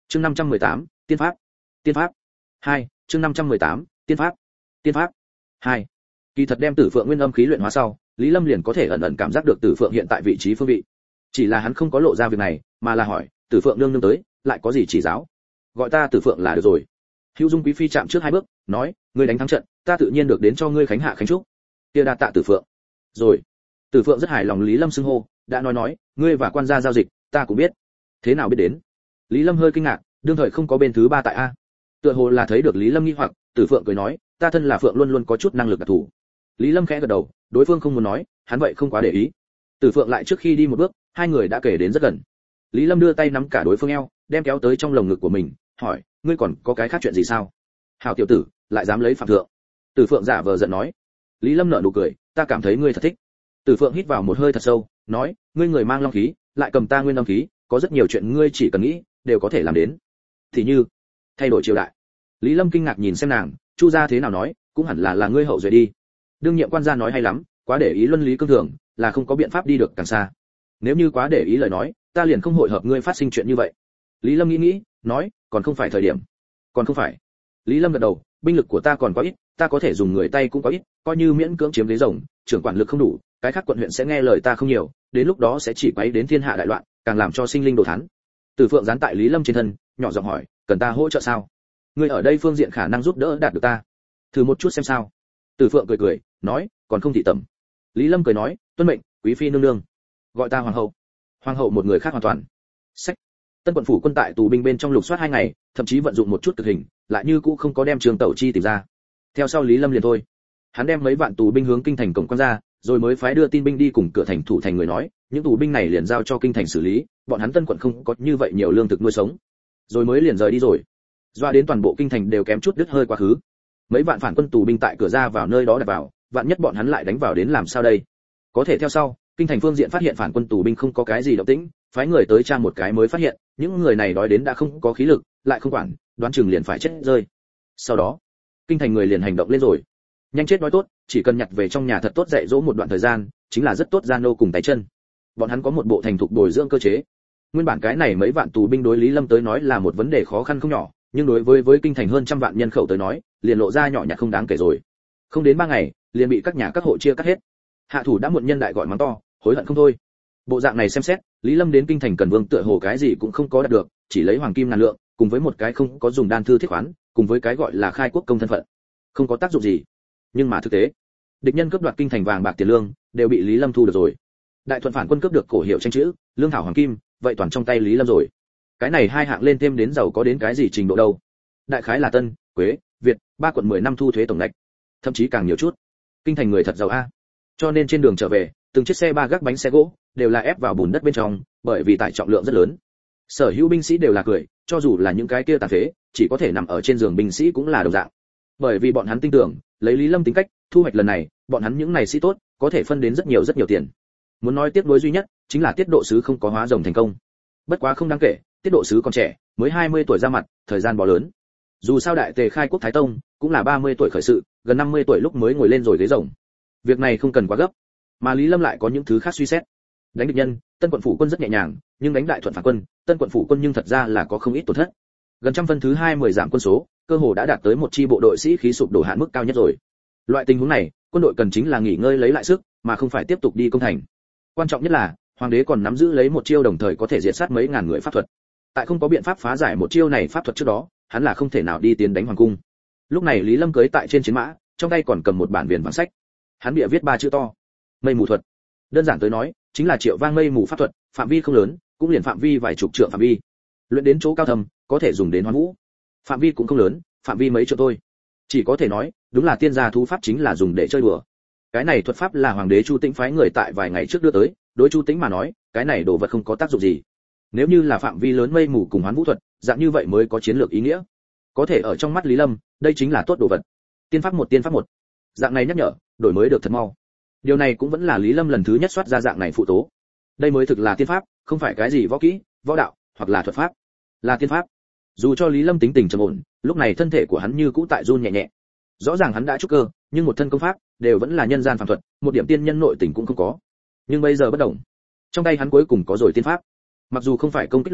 Chương 518, tiên pháp. Tiên pháp 2, chương 518, tiên pháp. Tiên pháp 2. Kỳ thật đem Tử Phượng Nguyên Âm khí luyện hóa sau, Lý Lâm liền có thể ẩn ẩn cảm giác được Tử Phượng hiện tại vị trí phương vị. Chỉ là hắn không có lộ ra việc này, mà là hỏi, Tử Phượng nương nương tới, lại có gì chỉ giáo? Gọi ta Tử Phượng là được rồi. Hữu Dung quý phi chạm trước 2 bước, nói, ngươi đánh thắng trận, ta tự nhiên được đến cho ngươi khánh hạ khánh chúc. Kia đa tạ Tử Phượng. Rồi. Tử Phượng rất hài lòng Lý Lâm xưng hô, đã nói, ngươi và quan gia giao dịch, ta cũng biết. Thế nào biết đến? Lý Lâm hơi kinh ngạc, đương thời không có bên thứ ba tại a. Tựa hồ là thấy được Lý Lâm nghi hoặc, Tử Phượng cười nói, ta thân là Phượng luôn luôn có chút năng lực đặc thù. Lý Lâm khẽ gật đầu, đối phương không muốn nói, hắn vậy không quá để ý. Tử Phượng lại trước khi đi một bước, hai người đã kể đến rất gần. Lý Lâm đưa tay nắm cả đối phương eo, đem kéo tới trong lồng ngực của mình, hỏi, ngươi còn có cái khác chuyện gì sao? Hảo tiểu tử, lại dám lấy phạm thượng. Tử Phượng giả vờ giận nói. Lý Lâm nở nụ cười, ta cảm thấy ngươi thật thích. Tử Phượng hít vào một hơi thật sâu, nói, ngươi người mang long khí, lại cầm ta nguyên âm khí, có rất nhiều chuyện ngươi chỉ cần nghĩ, đều có thể làm đến. Thì như, thay đổi triều đại. Lý Lâm kinh ngạc nhìn xem nàng, Chu gia thế nào nói, cũng hẳn là ngươi hậu duệ đi. Đương nhiệm quan gia nói hay lắm, quá để ý luân lý cương thường, là không có biện pháp đi được càng xa. Nếu như quá để ý lời nói, ta liền không hội hợp ngươi phát sinh chuyện như vậy. Lý Lâm nghĩ, nói, còn không phải thời điểm. Còn không phải. Lý Lâm gật đầu, binh lực của ta còn quá ít, ta có thể dùng người tay cũng có ít, coi như miễn cưỡng chiếm ghế rồng, trưởng quản lực không đủ, cái khác quận huyện sẽ nghe lời ta không nhiều, đến lúc đó sẽ chỉ quấy đến thiên hạ đại loạn, càng làm cho sinh linh đồ thán. Từ Phượng dán tại Lý Lâm trên thân, nhỏ giọng hỏi, cần ta hỗ trợ sao? Ngươi ở đây phương diện khả năng giúp đỡ đạt được ta, thử một chút xem sao. Từ Phượng cười, nói, còn không thị tẩm. Lý Lâm cười nói, tuân mệnh, quý phi nương nương. Gọi ta hoàng hậu. Hoàng hậu một người khác hoàn toàn. Sách. Tân quận phủ quân tại tù binh bên trong lục soát 2 ngày, thậm chí vận dụng một chút cực hình, lại như cũ không có đem Trường Tẩu Chi tìm ra. Theo sau Lý Lâm liền thôi. Hắn đem mấy vạn tù binh hướng kinh thành cổng quan ra, rồi mới phái đưa tin binh đi cùng cửa thành thủ thành người nói, những tù binh này liền giao cho kinh thành xử lý, bọn hắn Tân quận không có như vậy nhiều lương thực nuôi sống. Rồi mới liền rời đi rồi. Doa đến toàn bộ kinh thành đều kém chút đứt hơi quá khứ. Mấy vạn phản quân tù binh tại cửa ra vào nơi đó đặt vào, vạn nhất bọn hắn lại đánh vào đến làm sao đây? Có thể theo sau, kinh thành phương diện phát hiện phản quân tù binh không có cái gì động tĩnh, phái người tới tra một cái mới phát hiện, những người này đói đến đã không có khí lực, lại không quản, đoán chừng liền phải chết rơi. Sau đó, kinh thành người liền hành động lên rồi. Nhanh chết nói tốt, chỉ cần nhặt về trong nhà thật tốt dạy dỗ một đoạn thời gian, chính là rất tốt gian nô cùng tay chân. Bọn hắn có một bộ thành thục bồi dưỡng cơ chế. Nguyên bản cái này mấy vạn tù binh đối Lý Lâm tới nói là một vấn đề khó khăn không nhỏ, nhưng đối với kinh thành hơn trăm vạn nhân khẩu tới nói, liền lộ ra nhỏ nhặt không đáng kể rồi. Không đến 3 ngày, liền bị các nhà các hộ chia cắt hết. Hạ thủ đã muộn nhân đại gọi mắng to, hối hận không thôi. Bộ dạng này xem xét, Lý Lâm đến kinh thành Cần Vương tựa hồ cái gì cũng không có đạt được, chỉ lấy hoàng kim ngàn lượng, cùng với một cái không có dùng đan thư thiết khoán, cùng với cái gọi là khai quốc công thân phận, không có tác dụng gì. Nhưng mà thực tế, địch nhân cướp đoạt kinh thành vàng bạc tiền lương, đều bị Lý Lâm thu được rồi. Đại thuận phản quân cướp được cổ hiệu tranh chữ, lương thảo hoàng kim, vậy toàn trong tay Lý Lâm rồi. Cái này 2 hạng lên thêm đến giàu có đến cái gì trình độ đâu? Đại khái là Tân, Quế, Việt, 3 quận 10 năm thu thuế tổng ngạch, thậm chí càng nhiều chút. Kinh thành người thật giàu a. Cho nên trên đường trở về, từng chiếc xe ba gác bánh xe gỗ đều là ép vào bùn đất bên trong, bởi vì tải trọng lượng rất lớn. Sở hữu binh sĩ đều là cười, cho dù là những cái kia tàn phế, chỉ có thể nằm ở trên giường binh sĩ cũng là đồng dạng. Bởi vì bọn hắn tin tưởng, lấy Lý Lâm tính cách, thu hoạch lần này, bọn hắn những này sĩ tốt, có thể phân đến rất nhiều tiền. Muốn nói tiếc nuối duy nhất, chính là Tiết Độ sứ không có hóa rồng thành công. Bất quá không đáng kể, Tiết Độ sứ còn trẻ, mới 20 tuổi ra mặt, thời gian bỏ lớn. Dù sao đại tề khai quốc thái tông, cũng là 30 tuổi khởi sự, gần 50 tuổi lúc mới ngồi lên rồi ghế rồng. Việc này không cần quá gấp, mà Lý Lâm lại có những thứ khác suy xét. Đánh địch nhân, Tân quận phủ quân rất nhẹ nhàng, nhưng đánh đại thuận phản quân, Tân quận phủ quân nhưng thật ra là có không ít tổn thất. Gần trăm phân thứ 20 giảm quân số, cơ hồ đã đạt tới một chi bộ đội sĩ khí sụp đổ hạn mức cao nhất rồi. Loại tình huống này, quân đội cần chính là nghỉ ngơi lấy lại sức, mà không phải tiếp tục đi công thành. Quan trọng nhất là, hoàng đế còn nắm giữ lấy một chiêu đồng thời có thể diệt sát mấy ngàn người pháp thuật. Tại không có biện pháp phá giải một chiêu này pháp thuật trước đó, hắn là không thể nào đi tiến đánh hoàng cung. Lúc này Lý Lâm cưỡi tại trên chiến mã, trong tay còn cầm một bản viền vàng sách. Hắn bịa viết 3 chữ to: Mây mù thuật. Đơn giản tới nói, chính là triệu vang mây mù pháp thuật, phạm vi không lớn, cũng liền phạm vi vài chục trượng phạm vi. Luyện đến chỗ cao thâm, có thể dùng đến hoán vũ. Phạm vi cũng không lớn, phạm vi mấy trượng thôi. Chỉ có thể nói, đúng là tiên gia thú pháp chính là dùng để chơi đùa. Cái này thuật pháp là hoàng đế Chu Tĩnh phái người tại vài ngày trước đưa tới, đối Chu Tĩnh mà nói, cái này đồ vật không có tác dụng gì. Nếu như là phạm vi lớn mây mù cùng hoán vũ thuật, dạng như vậy mới có chiến lược ý nghĩa. Có thể ở trong mắt Lý Lâm, đây chính là tốt đồ vật. Tiên pháp một. Dạng này nhắc nhở, đổi mới được thật mau. Điều này cũng vẫn là Lý Lâm lần thứ nhất soát ra dạng này phụ tố. Đây mới thực là tiên pháp, không phải cái gì võ kỹ, võ đạo, hoặc là thuật pháp, là tiên pháp. Dù cho Lý Lâm tính tình trầm ổn, lúc này thân thể của hắn như cũ tại run nhẹ nhẹ. Rõ ràng hắn đã trúc cơ, nhưng một thân công pháp đều vẫn là nhân gian phàm thuật, một điểm tiên nhân nội tình cũng không có. Nhưng bây giờ bất động. Trong tay hắn cuối cùng có rồi tiên pháp. Mặc dù không phải công kích loại,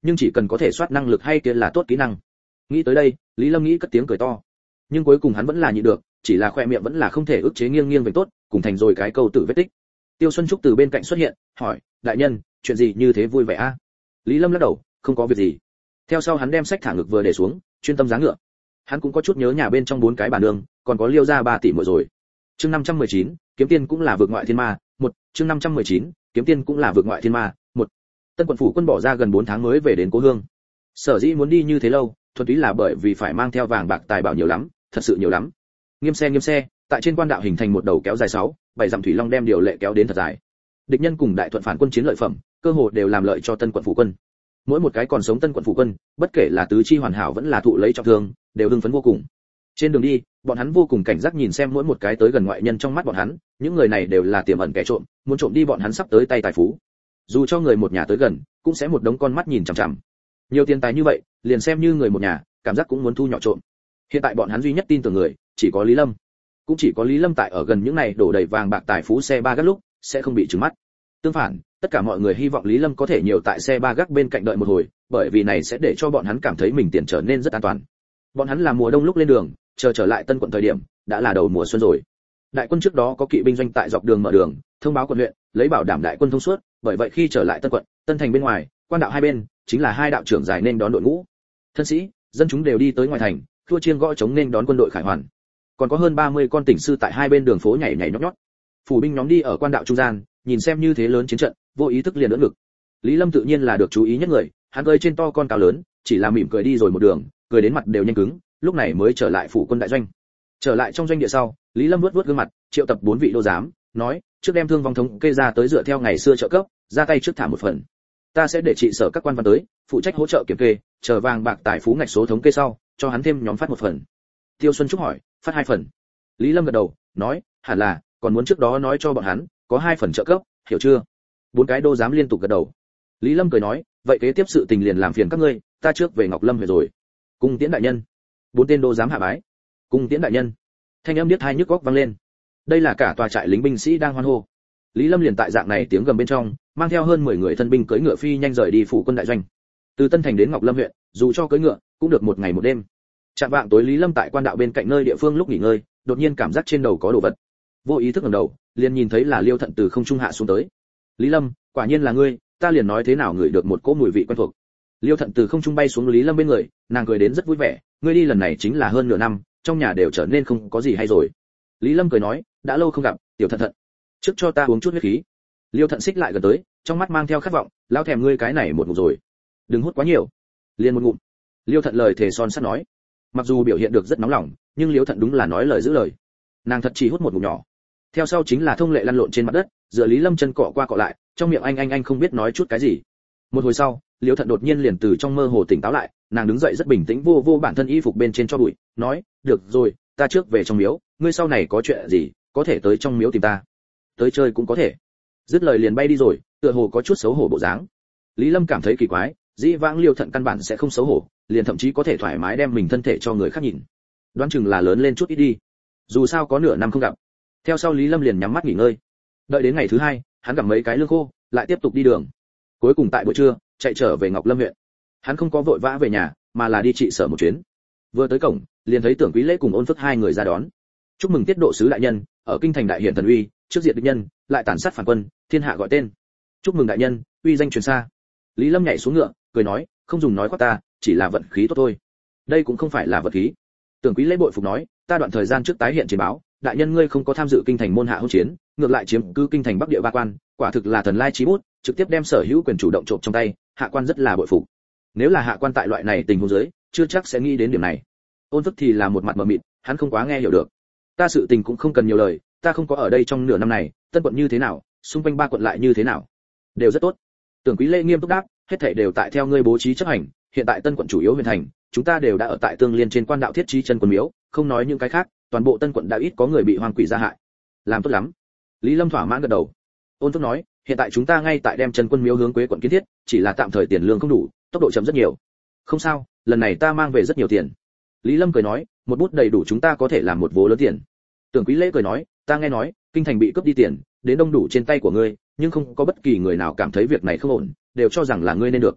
nhưng chỉ cần có thể soát năng lực hay kia là tốt kỹ năng. Nghĩ tới đây, Lý Lâm nghĩ cất tiếng cười to. Nhưng cuối cùng hắn vẫn là nhịn được, chỉ là khoe miệng vẫn là không thể ức chế nghiêng nghiêng về tốt, cùng thành rồi cái câu tự vết tích. Tiêu Xuân Trúc từ bên cạnh xuất hiện, hỏi, đại nhân, chuyện gì như thế vui vẻ a? Lý Lâm lắc đầu, không có việc gì. Theo sau hắn đem sách thả ngực vừa để xuống, chuyên tâm giá ngựa. Hắn cũng có chút nhớ nhà bên trong 4 cái bà nương, còn có Liêu gia 3 tỷ muội rồi. Chương 519, kiếm tiên cũng là vượt ngoại thiên ma, 1, chương 519, kiếm tiên cũng là vượt ngoại thiên ma, 1. Tân quận phủ quân bỏ ra gần 4 tháng mới về đến cố hương. Sở dĩ muốn đi như thế lâu, thuần túy là bởi vì phải mang theo vàng bạc tài bảo nhiều lắm, thật sự nhiều lắm. Nghiêm xe, tại trên quan đạo hình thành một đầu kéo dài 6, 7 dặm thủy long đem điều lệ kéo đến thật dài. Địch nhân cùng đại thuận phản quân chiến lợi phẩm, cơ hồ đều làm lợi cho Tân quận phủ quân. Mỗi một cái còn sống Tân quận phủ quân, bất kể là tứ chi hoàn hảo vẫn là thụ lấy trọng thương, đều hưng phấn vô cùng. Trên đường đi, bọn hắn vô cùng cảnh giác nhìn xem mỗi một cái tới gần ngoại nhân trong mắt bọn hắn, những người này đều là tiềm ẩn kẻ trộm, muốn trộm đi bọn hắn sắp tới tay tài phú. Dù cho người một nhà tới gần, cũng sẽ một đống con mắt nhìn chằm chằm. Nhiều tiền tài như vậy, liền xem như người một nhà, cảm giác cũng muốn thu nhỏ trộm. Hiện tại bọn hắn duy nhất tin tưởng người, chỉ có Lý Lâm. Cũng chỉ có Lý Lâm tại ở gần những này đổ đầy vàng bạc tài phú xe ba gác lúc, sẽ không bị trừng mắt. Tương phản, tất cả mọi người hy vọng Lý Lâm có thể nhiều tại xe ba gác bên cạnh đợi một hồi, bởi vì này sẽ để cho bọn hắn cảm thấy mình tiền trở nên rất an toàn. Bọn hắn là mùa đông lúc lên đường, chờ trở lại Tân quận thời điểm, đã là đầu mùa xuân rồi. Đại quân trước đó có kỵ binh doanh tại dọc đường mở đường, thông báo quận huyện, lấy bảo đảm đại quân thông suốt, bởi vậy khi trở lại Tân quận, Tân thành bên ngoài, quan đạo hai bên, chính là hai đạo trưởng dài nên đón đội ngũ. Thân sĩ, dân chúng đều đi tới ngoài thành, thua chiêng gõ trống nên đón quân đội khải hoàn. Còn có hơn 30 con tỉnh sư tại hai bên đường phố nhảy nhảy nhót nhót. Phủ binh nhóm đi ở quan đạo trung gian, nhìn xem như thế lớn chiến trận, vô ý thức liền đỡ ngực. Lý Lâm tự nhiên là được chú ý nhất người, hắn gơi trên to con cao lớn, chỉ là mỉm cười đi rồi một đường, cười đến mặt đều nhanh cứng, lúc này mới trở lại phủ quân đại doanh. Trở lại trong doanh địa sau, Lý Lâm vuốt gương mặt, triệu tập 4 vị đô giám, nói, trước đem thương vong thống kê ra tới dựa theo ngày xưa trợ cấp, ra tay trước thả một phần. Ta sẽ để trị sở các quan văn tới, phụ trách hỗ trợ kiểm kê, chờ vàng bạc tài phú ngạch số thống kê sau, cho hắn thêm nhóm phát một phần. Tiêu Xuân Trúc hỏi, phát 2 phần. Lý Lâm gật đầu, nói, hẳn là, còn muốn trước đó nói cho bọn hắn, có 2 phần trợ cấp, hiểu chưa? 4 cái đô giám liên tục gật đầu. Lý Lâm cười nói, vậy kế tiếp sự tình liền làm phiền các ngươi, ta trước về Ngọc Lâm về rồi. Cung tiễn đại nhân. 4 tên đô giám hạ bái. Cung tiễn đại nhân. Thanh âm điếc tai nhức óc vang lên. Đây là cả tòa trại lính binh sĩ đang hoan hô. Lý Lâm liền tại dạng này tiếng gầm bên trong, mang theo hơn 10 người thân binh cưỡi ngựa phi nhanh rời đi phủ quân đại doanh. Từ Tân Thành đến Ngọc Lâm huyện, dù cho cưỡi ngựa, cũng được một ngày một đêm. Trạm vạng tối Lý Lâm tại quan đạo bên cạnh nơi địa phương lúc nghỉ ngơi, đột nhiên cảm giác trên đầu có đồ vật. Vô ý thức ngẩng đầu, liền nhìn thấy là Liêu Thận từ không trung hạ xuống tới. Lý Lâm, quả nhiên là ngươi, ta liền nói thế nào ngửi được một cỗ mùi vị quen thuộc. Liêu Thận từ không trung bay xuống Lý Lâm bên người, nàng cười đến rất vui vẻ, ngươi đi lần này chính là hơn nửa năm, trong nhà đều trở nên không có gì hay rồi. Lý Lâm cười nói, đã lâu không gặp, tiểu Thận Thận, trước cho ta uống chút huyết khí. Liêu Thận xích lại gần tới, trong mắt mang theo khát vọng, lao thèm ngươi cái này một ngụm rồi. Đừng hút quá nhiều, liền một ngụm. Liêu Thận lời thề son sắt nói. Mặc dù biểu hiện được rất nóng lòng, nhưng Liêu Thận đúng là nói lời giữ lời. Nàng thật chỉ hút một ngụm nhỏ. Theo sau chính là thông lệ lăn lộn trên mặt đất, dựa Lý Lâm chân cọ qua cọ lại, trong miệng anh không biết nói chút cái gì. Một hồi sau, Liêu Thận đột nhiên liền từ trong mơ hồ tỉnh táo lại, nàng đứng dậy rất bình tĩnh vô bản thân y phục bên trên cho bụi, nói, được rồi, ta trước về trong miếu, ngươi sau này có chuyện gì, có thể tới trong miếu tìm ta. Tới chơi cũng có thể. Dứt lời liền bay đi rồi, tựa hồ có chút xấu hổ bộ dáng. Lý Lâm cảm thấy kỳ quái, dĩ vãng Liêu Thận căn bản sẽ không xấu hổ, liền thậm chí có thể thoải mái đem mình thân thể cho người khác nhìn. Đoán chừng là lớn lên chút ít đi. Dù sao có nửa năm không gặp. Theo sau Lý Lâm liền nhắm mắt nghỉ ngơi. Đợi đến ngày thứ 2, hắn gặp mấy cái lương khô, lại tiếp tục đi đường. Cuối cùng tại buổi trưa, chạy trở về Ngọc Lâm huyện. Hắn không có vội vã về nhà, mà là đi trị sở một chuyến. Vừa tới cổng, liền thấy Tưởng Quý Lễ cùng Ôn Phước hai người ra đón. Chúc mừng tiết độ sứ đại nhân, ở kinh thành đại hiển thần uy, trước diệt địch nhân, lại tàn sát phản quân, thiên hạ gọi tên. Chúc mừng đại nhân, uy danh truyền xa. Lý Lâm nhảy xuống ngựa, cười nói, không dùng nói khoác ta, chỉ là vận khí tốt thôi. Đây cũng không phải là vận khí. Tưởng Quý Lễ bội phục nói, ta đoạn thời gian trước tái hiện chiến báo, đại nhân ngươi không có tham dự kinh thành môn hạ hỗn chiến, ngược lại chiếm cứ kinh thành bắc địa ba quan, quả thực là thần lai chí bút, trực tiếp đem sở hữu quyền chủ động trộm trong tay, hạ quan rất là bội phục. Nếu là hạ quan tại loại này tình huống dưới, chưa chắc sẽ nghĩ đến điểm này. Ôn Phước thì là một mặt mờ mịt, hắn không quá nghe hiểu được. Ta sự tình cũng không cần nhiều lời, ta không có ở đây trong nửa năm này, Tân quận như thế nào, xung quanh ba quận lại như thế nào, đều rất tốt. Tưởng Quý Lễ nghiêm túc đáp, hết thảy đều tại theo ngươi bố trí chấp hành, hiện tại Tân quận chủ yếu huyện thành, chúng ta đều đã ở tại tương liên trên quan đạo thiết trí chân quân miếu, không nói những cái khác, toàn bộ Tân quận đã ít có người bị hoang quỷ gia hại. Làm tốt lắm. Lý Lâm thỏa mãn gật đầu. Ôn Phước nói, hiện tại chúng ta ngay tại đem chân quân miếu hướng Quế quận kiến thiết, chỉ là tạm thời tiền lương không đủ, tốc độ chậm rất nhiều. Không sao, lần này ta mang về rất nhiều tiền. Lý Lâm cười nói, một bút đầy đủ chúng ta có thể làm một vố lớn tiền. Tưởng Quý Lễ cười nói, ta nghe nói, kinh thành bị cướp đi tiền, đến đông đủ trên tay của ngươi, nhưng không có bất kỳ người nào cảm thấy việc này không ổn, đều cho rằng là ngươi nên được.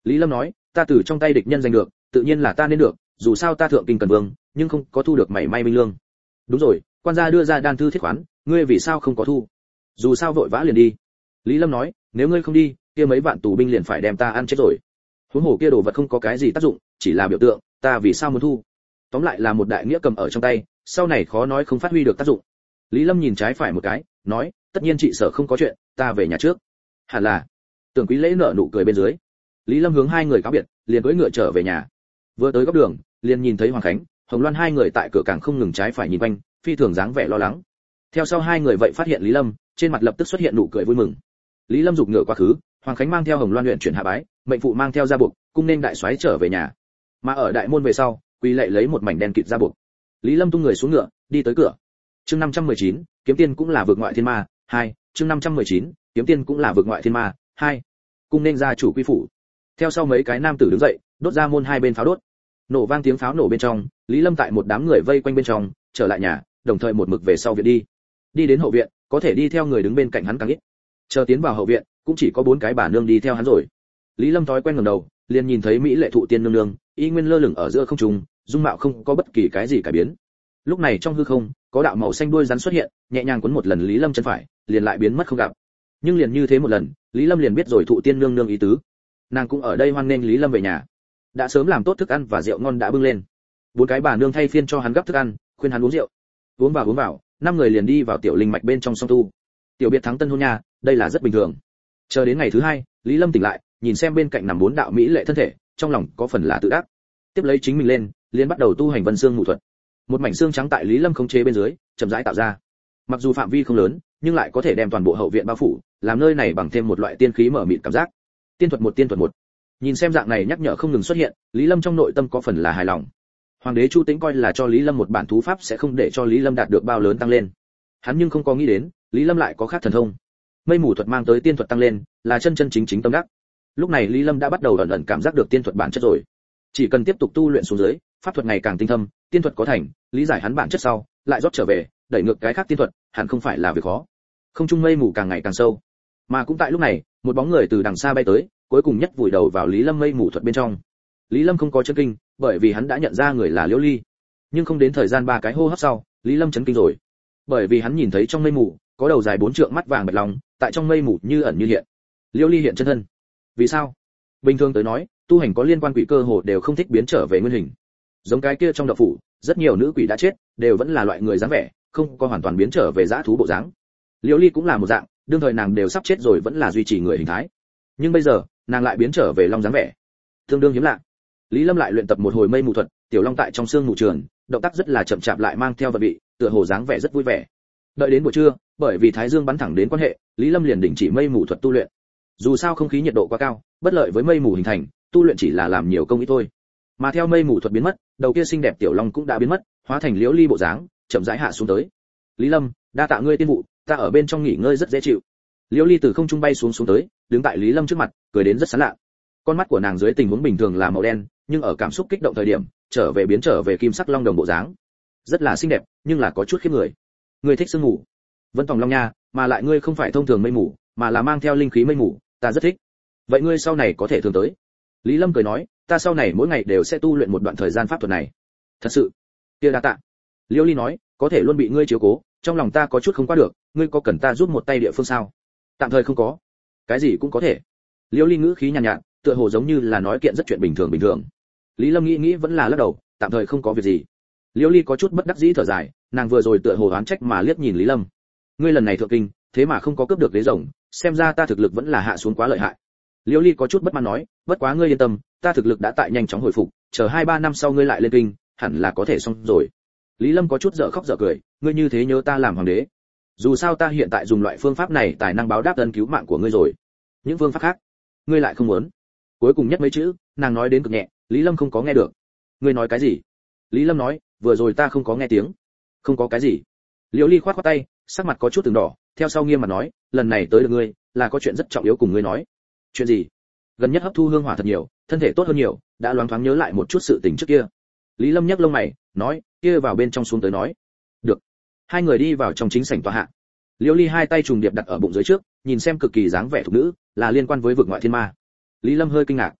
Lý Lâm nói, ta từ trong tay địch nhân giành được, tự nhiên là ta nên được, dù sao ta thượng kinh cần vương, nhưng không có thu được mảy may minh lương. Đúng rồi, quan gia đưa ra đan thư thiết khoán, ngươi vì sao không có thu? Dù sao vội vã liền đi. Lý Lâm nói, nếu ngươi không đi, kia mấy vạn tù binh liền phải đem ta ăn chết rồi. Huống hồ kia đồ vật không có cái gì tác dụng, chỉ là biểu tượng, ta vì sao muốn thu? Tóm lại là một đại nghĩa cầm ở trong tay, sau này khó nói không phát huy được tác dụng. Lý Lâm nhìn trái phải một cái, nói, tất nhiên chị sở không có chuyện, ta về nhà trước. Hẳn là. Tưởng Quý Lễ nở nụ cười bên dưới. Lý Lâm hướng hai người cáo biệt, liền cưỡi ngựa trở về nhà. Vừa tới góc đường, liền nhìn thấy Hoàng Khánh, Hồng Loan hai người tại cửa càng không ngừng trái phải nhìn quanh, phi thường dáng vẻ lo lắng. Theo sau hai người vậy phát hiện Lý Lâm, trên mặt lập tức xuất hiện nụ cười vui mừng. Lý Lâm giục ngựa quá khứ, Hoàng Khánh mang theo Hồng Loan luyện chuyển hạ bái, mệnh phụ mang theo gia buộc, cung nên đại soái trở về nhà. Mà ở đại môn về sau, Quỳ Lệ lấy một mảnh đen kịt gia buộc. Lý Lâm tung người xuống ngựa, đi tới cửa. Chương 519, kiếm tiên cũng là vượt ngoại thiên ma, 2, chương 519, kiếm tiên cũng là vượt ngoại thiên ma, 2. Cung nên gia chủ quy phủ. Theo sau mấy cái nam tử đứng dậy, đốt ra môn hai bên pháo đốt. Nổ vang tiếng pháo nổ bên trong, Lý Lâm tại một đám người vây quanh bên trong, trở lại nhà, đồng thời một mực về sau viện đi. Đi đến hậu viện, có thể đi theo người đứng bên cạnh hắn càng ít. Chờ tiến vào hậu viện, cũng chỉ có 4 cái bà nương đi theo hắn rồi. Lý Lâm thói quen ngẩng đầu, liền nhìn thấy mỹ lệ thụ tiên nương nương, y nguyên lơ lửng ở giữa không trung, dung mạo không có bất kỳ cái gì cải biến. Lúc này trong hư không, có đạo màu xanh đuôi rắn xuất hiện, nhẹ nhàng cuốn một lần Lý Lâm chân phải, liền lại biến mất không gặp. Nhưng liền như thế một lần, Lý Lâm liền biết rồi thụ tiên nương nương ý tứ. Nàng cũng ở đây hoan nghênh Lý Lâm về nhà. Đã sớm làm tốt thức ăn và rượu ngon đã bưng lên. 4 cái bà nương thay phiên cho hắn gấp thức ăn, khuyên hắn uống rượu. Uống vào, 5 người liền đi vào tiểu linh mạch bên trong song tu. Tiểu biệt thắng tân hôn nha, đây là rất bình thường. Chờ đến ngày thứ 2, Lý Lâm tỉnh lại, nhìn xem bên cạnh nằm 4 đạo mỹ lệ thân thể, trong lòng có phần là tự đắc. Tiếp lấy chính mình lên, liền bắt đầu tu hành vân xương ngũ thuật. Một mảnh xương trắng tại Lý Lâm khống chế bên dưới, chậm rãi tạo ra. Mặc dù phạm vi không lớn, nhưng lại có thể đem toàn bộ hậu viện bao phủ, làm nơi này bằng thêm một loại tiên khí mở mịt cảm giác. Tiên thuật một. Nhìn xem dạng này nhắc nhở không ngừng xuất hiện, Lý Lâm trong nội tâm có phần là hài lòng. Hoàng đế Chu Tĩnh coi là cho Lý Lâm một bản thú pháp sẽ không để cho Lý Lâm đạt được bao lớn tăng lên. Hắn nhưng không có nghĩ đến, Lý Lâm lại có khác thần thông. Mây mù thuật mang tới tiên thuật tăng lên, là chân chân chính tâm đắc. Lúc này Lý Lâm đã bắt đầu ẩn ẩn cảm giác được tiên thuật bản chất rồi. Chỉ cần tiếp tục tu luyện xuống dưới, pháp thuật ngày càng tinh thâm, tiên thuật có thành, lý giải hắn bản chất sau, lại rót trở về, đẩy ngược cái khác tiên thuật, hẳn không phải là việc khó. Không trung mây mù càng ngày càng sâu. Mà cũng tại lúc này, một bóng người từ đằng xa bay tới, cuối cùng nhất vùi đầu vào Lý Lâm mây mù thuật bên trong. Lý Lâm không có chấn kinh, bởi vì hắn đã nhận ra người là Liễu Ly. Nhưng không đến thời gian 3 cái hô hấp sau, Lý Lâm chấn kinh rồi. Bởi vì hắn nhìn thấy trong mây mù, có đầu dài 4 trượng mắt vàng bạch long, tại trong mây mù như ẩn như hiện. Liễu Ly hiện chân thân. Vì sao? Bình thường tới nói, tu hành có liên quan quỷ cơ hồ đều không thích biến trở về nguyên hình. Giống cái kia trong động phủ, rất nhiều nữ quỷ đã chết, đều vẫn là loại người dáng vẻ, không có hoàn toàn biến trở về dã thú bộ dáng. Liễu Ly cũng là một dạng, đương thời nàng đều sắp chết rồi vẫn là duy trì người hình thái. Nhưng bây giờ, nàng lại biến trở về long dáng vẻ, tương đương hiếm lạ. Lý Lâm lại luyện tập một hồi mây mù thuật, tiểu long tại trong xương mù trường, động tác rất là chậm chạp lại mang theo vật vị, tựa hồ dáng vẻ rất vui vẻ. Đợi đến buổi trưa, bởi vì thái dương bắn thẳng đến quan hệ, Lý Lâm liền đình chỉ mây mù thuật tu luyện. Dù sao không khí nhiệt độ quá cao, bất lợi với mây mù hình thành, tu luyện chỉ là làm nhiều công ít thôi. Mà theo mây mù thuật biến mất, đầu kia xinh đẹp tiểu long cũng đã biến mất, hóa thành Liễu Ly bộ dáng, chậm rãi hạ xuống tới. Lý Lâm, đa tạ ngươi tiên vụ, ta ở bên trong nghỉ ngơi rất dễ chịu. Liễu Ly từ không trung bay xuống tới, đứng tại Lý Lâm trước mặt, cười đến rất sán lạ. Con mắt của nàng dưới tình huống bình thường là màu đen, nhưng ở cảm xúc kích động thời điểm, biến trở về kim sắc long đồng bộ dáng. Rất là xinh đẹp, nhưng là có chút khiếp người. Ngươi thích sương mù? Vân Tòng Long nha, mà lại ngươi không phải thông thường mây mù, mà là mang theo linh khí mây mù, ta rất thích. Vậy ngươi sau này có thể thường tới. Lý Lâm cười nói, ta sau này mỗi ngày đều sẽ tu luyện một đoạn thời gian pháp thuật này. Thật sự? Kia đa tạ. Liễu Ly nói, có thể luôn bị ngươi chiếu cố, trong lòng ta có chút không qua được, ngươi có cần ta giúp một tay địa phương sao? Tạm thời không có. Cái gì cũng có thể. Liễu Ly ngữ khí nhàn nhạt, tựa hồ giống như là nói kiện rất chuyện bình thường. Lý Lâm nghĩ vẫn là lắc đầu, tạm thời không có việc gì. Liễu Ly có chút bất đắc dĩ thở dài, nàng vừa rồi tựa hồ oán trách mà liếc nhìn Lý Lâm. Ngươi lần này thượng kinh, thế mà không có cướp được ghế rồng, xem ra ta thực lực vẫn là hạ xuống quá lợi hại. Liễu Ly có chút bất mãn nói, bất quá ngươi yên tâm, ta thực lực đã tại nhanh chóng hồi phục, chờ 2-3 năm sau ngươi lại lên kinh, hẳn là có thể xong rồi. Lý Lâm có chút dở khóc dở cười, ngươi như thế nhớ ta làm hoàng đế. Dù sao ta hiện tại dùng loại phương pháp này tài năng báo đáp ân cứu mạng của ngươi rồi. Những phương pháp khác, ngươi lại không muốn. Cuối cùng nhất mấy chữ, nàng nói đến cực nhẹ, Lý Lâm không có nghe được. Ngươi nói cái gì? Lý Lâm nói, vừa rồi ta không có nghe tiếng. Không có cái gì. Liễu Ly khoát tay, sắc mặt có chút từng đỏ, theo sau nghiêm mặt nói, lần này tới được ngươi, là có chuyện rất trọng yếu cùng ngươi nói. Chuyện gì? Gần nhất hấp thu hương hỏa thật nhiều, thân thể tốt hơn nhiều, đã loáng thoáng nhớ lại một chút sự tình trước kia. Lý Lâm nhấc lông mày, nói, kia vào bên trong xuống tới nói. Được. Hai người đi vào trong chính sảnh tòa hạ. Liễu Ly hai tay trùng điệp đặt ở bụng dưới trước, nhìn xem cực kỳ dáng vẻ thục nữ, là liên quan với vực ngoại thiên ma. Lý Lâm hơi kinh ngạc.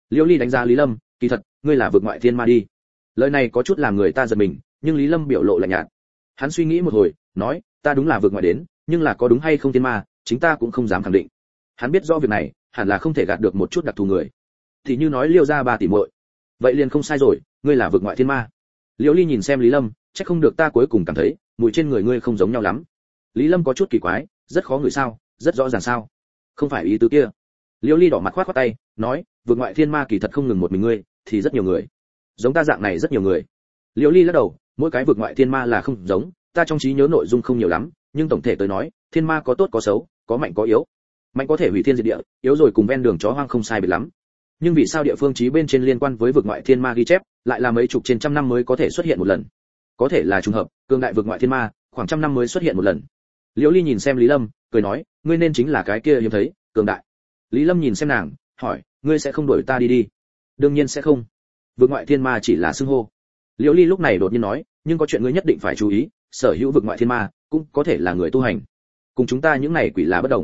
Liễu Ly đánh giá Lý Lâm, kỳ thật ngươi là vượt ngoại thiên ma đi. Lời này có chút làm người ta giật mình, nhưng Lý Lâm biểu lộ lạnh nhạt. Hắn suy nghĩ một hồi, nói, ta đúng là vượt ngoại đến, nhưng là có đúng hay không thiên ma, chính ta cũng không dám khẳng định. Hắn biết rõ việc này, hẳn là không thể gạt được một chút đặc thù người. Thì như nói Liêu gia 3 tỷ muội. Vậy liền không sai rồi, ngươi là vượt ngoại thiên ma. Liễu Ly nhìn xem Lý Lâm, chắc không được ta cuối cùng cảm thấy, mùi trên người ngươi không giống nhau lắm. Lý Lâm có chút kỳ quái, rất khó ngửi sao, rất rõ ràng sao? Không phải ý tứ kia. Liễu Ly đỏ mặt khoát khoát tay, nói, vượt ngoại thiên ma kỳ thật không ngừng một mình ngươi, thì rất nhiều người. Giống ta dạng này rất nhiều người. Liễu Ly lắc đầu, mỗi cái vượt ngoại thiên ma là không giống, ta trong trí nhớ nội dung không nhiều lắm, nhưng tổng thể tới nói, thiên ma có tốt có xấu, có mạnh có yếu. Mạnh có thể hủy thiên diệt địa, yếu rồi cùng ven đường chó hoang không sai biệt lắm. Nhưng vì sao địa phương chí bên trên liên quan với vượt ngoại thiên ma ghi chép, lại là mấy chục trên trăm năm mới có thể xuất hiện một lần? Có thể là trùng hợp, cường đại vượt ngoại thiên ma, khoảng trăm năm mới xuất hiện một lần. Liễu Ly nhìn xem Lý Lâm, cười nói, ngươi nên chính là cái kia hiếm thấy, cường đại. Lý Lâm nhìn xem nàng, hỏi, ngươi sẽ không đuổi ta đi đi? Đương nhiên sẽ không. Vượt ngoại thiên ma chỉ là xưng hô. Liễu Ly lúc này đột nhiên nói, nhưng có chuyện ngươi nhất định phải chú ý, sở hữu vượt ngoại thiên ma cũng có thể là người tu hành, cùng chúng ta những này quỷ là bất đồng.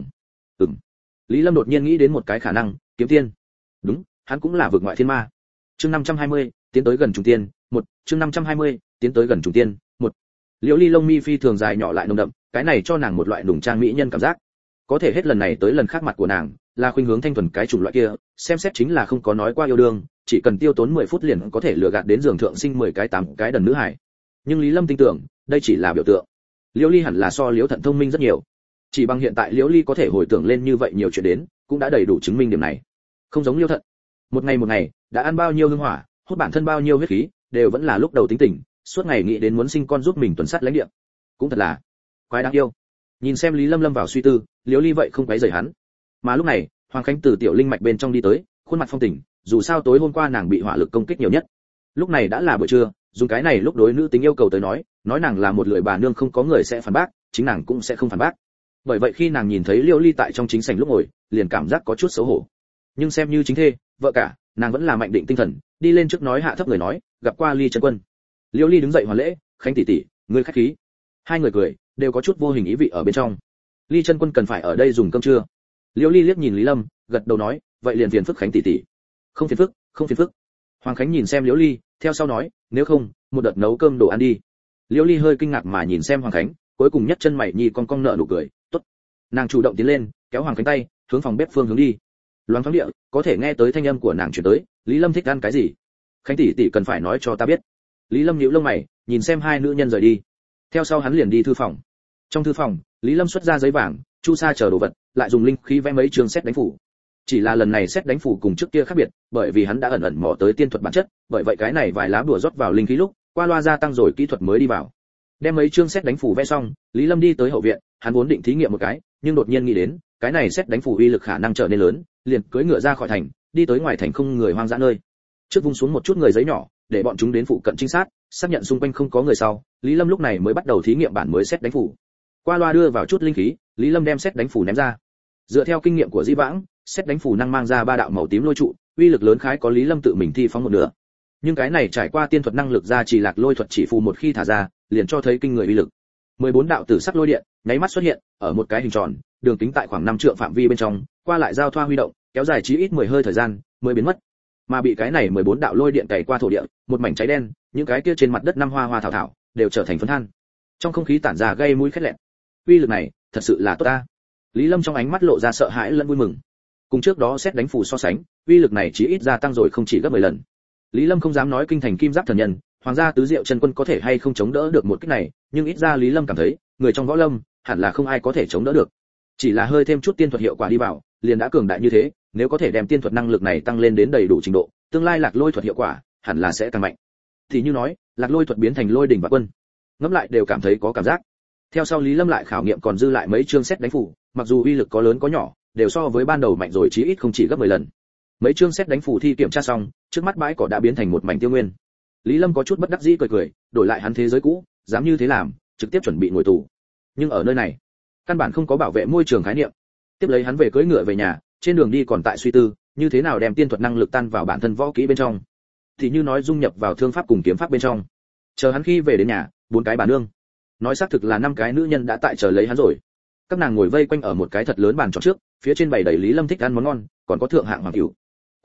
Lý Lâm đột nhiên nghĩ đến một cái khả năng, kiếm tiên. Đúng, hắn cũng là vượt ngoại thiên ma. Chương 520, tiến tới gần trùng tiên, 1, chương 520, tiến tới gần trùng tiên, 1. Liễu Ly lông mi phi thường dài nhỏ lại nồng đậm, cái này cho nàng một loại nùng trang mỹ nhân cảm giác. Có thể hết lần này tới lần khác mặt của nàng là khuynh hướng thanh thuần cái chủng loại kia, xem xét chính là không có nói qua yêu đương, chỉ cần tiêu tốn 10 phút liền có thể lừa gạt đến giường thượng sinh 10 cái 8 cái đần nữ hải. Nhưng Lý Lâm tin tưởng, đây chỉ là biểu tượng. Liễu Ly hẳn là so Liễu Thận thông minh rất nhiều. Chỉ bằng hiện tại Liễu Ly có thể hồi tưởng lên như vậy nhiều chuyện đến, cũng đã đầy đủ chứng minh điểm này. Không giống Liễu Thận, một ngày đã ăn bao nhiêu hương hỏa, hút bản thân bao nhiêu huyết khí, đều vẫn là lúc đầu tính tình, suốt ngày nghĩ đến muốn sinh con giúp mình tuần sát lãnh địa. Cũng thật là quái đáng yêu. Nhìn xem Lý Lâm lâm vào suy tư, Liễu Ly vậy không quấy rầy hắn. Mà lúc này, Hoàng Khánh từ tiểu linh mạch bên trong đi tới, khuôn mặt phong tình, dù sao tối hôm qua nàng bị hỏa lực công kích nhiều nhất. Lúc này đã là buổi trưa, dùng cái này lúc đối nữ tính yêu cầu tới nói nàng là một lười bà nương không có người sẽ phản bác, chính nàng cũng sẽ không phản bác. Bởi vậy khi nàng nhìn thấy Liễu Ly tại trong chính sảnh lúc ngồi, liền cảm giác có chút xấu hổ. Nhưng xem như chính thê, vợ cả, nàng vẫn là mạnh định tinh thần, đi lên trước nói hạ thấp người nói, gặp qua Ly chân quân. Liễu Ly đứng dậy hoàn lễ, Khánh tỷ tỷ, ngươi khách khí. Hai người cười, đều có chút vô hình ý vị ở bên trong. Ly chân quân cần phải ở đây dùng cơm trưa. Liễu Ly liếc nhìn Lý Lâm, gật đầu nói, vậy liền phiền phức Khánh tỷ tỷ. Không phiền phức, không phiền phức. Hoàng Khánh nhìn xem Liễu Ly, theo sau nói, nếu không, một đợt nấu cơm đồ ăn đi. Liễu Ly hơi kinh ngạc mà nhìn xem Hoàng Khánh, cuối cùng nhấc chân mày nhì con cong nợ nụ cười, tốt. Nàng chủ động tiến lên, kéo Hoàng Khánh tay, hướng phòng bếp phương hướng đi. Loáng thoáng địa, có thể nghe tới thanh âm của nàng truyền tới, Lý Lâm thích ăn cái gì? Khánh tỷ tỷ cần phải nói cho ta biết. Lý Lâm nhíu lông mày, nhìn xem hai nữ nhân rời đi. Theo sau hắn liền đi thư phòng. Trong thư phòng, Lý Lâm xuất ra giấy vàng, chu sa chờ đồ vật, lại dùng linh khí vẽ mấy trường xét đánh phủ. Chỉ là lần này xét đánh phủ cùng trước kia khác biệt, bởi vì hắn đã ẩn ẩn mò tới tiên thuật bản chất, bởi vậy cái này vài lá bùa rót vào linh khí lúc, qua loa gia tăng rồi kỹ thuật mới đi vào. Đem mấy chương xét đánh phủ vẽ xong, Lý Lâm đi tới hậu viện, hắn vốn định thí nghiệm một cái, nhưng đột nhiên nghĩ đến, cái này xét đánh phủ uy lực khả năng trở nên lớn, liền cưỡi ngựa ra khỏi thành, đi tới ngoài thành không người hoang dã nơi. Trước vung xuống một chút người giấy nhỏ, để bọn chúng đến phụ cận trinh sát, xác nhận xung quanh không có người sau, Lý Lâm lúc này mới bắt đầu thí nghiệm bản mới xét đánh phủ. Qua loa đưa vào chút linh khí, Lý Lâm đem xét đánh phủ ném ra. Dựa theo kinh nghiệm của Di Vãng, xét đánh phủ năng mang ra 3 đạo màu tím lôi trụ, uy lực lớn khái có Lý Lâm tự mình thi phóng một nửa. Nhưng cái này trải qua tiên thuật năng lực ra chỉ lạc lôi thuật chỉ phù một khi thả ra, liền cho thấy kinh người uy lực. 14 đạo tử sắc lôi điện, nháy mắt xuất hiện, ở một cái hình tròn, đường kính tại khoảng 5 trượng phạm vi bên trong, qua lại giao thoa huy động, kéo dài chí ít 10 hơi thời gian, mới biến mất. Mà bị cái này 14 đạo lôi điện cày qua thổ địa, một mảnh cháy đen, những cái kia trên mặt đất năm hoa hoa thảo thảo, đều trở thành phấn than. Trong không khí tản ra gây mũi khét lẹt. Uy lực này, thật sự là tốt ta. Lý Lâm trong ánh mắt lộ ra sợ hãi lẫn vui mừng. Cùng trước đó xét đánh phủ so sánh, uy lực này chỉ ít gia tăng rồi không chỉ gấp 10 lần. Lý Lâm không dám nói kinh thành kim giáp thần nhân, hoàng gia tứ diệu chân quân có thể hay không chống đỡ được một kích này, nhưng ít ra Lý Lâm cảm thấy, người trong võ lâm hẳn là không ai có thể chống đỡ được. Chỉ là hơi thêm chút tiên thuật hiệu quả đi vào, liền đã cường đại như thế, nếu có thể đem tiên thuật năng lực này tăng lên đến đầy đủ trình độ, tương lai lạc lôi thuật hiệu quả hẳn là sẽ càng mạnh. Thì như nói, lạc lôi thuật biến thành lôi đỉnh và quân, ngẫm lại đều cảm thấy có cảm giác. Theo sau Lý Lâm lại khảo nghiệm còn dư lại mấy chương xét đánh phủ, mặc dù uy lực có lớn có nhỏ, đều so với ban đầu mạnh rồi chí ít không chỉ gấp 10 lần. Mấy chương xét đánh phủ thi kiểm tra xong, trước mắt bãi cỏ đã biến thành một mảnh tiêu nguyên. Lý Lâm có chút bất đắc dĩ cười cười, đổi lại hắn thế giới cũ, dám như thế làm, trực tiếp chuẩn bị ngồi tù. Nhưng ở nơi này, căn bản không có bảo vệ môi trường khái niệm. Tiếp lấy hắn về cưỡi ngựa về nhà, trên đường đi còn tại suy tư, như thế nào đem tiên thuật năng lực tan vào bản thân võ kỹ bên trong. Thì như nói dung nhập vào thương pháp cùng kiếm pháp bên trong. Chờ hắn khi về đến nhà, 4 cái bà nương, nói xác thực là 5 cái nữ nhân đã tại chờ lấy hắn rồi. Các nàng ngồi vây quanh ở một cái thật lớn bàn tròn trước, phía trên bày đầy Lý Lâm thích ăn món ngon, còn có thượng hạng hoàng cửu. Quan nhân,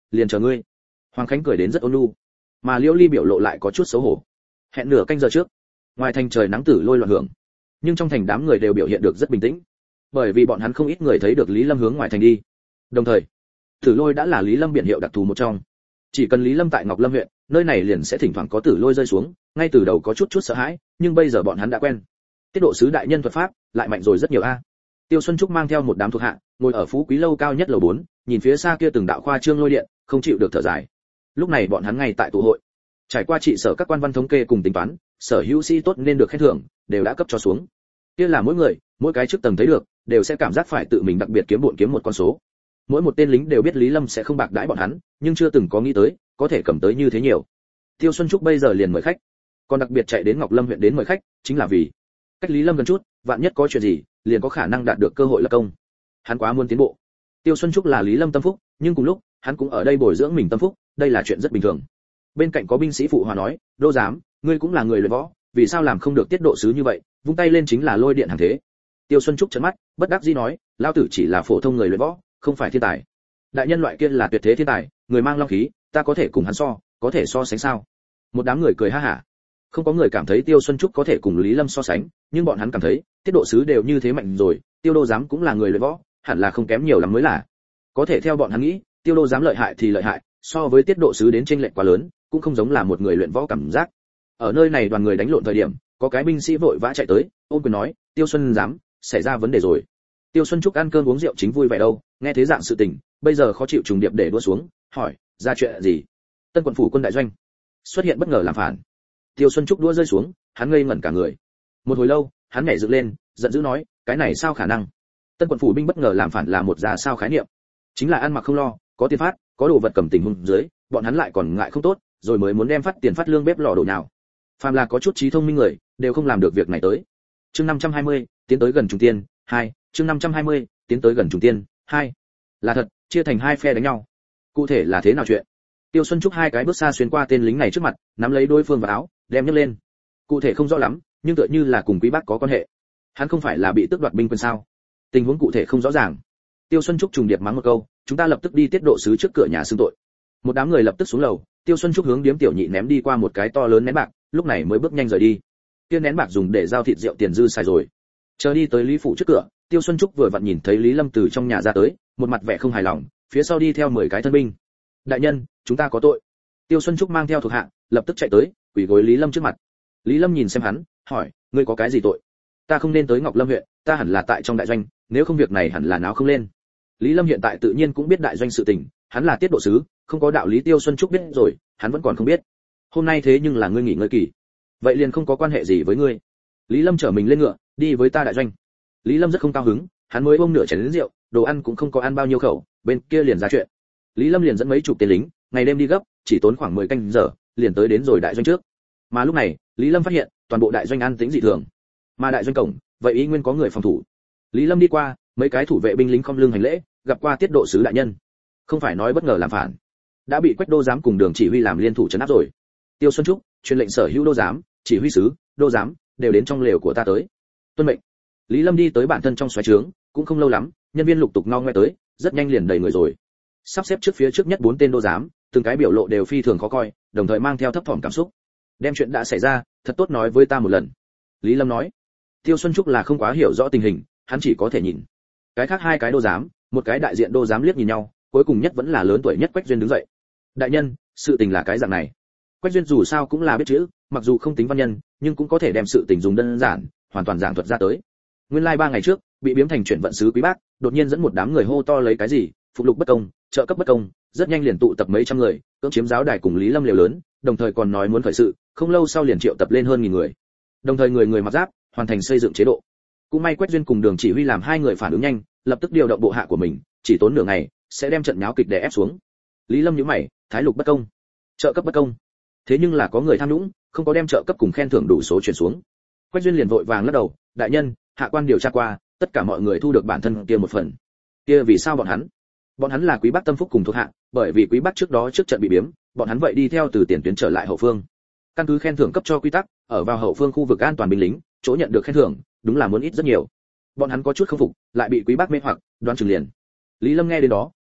liền chờ ngươi. Hoàng Khánh cười đến rất ôn nhu, mà Liễu Ly biểu lộ lại có chút xấu hổ. Hẹn nửa canh giờ trước, ngoài thành trời nắng tử lôi loạn hưởng, nhưng trong thành đám người đều biểu hiện được rất bình tĩnh, bởi vì bọn hắn không ít người thấy được Lý Lâm hướng ngoài thành đi. Đồng thời, tử lôi đã là Lý Lâm biển hiệu đặc thù một trong. Chỉ cần Lý Lâm tại Ngọc Lâm huyện, nơi này liền sẽ thỉnh thoảng có tử lôi rơi xuống, ngay từ đầu có chút sợ hãi, nhưng bây giờ bọn hắn đã quen. Tiết độ sứ đại nhân thuật pháp lại mạnh rồi rất nhiều a. Tiêu Xuân Trúc mang theo một đám thuộc hạ, ngồi ở Phú Quý lâu cao nhất lầu 4, nhìn phía xa kia từng đạo khoa trương lôi điện, không chịu được thở dài. Lúc này bọn hắn ngay tại tụ hội. Trải qua trị sở các quan văn thống kê cùng tính toán, sở hữu sĩ tốt nên được khen thưởng, đều đã cấp cho xuống. Kia là mỗi người, mỗi cái chức tầng thấy được, đều sẽ cảm giác phải tự mình đặc biệt kiếm một con số. Mỗi một tên lính đều biết Lý Lâm sẽ không bạc đãi bọn hắn, nhưng chưa từng có nghĩ tới, có thể cầm tới như thế nhiều. Tiêu Xuân Trúc bây giờ liền mời khách, còn đặc biệt chạy đến Ngọc Lâm huyện đến mời khách, chính là vì cách Lý Lâm gần chút, vạn nhất có chuyện gì, liền có khả năng đạt được cơ hội lập công. Hắn quá muốn tiến bộ. Tiêu Xuân Trúc là Lý Lâm tâm phúc, nhưng cùng lúc, hắn cũng ở đây bồi dưỡng mình tâm phúc, đây là chuyện rất bình thường. Bên cạnh có binh sĩ phụ hòa nói, "Đô giám, ngươi cũng là người luyện võ, vì sao làm không được tiết độ sứ như vậy?" Vung tay lên chính là lôi điện hàng thế. Tiêu Xuân Trúc trợn mắt, bất đắc dĩ nói, "Lão tử chỉ là phổ thông người luyện võ, không phải thiên tài. Đại nhân loại kia là tuyệt thế thiên tài, người mang long khí, ta có thể cùng hắn so, có thể so sánh sao?" Một đám người cười ha hả. Không có người cảm thấy Tiêu Xuân Trúc có thể cùng Lý Lâm so sánh, nhưng bọn hắn cảm thấy, tiết độ sứ đều như thế mạnh rồi, Tiêu đô giám cũng là người luyện võ, hẳn là không kém nhiều lắm mới là. Có thể theo bọn hắn nghĩ, Tiêu đô giám lợi hại thì lợi hại, so với tiết độ sứ đến chênh lệch quá lớn, cũng không giống là một người luyện võ cảm giác. Ở nơi này đoàn người đánh lộn thời điểm, có cái binh sĩ vội vã chạy tới, ôm quyền nói, "Tiêu Xuân giám, xảy ra vấn đề rồi." Tiêu Xuân Trúc ăn cơm uống rượu chính vui vẻ đâu, nghe thế dạng sự tình, bây giờ khó chịu trùng điệp để đua xuống, hỏi, "Ra chuyện gì?" Tân quận phủ quân đại doanh xuất hiện bất ngờ làm phản. Tiêu Xuân Trúc đua rơi xuống, hắn ngây ngẩn cả người. Một hồi lâu, hắn nhảy dựng lên, giận dữ nói, "Cái này sao khả năng? Tân quận phủ binh bất ngờ làm phản là một ra sao khái niệm? Chính là ăn mặc không lo, có tiền phát, có đồ vật cầm tình huống dưới, bọn hắn lại còn ngại không tốt, rồi mới muốn đem phát tiền phát lương bếp lò đổ nào. Phàm là có chút trí thông minh người, đều không làm được việc này tới." Chương 520, tiến tới gần trùng tiên, 2, chương 520, tiến tới gần trùng tiên, 2. Là thật, chia thành hai phe đánh nhau. Cụ thể là thế nào chuyện? Tiêu Xuân Trúc hai cái bước xa xuyên qua tên lính này trước mặt, nắm lấy đối phương vào áo, đem nhấc lên. Cụ thể không rõ lắm, nhưng tựa như là cùng Quý Bác có quan hệ. Hắn không phải là bị tước đoạt binh quyền sao? Tình huống cụ thể không rõ ràng. Tiêu Xuân Trúc trùng điệp mắng một câu, "Chúng ta lập tức đi tiết độ sứ trước cửa nhà xưng tội." Một đám người lập tức xuống lầu, Tiêu Xuân Trúc hướng điếm tiểu nhị ném đi qua một cái to lớn nén bạc, lúc này mới bước nhanh rời đi. Kia nén bạc dùng để giao thịt rượu tiền dư xài rồi. Chờ đi tới Lý phủ trước cửa, Tiêu Xuân Trúc vừa vặn nhìn thấy Lý Lâm từ trong nhà ra tới, một mặt vẻ không hài lòng, phía sau đi theo 10 cái thân binh. "Đại nhân, chúng ta có tội." Tiêu Xuân Trúc mang theo thuộc hạ, lập tức chạy tới, quỳ gối Lý Lâm trước mặt. Lý Lâm nhìn xem hắn, hỏi, "Ngươi có cái gì tội?" "Ta không nên tới Ngọc Lâm huyện, ta hẳn là tại trong đại doanh, nếu không việc này hẳn là náo không lên." Lý Lâm hiện tại tự nhiên cũng biết đại doanh sự tình, hắn là tiết độ sứ, không có đạo lý Tiêu Xuân Trúc biết rồi, hắn vẫn còn không biết. "Hôm nay thế nhưng là ngươi nghỉ ngơi kỳ, vậy liền không có quan hệ gì với ngươi." Lý Lâm trở mình lên ngựa, "Đi với ta đại doanh." Lý Lâm rất không cao hứng, hắn mới bông nửa chén đến rượu, đồ ăn cũng không có ăn bao nhiêu khẩu, bên kia liền ra chuyện. Lý Lâm liền dẫn mấy chục tên lính, ngày đêm đi gấp, chỉ tốn khoảng 10 canh giờ, liền tới đến rồi đại doanh trước. Mà lúc này, Lý Lâm phát hiện, toàn bộ đại doanh an tĩnh dị thường. Mà đại doanh cổng, vậy ý nguyên có người phòng thủ. Lý Lâm đi qua, mấy cái thủ vệ binh lính khom lưng hành lễ, gặp qua tiết độ sứ đại nhân. Không phải nói bất ngờ làm phản, đã bị Quách đô giám cùng Đường chỉ huy làm liên thủ trấn áp rồi. Tiêu Xuân Trúc truyền lệnh sở hữu đô giám, chỉ huy sứ, đô giám đều đến trong lều của ta tới. Tuân mệnh. Lý Lâm đi tới bản thân trong xoáy trướng, cũng không lâu lắm, nhân viên lục tục ngao ngoe tới, rất nhanh liền đầy người rồi. Sắp xếp trước phía trước nhất 4 tên đô giám, từng cái biểu lộ đều phi thường khó coi, đồng thời mang theo thấp thỏm cảm xúc. "Đem chuyện đã xảy ra, thật tốt nói với ta một lần." Lý Lâm nói. Tiêu Xuân Trúc là không quá hiểu rõ tình hình, hắn chỉ có thể nhìn. Cái khác hai cái đô giám, một cái đại diện đô giám liếc nhìn nhau, cuối cùng nhất vẫn là lớn tuổi nhất Quách Duyên đứng dậy. "Đại nhân, sự tình là cái dạng này." Quách Duyên dù sao cũng là biết chữ, mặc dù không tính văn nhân, nhưng cũng có thể đem sự tình dùng đơn giản, hoàn toàn giảng thuật ra tới. Nguyên lai 3 ngày trước, bị biếm thành chuyển vận sứ Quý Bác, đột nhiên dẫn một đám người hô to lấy cái gì, phục lục bất công, trợ cấp bất công, rất nhanh liền tụ tập mấy trăm người, cưỡng chiếm giáo đài cùng Lý Lâm liều lớn, đồng thời còn nói muốn khởi sự, không lâu sau liền triệu tập lên hơn 1000 người. Đồng thời người người mặc giáp, hoàn thành xây dựng chế độ. Cũng may Quách Duyên cùng Đường chỉ huy làm hai người phản ứng nhanh, lập tức điều động bộ hạ của mình, chỉ tốn nửa ngày, sẽ đem trận nháo kịch đè ép xuống. Lý Lâm nhíu mày, thái lục bất công, trợ cấp bất công. Thế nhưng là có người tham nhũng, không có đem trợ cấp cùng khen thưởng đủ số chuyển xuống. Quách Duyên liền vội vàng lắc đầu, "Đại nhân, hạ quan điều tra qua, tất cả mọi người thu được bản thân kia một phần." "Kia vì sao bọn hắn?" "Bọn hắn là Quý Bác tâm phúc cùng thuộc hạ, bởi vì Quý Bác trước đó trước trận bị biếm, bọn hắn vậy đi theo từ tiền tuyến trở lại hậu phương. Căn cứ khen thưởng cấp cho quy tắc, ở vào hậu phương khu vực an toàn binh lính, chỗ nhận được khen thưởng, đúng là muốn ít rất nhiều. Bọn hắn có chút không phục, lại bị Quý Bác mê hoặc, đoán chừng liền." Lý Lâm nghe đến đó,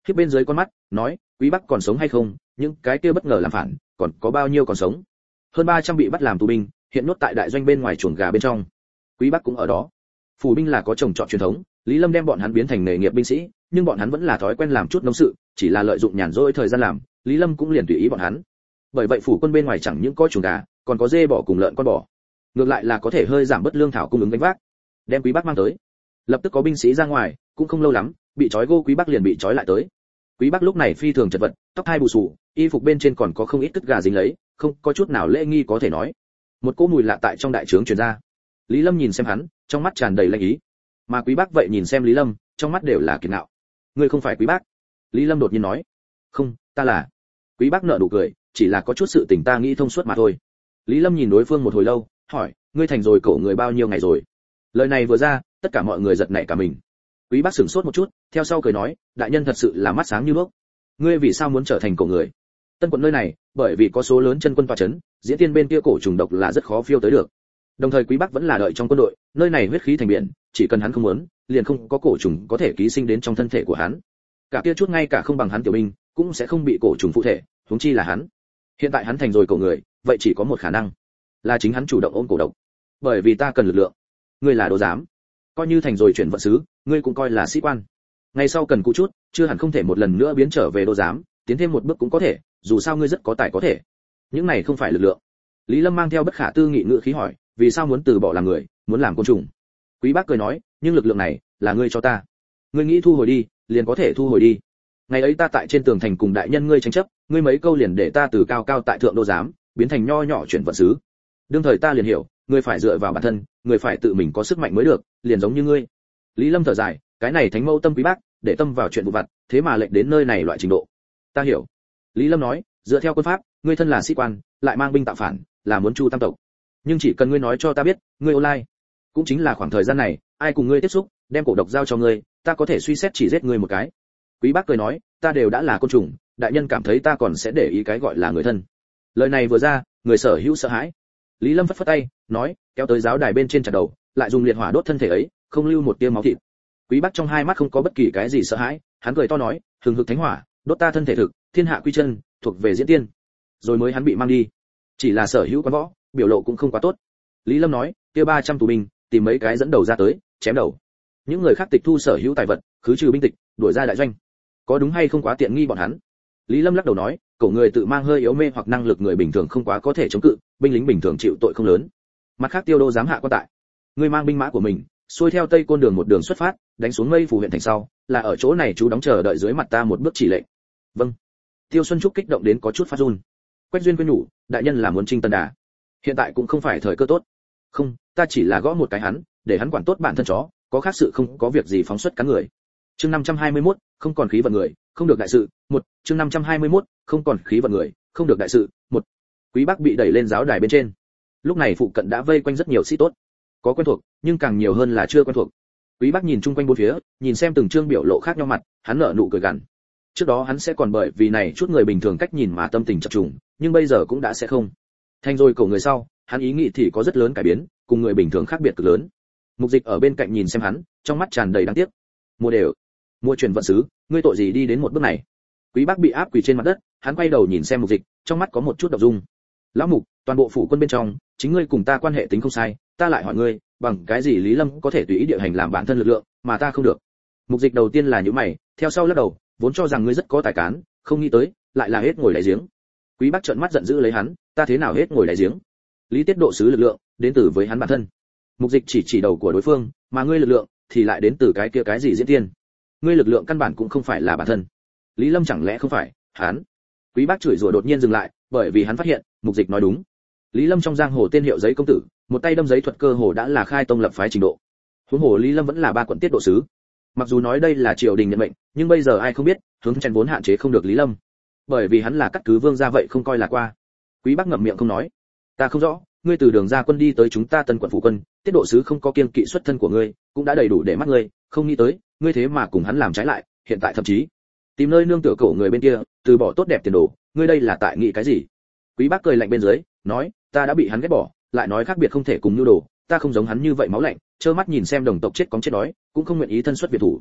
khép bên dưới con mắt, nói, Quý Bắc còn sống hay không, những cái kia bất ngờ làm phản, còn có bao nhiêu còn sống? Hơn 300 bị bắt làm tù binh, hiện nốt tại đại doanh bên ngoài chuồng gà bên trong. Quý Bắc cũng ở đó. Phủ binh là có trồng trọt truyền thống, Lý Lâm đem bọn hắn biến thành nghề nghiệp binh sĩ, nhưng bọn hắn vẫn là thói quen làm chút nông sự, chỉ là lợi dụng nhàn rỗi thời gian làm, Lý Lâm cũng liền tùy ý bọn hắn. Bởi vậy phủ quân bên ngoài chẳng những có chuồng gà, còn có dê bò cùng lợn con bò. Ngược lại là có thể hơi giảm bớt lương thảo cung ứng gánh vác. Đem Quý Bắc mang tới. Lập tức có binh sĩ ra ngoài, cũng không lâu lắm, bị trói gô Quý Bắc liền bị trói lại tới. Quý Bắc lúc này phi thường chật vật, tóc hai bù xù, y phục bên trên còn có không ít cứt gà dính lấy, không có chút nào lễ nghi có thể nói. Một cỗ mùi lạ tại trong đại trướng truyền ra. Lý Lâm nhìn xem hắn, trong mắt tràn đầy lanh ý. Mà Quý Bắc vậy nhìn xem Lý Lâm, trong mắt đều là kiệt ngạo. Ngươi không phải Quý Bắc? Lý Lâm đột nhiên nói. Không, ta là. Quý Bắc nở nụ cười, chỉ là có chút sự tình ta nghĩ thông suốt mà thôi. Lý Lâm nhìn đối phương một hồi lâu, hỏi, ngươi thành rồi cổ người bao nhiêu ngày rồi? Lời này vừa ra, tất cả mọi người giật nảy cả mình. Quý Bắc sửng sốt một chút, theo sau cười nói, đại nhân thật sự là mắt sáng như đuốc. Ngươi vì sao muốn trở thành cổ người? Tân quận nơi này, bởi vì có số lớn chân quân tọa chấn, diễn tiên bên kia cổ trùng độc là rất khó phiêu tới được. Đồng thời Quý Bắc vẫn là đợi trong quân đội, nơi này huyết khí thành biển, chỉ cần hắn không muốn, liền không có cổ trùng có thể ký sinh đến trong thân thể của hắn. Cả kia chút ngay cả không bằng hắn tiểu binh, cũng sẽ không bị cổ trùng phụ thể, huống chi là hắn. Hiện tại hắn thành rồi cổ người, vậy chỉ có một khả năng, là chính hắn chủ động ôm cổ độc. Bởi vì ta cần lực lượng. Ngươi là đồ giám, coi như thành rồi chuyển vận sứ, ngươi cũng coi là sĩ quan. Ngày sau cần cụ chút, chưa hẳn không thể một lần nữa biến trở về đô giám, tiến thêm một bước cũng có thể, dù sao ngươi rất có tài có thể. Những này không phải lực lượng. Lý Lâm mang theo bất khả tư nghị ngữ khí hỏi, vì sao muốn từ bỏ làm người, muốn làm côn trùng? Quý Bắc cười nói, nhưng lực lượng này là ngươi cho ta. Ngươi nghĩ thu hồi đi, liền có thể thu hồi đi. Ngày ấy ta tại trên tường thành cùng đại nhân ngươi tranh chấp, ngươi mấy câu liền để ta từ cao cao tại thượng đô giám, biến thành nho nhỏ chuyển vận sứ. Đương thời ta liền hiểu, ngươi phải dựa vào bản thân, ngươi phải tự mình có sức mạnh mới được, liền giống như ngươi. Lý Lâm thở dài, cái này thánh mẫu tâm Quý Bắc, để tâm vào chuyện vụ vặt, thế mà lệnh đến nơi này loại trình độ. Ta hiểu. Lý Lâm nói, dựa theo quân pháp, ngươi thân là sĩ quan, lại mang binh tạo phản, là muốn chu tam tộc. Nhưng chỉ cần ngươi nói cho ta biết, ngươi online, cũng chính là khoảng thời gian này, ai cùng ngươi tiếp xúc, đem cổ độc giao cho ngươi, ta có thể suy xét chỉ giết ngươi một cái. Quý Bắc cười nói, ta đều đã là côn trùng, đại nhân cảm thấy ta còn sẽ để ý cái gọi là người thân. Lời này vừa ra, người sở hữu sợ hãi. Lý Lâm phất phất tay, nói, kéo tới giáo đài bên trên chặt đầu, lại dùng liệt hỏa đốt thân thể ấy, không lưu một tia máu thịt. Quý Bắc trong hai mắt không có bất kỳ cái gì sợ hãi, hắn cười to nói, hừng hực thánh hỏa, đốt ta thân thể thực, thiên hạ quy chân, thuộc về diễn tiên. Rồi mới hắn bị mang đi. Chỉ là sở hữu quán võ, biểu lộ cũng không quá tốt. Lý Lâm nói, kia 300 tù binh, tìm mấy cái dẫn đầu ra tới, chém đầu. Những người khác tịch thu sở hữu tài vật, khứ trừ binh tịch, đuổi ra đại doanh. Có đúng hay không quá tiện nghi bọn hắn? Lý Lâm lắc đầu nói, cổ người tự mang hơi yếu mê hoặc năng lực người bình thường không quá có thể chống cự, binh lính bình thường chịu tội không lớn. Mặt khác Tiêu Đô dám hạ quan tại, ngươi mang binh mã của mình, xuôi theo tây côn đường một đường xuất phát, đánh xuống Mây Phủ huyện thành sau, là ở chỗ này chú đóng chờ đợi dưới mặt ta một bước chỉ lệnh. Vâng. Tiêu Xuân Trúc kích động đến có chút phát run. Quách Duyên quyên nhủ, đại nhân là muốn trinh Tân Đà. Hiện tại cũng không phải thời cơ tốt. Không, ta chỉ là gõ một cái hắn, để hắn quản tốt bản thân chó, có khác sự không có việc gì phóng xuất cắn người. Chương 521, không còn khí vận người, không được đại sự. Một, chương 521, không còn khí vận người, không được đại sự. Một. Quý Bắc bị đẩy lên giáo đài bên trên. Lúc này phụ cận đã vây quanh rất nhiều sĩ tốt. Có quen thuộc, nhưng càng nhiều hơn là chưa quen thuộc. Quý Bắc nhìn chung quanh bốn phía, nhìn xem từng trương biểu lộ khác nhau mặt, hắn nở nụ cười gằn. Trước đó hắn sẽ còn bởi vì này chút người bình thường cách nhìn mà tâm tình chập trùng, nhưng bây giờ cũng đã sẽ không. Thành rồi cổ người sau, hắn ý nghĩ thì có rất lớn cải biến, cùng người bình thường khác biệt cực lớn. Mục Dịch ở bên cạnh nhìn xem hắn, trong mắt tràn đầy đáng tiếc. Mua đều, mua truyền vận sứ, ngươi tội gì đi đến một bước này? Quý Bắc bị áp quỳ trên mặt đất, hắn quay đầu nhìn xem Mục Dịch, trong mắt có một chút động dung. Lão Mục, toàn bộ phủ quân bên trong, chính ngươi cùng ta quan hệ tính không sai, ta lại hỏi ngươi, bằng cái gì Lý Lâm có thể tùy ý địa hành làm bản thân lực lượng, mà ta không được? Mục Dịch đầu tiên là nhíu mày, theo sau lắc đầu, vốn cho rằng ngươi rất có tài cán, không nghĩ tới, lại là hết ngồi đáy giếng. Quý Bắc trợn mắt giận dữ lấy hắn, ta thế nào hết ngồi đáy giếng? Lý Tiết độ sứ lực lượng, đến từ với hắn bản thân. Mục Dịch chỉ đầu của đối phương, mà ngươi lực lượng thì lại đến từ cái kia cái gì diễn tiên. Ngươi lực lượng căn bản cũng không phải là bản thân. Lý Lâm chẳng lẽ không phải, hắn? Quý Bắc chửi rủa đột nhiên dừng lại, bởi vì hắn phát hiện, Mục Dịch nói đúng. Lý Lâm trong giang hồ tên hiệu giấy công tử, một tay đâm giấy thuật cơ hồ đã là khai tông lập phái trình độ. Huống hồ Lý Lâm vẫn là 3 quận tiết độ sứ. Mặc dù nói đây là triều đình nhận mệnh, nhưng bây giờ ai không biết, hướng chèn vốn hạn chế không được Lý Lâm. Bởi vì hắn là cắt cứ vương gia vậy không coi là qua. Quý Bắc ngậm miệng không nói. Ta không rõ, ngươi từ đường ra quân đi tới chúng ta Tân quận phủ quân, tiết độ sứ không có kiêng kỵ xuất thân của ngươi, cũng đã đầy đủ để mắt ngươi, không nghĩ tới, ngươi thế mà cùng hắn làm trái lại, hiện tại thậm chí tìm nơi nương tựa cổ người bên kia, từ bỏ tốt đẹp tiền đồ, ngươi đây là tại nghĩ cái gì? Quý Bắc cười lạnh bên dưới, nói, ta đã bị hắn ghét bỏ, lại nói khác biệt không thể cùng nhu đồ, ta không giống hắn như vậy máu lạnh, trơ mắt nhìn xem đồng tộc chết cóng chết đói, cũng không nguyện ý thân xuất biệt thủ.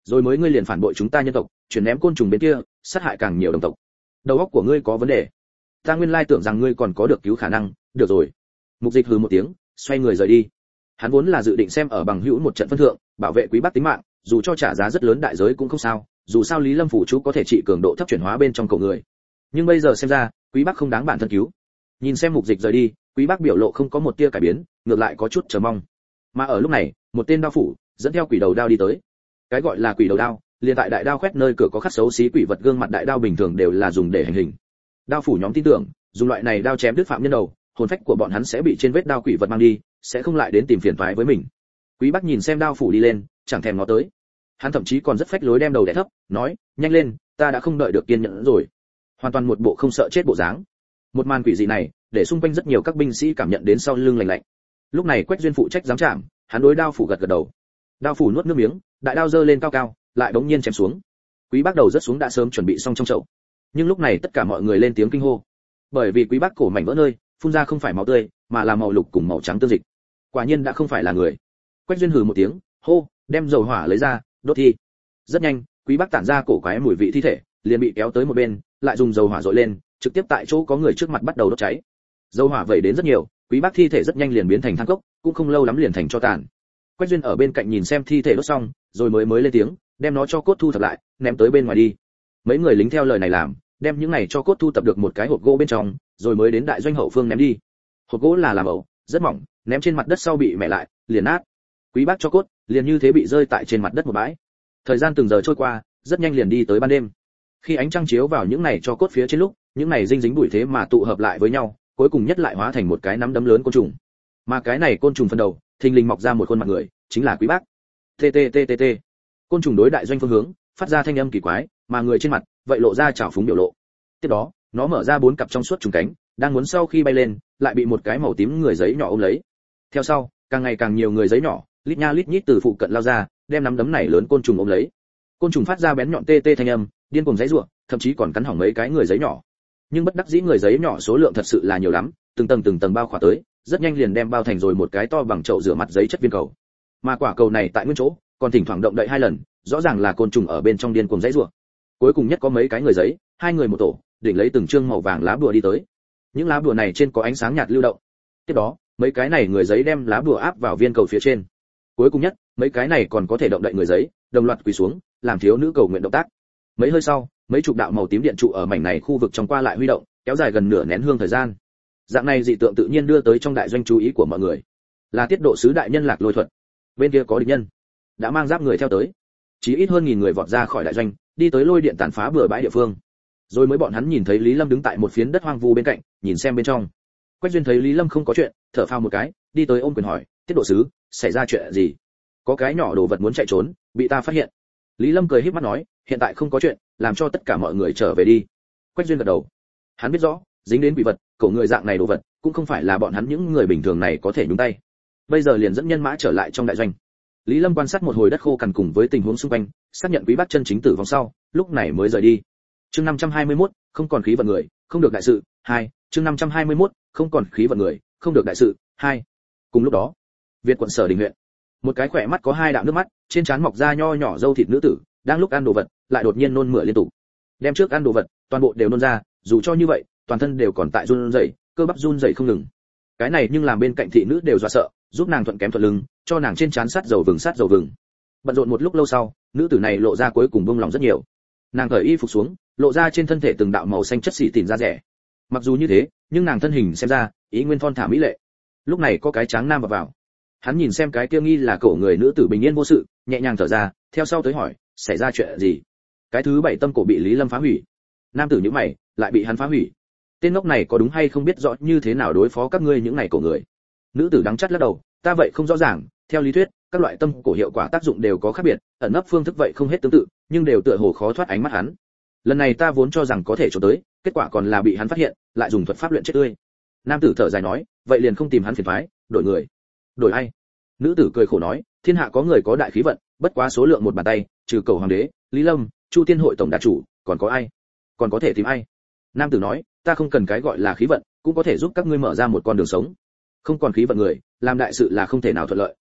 rồi mới ngươi liền phản bội chúng ta nhân tộc, chuyển ném côn trùng bên kia, sát hại càng nhiều đồng tộc. Đầu óc của ngươi có vấn đề. Ta nguyên lai tưởng rằng ngươi còn có được cứu khả năng, được rồi. Mục Dịch hừ một tiếng, xoay người rời đi. Hắn vốn là dự định xem ở bằng hữu một trận phân thượng, bảo vệ Quý Bắc tính mạng, dù cho trả giá rất lớn đại giới cũng không sao, dù sao Lý Lâm phủ chú có thể trị cường độ thấp chuyển hóa bên trong cổ người. Nhưng bây giờ xem ra, Quý Bắc không đáng bản thân cứu. Nhìn xem Mục Dịch rời đi, Quý Bắc biểu lộ không có một tia cải biến, ngược lại có chút chờ mong. Mà ở lúc này, một tên đao phủ dẫn theo quỷ đầu đao đi tới. Cái gọi là quỷ đầu đao, liền tại đại đao khoét nơi cửa có khắc xấu xí quỷ vật gương mặt đại đao bình thường đều là dùng để hành hình. Đao phủ nhóm tin tưởng, dùng loại này đao chém đứt phạm nhân đầu, hồn phách của bọn hắn sẽ bị trên vết đao quỷ vật mang đi, sẽ không lại đến tìm phiền toái với mình. Quý Bắc nhìn xem đao phủ đi lên, chẳng thèm ngó tới. Hắn thậm chí còn rất phách lối đem đầu đè thấp, nói, nhanh lên, ta đã không đợi được kiên nhẫn rồi. Hoàn toàn một bộ không sợ chết bộ dáng. Một màn quỷ dị này, để xung quanh rất nhiều các binh sĩ cảm nhận đến sau lưng lạnh lạnh. Lúc này Quách Duyên phụ trách giám trạm, hắn đối đao phủ gật gật đầu. Đao phủ nuốt nước miếng, đại đao giơ lên cao cao, lại bỗng nhiên chém xuống. Quý Bắc đầu rất xuống đã sớm chuẩn bị xong trong chậu. Nhưng lúc này tất cả mọi người lên tiếng kinh hô. Bởi vì Quý Bắc cổ mảnh vỡ nơi, phun ra không phải máu tươi, mà là màu lục cùng màu trắng tương dịch. Quả nhiên đã không phải là người. Quách Duyên hừ một tiếng, hô, đem dầu hỏa lấy ra, đốt thi. Rất nhanh, Quý Bắc tản ra cổ quái mùi vị thi thể, liền bị kéo tới một bên, lại dùng dầu hỏa dội lên, trực tiếp tại chỗ có người trước mặt bắt đầu đốt cháy. Dầu hỏa vẩy đến rất nhiều, Quý Bắc thi thể rất nhanh liền biến thành than cốc, cũng không lâu lắm liền thành tro tàn. Quách Duyên ở bên cạnh nhìn xem thi thể đốt xong, rồi mới lên tiếng, đem nó cho cốt thu thập lại, ném tới bên ngoài đi. Mấy người lính theo lời này làm, đem những này cho cốt thu thập được một cái hộp gỗ bên trong, rồi mới đến đại doanh hậu phương ném đi. Hộp gỗ là làm ẩu, rất mỏng, ném trên mặt đất sau bị mẻ lại, liền nát. Quý Bắc cho cốt, liền như thế bị rơi tại trên mặt đất một bãi. Thời gian từng giờ trôi qua, rất nhanh liền đi tới ban đêm. Khi ánh trăng chiếu vào những này cho cốt phía trên lúc, những này dinh dính bụi thế mà tụ hợp lại với nhau, cuối cùng nhất lại hóa thành một cái nắm đấm lớn côn trùng. Mà cái này côn trùng phần đầu, thình lình mọc ra một khuôn mặt người, chính là Quý Bắc. TTTTT. Côn trùng đối đại doanh phương hướng, phát ra thanh âm kỳ quái, mà người trên mặt, vậy lộ ra trào phúng biểu lộ. Tiếp đó, nó mở ra 4 cặp trong suốt trùng cánh, đang muốn sau khi bay lên, lại bị một cái màu tím người giấy nhỏ ôm lấy. Theo sau, càng ngày càng nhiều người giấy nhỏ, lít nha lít nhít từ phụ cận lao ra, đem nắm đấm này lớn côn trùng ôm lấy. Côn trùng phát ra bén nhọn tê tê thanh âm, điên cuồng giãy giụa, thậm chí còn cắn hỏng mấy cái người giấy nhỏ. Nhưng bất đắc dĩ người giấy nhỏ số lượng thật sự là nhiều lắm, từng tầng bao khỏa tới, rất nhanh liền đem bao thành rồi một cái to bằng chậu rửa mặt giấy chất viên cầu. Mà quả cầu này tại nguyên chỗ, còn thỉnh thoảng động đậy 2 lần, rõ ràng là côn trùng ở bên trong điên cuồng giãy giụa. Cuối cùng nhất có mấy cái người giấy, 2 người một tổ, đỉnh lấy từng trương màu vàng lá bùa đi tới. Những lá bùa này trên có ánh sáng nhạt lưu động. Tiếp đó, mấy cái này người giấy đem lá bùa áp vào viên cầu phía trên. Cuối cùng nhất, mấy cái này còn có thể động đậy người giấy, đồng loạt quỳ xuống, làm thiếu nữ cầu nguyện động tác. Mấy hơi sau, mấy chục đạo màu tím điện trụ ở mảnh này khu vực trong qua lại huy động, kéo dài gần nửa nén hương thời gian. Dạng này dị tượng tự nhiên đưa tới trong đại doanh chú ý của mọi người. Là tiết độ sứ đại nhân Lạc Lôi Thuật. Bên kia có địch nhân, đã mang giáp người theo tới. Chỉ ít hơn 1000 người vọt ra khỏi đại doanh, đi tới lôi điện tàn phá bừa bãi địa phương. Rồi mới bọn hắn nhìn thấy Lý Lâm đứng tại một phiến đất hoang vu bên cạnh, nhìn xem bên trong. Quách Duyên thấy Lý Lâm không có chuyện, thở phào một cái, đi tới ôm quyền hỏi, tiết độ sứ, xảy ra chuyện gì? Có cái nhỏ đồ vật muốn chạy trốn, bị ta phát hiện. Lý Lâm cười híp mắt nói, hiện tại không có chuyện, làm cho tất cả mọi người trở về đi. Quách Duyên gật đầu. Hắn biết rõ, dính đến quỷ vật, cổ người dạng này đồ vật, cũng không phải là bọn hắn những người bình thường này có thể nhúng tay. Bây giờ liền dẫn nhân mã trở lại trong đại doanh. Lý Lâm quan sát một hồi đất khô cằn cùng với tình huống xung quanh, xác nhận Quý Bắc chân chính tử vong sau, lúc này mới rời đi. Chương 521, không còn khí vận người, không được đại sự. 2, chương 521, không còn khí vận người, không được đại sự. 2. Cùng lúc đó, Việt quận Sở Đình huyện, một cái khỏe mắt có 2 đạo nước mắt, trên trán mọc ra nho nhỏ râu thịt nữ tử, đang lúc ăn đồ vật, lại đột nhiên nôn mửa liên tục. Đem trước ăn đồ vật, toàn bộ đều nôn ra, dù cho như vậy, toàn thân đều còn tại run rẩy, cơ bắp run rẩy không ngừng. Cái này nhưng làm bên cạnh thị nữ đều dọa sợ, giúp nàng thuận kém thuận lưng, cho nàng trên trán sát dầu vừng. Bận rộn một lúc lâu sau, nữ tử này lộ ra cuối cùng buông lòng rất nhiều. Nàng cởi y phục xuống, lộ ra trên thân thể từng đạo màu xanh chất xỉ tỉn da rẻ. Mặc dù như thế, nhưng nàng thân hình xem ra, ý nguyên thon thả mỹ lệ. Lúc này có cái tráng nam vào. Hắn nhìn xem cái kia nghi là cổ người nữ tử bình yên vô sự, nhẹ nhàng thở ra, theo sau tới hỏi, xảy ra chuyện gì? Cái thứ 7 tâm cổ bị Lý Lâm phá hủy. Nam tử nhíu mày, lại bị hắn phá hủy. Tên ngốc này có đúng hay không biết rõ như thế nào đối phó các ngươi những này cổ người? Nữ tử đắng chắt lắc đầu, ta vậy không rõ ràng, theo lý thuyết, các loại tâm cổ hiệu quả tác dụng đều có khác biệt, ẩn nấp phương thức vậy không hết tương tự, nhưng đều tựa hồ khó thoát ánh mắt hắn. Lần này ta vốn cho rằng có thể trốn tới, kết quả còn là bị hắn phát hiện, lại dùng thuật pháp luyện chết tươi. Nam tử thở dài nói, vậy liền không tìm hắn phiền toái, đổi người. Đổi ai? Nữ tử cười khổ nói, thiên hạ có người có đại khí vận, bất quá số lượng một bàn tay, trừ cầu hoàng đế, Lý Lâm, Chu Tiên hội tổng đà chủ, còn có ai? Còn có thể tìm ai? Nam tử nói, ta không cần cái gọi là khí vận, cũng có thể giúp các ngươi mở ra một con đường sống. Không còn khí vận người, làm đại sự là không thể nào thuận lợi.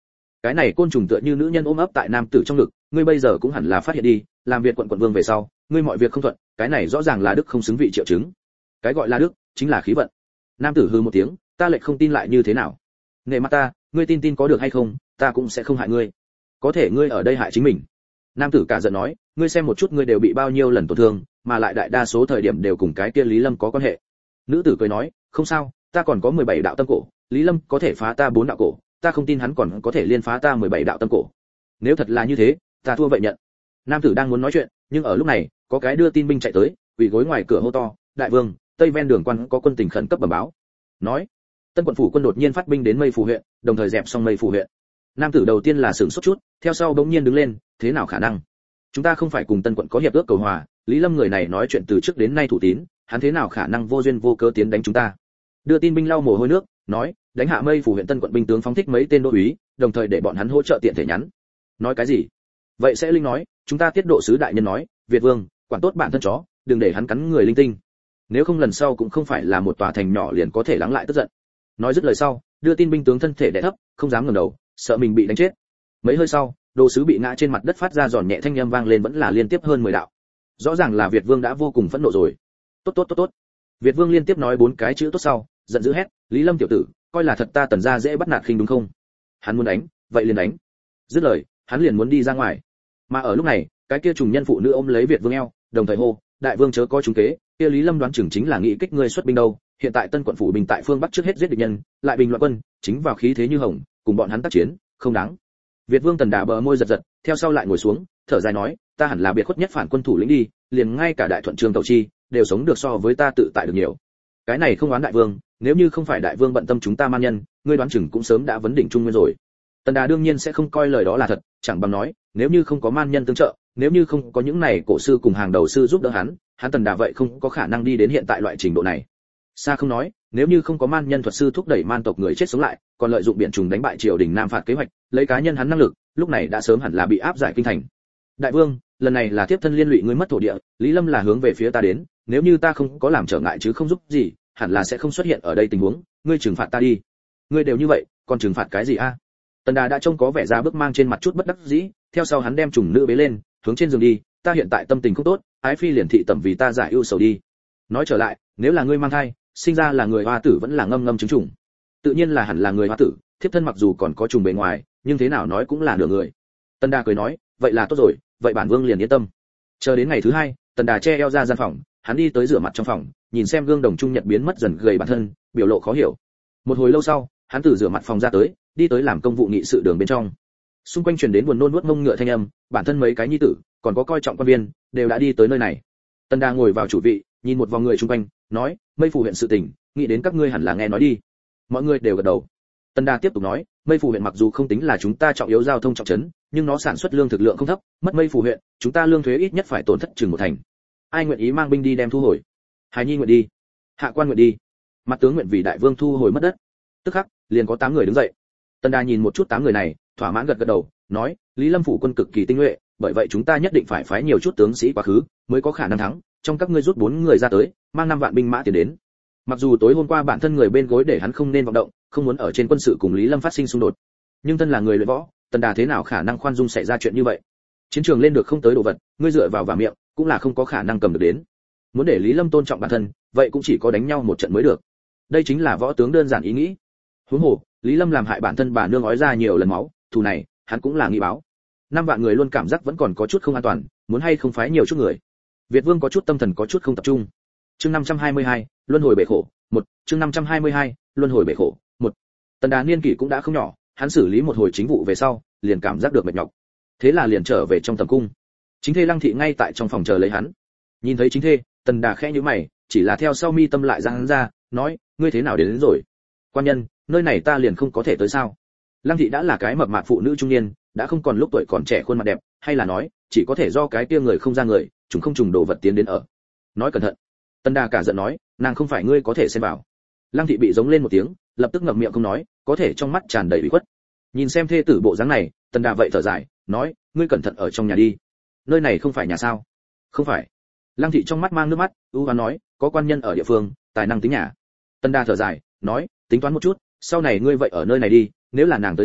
Cái này côn trùng tựa như nữ nhân ôm ấp tại nam tử trong ngực, ngươi bây giờ cũng hẳn là phát hiện đi, làm việc quận vương về sau, ngươi mọi việc không thuận, cái này rõ ràng là đức không xứng vị triệu chứng. Cái gọi là đức, chính là khí vận. Nam tử hừ một tiếng, ta lại không tin lại như thế nào? Nể mặt ta, ngươi tin có được hay không, ta cũng sẽ không hại ngươi. Có thể ngươi ở đây hại chính mình. Nam tử cả giận nói, ngươi xem một chút ngươi đều bị bao nhiêu lần tổn thương, mà lại đại đa số thời điểm đều cùng cái kia Lý Lâm có quan hệ. Nữ tử cười nói, không sao, ta còn có 17 đạo tâm cổ, Lý Lâm có thể phá ta 4 đạo cổ, ta không tin hắn còn có thể liên phá ta 17 đạo tâm cổ. Nếu thật là như thế, ta thua vậy nhận. Nam tử đang muốn nói chuyện, nhưng ở lúc này, có cái đưa tin binh chạy tới, quỳ gối ngoài cửa hô to, đại vương, tây ven đường quan có quân tình khẩn cấp bẩm báo. Nói, Tân quận phủ quân đột nhiên phát binh đến Mây Phủ huyện, đồng thời dẹp xong Mây Phủ huyện. Nam tử đầu tiên là sửng sốt chút, theo sau bỗng nhiên đứng lên, thế nào khả năng? Chúng ta không phải cùng Tân quận có hiệp ước cầu hòa, Lý Lâm người này nói chuyện từ trước đến nay thủ tín, hắn thế nào khả năng vô duyên vô cớ tiến đánh chúng ta? Đưa tin binh lau mồ hôi nước, nói, đánh hạ Mây Phủ huyện Tân quận binh tướng phóng thích mấy tên đô úy, đồng thời để bọn hắn hỗ trợ tiện thể nhắn. Nói cái gì? Vậy sẽ linh nói, chúng ta tiết độ sứ đại nhân nói, Việt vương, quản tốt bản thân chó, đừng để hắn cắn người linh tinh. Nếu không lần sau cũng không phải là một tòa thành nhỏ liền có thể lắng lại tức giận. Nói dứt lời sau, đưa tin binh tướng thân thể đè thấp, không dám ngẩng đầu, sợ mình bị đánh chết. Mấy hơi sau, đồ sứ bị ngã trên mặt đất phát ra giòn nhẹ thanh âm vang lên vẫn là liên tiếp hơn 10 đạo. Rõ ràng là Việt vương đã vô cùng phẫn nộ rồi. Tốt. Việt vương liên tiếp nói 4 cái chữ tốt sau, giận dữ hét, Lý Lâm tiểu tử, coi là thật ta Tần gia dễ bắt nạt khinh đúng không? Hắn muốn đánh, vậy liền đánh. Dứt lời, hắn liền muốn đi ra ngoài. Mà ở lúc này, cái kia trùng nhân phụ nữ ôm lấy Việt vương eo, đồng thời hô, đại vương chớ có trúng kế, kia Lý Lâm đoán chừng chính là nghị kích ngươi xuất binh đâu, hiện tại Tân quận phủ bình tại phương bắc trước hết giết địch nhân, lại bình loạn quân, chính vào khí thế như hồng, cùng bọn hắn tác chiến, không đáng. Việt vương Tần Đà bờ môi giật giật, theo sau lại ngồi xuống, thở dài nói, ta hẳn là biệt khuất nhất phản quân thủ lĩnh đi, liền ngay cả đại thuận trương tàu chi đều sống được so với ta tự tại được nhiều. Cái này không oán đại vương, nếu như không phải đại vương bận tâm chúng ta man nhân, ngươi đoán chừng cũng sớm đã vấn đỉnh trung nguyên rồi. Tần Đà đương nhiên sẽ không coi lời đó là thật, chẳng bằng nói, nếu như không có man nhân tương trợ, nếu như không có những này cổ sư cùng hàng đầu sư giúp đỡ hắn Tần Đà vậy không có khả năng đi đến hiện tại loại trình độ này. Xa không nói, nếu như không có man nhân thuật sư thúc đẩy man tộc người chết sống lại, còn lợi dụng biển trùng đánh bại triều đình Nam phạt kế hoạch, lấy cá nhân hắn năng lực, lúc này đã sớm hẳn là bị áp giải kinh thành. Đại vương, lần này là tiếp thân liên lụy ngươi mất thổ địa, Lý Lâm là hướng về phía ta đến, nếu như ta không có làm trở ngại chứ không giúp gì, hẳn là sẽ không xuất hiện ở đây tình huống, ngươi trừng phạt ta đi. Ngươi đều như vậy, còn trừng phạt cái gì a? Tần Đà đã trông có vẻ ra bước mang trên mặt chút bất đắc dĩ, theo sau hắn đem trùng nữ bế lên, hướng trên giường đi, ta hiện tại tâm tình không tốt, ái phi liền thị tẩm vì ta giải ưu sầu đi. Nói trở lại, nếu là ngươi mang thai, sinh ra là người hoa tử vẫn là ngâm trứng trùng. Tự nhiên là hẳn là người hoa tử, thiếp thân mặc dù còn có trùng bề ngoài, nhưng thế nào nói cũng là nửa người. Tần Đà cười nói, vậy là tốt rồi, vậy bản vương liền yên tâm. Chờ đến ngày thứ 2, Tần Đà che eo ra gian phòng, hắn đi tới rửa mặt trong phòng, nhìn xem gương đồng trung nhật biến mất dần gầy bản thân, biểu lộ khó hiểu. Một hồi lâu sau, hắn từ rửa mặt phòng ra tới, đi tới làm công vụ nghị sự đường bên trong. Xung quanh truyền đến buồn nôn nuốt mông ngựa thanh âm, bản thân mấy cái nhi tử, còn có coi trọng quan viên, đều đã đi tới nơi này. Tần Đà ngồi vào chủ vị, nhìn một vòng người xung quanh, nói, Mây Phủ huyện sự tình, nghĩ đến các ngươi hẳn là nghe nói đi. Mọi người đều gật đầu. Tần Đà tiếp tục nói, Mây Phủ huyện mặc dù không tính là chúng ta trọng yếu giao thông trọng trấn, nhưng nó sản xuất lương thực lượng không thấp, mất Mây Phủ huyện, chúng ta lương thuế ít nhất phải tổn thất chừng 1 thành. Ai nguyện ý mang binh đi đem thu hồi? Hải nhi nguyện đi, hạ quan nguyện đi, mặt tướng nguyện vì đại vương thu hồi mất đất. Tức khắc, liền có 8 người đứng dậy. Tần Đà nhìn một chút 8 người này, thỏa mãn gật đầu, nói, Lý Lâm phủ quân cực kỳ tinh nhuệ, bởi vậy chúng ta nhất định phải phái nhiều chút tướng sĩ quá khứ, mới có khả năng thắng. Trong các ngươi rút 4 người ra tới, mang 5 vạn binh mã tiến đến. Mặc dù tối hôm qua bản thân người bên gối để hắn không nên vọng động, không muốn ở trên quân sự cùng Lý Lâm phát sinh xung đột, nhưng thân là người luyện võ, Tần Đà thế nào khả năng khoan dung xảy ra chuyện như vậy? Chiến trường lên được không tới đồ vật, ngươi dựa vào và miệng, cũng là không có khả năng cầm được đến. Muốn để Lý Lâm tôn trọng bản thân, vậy cũng chỉ có đánh nhau một trận mới được. Đây chính là võ tướng đơn giản ý nghĩ. Huống hồ, Lý Lâm làm hại bản thân bà nương ói ra nhiều lần máu, thù này, hắn cũng là nghi báo. 5 vạn người luôn cảm giác vẫn còn có chút không an toàn, muốn hay không phái nhiều chút người. Việt Vương có chút tâm thần có chút không tập trung. Chương 522, luân hồi bể khổ, 1, chương 522, luân hồi bể khổ, 1. Tần Đà niên kỷ cũng đã không nhỏ, hắn xử lý một hồi chính vụ về sau, liền cảm giác được mệt nhọc. Thế là liền trở về trong tầm cung. Chính thê Lăng thị ngay tại trong phòng chờ lấy hắn. Nhìn thấy chính thê, Tần Đà khẽ nhíu mày, chỉ là theo sau mi tâm lại giang hắn ra, nói, ngươi thế nào đến rồi? Quan nhân, nơi này ta liền không có thể tới sao? Lăng thị đã là cái mập mạp phụ nữ trung niên, đã không còn lúc tuổi còn trẻ khuôn mặt đẹp, hay là nói, chỉ có thể do cái kia người không ra người, chúng không trùng đồ vật tiến đến ở. Nói cẩn thận. Tần Đà cả giận nói, nàng không phải ngươi có thể xen vào. Lăng thị bị giống lên một tiếng, lập tức ngậm miệng không nói, có thể trong mắt tràn đầy ủy khuất. Nhìn xem thê tử bộ dáng này, Tần Đà vậy thở dài, nói, ngươi cẩn thận ở trong nhà đi. Nơi này không phải nhà sao? Không phải. Lăng thị trong mắt mang nước mắt, u hoán nói, có quan nhân ở địa phương, tài năng tính nhà. Tần Đà thở dài, nói, tính toán một chút, sau này ngươi vậy ở nơi này đi, nếu là nàng tới rồi,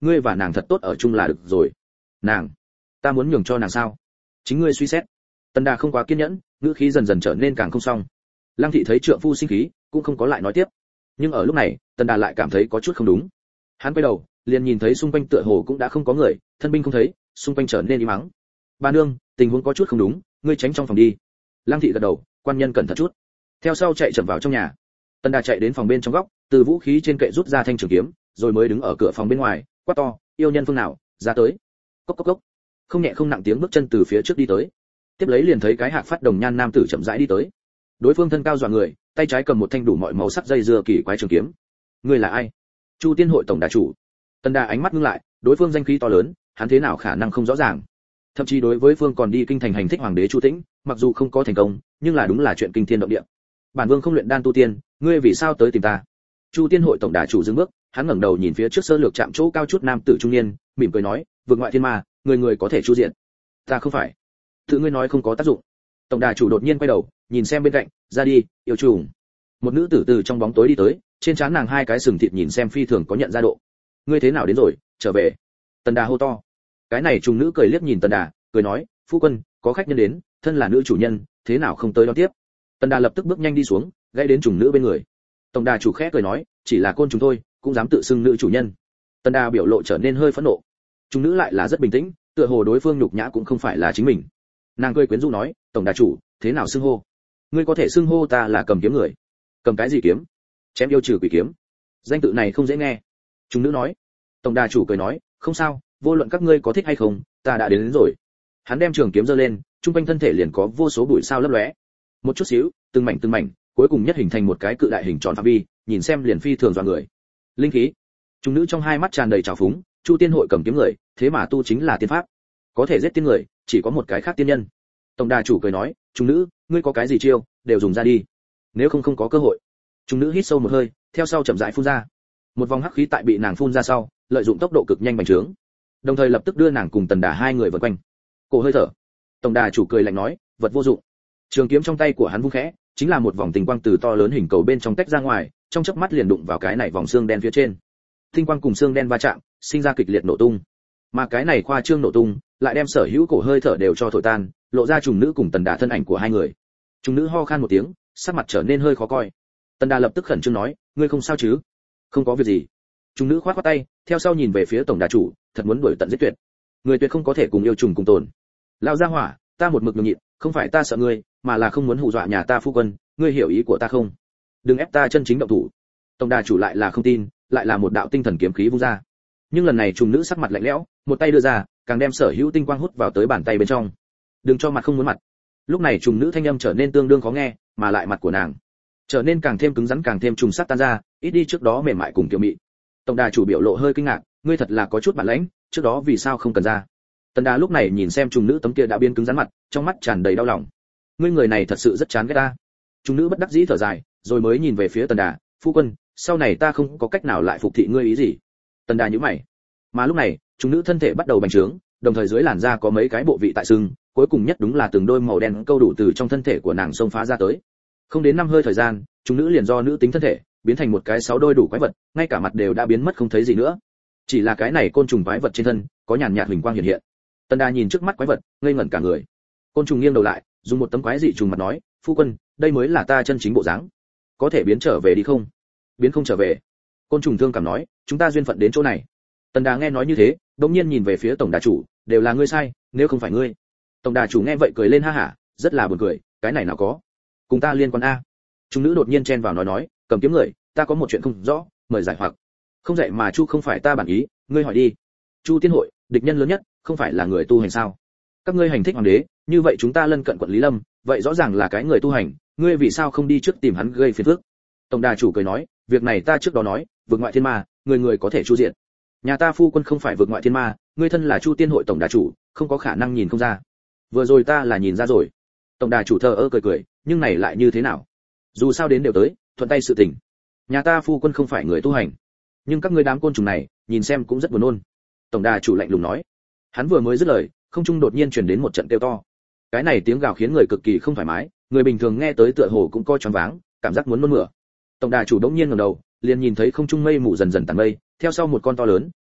ngươi và nàng thật tốt ở chung là được rồi. Nàng, ta muốn nhường cho nàng sao? Chính ngươi suy xét. Tần Đà không quá kiên nhẫn, ngữ khí dần dần trở nên càng không xong. Lăng thị thấy trượng phu sinh khí, cũng không có lại nói tiếp. Nhưng ở lúc này, Tần Đà lại cảm thấy có chút không đúng. Hắn quay đầu, liền nhìn thấy xung quanh tựa hồ cũng đã không có người, thân binh không thấy, xung quanh trở nên im mắng. Bà nương, tình huống có chút không đúng, ngươi tránh trong phòng đi. Lăng thị gật đầu, quan nhân cẩn thận chút. Theo sau chạy chậm vào trong nhà. Tần Đà chạy đến phòng bên trong góc, từ vũ khí trên kệ rút ra thanh trường kiếm, rồi mới đứng ở cửa phòng bên ngoài, quát to, yêu nhân phương nào, ra tới. Cốc cốc cốc. Không nhẹ không nặng tiếng bước chân từ phía trước đi tới. Tiếp lấy liền thấy cái hạc phát đồng nhan nam tử chậm rãi đi tới. Đối phương thân cao dọa người, tay trái cầm một thanh đủ mọi màu sắc dây dưa kỳ quái trường kiếm. Ngươi là ai? Chu Tiên hội tổng đà chủ. Tần Đà ánh mắt ngưng lại, đối phương danh khí to lớn, hắn thế nào khả năng không rõ ràng. Thậm chí đối với phương còn đi kinh thành hành thích hoàng đế Chu Tĩnh, mặc dù không có thành công, nhưng là đúng là chuyện kinh thiên động địa. Bản vương không luyện đan tu tiên, ngươi vì sao tới tìm ta? Chu Tiên hội tổng đà chủ dừng bước, hắn ngẩng đầu nhìn phía trước sơ lược chạm chỗ cao chút nam tử trung niên, mỉm cười nói, vượt ngoại thiên ma, người người có thể chu diện. Ta không phải. Tự ngươi nói không có tác dụng. Tổng đà chủ đột nhiên quay đầu, nhìn xem bên cạnh, ra đi, yêu trùng. Một nữ tử từ trong bóng tối đi tới, trên trán nàng hai cái sừng thịt nhìn xem phi thường có nhận ra độ. Ngươi thế nào đến rồi, trở về. Tần Đà hô to. Cái này trùng nữ cười liếc nhìn Tần Đà, cười nói, phu quân, có khách nhân đến, thân là nữ chủ nhân, thế nào không tới đón tiếp. Tần Đà lập tức bước nhanh đi xuống, gãy đến trùng nữ bên người. Tổng đà chủ khẽ cười nói, chỉ là côn trùng thôi, cũng dám tự xưng nữ chủ nhân. Tần Đà biểu lộ trở nên hơi phẫn nộ. Trùng nữ lại là rất bình tĩnh, tựa hồ đối phương nhục nhã cũng không phải là chính mình. Nàng cười quyến rũ nói, tổng đà chủ, thế nào xưng hô? Ngươi có thể xưng hô ta là cầm kiếm người. Cầm cái gì kiếm? Chém yêu trừ quỷ kiếm. Danh tự này không dễ nghe. Trùng nữ nói. Tổng đà chủ cười nói, không sao, vô luận các ngươi có thích hay không, ta đã đến rồi. Hắn đem trường kiếm giơ lên, trung quanh thân thể liền có vô số bụi sao lấp lóe. Một chút xíu, từng mảnh, cuối cùng nhất hình thành một cái cự đại hình tròn phạm vi, nhìn xem liền phi thường dọa người. Linh khí. Trùng nữ trong hai mắt tràn đầy trào phúng, Chu Tiên hội cầm kiếm người, thế mà tu chính là tiên pháp. Có thể giết tiên người, chỉ có một cái khác tiên nhân. Tổng đà chủ cười nói, trùng nữ, ngươi có cái gì chiêu, đều dùng ra đi. Nếu không có cơ hội. Trùng nữ hít sâu một hơi, theo sau chậm rãi phun ra. Một vòng hắc khí tại bị nàng phun ra sau, lợi dụng tốc độ cực nhanh bành trướng, đồng thời lập tức đưa nàng cùng Tần Đà hai người vần quanh. Cổ hơi thở. Tổng đà chủ cười lạnh nói, vật vô dụng. Trường kiếm trong tay của hắn vung khẽ, chính là một vòng tinh quang từ to lớn hình cầu bên trong tách ra ngoài, trong chớp mắt liền đụng vào cái này vòng xương đen phía trên. Tinh quang cùng xương đen va chạm, sinh ra kịch liệt nổ tung. Mà cái này khoa trương nổ tung, lại đem sở hữu cổ hơi thở đều cho thổi tan, lộ ra trùng nữ cùng Tần Đà thân ảnh của hai người. Trùng nữ ho khan một tiếng, sắc mặt trở nên hơi khó coi. Tần Đà lập tức khẩn trương nói, ngươi không sao chứ? Không có việc gì. Trùng nữ khoát khoát tay, theo sau nhìn về phía tổng đà chủ, thật muốn đuổi tận giết tuyệt. Người tuyệt không có thể cùng yêu trùng cùng tồn. Lão gia hỏa, ta một mực nhường nhịn, không phải ta sợ ngươi, mà là không muốn hù dọa nhà ta phu quân, ngươi hiểu ý của ta không? Đừng ép ta chân chính động thủ. Tổng đà chủ lại là không tin, lại là một đạo tinh thần kiếm khí vung ra. Nhưng lần này trùng nữ sắc mặt lạnh lẽo, một tay đưa ra, càng đem sở hữu tinh quang hút vào tới bàn tay bên trong. Đừng cho mặt không muốn mặt. Lúc này trùng nữ thanh âm trở nên tương đương khó nghe, mà lại mặt của nàng trở nên càng thêm cứng rắn, càng thêm trùng sắc tan ra, ít đi trước đó mềm mại cùng kiều mị. Tổng đà chủ biểu lộ hơi kinh ngạc, ngươi thật là có chút bản lãnh, trước đó vì sao không cần ra? Tần Đà lúc này nhìn xem trùng nữ tấm kia đã biến cứng rắn mặt, trong mắt tràn đầy đau lòng. Ngươi người này thật sự rất chán ghét ta. Trùng nữ bất đắc dĩ thở dài, rồi mới nhìn về phía Tần Đà, phu quân, sau này ta không có cách nào lại phục thị ngươi ý gì? Tần Đà nhíu mày. Mà lúc này, trùng nữ thân thể bắt đầu bành trướng, đồng thời dưới làn da có mấy cái bộ vị tại sưng, cuối cùng nhất đúng là từng đôi màu đen câu đủ từ trong thân thể của nàng xông phá ra tới. Không đến 5 hơi thời gian, trùng nữ liền do nữ tính thân thể biến thành một cái 6 đôi đủ quái vật, ngay cả mặt đều đã biến mất không thấy gì nữa. Chỉ là cái này côn trùng quái vật trên thân có nhàn nhạt huỳnh quang hiện hiện. Tần Đà nhìn trước mắt quái vật, ngây ngẩn cả người. Côn trùng nghiêng đầu lại, dùng một tấm quái dị trùng mặt nói, phu quân, đây mới là ta chân chính bộ dáng. Có thể biến trở về đi không? Biến không trở về. Côn trùng thương cảm nói, chúng ta duyên phận đến chỗ này. Tần Đà nghe nói như thế, đột nhiên nhìn về phía tổng đà chủ, đều là ngươi sai, nếu không phải ngươi. Tổng đà chủ nghe vậy cười lên ha hả, rất là buồn cười, cái này nào có? Cùng ta liên quan a. Trung nữ đột nhiên chen vào nói, cầm kiếm người, ta có một chuyện không rõ, mời giải hoặc. Không dạy mà Chu không phải ta bản ý, ngươi hỏi đi. Chu Tiên hội, địch nhân lớn nhất, không phải là người tu hành sao? Các ngươi hành thích hoàng đế, như vậy chúng ta lân cận quận Lý Lâm, vậy rõ ràng là cái người tu hành, ngươi vì sao không đi trước tìm hắn gây phiền phức? Tổng đà chủ cười nói, việc này ta trước đó nói, vượt ngoại thiên ma, người người có thể chu diện. Nhà ta phu quân không phải vượt ngoại thiên ma, ngươi thân là Chu Tiên hội tổng đà chủ, không có khả năng nhìn không ra. Vừa rồi ta là nhìn ra rồi. Tổng đà chủ thờ ơ cười, nhưng này lại như thế nào? Dù sao đến đều tới, thuận tay sự tình. Nhà ta phu quân không phải người tu hành, nhưng các ngươi đám côn trùng này, nhìn xem cũng rất buồn nôn. Tổng đà chủ lạnh lùng nói. Hắn vừa mới dứt lời, không trung đột nhiên truyền đến một trận kêu to. Cái này tiếng gào khiến người cực kỳ không thoải mái, người bình thường nghe tới tựa hồ cũng coi choáng váng, cảm giác muốn nôn mửa. Tổng đà chủ đống nhiên ngẩng đầu, liền nhìn thấy không trung mây mù dần dần tàn mây, theo sau một con to lớn,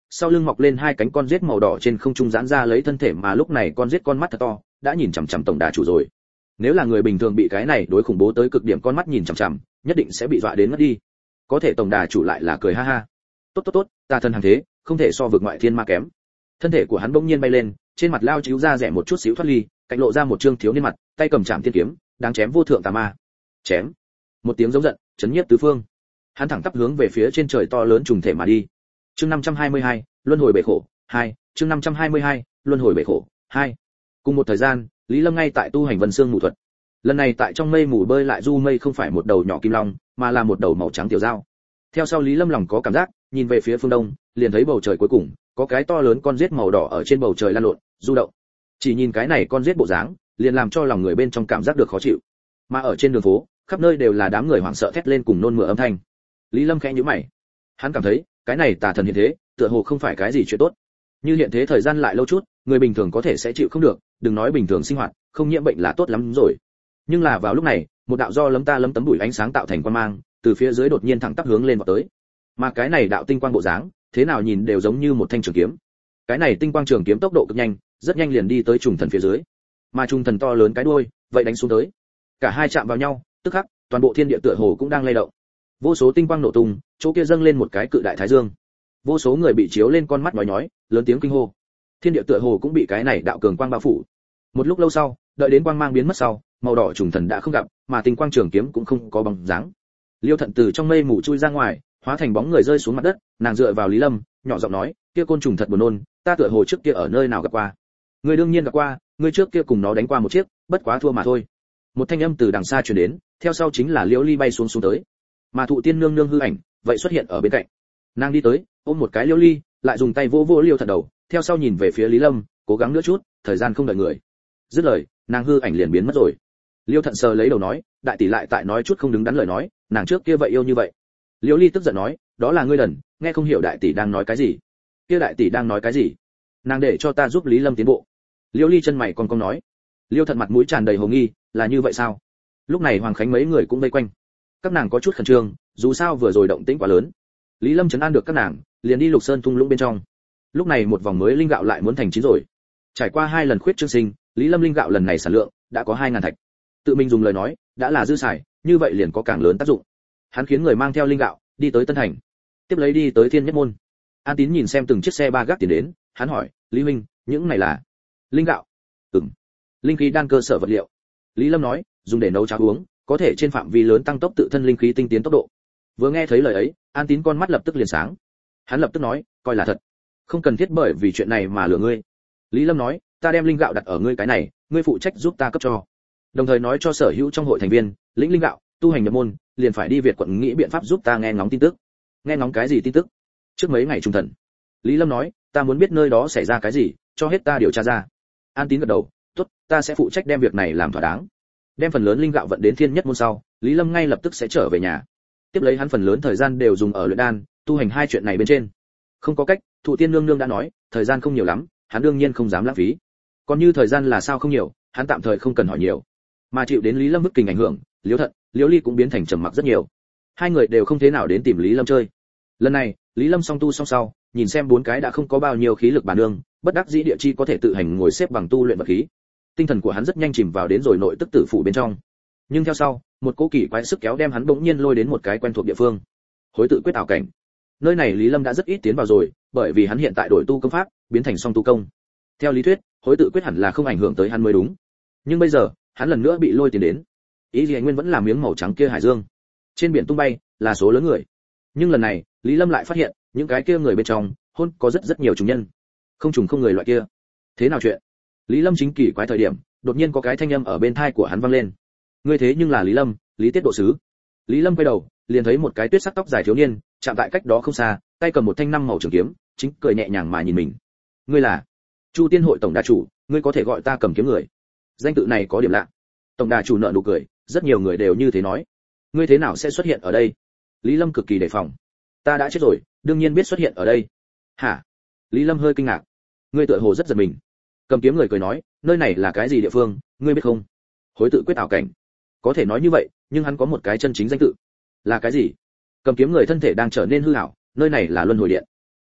sau lưng mọc lên hai cánh con giết màu đỏ trên không trung giãn ra lấy thân thể, mà lúc này con giết con mắt thật to đã nhìn chằm chằm tổng đà chủ rồi. Nếu là người bình thường bị cái này đối khủng bố tới cực điểm con mắt nhìn chằm chằm, nhất định sẽ bị dọa đến ngất đi. Có thể tổng đà chủ lại là cười ha ha. Tốt, ta thân hàng thế, không thể so vượt ngoại thiên ma kém. Thân thể của hắn bỗng nhiên bay lên, trên mặt lao chiếu ra rẻ một chút xíu thoát ly, cạnh lộ ra một trương thiếu niên mặt, tay cầm trảm tiên kiếm, đang chém vô thượng tà ma. Chém. Một tiếng giống giận, chấn nhiếp tứ phương. Hắn thẳng tắp hướng về phía trên trời to lớn trùng thể mà đi. Chương 522, luân hồi bể khổ 2, chương 522, luân hồi bể khổ 2. Cùng một thời gian, Lý Lâm ngay tại tu hành Vân Xương Mù thuật. Lần này tại trong mây mù bơi lại du mây không phải một đầu nhỏ kim long, mà là một đầu màu trắng tiểu dao. Theo sau Lý Lâm lòng có cảm giác, nhìn về phía phương đông, liền thấy bầu trời cuối cùng có cái to lớn con giết màu đỏ ở trên bầu trời lăn lộn, du động. Chỉ nhìn cái này con giết bộ dáng, liền làm cho lòng người bên trong cảm giác được khó chịu. Mà ở trên đường phố, khắp nơi đều là đám người hoảng sợ thét lên cùng nôn mửa âm thanh. Lý Lâm khẽ nhíu mày. Hắn cảm thấy, cái này tà thần hiện thế, tựa hồ không phải cái gì chuyện tốt. Như hiện thế thời gian lại lâu chút, người bình thường có thể sẽ chịu không được, đừng nói bình thường sinh hoạt, không nhiễm bệnh là tốt lắm rồi. Nhưng là vào lúc này, một đạo do lấm ta lấm tấm bụi ánh sáng tạo thành quang mang, từ phía dưới đột nhiên thẳng tắp hướng lên vọt tới. Mà cái này đạo tinh quang bộ dáng, thế nào nhìn đều giống như một thanh trường kiếm. Cái này tinh quang trường kiếm tốc độ cực nhanh, rất nhanh liền đi tới trùng thần phía dưới. Mà trùng thần to lớn cái đuôi, vậy đánh xuống tới. Cả hai chạm vào nhau, tức khắc, toàn bộ thiên địa tựa hồ cũng đang lay động. Vô số tinh quang nổ tung, chỗ kia dâng lên một cái cự đại thái dương. Vô số người bị chiếu lên con mắt nhói nhói, lớn tiếng kinh hô. Thiên địa tựa hồ cũng bị cái này đạo cường quang bao phủ. Một lúc lâu sau, đợi đến quang mang biến mất sau, màu đỏ trùng thần đã không gặp, mà tinh quang trường kiếm cũng không có bóng dáng. Liêu Thận từ trong mây mù chui ra ngoài, hóa thành bóng người rơi xuống mặt đất, nàng dựa vào Lý Lâm, nhỏ giọng nói, kia côn trùng thật buồn nôn, ta tựa hồ trước kia ở nơi nào gặp qua. Ngươi đương nhiên gặp qua, ngươi trước kia cùng nó đánh qua một chiếc, bất quá thua mà thôi. Một thanh âm từ đằng xa truyền đến, theo sau chính là Liễu Ly bay xuống tới. Mà Thụ Tiên nương nương hư ảnh, vậy xuất hiện ở bên cạnh. Nàng đi tới, ôm một cái Liễu Ly, lại dùng tay vỗ vỗ Liêu Thận đầu, theo sau nhìn về phía Lý Lâm, cố gắng nữa chút, thời gian không đợi người. Dứt lời, nàng hư ảnh liền biến mất rồi. Liêu Thận sờ lấy đầu nói, đại tỷ lại tại nói chút không đứng đắn lời nói, nàng trước kia vậy yêu như vậy. Liễu Ly tức giận nói, đó là ngươi đần, nghe không hiểu đại tỷ đang nói cái gì. Kia đại tỷ đang nói cái gì? Nàng để cho ta giúp Lý Lâm tiến bộ. Liễu Ly chân mày cong nói. Liêu Thận mặt mũi tràn đầy hồ nghi, là như vậy sao? Lúc này Hoàng Khánh mấy người cũng vây quanh. Các nàng có chút khẩn trương, dù sao vừa rồi động tĩnh quá lớn. Lý Lâm trấn an được các nàng, liền đi Lục Sơn thung lũng bên trong. Lúc này một vòng mới linh gạo lại muốn thành chín rồi. Trải qua 2 lần khuyết trương sinh, Lý Lâm linh gạo lần này sản lượng đã có 2000 thạch. Tự mình dùng lời nói, đã là dư xài, như vậy liền có càng lớn tác dụng. Hắn khiến người mang theo linh gạo, đi tới Tân Thành. Tiếp lấy đi tới Thiên Nhất môn. An Tín nhìn xem từng chiếc xe ba gác tiến đến, hắn hỏi, Lý huynh, những này là linh gạo? Ừm. Linh khí đan cơ sở vật liệu. Lý Lâm nói, dùng để nấu cháo uống, có thể trên phạm vi lớn tăng tốc tự thân linh khí tinh tiến tốc độ. Vừa nghe thấy lời ấy, An Tín con mắt lập tức liền sáng. Hắn lập tức nói, coi là thật, không cần thiết bởi vì chuyện này mà lừa ngươi. Lý Lâm nói, ta đem linh gạo đặt ở ngươi cái này, ngươi phụ trách giúp ta cấp cho. Đồng thời nói cho sở hữu trong hội thành viên, lĩnh linh gạo, tu hành nhập môn, liền phải đi Việt quận nghĩ biện pháp giúp ta nghe ngóng tin tức. Nghe ngóng cái gì tin tức? Trước mấy ngày trung thần. Lý Lâm nói, ta muốn biết nơi đó xảy ra cái gì, cho hết ta điều tra ra. An Tín gật đầu, tốt, ta sẽ phụ trách đem việc này làm thỏa đáng. Đem phần lớn linh gạo vận đến Thiên Nhất môn sau, Lý Lâm ngay lập tức sẽ trở về nhà. Tiếp lấy hắn phần lớn thời gian đều dùng ở luyện đan, tu hành 2 chuyện này bên trên. Không có cách, Thụ Tiên nương nương đã nói, thời gian không nhiều lắm, hắn đương nhiên không dám lãng phí. Còn như thời gian là sao không nhiều, hắn tạm thời không cần hỏi nhiều. Mà chịu đến Lý Lâm bức kình ảnh hưởng, Liễu Thận, Liễu Ly cũng biến thành trầm mặc rất nhiều. 2 người đều không thế nào đến tìm Lý Lâm chơi. Lần này, Lý Lâm song tu song sau, nhìn xem 4 cái đã không có bao nhiêu khí lực bản nương, bất đắc dĩ địa chi có thể tự hành ngồi xếp bằng tu luyện vật khí. Tinh thần của hắn rất nhanh chìm vào đến rồi nội tức tử phủ bên trong. Nhưng theo sau, một cỗ kỳ quái sức kéo đem hắn bỗng nhiên lôi đến một cái quen thuộc địa phương. Hối tự quyết ảo cảnh. Nơi này Lý Lâm đã rất ít tiến vào rồi, bởi vì hắn hiện tại đổi tu công pháp, biến thành song tu công. Theo lý thuyết, hối tự quyết hẳn là không ảnh hưởng tới hắn mới đúng. Nhưng bây giờ, hắn lần nữa bị lôi tiến đến. Ý gì nguyên vẫn là miếng màu trắng kia hải dương. Trên biển tung bay là số lớn người. Nhưng lần này, Lý Lâm lại phát hiện, những cái kia người bên trong, hôn có rất nhiều trùng nhân. Không trùng không người loại kia. Thế nào chuyện? Lý Lâm chính kỳ quái thời điểm, đột nhiên có cái thanh âm ở bên tai của hắn vang lên. Ngươi thế nhưng là Lý Lâm, Lý Tiết độ sứ. Lý Lâm quay đầu, liền thấy một cái tuyết sắc tóc dài thiếu niên, chạm tại cách đó không xa, tay cầm một thanh 5 màu trường kiếm, chính cười nhẹ nhàng mà nhìn mình. Ngươi là Chu Tiên hội tổng đà chủ, ngươi có thể gọi ta Cầm Kiếm người. Danh tự này có điểm lạ. Tổng đà chủ nở nụ cười, rất nhiều người đều như thế nói. Ngươi thế nào sẽ xuất hiện ở đây? Lý Lâm cực kỳ đề phòng. Ta đã chết rồi, đương nhiên biết xuất hiện ở đây. Hả? Lý Lâm hơi kinh ngạc. Ngươi tựa hồ rất giật mình. Cầm Kiếm người cười nói, nơi này là cái gì địa phương, ngươi biết không? Hối tự quyết ảo cảnh. Có thể nói như vậy, nhưng hắn có một cái chân chính danh tự. Là cái gì? Cầm Kiếm người thân thể đang trở nên hư ảo, nơi này là luân hồi điện.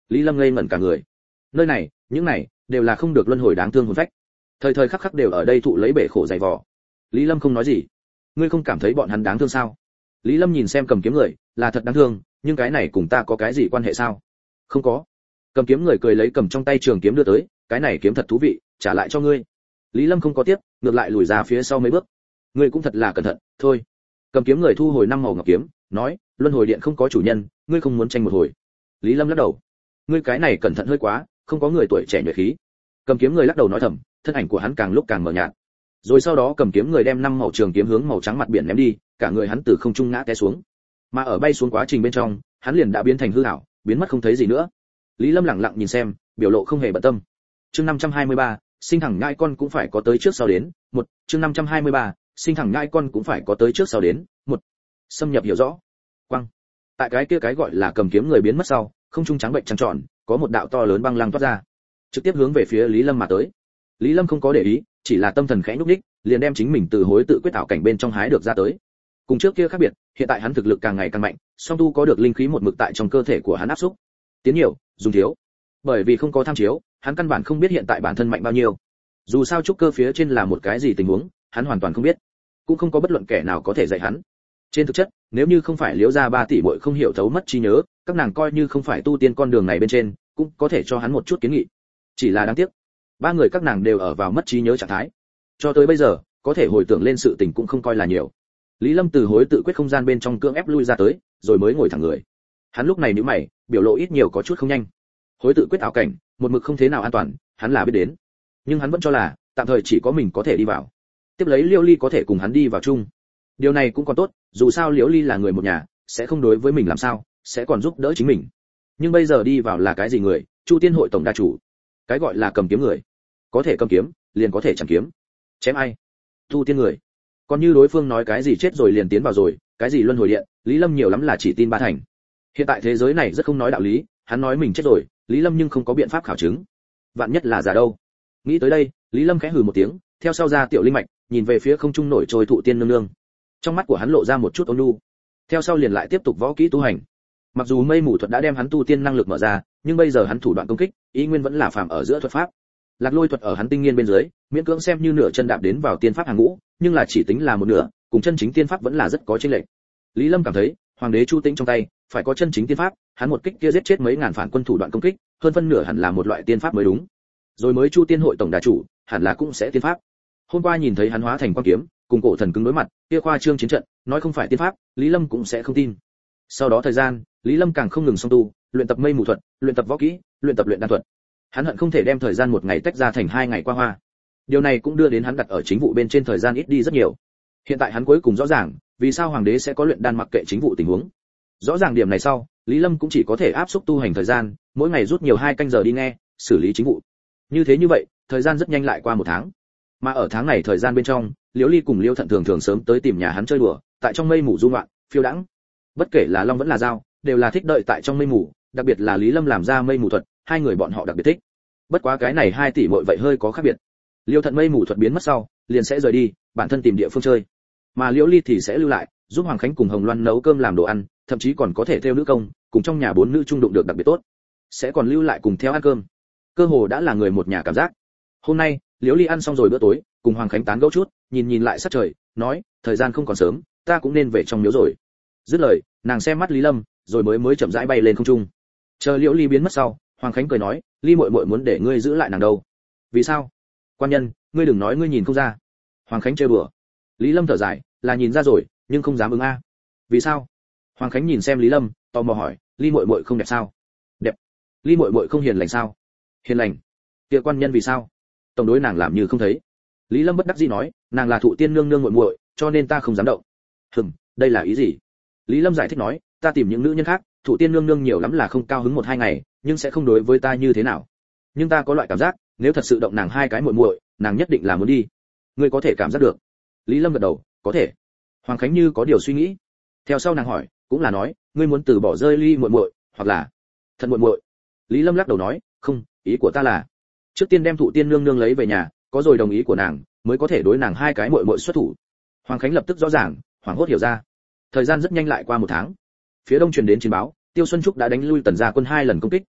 Lý Lâm ngây ngẩn cả người. Nơi này, những này đều là không được luân hồi đáng thương hồn phách. Thời thời khắc khắc đều ở đây thụ lấy bể khổ dày vò. Lý Lâm không nói gì. Ngươi không cảm thấy bọn hắn đáng thương sao? Lý Lâm nhìn xem cầm kiếm người, là thật đáng thương, nhưng cái này cùng ta có cái gì quan hệ sao? Không có. Cầm kiếm người cười lấy cầm trong tay trường kiếm đưa tới, cái này kiếm thật thú vị, trả lại cho ngươi. Lý Lâm không có tiếp, ngược lại lùi ra phía sau mấy bước. Ngươi cũng thật là cẩn thận, thôi. Cầm kiếm người thu hồi năm màu ngọc kiếm, nói, luân hồi điện không có chủ nhân, ngươi không muốn tranh một hồi. Lý Lâm lắc đầu. Ngươi cái này cẩn thận hơi quá, không có người tuổi trẻ nhuệ khí. Cầm kiếm người lắc đầu nói thầm, thân ảnh của hắn càng lúc càng mờ nhạt. Rồi sau đó cầm kiếm người đem năm màu trường kiếm hướng màu trắng mặt biển ném đi, cả người hắn từ không trung ngã té xuống. Mà ở bay xuống quá trình bên trong, hắn liền đã biến thành hư ảo, biến mất không thấy gì nữa. Lý Lâm lặng lặng nhìn xem, biểu lộ không hề bận tâm. Chương 523, sinh thẳng nhãi con cũng phải có tới trước sau đến. Một, chương 523, sinh thẳng nhãi con cũng phải có tới trước sau đến. Một, xâm nhập hiểu rõ. Quang. Tại cái kia cái gọi là cầm kiếm người biến mất sau, không trung trắng bệnh trăng tròn, có một đạo to lớn băng lăng toát ra, trực tiếp hướng về phía Lý Lâm mà tới. Lý Lâm không có để ý, chỉ là tâm thần khẽ nhúc nhích, liền đem chính mình từ hối tự quyết ảo cảnh bên trong hái được ra tới. Cùng trước kia khác biệt, hiện tại hắn thực lực càng ngày càng mạnh, song tu có được linh khí một mực tại trong cơ thể của hắn áp xúc. Tiến nhiều, dùng thiếu. Bởi vì không có tham chiếu, hắn căn bản không biết hiện tại bản thân mạnh bao nhiêu. Dù sao trúc cơ phía trên là một cái gì tình huống, hắn hoàn toàn không biết, cũng không có bất luận kẻ nào có thể dạy hắn. Trên thực chất, nếu như không phải Liễu gia 3 tỷ muội không hiểu thấu mất trí nhớ, các nàng coi như không phải tu tiên con đường này bên trên, cũng có thể cho hắn một chút kiến nghị. Chỉ là đáng tiếc, 3 người các nàng đều ở vào mất trí nhớ trạng thái. Cho tới bây giờ, có thể hồi tưởng lên sự tình cũng không coi là nhiều. Lý Lâm từ hối tự quyết không gian bên trong cưỡng ép lui ra tới, rồi mới ngồi thẳng người. Hắn lúc này nhíu mày, biểu lộ ít nhiều có chút không nhanh. Hối tự quyết ảo cảnh, một mực không thế nào an toàn, hắn là biết đến. Nhưng hắn vẫn cho là, tạm thời chỉ có mình có thể đi vào. Tiếp lấy Liễu Ly có thể cùng hắn đi vào chung. Điều này cũng còn tốt, dù sao Liễu Ly là người một nhà, sẽ không đối với mình làm sao, sẽ còn giúp đỡ chính mình. Nhưng bây giờ đi vào là cái gì người? Chu Tiên hội tổng đa chủ. Cái gọi là cầm kiếm người, có thể cầm kiếm, liền có thể chẳng kiếm. Chém ai? Tu tiên người. Còn như đối phương nói cái gì chết rồi liền tiến vào rồi, cái gì luân hồi điện, Lý Lâm nhiều lắm là chỉ tin 3 thành. Hiện tại thế giới này rất không nói đạo lý, hắn nói mình chết rồi, Lý Lâm nhưng không có biện pháp khảo chứng. Vạn nhất là giả đâu. Nghĩ tới đây, Lý Lâm khẽ hừ một tiếng, theo sau ra tiểu linh mạch, nhìn về phía không trung nổi trôi thụ tiên nương nương. Trong mắt của hắn lộ ra một chút ôn nhu. Theo sau liền lại tiếp tục võ kỹ tu hành. Mặc dù mây mù thuật đã đem hắn tu tiên năng lực mở ra, nhưng bây giờ hắn thủ đoạn công kích, ý nguyên vẫn là phàm ở giữa thuật pháp. Lạc lôi thuật ở hắn tinh nghiên bên dưới, miễn cưỡng xem như nửa chân đạp đến vào tiên pháp hàng ngũ, nhưng là chỉ tính là một nửa, cùng chân chính tiên pháp vẫn là rất có chênh lệch. Lý Lâm cảm thấy, hoàng đế Chu Tĩnh trong tay, phải có chân chính tiên pháp, hắn một kích kia giết chết mấy ngàn phản quân thủ đoạn công kích, hơn phân nửa hẳn là một loại tiên pháp mới đúng. Rồi mới Chu Tiên hội tổng đà chủ, hẳn là cũng sẽ tiên pháp. Hôm qua nhìn thấy hắn hóa thành quang kiếm, cùng cổ thần cứng đối mặt, kia khoa trương chiến trận, nói không phải tiên pháp, Lý Lâm cũng sẽ không tin. Sau đó thời gian, Lý Lâm càng không ngừng song tu, luyện tập mây mù thuật, luyện tập võ kỹ, luyện tập luyện đan thuật. Hắn hận không thể đem thời gian một ngày tách ra thành 2 ngày qua hoa. Điều này cũng đưa đến hắn đặt ở chính vụ bên trên thời gian ít đi rất nhiều. Hiện tại hắn cuối cùng rõ ràng, vì sao hoàng đế sẽ có luyện đan mặc kệ chính vụ tình huống. Rõ ràng điểm này sau, Lý Lâm cũng chỉ có thể áp xúc tu hành thời gian, mỗi ngày rút nhiều 2 canh giờ đi nghe, xử lý chính vụ. Như vậy, thời gian rất nhanh lại qua 1 tháng. Mà ở tháng này thời gian bên trong, Liễu Ly cùng Liễu Thận thường sớm tới tìm nhà hắn chơi đùa, tại trong mây mù du ngoạn, phiêu đãng. Bất kể là long vẫn là dao, đều là thích đợi tại trong mây mù, đặc biệt là Lý Lâm làm ra mây mù thuật, 2 người bọn họ đặc biệt thích. Bất quá cái này 2 tỷ muội vậy hơi có khác biệt. Liễu Thận mây mù thuật biến mất sau, liền sẽ rời đi, bản thân tìm địa phương chơi. Mà Liễu Ly thì sẽ lưu lại, giúp Hoàng Khánh cùng Hồng Loan nấu cơm làm đồ ăn, thậm chí còn có thể theo nữ công, cùng trong nhà 4 nữ trung đụng được đặc biệt tốt. Sẽ còn lưu lại cùng theo ăn cơm. Cơ hồ đã là người một nhà cảm giác. Hôm nay, Liễu Ly ăn xong rồi bữa tối, cùng Hoàng Khánh tán gẫu chút, nhìn lại sắc trời, nói, thời gian không còn sớm, ta cũng nên về trong miếu rồi. Dứt lời, nàng xem mắt Lý Lâm, rồi mới chậm rãi bay lên không trung. Chờ Liễu Ly biến mất sau, Hoàng Khánh cười nói, Ly muội muội muốn để ngươi giữ lại nàng đâu? Vì sao? Quan nhân, ngươi đừng nói ngươi nhìn không ra. Hoàng Khánh chơi bừa. Lý Lâm thở dài, là nhìn ra rồi, nhưng không dám ứng a. Vì sao? Hoàng Khánh nhìn xem Lý Lâm, tò mò hỏi, Ly muội muội không đẹp sao? Đẹp. Ly muội muội không hiền lành sao? Hiền lành. Kia quan nhân vì sao? Tổng đối nàng làm như không thấy. Lý Lâm bất đắc dĩ nói, nàng là thụ tiên nương nương muội muội, cho nên ta không dám động. Đây là ý gì? Lý Lâm giải thích nói, ta tìm những nữ nhân khác, thụ tiên nương nương nhiều lắm là không cao hứng 1-2 ngày, nhưng sẽ không đối với ta như thế nào. Nhưng ta có loại cảm giác, nếu thật sự động nàng 2 cái muội muội, nàng nhất định là muốn đi. Ngươi có thể cảm giác được? Lý Lâm gật đầu, có thể. Hoàng Khánh như có điều suy nghĩ. Theo sau nàng hỏi, cũng là nói, ngươi muốn từ bỏ rơi Ly muội muội, hoặc là Thận muội muội? Lý Lâm lắc đầu nói, không, ý của ta là, trước tiên đem thụ tiên nương nương lấy về nhà, có rồi đồng ý của nàng, mới có thể đối nàng 2 cái muội muội xuất thủ. Hoàng Khánh lập tức rõ ràng, hoảng hốt hiểu ra. Thời gian rất nhanh lại qua 1 tháng. Phía đông truyền đến chiến báo, Tiêu Xuân Trúc đã đánh lui Tần gia quân 2 lần công kích,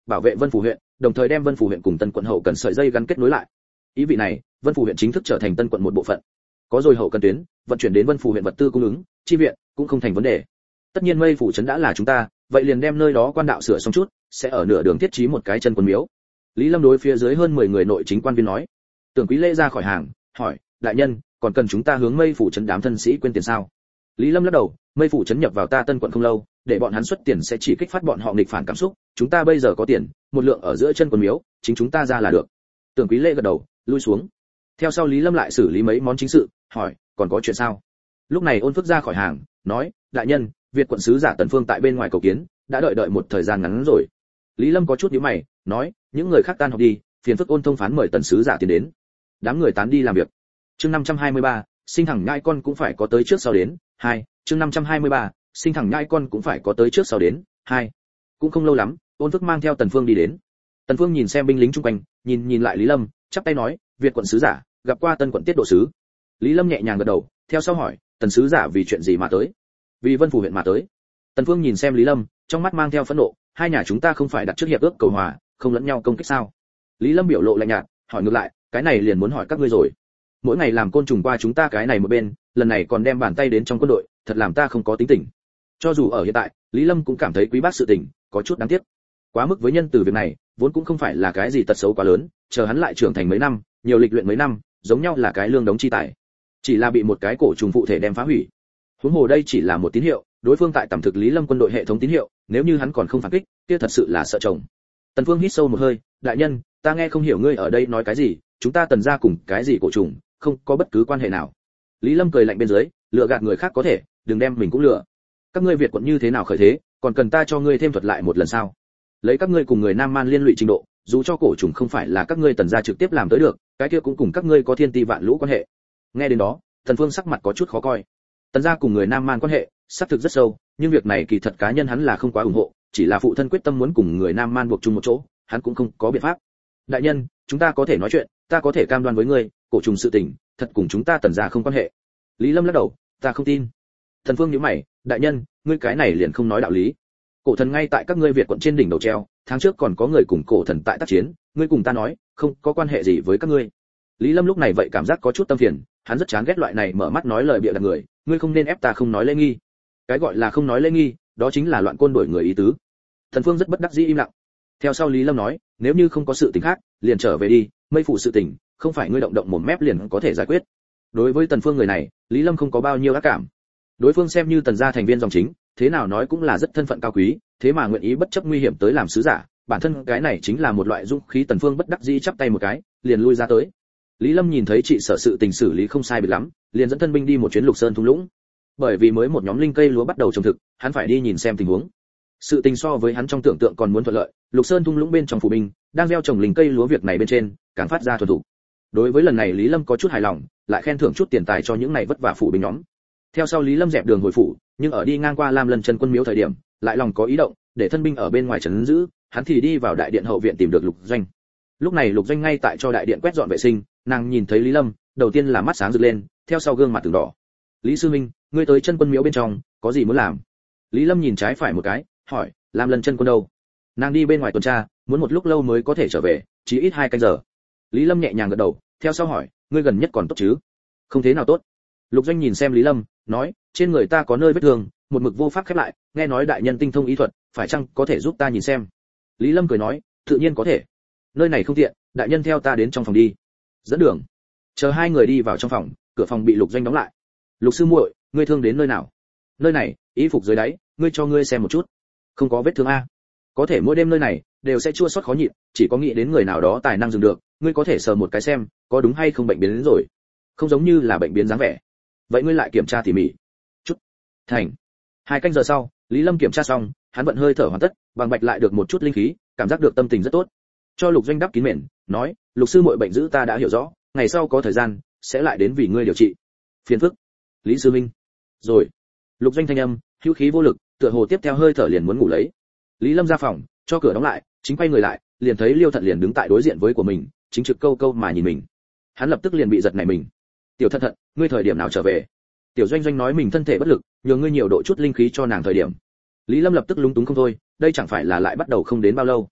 bảo vệ Vân Phủ huyện, đồng thời đem Vân Phủ huyện cùng Tân quận hậu cần sợi dây gắn kết nối lại. Ý vị này, Vân Phủ huyện chính thức trở thành Tân quận một bộ phận. Có rồi hậu cần tuyến, vận chuyển đến Vân Phủ huyện vật tư cung ứng, chi viện cũng không thành vấn đề. Tất nhiên Mây Phủ trấn đã là chúng ta, vậy liền đem nơi đó quan đạo sửa xong chút, sẽ ở nửa đường thiết trí một cái chân quân miếu. Lý Lâm đối phía dưới hơn 10 người nội chính quan viên nói. Tưởng Quý Lễ ra khỏi hàng, hỏi, đại nhân, còn cần chúng ta hướng Mây Phủ trấn đám thân sĩ quên tiền sao? Lý Lâm lắc đầu, Mây Phủ trấn nhập vào ta Tân quận không lâu, để bọn hắn xuất tiền sẽ chỉ kích phát bọn họ nghịch phản cảm xúc, chúng ta bây giờ có tiền, một lượng ở giữa chân quân miếu, chính chúng ta ra là được. Tưởng Quý Lễ gật đầu, lui xuống. Theo sau Lý Lâm lại xử lý mấy món chính sự, hỏi, còn có chuyện sao? Lúc này Ôn Phước ra khỏi hàng, nói, đại nhân, Việt quận sứ giả Tần Phương tại bên ngoài cầu kiến, đã đợi một thời gian ngắn rồi. Lý Lâm có chút nhíu mày, nói, những người khác tan họp đi, phiền phức Ôn thông phán mời Tần sứ giả tiến đến. Đám người tán đi làm việc. Chương 523, sinh thẳng nhãi con cũng phải có tới trước sau đến. 2, chương 523, sinh thẳng nhãi con cũng phải có tới trước sau đến. 2. Cũng không lâu lắm, Ôn Phước mang theo Tần Phương đi đến. Tần Phương nhìn xem binh lính xung quanh, nhìn lại Lý Lâm, chắp tay nói, Việt quận sứ giả, gặp qua Tân quận tiết độ sứ. Lý Lâm nhẹ nhàng gật đầu, theo sau hỏi, Tần sứ giả vì chuyện gì mà tới? Vì Vân Phủ huyện mà tới. Tần Phương nhìn xem Lý Lâm, trong mắt mang theo phẫn nộ, hai nhà chúng ta không phải đặt trước hiệp ước cầu hòa, không lẫn nhau công kích sao? Lý Lâm biểu lộ lạnh nhạt, hỏi ngược lại, cái này liền muốn hỏi các ngươi rồi. Mỗi ngày làm côn trùng qua chúng ta cái này một bên, lần này còn đem bàn tay đến trong quân đội, thật làm ta không có tính tình. Cho dù ở hiện tại, Lý Lâm cũng cảm thấy quý bác sự tình, có chút đáng tiếc. Quá mức với nhân từ việc này, vốn cũng không phải là cái gì tật xấu quá lớn, chờ hắn lại trưởng thành mấy năm, nhiều lịch luyện mấy năm, giống nhau là cái lương đống chi tài. Chỉ là bị một cái cổ trùng phụ thể đem phá hủy. Huống hồ đây chỉ là một tín hiệu, đối phương tại tầm thực Lý Lâm quân đội hệ thống tín hiệu, nếu như hắn còn không phản kích, kia thật sự là sợ chồng. Tần Phương hít sâu một hơi, đại nhân, ta nghe không hiểu ngươi ở đây nói cái gì, chúng ta Tần gia cùng cái gì cổ trùng, không có bất cứ quan hệ nào. Lý Lâm cười lạnh bên dưới, lừa gạt người khác có thể, đừng đem mình cũng lừa. Các ngươi Việt quận như thế nào khởi thế, còn cần ta cho ngươi thêm thuật lại một lần sao? Lấy các ngươi cùng người Nam Man liên lụy trình độ, dù cho cổ trùng không phải là các ngươi Tần gia trực tiếp làm tới được, cái kia cũng cùng các ngươi có thiên ti vạn lũ quan hệ. Nghe đến đó, Tần Phương sắc mặt có chút khó coi. Tần gia cùng người Nam Man quan hệ, xác thực rất sâu, nhưng việc này kỳ thật cá nhân hắn là không quá ủng hộ, chỉ là phụ thân quyết tâm muốn cùng người Nam Man buộc chung một chỗ, hắn cũng không có biện pháp. Đại nhân, chúng ta có thể nói chuyện, ta có thể cam đoan với ngươi, cổ trùng sự tình, thật cùng chúng ta Tần gia không quan hệ. Lý Lâm lắc đầu, ta không tin. Tần Phương nhíu mày, đại nhân, ngươi cái này liền không nói đạo lý. Cổ thần ngay tại các ngươi Việt quận trên đỉnh đầu treo, tháng trước còn có người cùng cổ thần tại tác chiến, ngươi cùng ta nói, không có quan hệ gì với các ngươi. Lý Lâm lúc này vậy cảm giác có chút tâm phiền, hắn rất chán ghét loại này mở mắt nói lời bịa đặt người, ngươi không nên ép ta không nói lễ nghi. Cái gọi là không nói lễ nghi, đó chính là loạn côn đổi người ý tứ. Thần Phương rất bất đắc dĩ im lặng. Theo sau Lý Lâm nói, nếu như không có sự tình khác, liền trở về đi, Mây Phủ sự tình, không phải ngươi động động mồm mép liền có thể giải quyết. Đối với Tần Phương người này, Lý Lâm không có bao nhiêu ác cảm. Đối phương xem như Tần gia thành viên dòng chính, thế nào nói cũng là rất thân phận cao quý, thế mà nguyện ý bất chấp nguy hiểm tới làm sứ giả, bản thân cái này chính là một loại dũng khí. Tần Phương bất đắc dĩ chắp tay một cái, liền lui ra tới. Lý Lâm nhìn thấy chị sở sự tình xử lý không sai biệt lắm, liền dẫn thân binh đi một chuyến Lục Sơn thung lũng. Bởi vì mới một nhóm linh cây lúa bắt đầu trồng thực, hắn phải đi nhìn xem tình huống. Sự tình so với hắn trong tưởng tượng còn muốn thuận lợi, Lục Sơn thung lũng bên trong phủ binh đang gieo trồng linh cây lúa, việc này bên trên càng phát ra thuần thục. Đối với lần này Lý Lâm có chút hài lòng, lại khen thưởng chút tiền tài cho những này vất vả phủ binh nhóm. Theo sau Lý Lâm dẹp đường hồi phủ, nhưng ở đi ngang qua Lam Lân chân quân miếu thời điểm, lại lòng có ý động, để thân binh ở bên ngoài trấn giữ, hắn thì đi vào đại điện hậu viện tìm được Lục Doanh. Lúc này Lục Doanh ngay tại cho đại điện quét dọn vệ sinh, nàng nhìn thấy Lý Lâm, đầu tiên là mắt sáng rực lên, theo sau gương mặt từng đỏ. Lý sư minh, ngươi tới chân quân miếu bên trong, có gì muốn làm? Lý Lâm nhìn trái phải một cái, hỏi, Lam Lân chân quân đâu? Nàng đi bên ngoài tuần tra, muốn một lúc lâu mới có thể trở về, chỉ ít 2 canh giờ. Lý Lâm nhẹ nhàng gật đầu, theo sau hỏi, ngươi gần nhất còn tốt chứ? Không thế nào tốt. Lục Doanh nhìn xem Lý Lâm, nói, trên người ta có nơi vết thương, một mực vô pháp khép lại, nghe nói đại nhân tinh thông y thuật, phải chăng có thể giúp ta nhìn xem? Lý Lâm cười nói, tự nhiên có thể. Nơi này không tiện, đại nhân theo ta đến trong phòng đi. Dẫn đường. Chờ hai người đi vào trong phòng, cửa phòng bị Lục Doanh đóng lại. Lục sư muội, ngươi thương đến nơi nào? Nơi này, y phục dưới đáy, ngươi cho ngươi xem một chút. Không có vết thương a? Có thể mỗi đêm nơi này đều sẽ chua xót khó nhịn, chỉ có nghĩ đến người nào đó tài năng dừng được, ngươi có thể sờ một cái xem, có đúng hay không bệnh biến đến rồi. Không giống như là bệnh biến dáng vẻ. Vậy ngươi lại kiểm tra tỉ mỉ. Chút. Thành. 2 canh giờ sau, Lý Lâm kiểm tra xong, hắn vận hơi thở hoàn tất, bằng bạch lại được một chút linh khí, cảm giác được tâm tình rất tốt. Cho Lục Doanh đắp kín mền, nói, Lục sư muội bệnh dữ ta đã hiểu rõ, ngày sau có thời gian sẽ lại đến vì ngươi điều trị. Phiền phức. Lý sư minh. Rồi. Lục Doanh thanh âm hữu khí vô lực, tựa hồ tiếp theo hơi thở liền muốn ngủ lấy. Lý Lâm ra phòng, cho cửa đóng lại, chính quay người lại, liền thấy Liêu Thận liền đứng tại đối diện với của mình, chính trực câu câu mà nhìn mình. Hắn lập tức liền bị giật nảy mình. Tiểu Thận Thận, ngươi thời điểm nào trở về? Tiểu Doanh Doanh nói mình thân thể bất lực, nhờ ngươi nhiều độ chút linh khí cho nàng thời điểm. Lý Lâm lập tức lúng túng không thôi, đây chẳng phải là lại bắt đầu không đến bao lâu.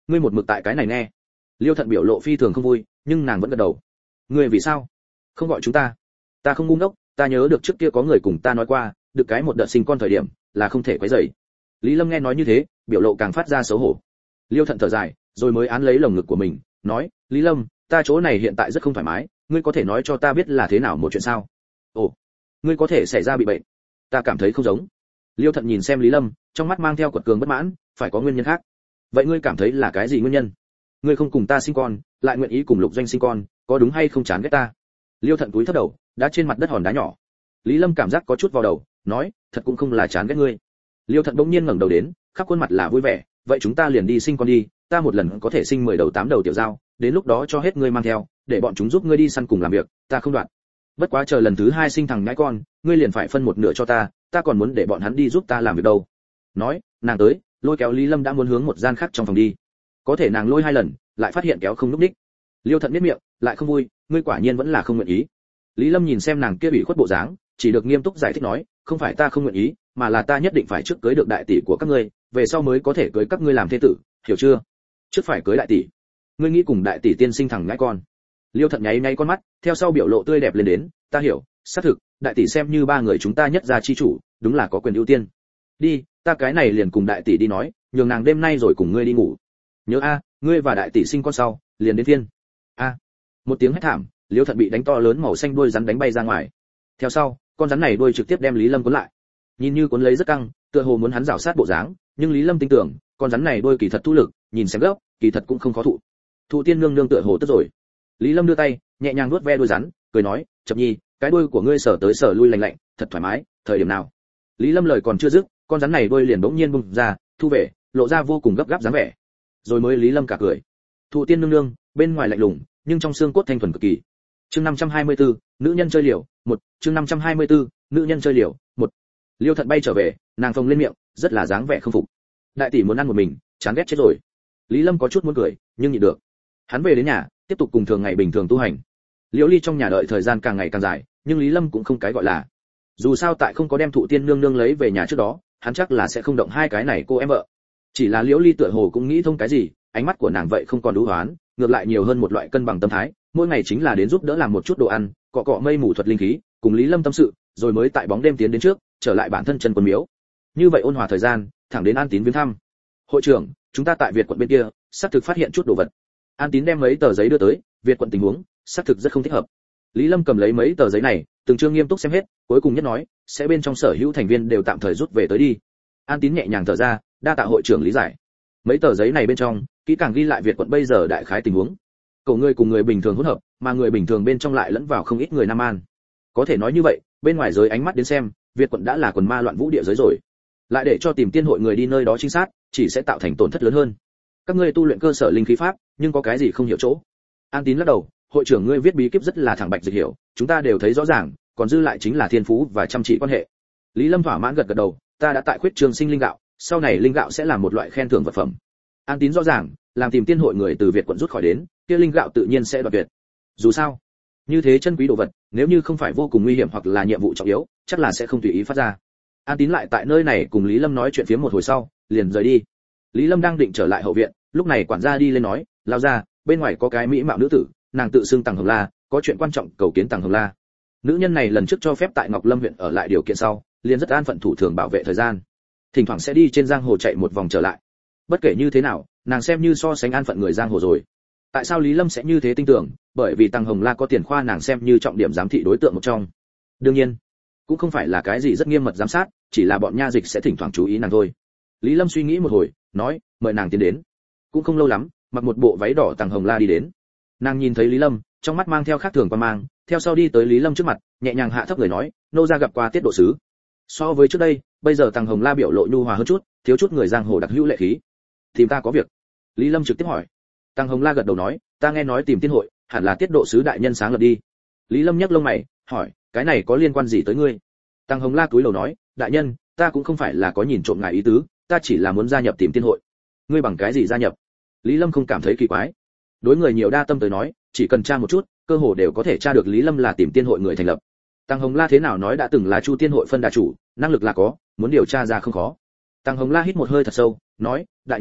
ngươi một mực tại cái này nghe. Liêu Thận biểu lộ phi thường không vui, nhưng nàng vẫn gật đầu. Ngươi vì sao không gọi chúng ta? Ta không ngu ngốc, ta nhớ được trước kia có người cùng ta nói qua, được cái một đợt sinh con thời điểm là không thể quấy rầy. Lý Lâm nghe nói như thế, biểu lộ càng phát ra xấu hổ. Liêu Thận thở dài, rồi mới án lấy lồng ngực của mình, nói, Lý Lâm, ta chỗ này hiện tại rất không thoải mái, ngươi có thể nói cho ta biết là thế nào một chuyện sao? Ồ, ngươi có thể xảy ra bị bệnh? Ta cảm thấy không giống. Liêu Thận nhìn xem Lý Lâm, trong mắt mang theo quật cường bất mãn, phải có nguyên nhân khác. Vậy ngươi cảm thấy là cái gì nguyên nhân? Ngươi không cùng ta sinh con, lại nguyện ý cùng Lục Doanh sinh con, có đúng hay không chán ghét ta? Liêu Thận cúi thấp đầu, đá trên mặt đất hòn đá nhỏ. Lý Lâm cảm giác có chút vào đầu, nói, thật cũng không là chán ghét ngươi. Liêu Thận bỗng nhiên ngẩng đầu đến, khắp khuôn mặt là vui vẻ, vậy chúng ta liền đi sinh con đi, ta một lần có thể sinh 10 đầu 8 đầu tiểu giao, đến lúc đó cho hết ngươi mang theo, để bọn chúng giúp ngươi đi săn cùng làm việc, ta không đoạt. Bất quá chờ lần thứ 2 sinh thằng nhãi con, ngươi liền phải phân một nửa cho ta, ta còn muốn để bọn hắn đi giúp ta làm việc đâu. Nói, nàng tới, lôi kéo Lý Lâm đã muốn hướng một gian khác trong phòng đi. Có thể nàng lôi 2 lần, lại phát hiện kéo không lúc đích. Liêu Thận biết miệng, lại không vui, ngươi quả nhiên vẫn là không nguyện ý. Lý Lâm nhìn xem nàng kia ủy khuất bộ dáng, chỉ được nghiêm túc giải thích nói, không phải ta không nguyện ý, mà là ta nhất định phải trước cưới được đại tỷ của các ngươi, về sau mới có thể cưới các ngươi làm thê tử, hiểu chưa? Trước phải cưới đại tỷ. Ngươi nghĩ cùng đại tỷ tiên sinh thằng nhãi con? Liêu Thận nháy nháy con mắt, theo sau biểu lộ tươi đẹp lên đến, ta hiểu, xác thực, đại tỷ xem như ba người chúng ta nhất gia chi chủ, đúng là có quyền ưu tiên. Đi, ta cái này liền cùng đại tỷ đi nói, nhường nàng đêm nay rồi cùng ngươi đi ngủ. Nhớ a, ngươi và đại tỷ sinh con sau, liền đến thiên. A. Một tiếng hét thảm, Liêu Thận bị đánh to lớn màu xanh đuôi rắn đánh bay ra ngoài. Theo sau, con rắn này đuôi trực tiếp đem Lý Lâm cuốn lại. Nhìn như cuốn lấy rất căng, tựa hồ muốn hắn rảo sát bộ dáng, nhưng Lý Lâm tin tưởng, con rắn này đuôi kỳ thật thu lực, nhìn xem gấp, kỳ thật cũng không khó thụ. Thụ Tiên nương nương tựa hồ tức rồi. Lý Lâm đưa tay, nhẹ nhàng vuốt ve đuôi rắn, cười nói, Chập Nhi, cái đuôi của ngươi sờ tới sờ lui lạnh lạnh, thật thoải mái, thời điểm nào? Lý Lâm lời còn chưa dứt, con rắn này đuôi liền bỗng nhiên bung ra, thu về, lộ ra vô cùng gấp gáp dáng vẻ. Rồi mới Lý Lâm cả cười. Thụ Tiên nương nương, bên ngoài lạnh lùng, nhưng trong xương cốt thanh thuần cực kỳ. Chương 524, nữ nhân chơi liều, 1, chương 524, nữ nhân chơi liều, 1. Liêu Thận bay trở về, nàng phồng lên miệng, rất là dáng vẻ không phục. Đại tỷ muốn ăn một mình, chán ghét chết rồi. Lý Lâm có chút muốn cười, nhưng nhịn được. Hắn về đến nhà, tiếp tục cùng thường ngày bình thường tu hành. Liễu Ly trong nhà đợi thời gian càng ngày càng dài, nhưng Lý Lâm cũng không cái gọi là. Dù sao tại không có đem Thụ Tiên nương nương lấy về nhà trước đó, hắn chắc là sẽ không động hai cái này cô em vợ. Chỉ là Liễu Ly tựa hồ cũng nghĩ thông cái gì, ánh mắt của nàng vậy không còn đú hoán, ngược lại nhiều hơn một loại cân bằng tâm thái, mỗi ngày chính là đến giúp đỡ làm một chút đồ ăn, cọ cọ mây mù thuật linh khí, cùng Lý Lâm tâm sự, rồi mới tại bóng đêm tiến đến trước, trở lại bản thân chân quân miếu. Như vậy ôn hòa thời gian, thẳng đến An Tín viếng thăm. Hội trưởng, chúng ta tại Việt quận bên kia, xác thực phát hiện chút đồ vật. An Tín đem mấy tờ giấy đưa tới, Việt quận tình huống, xác thực rất không thích hợp. Lý Lâm cầm lấy mấy tờ giấy này, từng chương nghiêm túc xem hết, cuối cùng nhất nói, sẽ bên trong sở hữu thành viên đều tạm thời rút về tới đi. An Tín nhẹ nhàng thở ra, đa tạ hội trưởng lý giải. Mấy tờ giấy này bên trong, kỹ càng ghi lại Việt quận bây giờ đại khái tình huống. Cậu người cùng người bình thường hỗn hợp, mà người bình thường bên trong lại lẫn vào không ít người Nam An. Có thể nói như vậy, bên ngoài giới ánh mắt đến xem, Việt quận đã là quần ma loạn vũ địa giới rồi. Lại để cho tìm tiên hội người đi nơi đó trinh sát, chỉ sẽ tạo thành tổn thất lớn hơn. Các ngươi tu luyện cơ sở linh khí pháp, nhưng có cái gì không hiểu chỗ? An Tín lắc đầu, hội trưởng ngươi viết bí kíp rất là thẳng bạch dịch hiểu, chúng ta đều thấy rõ ràng, còn dư lại chính là thiên phú và chăm chỉ quan hệ. Lý Lâm thỏa mãn gật gật đầu, ta đã tại khuyết trường sinh linh gạo, sau này linh gạo sẽ là một loại khen thưởng vật phẩm. An Tín rõ ràng, làm tìm tiên hội người từ Việt quận rút khỏi đến, kia linh gạo tự nhiên sẽ đoạt tuyệt. Dù sao, như thế chân quý đồ vật, nếu như không phải vô cùng nguy hiểm hoặc là nhiệm vụ trọng yếu, chắc là sẽ không tùy ý phát ra. An Tín lại tại nơi này cùng Lý Lâm nói chuyện phía một hồi sau, liền rời đi. Lý Lâm đang định trở lại hậu viện, lúc này quản gia đi lên nói, lao ra, bên ngoài có cái mỹ mạo nữ tử, nàng tự xưng Tằng Hồng La, có chuyện quan trọng cầu kiến Tằng Hồng La. Nữ nhân này lần trước cho phép tại Ngọc Lâm huyện ở lại điều kiện sau, liền rất an phận thủ thường bảo vệ thời gian, thỉnh thoảng sẽ đi trên giang hồ chạy một vòng trở lại. Bất kể như thế nào, nàng xem như so sánh an phận người giang hồ rồi. Tại sao Lý Lâm sẽ như thế tin tưởng? Bởi vì Tằng Hồng La có tiền khoa nàng xem như trọng điểm giám thị đối tượng một trong. Đương nhiên, cũng không phải là cái gì rất nghiêm mật giám sát, chỉ là bọn nha dịch sẽ thỉnh thoảng chú ý nàng thôi. Lý Lâm suy nghĩ một hồi, nói, mời nàng tiến đến. Cũng không lâu lắm, mặc một bộ váy đỏ Tằng Hồng La đi đến. Nàng nhìn thấy Lý Lâm, trong mắt mang theo khác thường quan mang, theo sau đi tới Lý Lâm trước mặt, nhẹ nhàng hạ thấp người nói, nô gia gặp qua tiết độ sứ. So với trước đây, bây giờ Tằng Hồng La biểu lộ nhu hòa hơn chút, thiếu chút người giang hồ đặc hữu lệ khí. Tìm ta có việc? Lý Lâm trực tiếp hỏi. Tằng Hồng La gật đầu nói, ta nghe nói tìm tiên hội, hẳn là tiết độ sứ đại nhân sáng lập đi. Lý Lâm nhấc lông mày, hỏi, cái này có liên quan gì tới ngươi? Tằng Hồng La cúi đầu nói, đại nhân, ta cũng không phải là có nhìn trộm ngài ý tứ, ta chỉ là muốn gia nhập tìm tiên hội. Ngươi bằng cái gì gia nhập? Lý Lâm không cảm thấy kỳ quái. Đối người nhiều đa tâm tới nói, chỉ cần tra một chút, cơ hồ đều có thể tra được Lý Lâm là tìm tiên hội người thành lập. Tằng Hồng La thế nào nói đã từng là Chu Tiên hội phân đà chủ, năng lực là có, muốn điều tra ra không khó. Tằng Hồng La hít một hơi thật sâu, nói, đại nhân,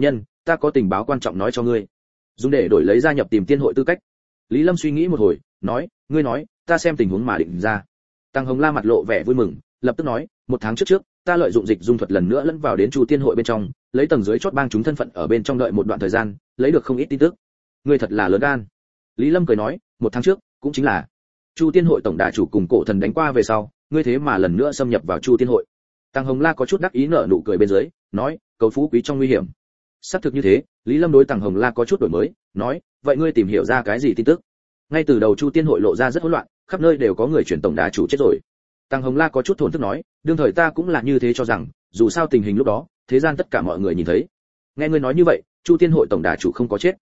ta có tình báo quan trọng nói cho ngươi, dùng để đổi lấy gia nhập tìm tiên hội tư cách. Lý Lâm suy nghĩ một hồi, nói, ngươi nói, ta xem tình huống mà định ra. Tăng Hồng La mặt lộ vẻ vui mừng, lập tức nói, 1 tháng trước, ta lợi dụng dịch dung thuật lần nữa lẫn vào đến Chu Tiên hội bên trong, lấy tầng dưới chót bang chúng thân phận ở bên trong đợi một đoạn thời gian, lấy được không ít tin tức. Ngươi thật là lớn gan. Lý Lâm cười nói, 1 tháng trước, cũng chính là Chu Tiên hội tổng đà chủ cùng cổ thần đánh qua về sau, ngươi thế mà lần nữa xâm nhập vào Chu Tiên hội. Tăng Hồng La có chút đắc ý nở nụ cười bên dưới, nói, cầu phú quý trong nguy hiểm. Xác thực như thế, Lý Lâm đối Tăng Hồng La có chút đổi mới, nói, vậy ngươi tìm hiểu ra cái gì tin tức? Ngay từ đầu Chu Tiên hội lộ ra rất hỗn loạn, khắp nơi đều có người chuyển tổng đà chủ chết rồi. Tăng Hồng La có chút thổn thức nói, đương thời ta cũng là như thế cho rằng, dù sao tình hình lúc đó, thế gian tất cả mọi người nhìn thấy. Nghe ngươi nói như vậy, Chu Tiên hội tổng đà chủ không có chết.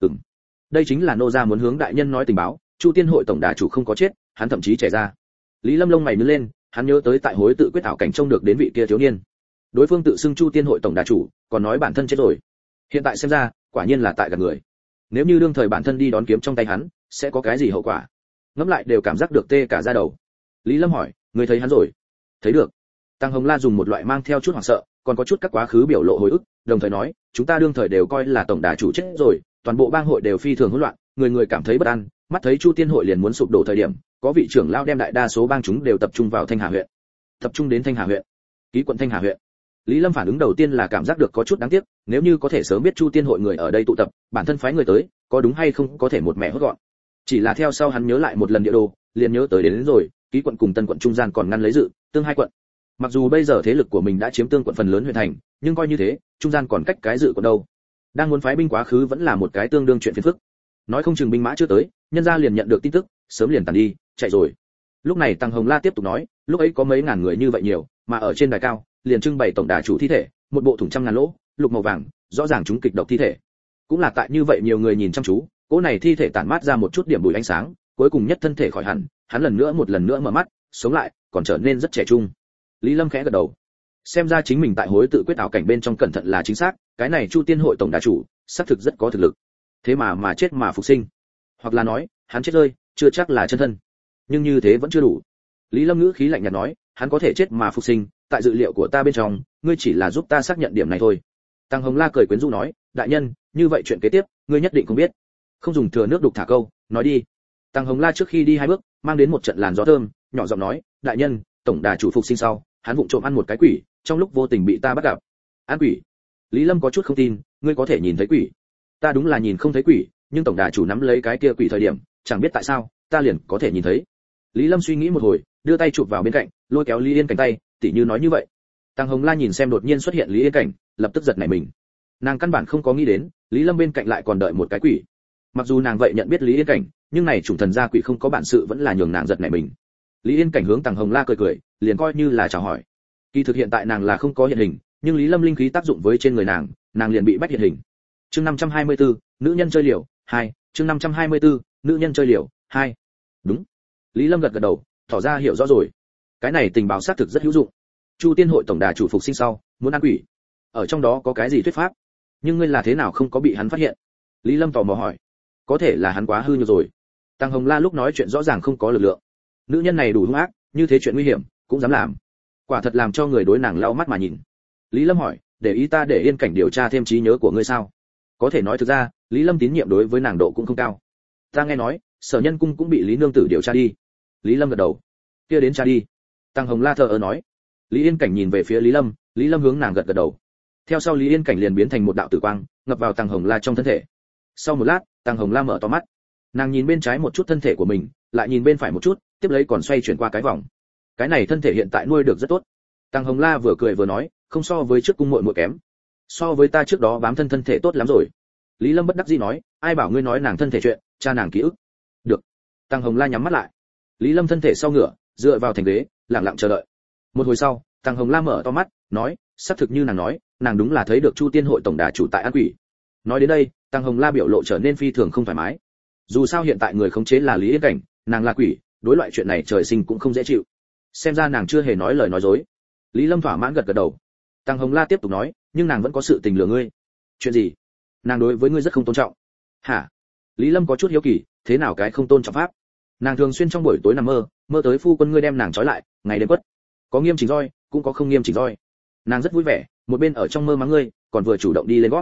Đây chính là nô gia muốn hướng đại nhân nói tình báo, Chu Tiên hội tổng đà chủ không có chết, hắn thậm chí trẻ ra. Lý Lâm lông mày nhướng lên, hắn nhớ tới tại hối tự quyết ảo cảnh trông được đến vị kia thiếu niên. Đối phương tự xưng Chu Tiên hội tổng đà chủ, còn nói bản thân chết rồi. Hiện tại xem ra, quả nhiên là tại gạt người. Nếu như đương thời bản thân đi đón kiếm trong tay hắn, sẽ có cái gì hậu quả? Ngẫm lại đều cảm giác được tê cả da đầu. Lý Lâm hỏi, ngươi thấy hắn rồi? Thấy được. Tăng Hồng La dùng một loại mang theo chút hoảng sợ, còn có chút các quá khứ biểu lộ hồi ức, đồng thời nói, chúng ta đương thời đều coi là tổng đà chủ chết rồi, toàn bộ bang hội đều phi thường hỗn loạn, người người cảm thấy bất an, mắt thấy Chu Tiên hội liền muốn sụp đổ thời điểm, có vị trưởng lão đem đại đa số bang chúng đều tập trung vào Thanh Hà huyện. Tập trung đến Thanh Hà huyện. Ký quận Thanh Hà huyện. Lý Lâm phản ứng đầu tiên là cảm giác được có chút đáng tiếc, nếu như có thể sớm biết Chu Tiên hội người ở đây tụ tập, bản thân phái người tới, có đúng hay không có thể một mẹ hốt gọn. Chỉ là theo sau hắn nhớ lại một lần địa đồ, liền nhớ tới đến rồi, Ký quận cùng Tân quận trung gian còn ngăn lấy dự, tương hai quận. Mặc dù bây giờ thế lực của mình đã chiếm tương quận phần lớn huyện thành, nhưng coi như thế, trung gian còn cách cái dự quận đâu. Đang muốn phái binh quá khứ vẫn là một cái tương đương chuyện phiền phức. Nói không chừng binh mã chưa tới, nhân gia liền nhận được tin tức, sớm liền tàn đi, chạy rồi. Lúc này Tăng Hồng La tiếp tục nói, lúc ấy có mấy ngàn người như vậy nhiều, mà ở trên đài cao, liền trưng bày tổng đà chủ thi thể, một bộ thủng trăm ngàn lỗ, lục màu vàng, rõ ràng chúng kịch độc thi thể. Cũng là tại như vậy nhiều người nhìn chăm chú, cỗ này thi thể tản mát ra một chút điểm bụi ánh sáng, cuối cùng nhất thân thể khỏi hẳn, hắn một lần nữa mở mắt, sống lại, còn trở nên rất trẻ trung. Lý Lâm khẽ gật đầu. Xem ra chính mình tại hối tự quyết ảo cảnh bên trong cẩn thận là chính xác, cái này Chu Tiên hội tổng đà chủ, xác thực rất có thực lực. Thế mà chết mà phục sinh, hoặc là nói, hắn chết rơi, chưa chắc là chân thân. Nhưng như thế vẫn chưa đủ. Lý Lâm ngữ khí lạnh nhạt nói, hắn có thể chết mà phục sinh, tại dự liệu của ta bên trong, ngươi chỉ là giúp ta xác nhận điểm này thôi. Tăng Hồng La cười quyến rũ nói, đại nhân, như vậy chuyện kế tiếp, ngươi nhất định không biết. Không dùng thừa nước đục thả câu, nói đi. Tăng Hồng La trước khi đi 2 bước, mang đến một trận làn gió thơm, nhỏ giọng nói, đại nhân, tổng đà chủ phục sinh sau, hắn vụng trộm ăn một cái quỷ, trong lúc vô tình bị ta bắt gặp. Ăn quỷ? Lý Lâm có chút không tin, ngươi có thể nhìn thấy quỷ? Ta đúng là nhìn không thấy quỷ, nhưng tổng đà chủ nắm lấy cái kia quỷ thời điểm, chẳng biết tại sao, ta liền có thể nhìn thấy. Lý Lâm suy nghĩ một hồi, đưa tay chụp vào bên cạnh, lôi kéo Lý Yên Cảnh tay, tỉ như nói như vậy. Tăng Hồng La nhìn xem đột nhiên xuất hiện Lý Yên Cảnh, lập tức giật nảy mình. Nàng căn bản không có nghĩ đến, Lý Lâm bên cạnh lại còn đợi một cái quỷ. Mặc dù nàng vậy nhận biết Lý Yên Cảnh, nhưng này chủng thần gia quỷ không có bản sự vẫn là nhường nàng giật nảy mình. Lý Yên Cảnh hướng Tăng Hồng La cười cười, liền coi như là chào hỏi. Kỳ thực hiện tại nàng là không có hiện hình, nhưng Lý Lâm linh khí tác dụng với trên người nàng, nàng liền bị bắt hiện hình. Chương 524, nữ nhân chơi liều 2, chương 524, nữ nhân chơi liều 2. Đúng. Lý Lâm gật gật đầu, tỏ ra hiểu rõ rồi. Cái này tình báo xác thực rất hữu dụng. Chu Tiên hội tổng đà chủ phục sinh sau, muốn ăn quỷ. Ở trong đó có cái gì thuyết pháp? Nhưng ngươi là thế nào không có bị hắn phát hiện? Lý Lâm tò mò hỏi. Có thể là hắn quá hư nhược rồi. Tăng Hồng La lúc nói chuyện rõ ràng không có lực lượng. Nữ nhân này đủ hung ác, như thế chuyện nguy hiểm cũng dám làm. Quả thật làm cho người đối nàng lau mắt mà nhìn. Lý Lâm hỏi, để ý ta để Yên Cảnh điều tra thêm trí nhớ của ngươi sao? Có thể nói thực ra, Lý Lâm tín nhiệm đối với nàng độ cũng không cao. Ta nghe nói, Sở Nhân cung cũng bị Lý nương tử điều tra đi. Lý Lâm gật đầu. Kia đến tra đi. Tăng Hồng La thờ ơ nói. Lý Yên Cảnh nhìn về phía Lý Lâm hướng nàng gật gật đầu. Theo sau Lý Yên Cảnh liền biến thành một đạo tử quang, ngập vào Tăng Hồng La trong thân thể. Sau một lát, Tăng Hồng La mở to mắt. Nàng nhìn bên trái một chút thân thể của mình, lại nhìn bên phải một chút, tiếp lấy còn xoay chuyển qua cái vòng. Cái này thân thể hiện tại nuôi được rất tốt. Tăng Hồng La vừa cười vừa nói, không so với trước cung muội muội kém. So với ta trước đó bám thân thể tốt lắm rồi. Lý Lâm bất đắc dĩ nói, ai bảo ngươi nói nàng thân thể chuyện, cha nàng ký ức. Được. Tăng Hồng La nhắm mắt lại. Lý Lâm thân thể sau ngửa, dựa vào thành ghế, lặng lặng chờ đợi. Một hồi sau, Tăng Hồng La mở to mắt, nói, xác thực như nàng nói, nàng đúng là thấy được Chu Tiên hội tổng đà chủ tại ăn quỷ. Nói đến đây, Tăng Hồng La biểu lộ trở nên phi thường không thoải mái. Dù sao hiện tại người khống chế là Lý Yên Cảnh, nàng là quỷ, đối loại chuyện này trời sinh cũng không dễ chịu. Xem ra nàng chưa hề nói lời nói dối. Lý Lâm thỏa mãn gật gật đầu. Tăng Hồng La tiếp tục nói, nhưng nàng vẫn có sự tình lừa ngươi. Chuyện gì? Nàng đối với ngươi rất không tôn trọng. Hả? Lý Lâm có chút hiếu kỳ, thế nào cái không tôn trọng pháp? Nàng thường xuyên trong buổi tối nằm mơ tới phu quân ngươi đem nàng trói lại, ngày đêm quất. Có nghiêm chỉnh roi, cũng có không nghiêm chỉnh roi. Nàng rất vui vẻ, một bên ở trong mơ mắng ngươi, còn vừa chủ động đi lên gót.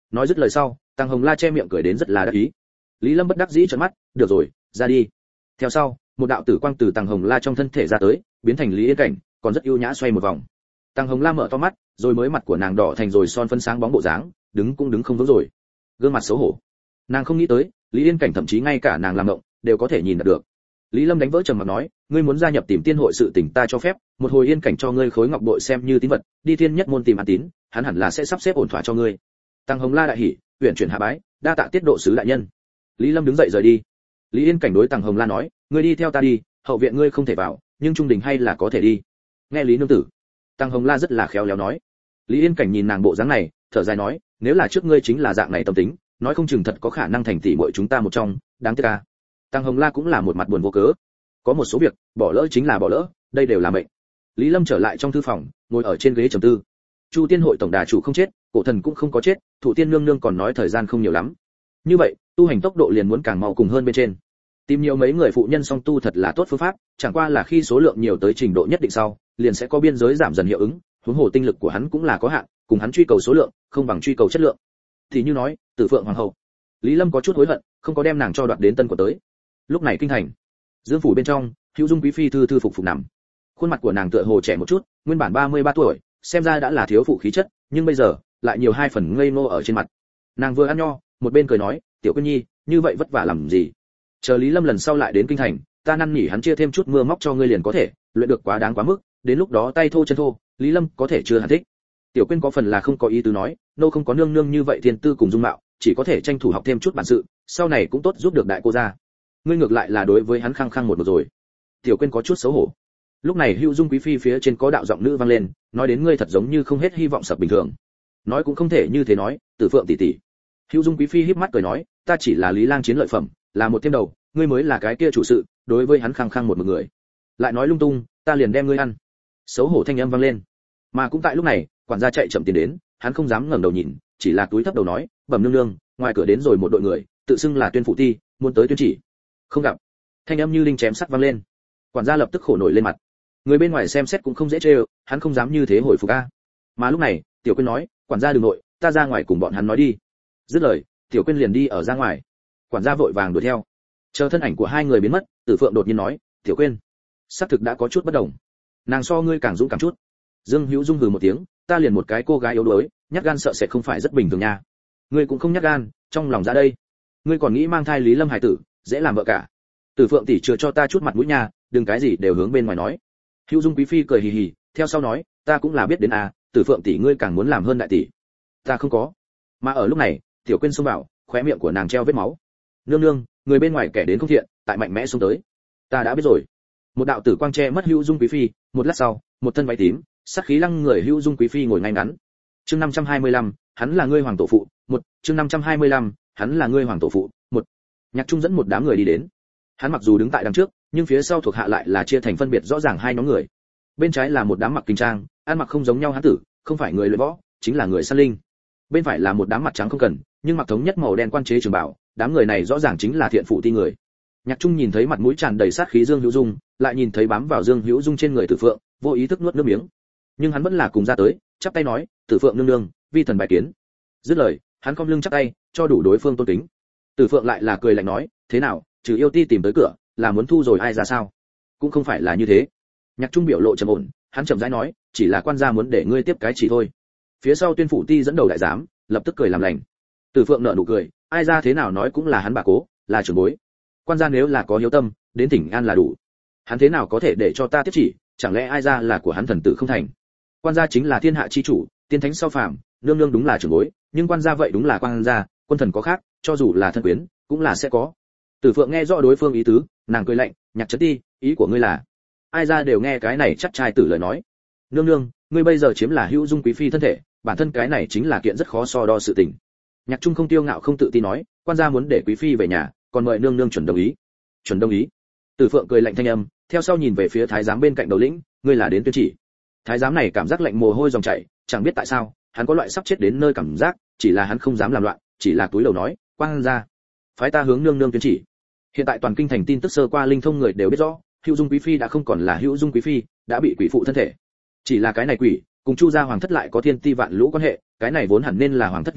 Nói dứt lời sau, Tăng Hồng La che miệng cười đến rất là đắc ý. Lý Lâm bất đắc dĩ trợn mắt, được rồi, ra đi. Theo sau, một đạo tử quang từ Tăng Hồng La trong thân thể ra tới, biến thành Lý Yên Cảnh, còn rất ưu nhã xoay một vòng. Tăng Hồng La mở to mắt, rồi mới mặt của nàng đỏ thành rồi son phấn sáng bóng bộ dáng, đứng cũng đứng không vững rồi, gương mặt xấu hổ. Nàng không nghĩ tới, Lý Yên Cảnh thậm chí ngay cả nàng làm động đều có thể nhìn được. Lý Lâm đánh vỡ trầm mặc nói, ngươi muốn gia nhập Tìm Tiên hội sự tình ta cho phép, một hồi Yên Cảnh cho ngươi khối ngọc bội xem như tín vật, đi Thiên Nhất môn tìm An Tín, hắn hẳn là sẽ sắp xếp ổn thỏa cho ngươi. Tăng Hồng La đại hỉ, uyển chuyển hạ bái, đa tạ tiết độ sứ đại nhân. Lý Lâm đứng dậy rời đi. Lý Yên Cảnh đối Tăng Hồng La nói, ngươi đi theo ta đi, hậu viện ngươi không thể vào, nhưng trung đình hay là có thể đi. Nghe Lý nương tử. Tăng Hồng La rất là khéo léo nói. Lý Yên Cảnh nhìn nàng bộ dáng này, thở dài nói, nếu là trước ngươi chính là dạng này tâm tính, nói không chừng thật có khả năng thành tỷ muội chúng ta một trong, đáng tiếc a. Tăng Hồng La cũng là một mặt buồn vô cớ. Có một số việc, bỏ lỡ chính là bỏ lỡ, đây đều là mệnh. Lý Lâm trở lại trong thư phòng, ngồi ở trên ghế trầm tư. Chu Tiên hội tổng đà chủ không chết, cổ thần cũng không có chết, Thụ Tiên nương nương còn nói thời gian không nhiều lắm. Như vậy, tu hành tốc độ liền muốn càng mau cùng hơn bên trên. Tìm nhiều mấy người phụ nhân song tu thật là tốt phương pháp, chẳng qua là khi số lượng nhiều tới trình độ nhất định sau, liền sẽ có biên giới giảm dần hiệu ứng, huống hồ tinh lực của hắn cũng là có hạn, cùng hắn truy cầu số lượng, không bằng truy cầu chất lượng. Thì như nói, Tử Phượng hoàng hậu. Lý Lâm có chút hối hận, không có đem nàng cho đoạt đến tân của tới. Lúc này kinh thành, Dương phủ bên trong, Hữu Dung quý phi thư thư phục phục nằm. Khuôn mặt của nàng tựa hồ trẻ một chút, nguyên bản 33 tuổi, xem ra đã là thiếu phụ khí chất, nhưng bây giờ lại nhiều hai phần ngây ngô ở trên mặt. Nàng vừa ăn nho, một bên cười nói, "Tiểu Quyên Nhi, như vậy vất vả làm gì? Chờ Lý Lâm lần sau lại đến kinh thành, ta năn nỉ hắn chia thêm chút mưa móc cho ngươi liền có thể, luyện được quá đáng quá mức, đến lúc đó tay thô chân thô, Lý Lâm có thể chưa hẳn thích." Tiểu Quyên có phần là không có ý tứ nói, nô không có nương nương như vậy thiên tư cùng dung mạo, chỉ có thể tranh thủ học thêm chút bản sự, sau này cũng tốt giúp được đại cô gia. Ngươi ngược lại là đối với hắn khăng khăng một rồi. Tiểu Quyên có chút xấu hổ. Lúc này Hữu Dung quý phi phía trên có đạo giọng nữ vang lên, nói đến ngươi thật giống như không hết hy vọng sập bình thường. Nói cũng không thể như thế nói, Tử Phượng tỷ tỷ. Hữu Dung quý phi híp mắt cười nói, ta chỉ là Lý Lang chiến lợi phẩm, là một thêm đầu, ngươi mới là cái kia chủ sự, đối với hắn khăng khăng một người. Lại nói lung tung, ta liền đem ngươi ăn. Xấu hổ thanh âm vang lên. Mà cũng tại lúc này, quản gia chạy chậm tiến đến, hắn không dám ngẩng đầu nhìn, chỉ là túi thấp đầu nói, bẩm nương nương, ngoài cửa đến rồi một đội người, tự xưng là Tuyên phụ ti, muốn tới tuyên chỉ. Không gặp. Thanh âm như linh chém sắt vang lên. Quản gia lập tức khổ nổi lên mặt. Người bên ngoài xem xét cũng không dễ chơi, hắn không dám như thế hồi phục a. Mà lúc này, Tiểu Quyên nói, quản gia đừng nội, ta ra ngoài cùng bọn hắn nói đi. Dứt lời, Tiểu Quyên liền đi ở ra ngoài. Quản gia vội vàng đuổi theo. Chờ thân ảnh của hai người biến mất, Tử Phượng đột nhiên nói, Tiểu Quyên, xác thực đã có chút bất đồng. Nàng so ngươi càng dũng cảm chút. Dương Hữu Dung hừ một tiếng, ta liền một cái cô gái yếu đuối, nhát gan sợ sẽ không phải rất bình thường nha. Ngươi cũng không nhát gan, trong lòng ra đây. Ngươi còn nghĩ mang thai Lý Lâm hải tử, dễ làm vợ cả. Tử Phượng tỷ chưa cho ta chút mặt mũi nha, đừng cái gì đều hướng bên ngoài nói. Hữu Dung quý phi cười hì hì, theo sau nói, ta cũng là biết đến à, Tử Phượng tỷ ngươi càng muốn làm hơn đại tỷ. Ta không có. Mà ở lúc này, Tiểu Quyên xông vào, khóe miệng của nàng treo vết máu. Nương nương, người bên ngoài kẻ đến không thiện, tại mạnh mẽ xông tới. Ta đã biết rồi. Một đạo tử quang che mất Hữu Dung quý phi, một lát sau, một thân váy tím, sát khí lăng người Hữu Dung quý phi ngồi ngay ngắn. Chương 525, hắn là ngươi hoàng tổ phụ, một, chương 525, hắn là ngươi hoàng tổ phụ, một. Nhạc Trung dẫn một đám người đi đến. Hắn mặc dù đứng tại đằng trước, nhưng phía sau thuộc hạ lại là chia thành phân biệt rõ ràng hai nhóm người. Bên trái là một đám mặc kinh trang, ăn mặc không giống nhau hán tử, không phải người luyện võ, chính là người săn linh. Bên phải là một đám mặt trắng không cần, nhưng mặc thống nhất màu đen quan chế trường bảo, đám người này rõ ràng chính là thiện phụ ti người. Nhạc Trung nhìn thấy mặt mũi tràn đầy sát khí Dương Hữu Dung, lại nhìn thấy bám vào Dương Hữu Dung trên người Tử Phượng, vô ý thức nuốt nước miếng. Nhưng hắn vẫn là cùng ra tới, chắp tay nói, Tử Phượng nương nương, vi thần bài kiến. Dứt lời, hắn cong lưng chắp tay, cho đủ đối phương tôn kính. Tử Phượng lại là cười lạnh nói, thế nào, trừ yêu ti tìm tới cửa, là muốn thu rồi ai ra sao? Cũng không phải là như thế. Nhạc Trung biểu lộ trầm ổn, hắn chậm rãi nói, chỉ là quan gia muốn để ngươi tiếp cái chỉ thôi. Phía sau Tuyên phủ ti dẫn đầu đại giám, lập tức cười làm lành. Tử Phượng nở nụ cười, ai ra thế nào nói cũng là hắn bà cố, là trưởng bối. Quan gia nếu là có hiếu tâm, đến thỉnh an là đủ. Hắn thế nào có thể để cho ta tiếp chỉ, chẳng lẽ ai ra là của hắn thần tử không thành? Quan gia chính là thiên hạ chi chủ, tiên thánh sau phàm, nương nương đúng là trưởng bối, nhưng quan gia vậy đúng là quan gia, quân thần có khác, cho dù là thân quyến, cũng là sẽ có. Tử Phượng nghe rõ đối phương ý tứ, nàng cười lạnh, Nhạc Trấn Ti, ý của ngươi là? Ai ra đều nghe cái này chắc trai tử lời nói. Nương nương, ngươi bây giờ chiếm là Hữu Dung quý phi thân thể, bản thân cái này chính là kiện rất khó so đo sự tình. Nhạc Trung không tiêu ngạo không tự tin nói, quan gia muốn để quý phi về nhà, còn mời nương nương chuẩn đồng ý. Chuẩn đồng ý. Tử Phượng cười lạnh thanh âm, theo sau nhìn về phía thái giám bên cạnh đầu lĩnh, ngươi là đến tuyên chỉ. Thái giám này cảm giác lạnh mồ hôi dòng chảy, chẳng biết tại sao, hắn có loại sắp chết đến nơi cảm giác, chỉ là hắn không dám làm loạn, chỉ là túi lầu nói, quan gia, phái ta hướng nương nương tuyên chỉ. Hiện tại toàn kinh thành tin tức sơ qua linh thông người đều biết rõ, Hữu Dung quý phi đã không còn là Hữu Dung quý phi, đã bị quỷ phụ thân thể. Chỉ là cái này quỷ, cùng Chu gia hoàng thất lại có thiên ti vạn lũ quan hệ, cái này vốn hẳn nên là hoàng thất việc nhà,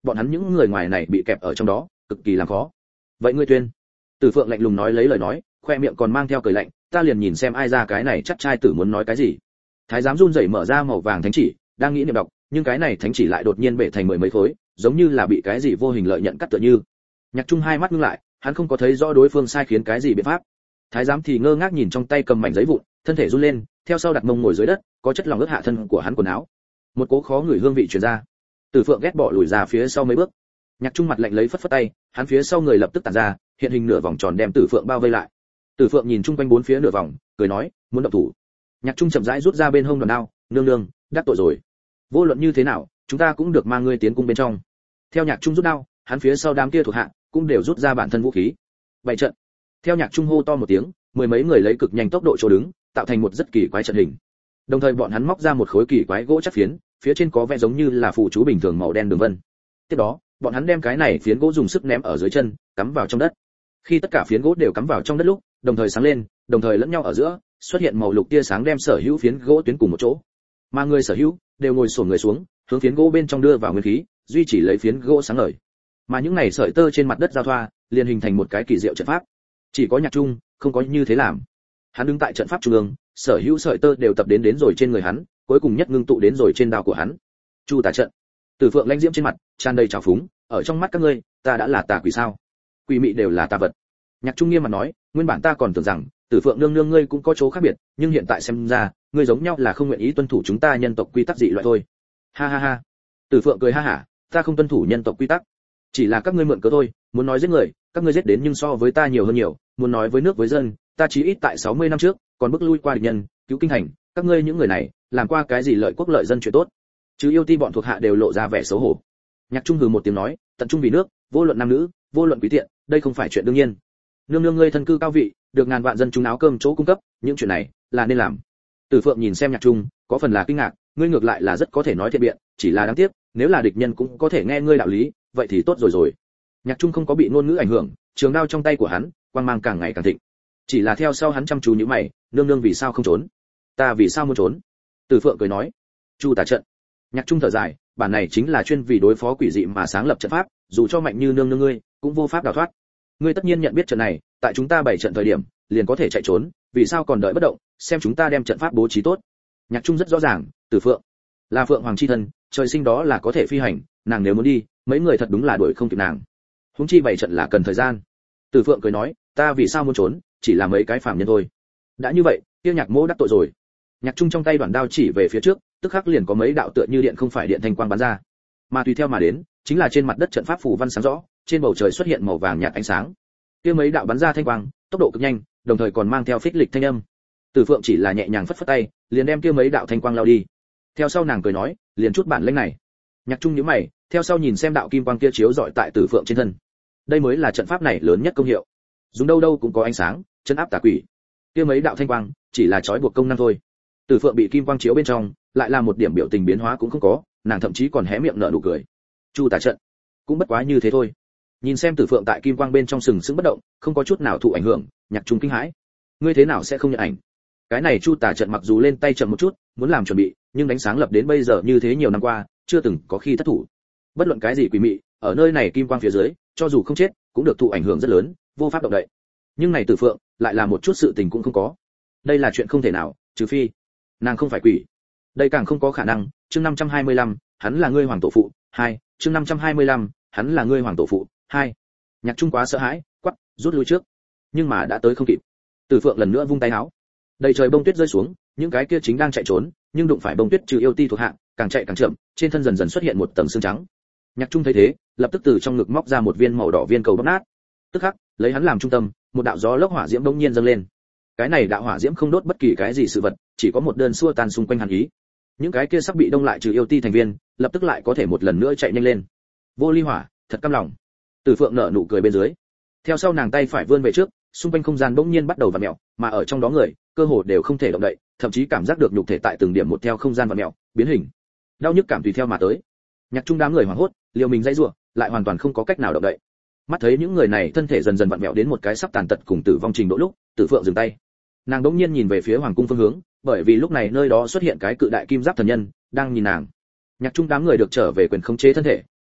bọn hắn những người ngoài này bị kẹp ở trong đó cực kỳ làm khó. Vậy ngươi tuyên? Tử Phượng lạnh lùng nói lấy lời nói, khoe miệng còn mang theo cười lạnh, ta liền nhìn xem ai ra cái này chắc trai tử muốn nói cái gì. Thái giám run rẩy mở ra màu vàng thánh chỉ, đang nghĩ niệm đọc, nhưng cái này thánh chỉ lại đột nhiên bể thành mười mấy khối, giống như là bị cái gì vô hình lợi nhận cắt tựa như. Nhạc Trung hai mắt ngưng lại, hắn không có thấy rõ đối phương sai khiến cái gì biện pháp. Thái giám thì ngơ ngác nhìn trong tay cầm mảnh giấy vụn, thân thể run lên, theo sau đặt mông ngồi dưới đất, có chất lỏng ướt hạ thân của hắn quần áo. Một cỗ khó ngửi hương vị truyền ra. Tử Phượng ghét bỏ lùi ra phía sau mấy bước. Nhạc Trung mặt lạnh lấy phất phất tay, hắn phía sau người lập tức tản ra, hiện hình nửa vòng tròn đem Tử Phượng bao vây lại. Tử Phượng nhìn chung quanh bốn phía nửa vòng, cười nói, muốn động thủ. Nhạc Trung chậm rãi rút ra bên hông đòn đao, nương nương, đắc tội rồi. Vô luận như thế nào, chúng ta cũng được mang ngươi tiến cung bên trong. Theo Nhạc Trung rút đao, hắn phía sau đám kia thuộc hạ cũng đều rút ra bản thân vũ khí. Bày trận. Theo Nhạc Trung hô to một tiếng, mười mấy người lấy cực nhanh tốc độ chỗ đứng, tạo thành một rất kỳ quái trận hình. Đồng thời bọn hắn móc ra một khối kỳ quái gỗ chắc phiến, phía trên có vẽ giống như là phù chú bình thường màu đen đường vân. Tiếp đó, bọn hắn đem cái này phiến gỗ dùng sức ném ở dưới chân, cắm vào trong đất. Khi tất cả phiến gỗ đều cắm vào trong đất lúc, đồng thời sáng lên, đồng thời lẫn nhau ở giữa, xuất hiện màu lục tia sáng đem sở hữu phiến gỗ tuyến cùng một chỗ. Mà người sở hữu đều ngồi xổm người xuống, hướng phiến gỗ bên trong đưa vào nguyên khí, duy trì lấy phiến gỗ sáng ngời. Mà những này sợi tơ trên mặt đất giao thoa, liền hình thành một cái kỳ diệu trận pháp. Chỉ có Nhạc Trung không có như thế làm. Hắn đứng tại trận pháp trung ương, sở hữu sợi tơ đều tập đến rồi trên người hắn, cuối cùng nhất ngưng tụ đến rồi trên đao của hắn. Chu tà trận. Tử Phượng lãnh diễm trên mặt tràn đầy trào phúng, ở trong mắt các ngươi, ta đã là tà quỷ sao? Quỷ mị đều là tà vật. Nhạc Trung nghiêm mặt nói, nguyên bản ta còn tưởng rằng Tử Phượng nương nương ngươi cũng có chỗ khác biệt, nhưng hiện tại xem ra, ngươi giống nhau là không nguyện ý tuân thủ chúng ta nhân tộc quy tắc dị loại thôi. Ha ha ha. Tử Phượng cười ha hả, ta không tuân thủ nhân tộc quy tắc, chỉ là các ngươi mượn cớ thôi, muốn nói giết người, các ngươi giết đến nhưng so với ta nhiều hơn nhiều, muốn nói với nước với dân, ta chí ít tại 60 năm trước, còn bước lui qua địch nhân, cứu kinh thành, các ngươi những người này, làm qua cái gì lợi quốc lợi dân chuyện tốt? Chứ yêu ti bọn thuộc hạ đều lộ ra vẻ xấu hổ. Nhạc Trung hừ một tiếng nói, tận trung vì nước, vô luận nam nữ, vô luận quý tiện, đây không phải chuyện đương nhiên. Nương nương ngươi thân cư cao vị, được ngàn vạn dân chúng áo cơm chỗ cung cấp, những chuyện này là nên làm. Tử Phượng nhìn xem Nhạc Trung, có phần là kinh ngạc, ngươi ngược lại là rất có thể nói thiện biện, chỉ là đáng tiếc, nếu là địch nhân cũng có thể nghe ngươi đạo lý, vậy thì tốt rồi. Nhạc Trung không có bị ngôn ngữ ảnh hưởng, trường đao trong tay của hắn, quang mang càng ngày càng thịnh. Chỉ là theo sau hắn chăm chú nhíu mày, nương nương vì sao không trốn? Ta vì sao muốn trốn? Tử Phượng cười nói, Chu tà trận. Nhạc Trung thở dài, bản này chính là chuyên vì đối phó quỷ dị mà sáng lập trận pháp, dù cho mạnh như nương nương ngươi, cũng vô pháp đào thoát. Ngươi tất nhiên nhận biết trận này, tại chúng ta bày trận thời điểm, liền có thể chạy trốn, vì sao còn đợi bất động, xem chúng ta đem trận pháp bố trí tốt. Nhạc Trung rất rõ ràng, Tử Phượng là Phượng hoàng chi thân, trời sinh đó là có thể phi hành, nàng nếu muốn đi, mấy người thật đúng là đuổi không kịp nàng. Huống chi bày trận là cần thời gian. Tử Phượng cười nói, ta vì sao muốn trốn, chỉ là mấy cái phàm nhân thôi. Đã như vậy, kia Nhạc mỗ đắc tội rồi. Nhạc Trung trong tay đoạn đao chỉ về phía trước, tức khắc liền có mấy đạo tựa như điện không phải điện thanh quang bắn ra. Mà tùy theo mà đến, chính là trên mặt đất trận pháp phù văn sáng rõ, trên bầu trời xuất hiện màu vàng nhạt ánh sáng. Kia mấy đạo bắn ra thanh quang, tốc độ cực nhanh, đồng thời còn mang theo phích lịch thanh âm. Tử Phượng chỉ là nhẹ nhàng phất phất tay, liền đem kia mấy đạo thanh quang lao đi. Theo sau nàng cười nói, liền chút bản lĩnh này. Nhạc Trung nhíu mày, theo sau nhìn xem đạo kim quang kia chiếu rọi tại Tử Phượng trên thân. Đây mới là trận pháp này lớn nhất công hiệu. Dùng đâu đâu cũng có ánh sáng, chân áp tà quỷ. Kia mấy đạo thanh quang, chỉ là trói buộc công năng thôi. Tử Phượng bị kim quang chiếu bên trong, lại là một điểm biểu tình biến hóa cũng không có, nàng thậm chí còn hé miệng nở nụ cười. Chu tà trận, cũng bất quá như thế thôi. Nhìn xem Tử Phượng tại kim quang bên trong sừng sững bất động, không có chút nào thụ ảnh hưởng, Nhạc Trung kinh hãi. Ngươi thế nào sẽ không nhận ảnh? Cái này Chu tà trận mặc dù lên tay chậm một chút, muốn làm chuẩn bị, nhưng đánh sáng lập đến bây giờ như thế nhiều năm qua, chưa từng có khi thất thủ. Bất luận cái gì quỷ mị, ở nơi này kim quang phía dưới, cho dù không chết, cũng được thụ ảnh hưởng rất lớn, vô pháp động đậy. Nhưng này Tử Phượng, lại là một chút sự tình cũng không có. Đây là chuyện không thể nào, trừ phi nàng không phải quỷ. Đây càng không có khả năng. Chương 525, hắn là ngươi hoàng tổ phụ. 2, chương 525, hắn là ngươi hoàng tổ phụ. 2. Nhạc Trung quá sợ hãi, quắc, rút lui trước. Nhưng mà đã tới không kịp. Tử Phượng lần nữa vung tay áo. Đầy trời bông tuyết rơi xuống, những cái kia chính đang chạy trốn, nhưng đụng phải bông tuyết trừ yêu ti thuộc hạ, càng chạy càng chậm, trên thân dần dần xuất hiện một tầng xương trắng. Nhạc Trung thấy thế, lập tức từ trong ngực móc ra một viên màu đỏ viên cầu bóp nát. Tức khắc, lấy hắn làm trung tâm, một đạo gió lốc hỏa diễm bỗng nhiên dâng lên. Cái này đạo hỏa diễm không đốt bất kỳ cái gì sự vật, chỉ có một đơn xua tan xung quanh hàn ý. Những cái kia sắp bị đông lại trừ yêu ti thành viên, lập tức lại có thể một lần nữa chạy nhanh lên. Vô ly hỏa, thật căm lòng. Tử Phượng nở nụ cười bên dưới. Theo sau nàng tay phải vươn về trước, xung quanh không gian bỗng nhiên bắt đầu vặn mèo, mà ở trong đó người, cơ hồ đều không thể động đậy, thậm chí cảm giác được nhục thể tại từng điểm một theo không gian vặn mèo, biến hình. Đau nhức cảm tùy theo mà tới. Nhạc Trung đám người hoảng hốt, liều mình dãy rủa, lại hoàn toàn không có cách nào động đậy. Mắt thấy những người này thân thể dần dần vặn mèo đến một cái sắp tàn tật cùng tử vong trình độ lúc, Tử Phượng dừng tay. Nàng đống nhiên nhìn về phía hoàng cung phương hướng, bởi vì lúc này nơi đó xuất hiện cái cự đại kim giáp thần nhân đang nhìn nàng. Nhạc Trung đám người được trở về quyền khống chế thân thể,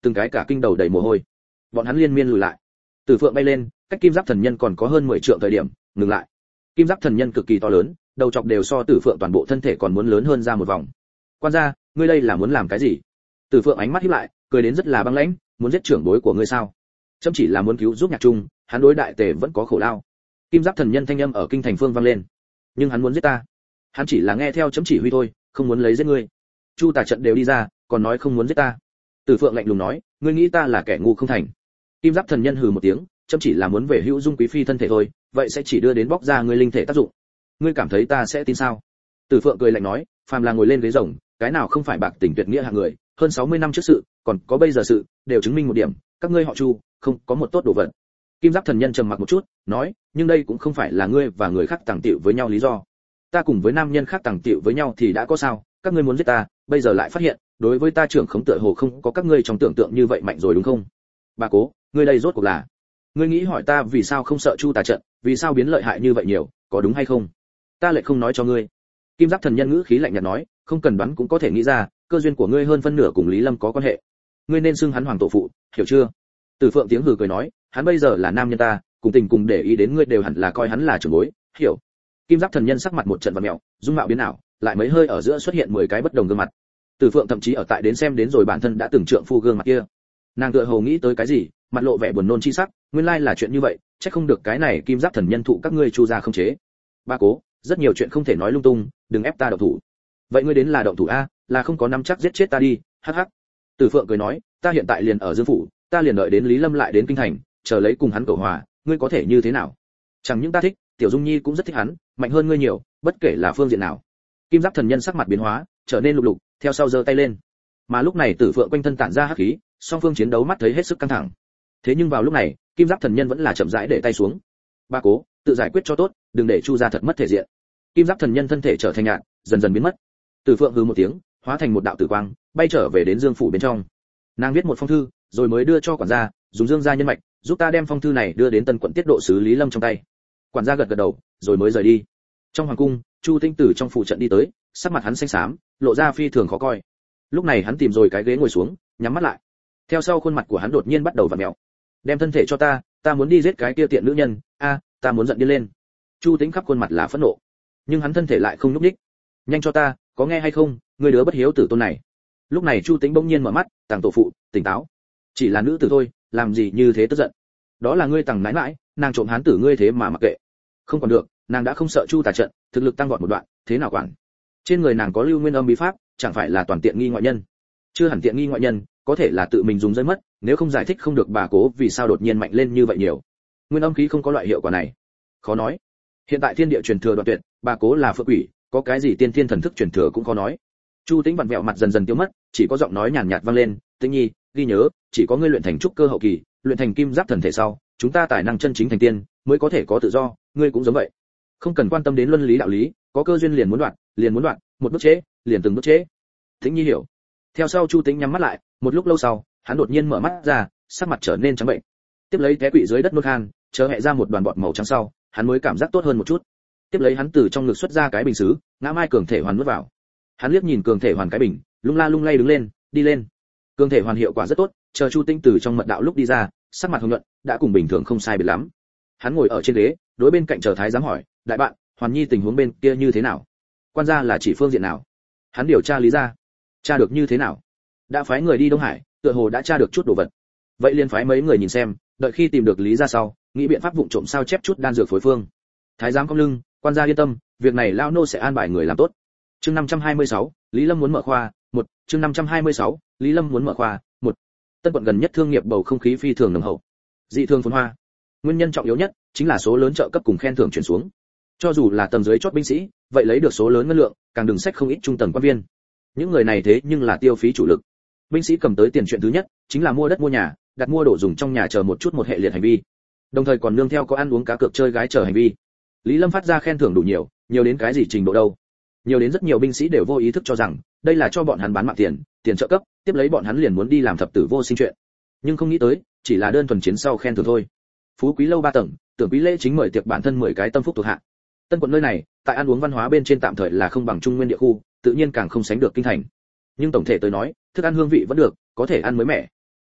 từng cái cả kinh đầu đầy mồ hôi. Bọn hắn liên miên lùi lại. Tử Phượng bay lên, cách Kim Giáp Thần Nhân còn có hơn 10 trượng thời điểm, ngừng lại. Kim Giáp Thần Nhân cực kỳ to lớn, đầu chọc đều so Tử Phượng toàn bộ thân thể còn muốn lớn hơn ra một vòng. Quan gia, ngươi đây là muốn làm cái gì? Tử Phượng ánh mắt híp lại, cười đến rất là băng lãnh, muốn giết trưởng bối của ngươi sao? Chấm chỉ là muốn cứu giúp Nhạc Trung, hắn đối đại tề vẫn có khổ lao. Kim Giáp Thần Nhân thanh âm ở kinh thành phương vang lên. Nhưng hắn muốn giết ta. Hắn chỉ là nghe theo chấm chỉ huy thôi, không muốn lấy giết ngươi. Chu Tả trận đều đi ra, còn nói không muốn giết ta. Tử Phượng lạnh lùng nói, ngươi nghĩ ta là kẻ ngu không thành? Kim Giáp Thần Nhân hừ một tiếng, chấm chỉ là muốn về hữu dung quý phi thân thể thôi, vậy sẽ chỉ đưa đến bóc ra ngươi linh thể tác dụng. Ngươi cảm thấy ta sẽ tin sao? Tử Phượng cười lạnh nói, phàm là ngồi lên ghế rồng, cái nào không phải bạc tình tuyệt nghĩa hạng người, hơn 60 năm trước sự, còn có bây giờ sự, đều chứng minh một điểm, các ngươi họ Chu, không có một tốt đồ vật. Kim Giáp Thần Nhân trầm mặc một chút, nói, nhưng đây cũng không phải là ngươi và người khác tàng tiệu với nhau lý do. Ta cùng với nam nhân khác tàng tiệu với nhau thì đã có sao, các ngươi muốn giết ta, bây giờ lại phát hiện, đối với ta trưởng khống tựa hồ không có các ngươi trong tưởng tượng như vậy mạnh rồi đúng không? Bà Cố, ngươi đây rốt cuộc là? Ngươi nghĩ hỏi ta vì sao không sợ Chu Tà trận, vì sao biến lợi hại như vậy nhiều, có đúng hay không? Ta lại không nói cho ngươi. Kim Giáp Thần Nhân ngữ khí lạnh nhạt nói, không cần đoán cũng có thể nghĩ ra, cơ duyên của ngươi hơn phân nửa cùng Lý Lâm có quan hệ. Ngươi nên xưng hắn hoàng tổ phụ, hiểu chưa? Tử Phượng tiếng hừ cười nói, hắn bây giờ là nam nhân ta, cùng tình cùng để ý đến ngươi đều hẳn là coi hắn là trưởng bối, hiểu? Kim Giáp Thần Nhân sắc mặt một trận vặn mèo, dung mạo biến ảo, lại mấy hơi ở giữa xuất hiện 10 cái bất đồng gương mặt. Tử Phượng thậm chí ở tại đến xem đến rồi bản thân đã từng trượng phu gương mặt kia. Nàng tựa hồ nghĩ tới cái gì, mặt lộ vẻ buồn nôn chi sắc, nguyên lai là chuyện như vậy, chắc không được cái này Kim Giáp Thần Nhân thụ các ngươi Chu gia không chế. Ba Cố, rất nhiều chuyện không thể nói lung tung, đừng ép ta động thủ. Vậy ngươi đến là động thủ a, là không có nắm chắc giết chết ta đi, hắc hắc. Tử Phượng cười nói, ta hiện tại liền ở Dương phủ, ta liền đợi đến Lý Lâm lại đến kinh thành, chờ lấy cùng hắn cầu hòa, ngươi có thể như thế nào? Chẳng những ta thích, Tiểu Dung Nhi cũng rất thích hắn, mạnh hơn ngươi nhiều, bất kể là phương diện nào. Kim Giáp Thần Nhân sắc mặt biến hóa, trở nên lục lục, theo sau giơ tay lên. Mà lúc này Tử Phượng quanh thân tản ra hắc khí, song phương chiến đấu mắt thấy hết sức căng thẳng. Thế nhưng vào lúc này, Kim Giáp Thần Nhân vẫn là chậm rãi để tay xuống. Ba Cố, tự giải quyết cho tốt, đừng để Chu gia thật mất thể diện. Kim Giáp Thần Nhân thân thể trở thành nhạt, dần dần biến mất. Tử Phượng hừ một tiếng, hóa thành một đạo tử quang, bay trở về đến Dương phủ bên trong. Nàng viết một phong thư, rồi mới đưa cho quản gia, dùng Dương gia nhân mạch, giúp ta đem phong thư này đưa đến Tân quận tiết độ sứ Lý Lâm trong tay. Quản gia gật gật đầu, rồi mới rời đi. Trong hoàng cung, Chu Tinh Tử trong phủ trận đi tới, sắc mặt hắn xanh xám, lộ ra phi thường khó coi. Lúc này hắn tìm rồi cái ghế ngồi xuống, nhắm mắt lại. Theo sau khuôn mặt của hắn đột nhiên bắt đầu vặn mèo. Đem thân thể cho ta muốn đi giết cái kia tiện nữ nhân, ta muốn giận điên lên. Chu Tĩnh khắp khuôn mặt là phẫn nộ, nhưng hắn thân thể lại không nhúc nhích. Nhanh cho ta, có nghe hay không, người đứa bất hiếu tử tôn này. Lúc này Chu Tĩnh bỗng nhiên mở mắt, Tàng tổ phụ, tỉnh táo. Chỉ là nữ tử thôi, làm gì như thế tức giận. Đó là ngươi Tàng nãi nãi, nàng trộm hán tử ngươi thế mà mặc kệ. Không còn được, nàng đã không sợ Chu Tà trận, thực lực tăng vọt một đoạn, thế nào quản. Trên người nàng có lưu nguyên âm bí pháp, chẳng phải là toàn tiện nghi ngoại nhân. Chưa hẳn tiện nghi ngoại nhân, có thể là tự mình dùng rơi mất, nếu không giải thích không được Bà Cố vì sao đột nhiên mạnh lên như vậy nhiều. Nguyên âm khí không có loại hiệu quả này, khó nói. Hiện tại thiên địa truyền thừa đoạn tuyệt, Bà Cố là phượng quỷ, có cái gì tiên thiên thần thức truyền thừa cũng khó nói. Chu Tĩnh vặn vẹo mặt dần dần tiêu mất, chỉ có giọng nói nhàn nhạt vang lên, Tĩnh Nhi, ghi nhớ, chỉ có ngươi luyện thành trúc cơ hậu kỳ, luyện thành kim giáp thần thể sau, chúng ta tài năng chân chính thành tiên, mới có thể có tự do, ngươi cũng giống vậy. Không cần quan tâm đến luân lý đạo lý, có cơ duyên liền muốn đoạn, một bước chế, liền từng bước chế. Tĩnh Nhi hiểu. Theo sau Chu Tĩnh nhắm mắt lại, một lúc lâu sau, hắn đột nhiên mở mắt ra, sắc mặt trở nên trắng bệnh. Tiếp lấy té quỵ dưới đất nôn khan, chờ hẹ ra một đoàn bọt màu trắng sau, hắn mới cảm giác tốt hơn một chút. Tiếp lấy hắn từ trong ngực xuất ra cái bình sứ, ngã mai cường thể hoàn nuốt vào. Hắn liếc nhìn cường thể hoàn cái bình, lung la lung lay đứng lên, đi lên. Cường thể hoàn hiệu quả rất tốt, chờ Chu Tĩnh từ trong mật đạo lúc đi ra, sắc mặt hồng nhuận, đã cùng bình thường không sai biệt lắm. Hắn ngồi ở trên ghế, đối bên cạnh chờ thái giám hỏi, đại bạn, Hoàn Nhi tình huống bên kia như thế nào? Quan gia là chỉ phương diện nào? Hắn điều tra lý ra, tra được như thế nào? Đã phái người đi Đông Hải, tựa hồ đã tra được chút đồ vật. Vậy liền phái mấy người nhìn xem, đợi khi tìm được lý ra sau, nghĩ biện pháp vụng trộm sao chép chút đan dược phối phương. Thái giám cong lưng, quan gia yên tâm, việc này lão nô sẽ an bài người làm tốt. Chương 526, Lý Lâm muốn mở khoa, 1, chương 526, Lý Lâm muốn mở khoa, 1. Tân quận gần nhất thương nghiệp bầu không khí phi thường nồng hậu. Dị thường phồn hoa. Nguyên nhân trọng yếu nhất chính là số lớn trợ cấp cùng khen thưởng chuyển xuống. Cho dù là tầng dưới chót binh sĩ, vậy lấy được số lớn ngân lượng, càng đừng sách không ít trung tầng quan viên. Những người này thế nhưng là tiêu phí chủ lực. Binh sĩ cầm tới tiền chuyện thứ nhất chính là mua đất mua nhà, đặt mua đồ dùng trong nhà chờ một chút một hệ liệt hành vi. Đồng thời còn nương theo có ăn uống cá cược chơi gái chờ hành vi. Lý Lâm phát ra khen thưởng đủ nhiều, nhiều đến cái gì trình độ đâu. Nhiều đến rất nhiều binh sĩ đều vô ý thức cho rằng, đây là cho bọn hắn bán mạng tiền trợ cấp, tiếp lấy bọn hắn liền muốn đi làm thập tử vô sinh chuyện. Nhưng không nghĩ tới, chỉ là đơn thuần chiến sau khen thưởng thôi. Phú quý lâu 3 tầng, Tưởng Quý lễ chính mời tiệc bản thân 10 cái tâm phúc thuộc hạ. Tân quận nơi này, tại ăn uống văn hóa bên trên tạm thời là không bằng trung nguyên địa khu, tự nhiên càng không sánh được kinh thành. Nhưng tổng thể tới nói, thức ăn hương vị vẫn được, có thể ăn mới mẻ.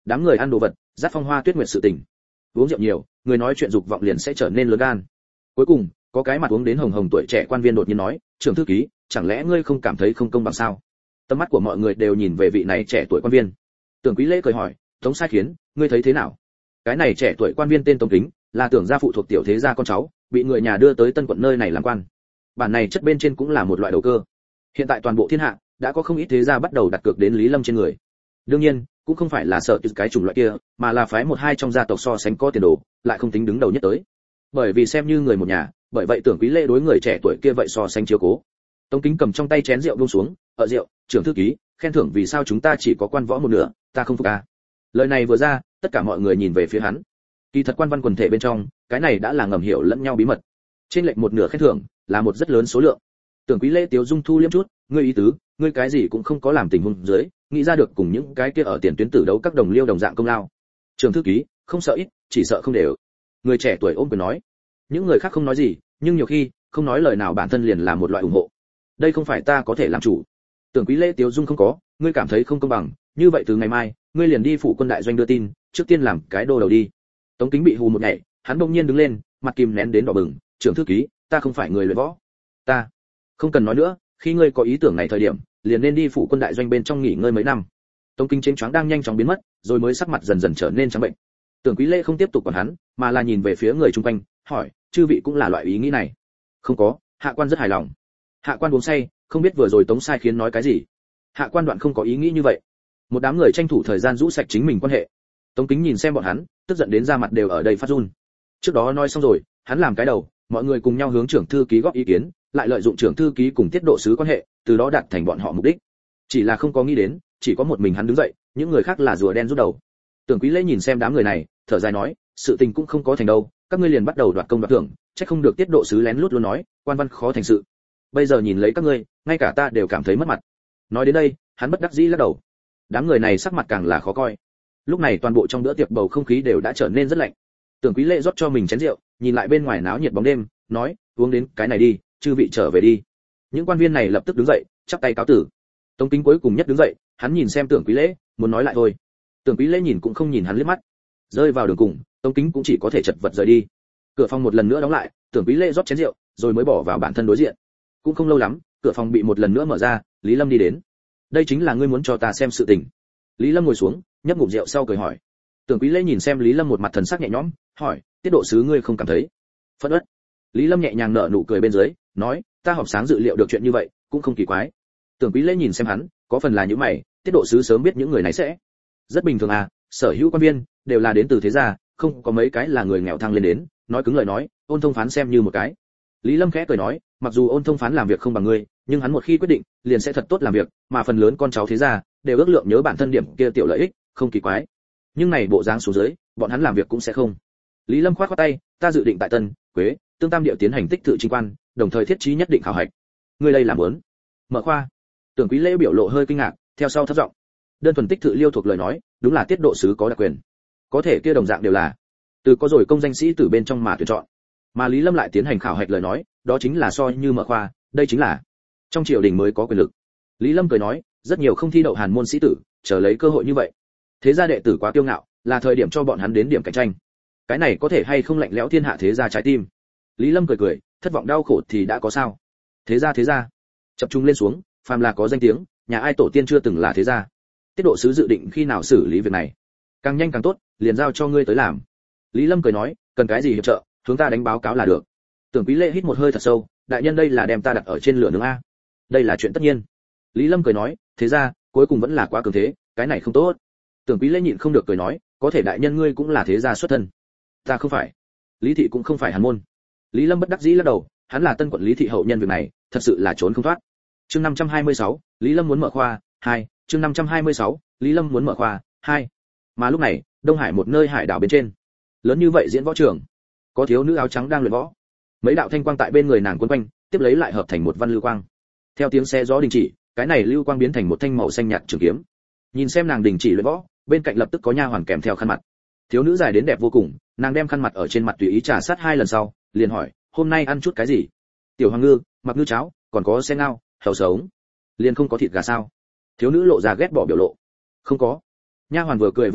đám người ăn đồ vật, dắt phong hoa tuyết nguyệt sự tình. Uống rượu nhiều, người nói chuyện dục vọng liền sẽ trở nên lớn gan. Cuối cùng, có cái mặt uống đến hồng hồng tuổi trẻ quan viên đột nhiên nói, trưởng thư ký, chẳng lẽ ngươi không cảm thấy không công bằng sao? Tầm mắt của mọi người đều nhìn về vị này trẻ tuổi quan viên. Tưởng Quý Lễ cười hỏi, Tống Sai Khiến, ngươi thấy thế nào? Cái này trẻ tuổi quan viên tên Tống Kính, là tưởng gia phụ thuộc tiểu thế gia con cháu, bị người nhà đưa tới Tân quận nơi này làm quan. Bản này chất bên trên cũng là một loại đầu cơ. Hiện tại toàn bộ thiên hạ đã có không ít thế gia bắt đầu đặt cược đến Lý Lâm trên người. Đương nhiên, cũng không phải là sợ cái chủng loại kia, mà là phái một hai trong gia tộc so sánh có tiền đồ, lại không tính đứng đầu nhất tới. Bởi vì xem như người một nhà, bởi vậy Tưởng Quý Lễ đối người trẻ tuổi kia vậy so sánh chiếu cố. Tống Kính cầm trong tay chén rượu buông xuống, rượu, trưởng thư ký, khen thưởng vì sao chúng ta chỉ có quan võ một nửa, ta không phục à?" Lời này vừa ra, tất cả mọi người nhìn về phía hắn. Kỳ thật quan văn quần thể bên trong, cái này đã là ngầm hiểu lẫn nhau bí mật. Trên lệnh một nửa khen thưởng, là một rất lớn số lượng. Tưởng Quý Lễ tiếu dung thu liêm chút, ngươi ý tứ, ngươi cái gì cũng không có làm tình huống dưới, nghĩ ra được cùng những cái kia ở tiền tuyến tử đấu các đồng liêu đồng dạng công lao. Trưởng thư ký, không sợ ít, chỉ sợ không đều. Người trẻ tuổi ôm quyền nói. Những người khác không nói gì, nhưng nhiều khi, không nói lời nào bản thân liền là một loại ủng hộ. Đây không phải ta có thể làm chủ. Tưởng Quý Lễ tiếu dung không có, ngươi cảm thấy không công bằng, như vậy từ ngày mai, ngươi liền đi phủ quân đại doanh đưa tin, trước tiên làm cái đô đầu đi. Tống Kính bị hù một nhảy, hắn bỗng nhiên đứng lên, mặt kìm nén đến đỏ bừng, trưởng thư ký, ta không phải người luyện võ. Ta không cần nói nữa, khi ngươi có ý tưởng này thời điểm, liền nên đi phủ quân đại doanh bên trong nghỉ ngơi mấy năm. Tống Kính chênh choáng đang nhanh chóng biến mất, rồi mới sắc mặt dần dần trở nên trắng bệnh. Tưởng Quý Lễ không tiếp tục quản hắn, mà là nhìn về phía người chung quanh, hỏi, chư vị cũng là loại ý nghĩ này? Không có, hạ quan rất hài lòng. Hạ quan uống say, không biết vừa rồi Tống Sai Khiến nói cái gì. Hạ quan đoạn không có ý nghĩ như vậy. Một đám người tranh thủ thời gian rũ sạch chính mình quan hệ. Tống Kính nhìn xem bọn hắn, tức giận đến da mặt đều ở đây phát run. Trước đó nói xong rồi, hắn làm cái đầu, mọi người cùng nhau hướng trưởng thư ký góp ý kiến, lại lợi dụng trưởng thư ký cùng tiết độ sứ quan hệ, từ đó đạt thành bọn họ mục đích. Chỉ là không có nghĩ đến, chỉ có một mình hắn đứng dậy, những người khác là rùa đen rút đầu. Tưởng Quý Lễ nhìn xem đám người này, thở dài nói, sự tình cũng không có thành đâu, các ngươi liền bắt đầu đoạt công đoạt thưởng, chắc không được tiết độ sứ lén lút luôn nói, quan văn khó thành sự. Bây giờ nhìn lấy các ngươi, ngay cả ta đều cảm thấy mất mặt. Nói đến đây, hắn bất đắc dĩ lắc đầu. Đám người này sắc mặt càng là khó coi. Lúc này toàn bộ trong bữa tiệc bầu không khí đều đã trở nên rất lạnh. Tưởng Quý Lễ rót cho mình chén rượu, nhìn lại bên ngoài náo nhiệt bóng đêm, nói, uống đến cái này đi, chư vị trở về đi. Những quan viên này lập tức đứng dậy, chắp tay cáo tử. Tống Kính cuối cùng nhất đứng dậy, hắn nhìn xem Tưởng Quý Lễ, muốn nói lại thôi. Tưởng Quý Lễ nhìn cũng không nhìn hắn liếc mắt. Rơi vào đường cùng, Tống Kính cũng chỉ có thể chật vật rời đi. Cửa phòng một lần nữa đóng lại, Tưởng Quý Lễ rót chén rượu, rồi mới bỏ vào bản thân đối diện. Cũng không lâu lắm, cửa phòng bị một lần nữa mở ra, Lý Lâm đi đến. Đây chính là ngươi muốn cho ta xem sự tình. Lý Lâm ngồi xuống, nhấp ngụm rượu sau cười hỏi. Tưởng Quý Lễ nhìn xem Lý Lâm một mặt thần sắc nhẹ nhõm, hỏi, tiết độ sứ ngươi không cảm thấy? Phất ớt. Lý Lâm nhẹ nhàng nở nụ cười bên dưới, nói, ta họp sáng dự liệu được chuyện như vậy, cũng không kỳ quái. Tưởng Quý Lễ nhìn xem hắn, có phần là những mày, tiết độ sứ sớm biết những người này sẽ. Rất bình thường à, sở hữu quan viên đều là đến từ thế gia, không có mấy cái là người nghèo thăng lên đến, nói cứng lời nói, Ôn Thông Phán xem như một cái. Lý Lâm khẽ cười nói, mặc dù Ôn Thông Phán làm việc không bằng ngươi, nhưng hắn một khi quyết định, liền sẽ thật tốt làm việc, mà phần lớn con cháu thế gia đều ước lượng nhớ bản thân điểm kia tiểu lợi ích, không kỳ quái. Nhưng này bộ dáng xuống dưới, bọn hắn làm việc cũng sẽ không. Lý Lâm khoát khoát tay, ta dự định tại Tân, Quế, Tương Tam địa tiến hành tích tự chính quan, đồng thời thiết trí nhất định khảo hạch. Ngươi đây làm muốn mở khoa? Tưởng Quý Lễ biểu lộ hơi kinh ngạc, theo sau thấp giọng, đơn thuần tích tự liêu thuộc lời nói, đúng là tiết độ sứ có đặc quyền. Có thể kia đồng dạng đều là từ có rồi công danh sĩ từ bên trong mà tuyển chọn. Mà Lý Lâm lại tiến hành khảo hạch lời nói, đó chính là so như mở khoa, đây chính là trong triều đình mới có quyền lực. Lý Lâm cười nói, rất nhiều không thi đậu hàn môn sĩ tử, chờ lấy cơ hội như vậy. Thế gia đệ tử quá kiêu ngạo, là thời điểm cho bọn hắn đến điểm cạnh tranh. Cái này có thể hay không lạnh lẽo thiên hạ thế gia trái tim. Lý Lâm cười cười, thất vọng đau khổ thì đã có sao? Thế gia, chập trung lên xuống, phàm là có danh tiếng, nhà ai tổ tiên chưa từng là thế gia. Tiết độ sứ dự định khi nào xử lý việc này? Càng nhanh càng tốt, liền giao cho ngươi tới làm. Lý Lâm cười nói, cần cái gì hiệp trợ, hướng ta đánh báo cáo là được. Tưởng Quý Lễ hít một hơi thật sâu, đại nhân đây là đem ta đặt ở trên lửa nướng a. Đây là chuyện tất nhiên. Lý Lâm cười nói, thế ra, cuối cùng vẫn là quá cường thế, cái này không tốt. Tưởng Quý Lễ nhịn không được cười nói, có thể đại nhân ngươi cũng là thế gia xuất thân. Ta không phải. Lý thị cũng không phải hàn môn. Lý Lâm bất đắc dĩ lắc đầu, hắn là Tân quận Lý thị hậu nhân, việc này thật sự là trốn không thoát. Chương 526, Lý Lâm muốn mở khoa 2, chương 526, Lý Lâm muốn mở khoa 2. Mà lúc này, Đông Hải một nơi hải đảo bên trên, lớn như vậy diễn võ trường, có thiếu nữ áo trắng đang luyện võ. Mấy đạo thanh quang tại bên người nàng quấn quanh, tiếp lấy lại hợp thành một văn lưu quang. Theo tiếng xe gió đình chỉ, cái này lưu quang biến thành một thanh màu xanh nhạt trường kiếm. Nhìn xem nàng đình chỉ luyện võ, bên cạnh lập tức có nha hoàn kèm theo khăn mặt. Thiếu nữ dài đến đẹp vô cùng, nàng đem khăn mặt ở trên mặt tùy ý trà sát 2 lần sau, liền hỏi, hôm nay ăn chút cái gì? Tiểu hoàng ngư, mặc ngư cháo, còn có xe ngao, hầu sống. Liền không có thịt gà sao? Thiếu nữ lộ ra ghét bỏ biểu lộ. Không có. Nha hoàn vừa cười vừa nói,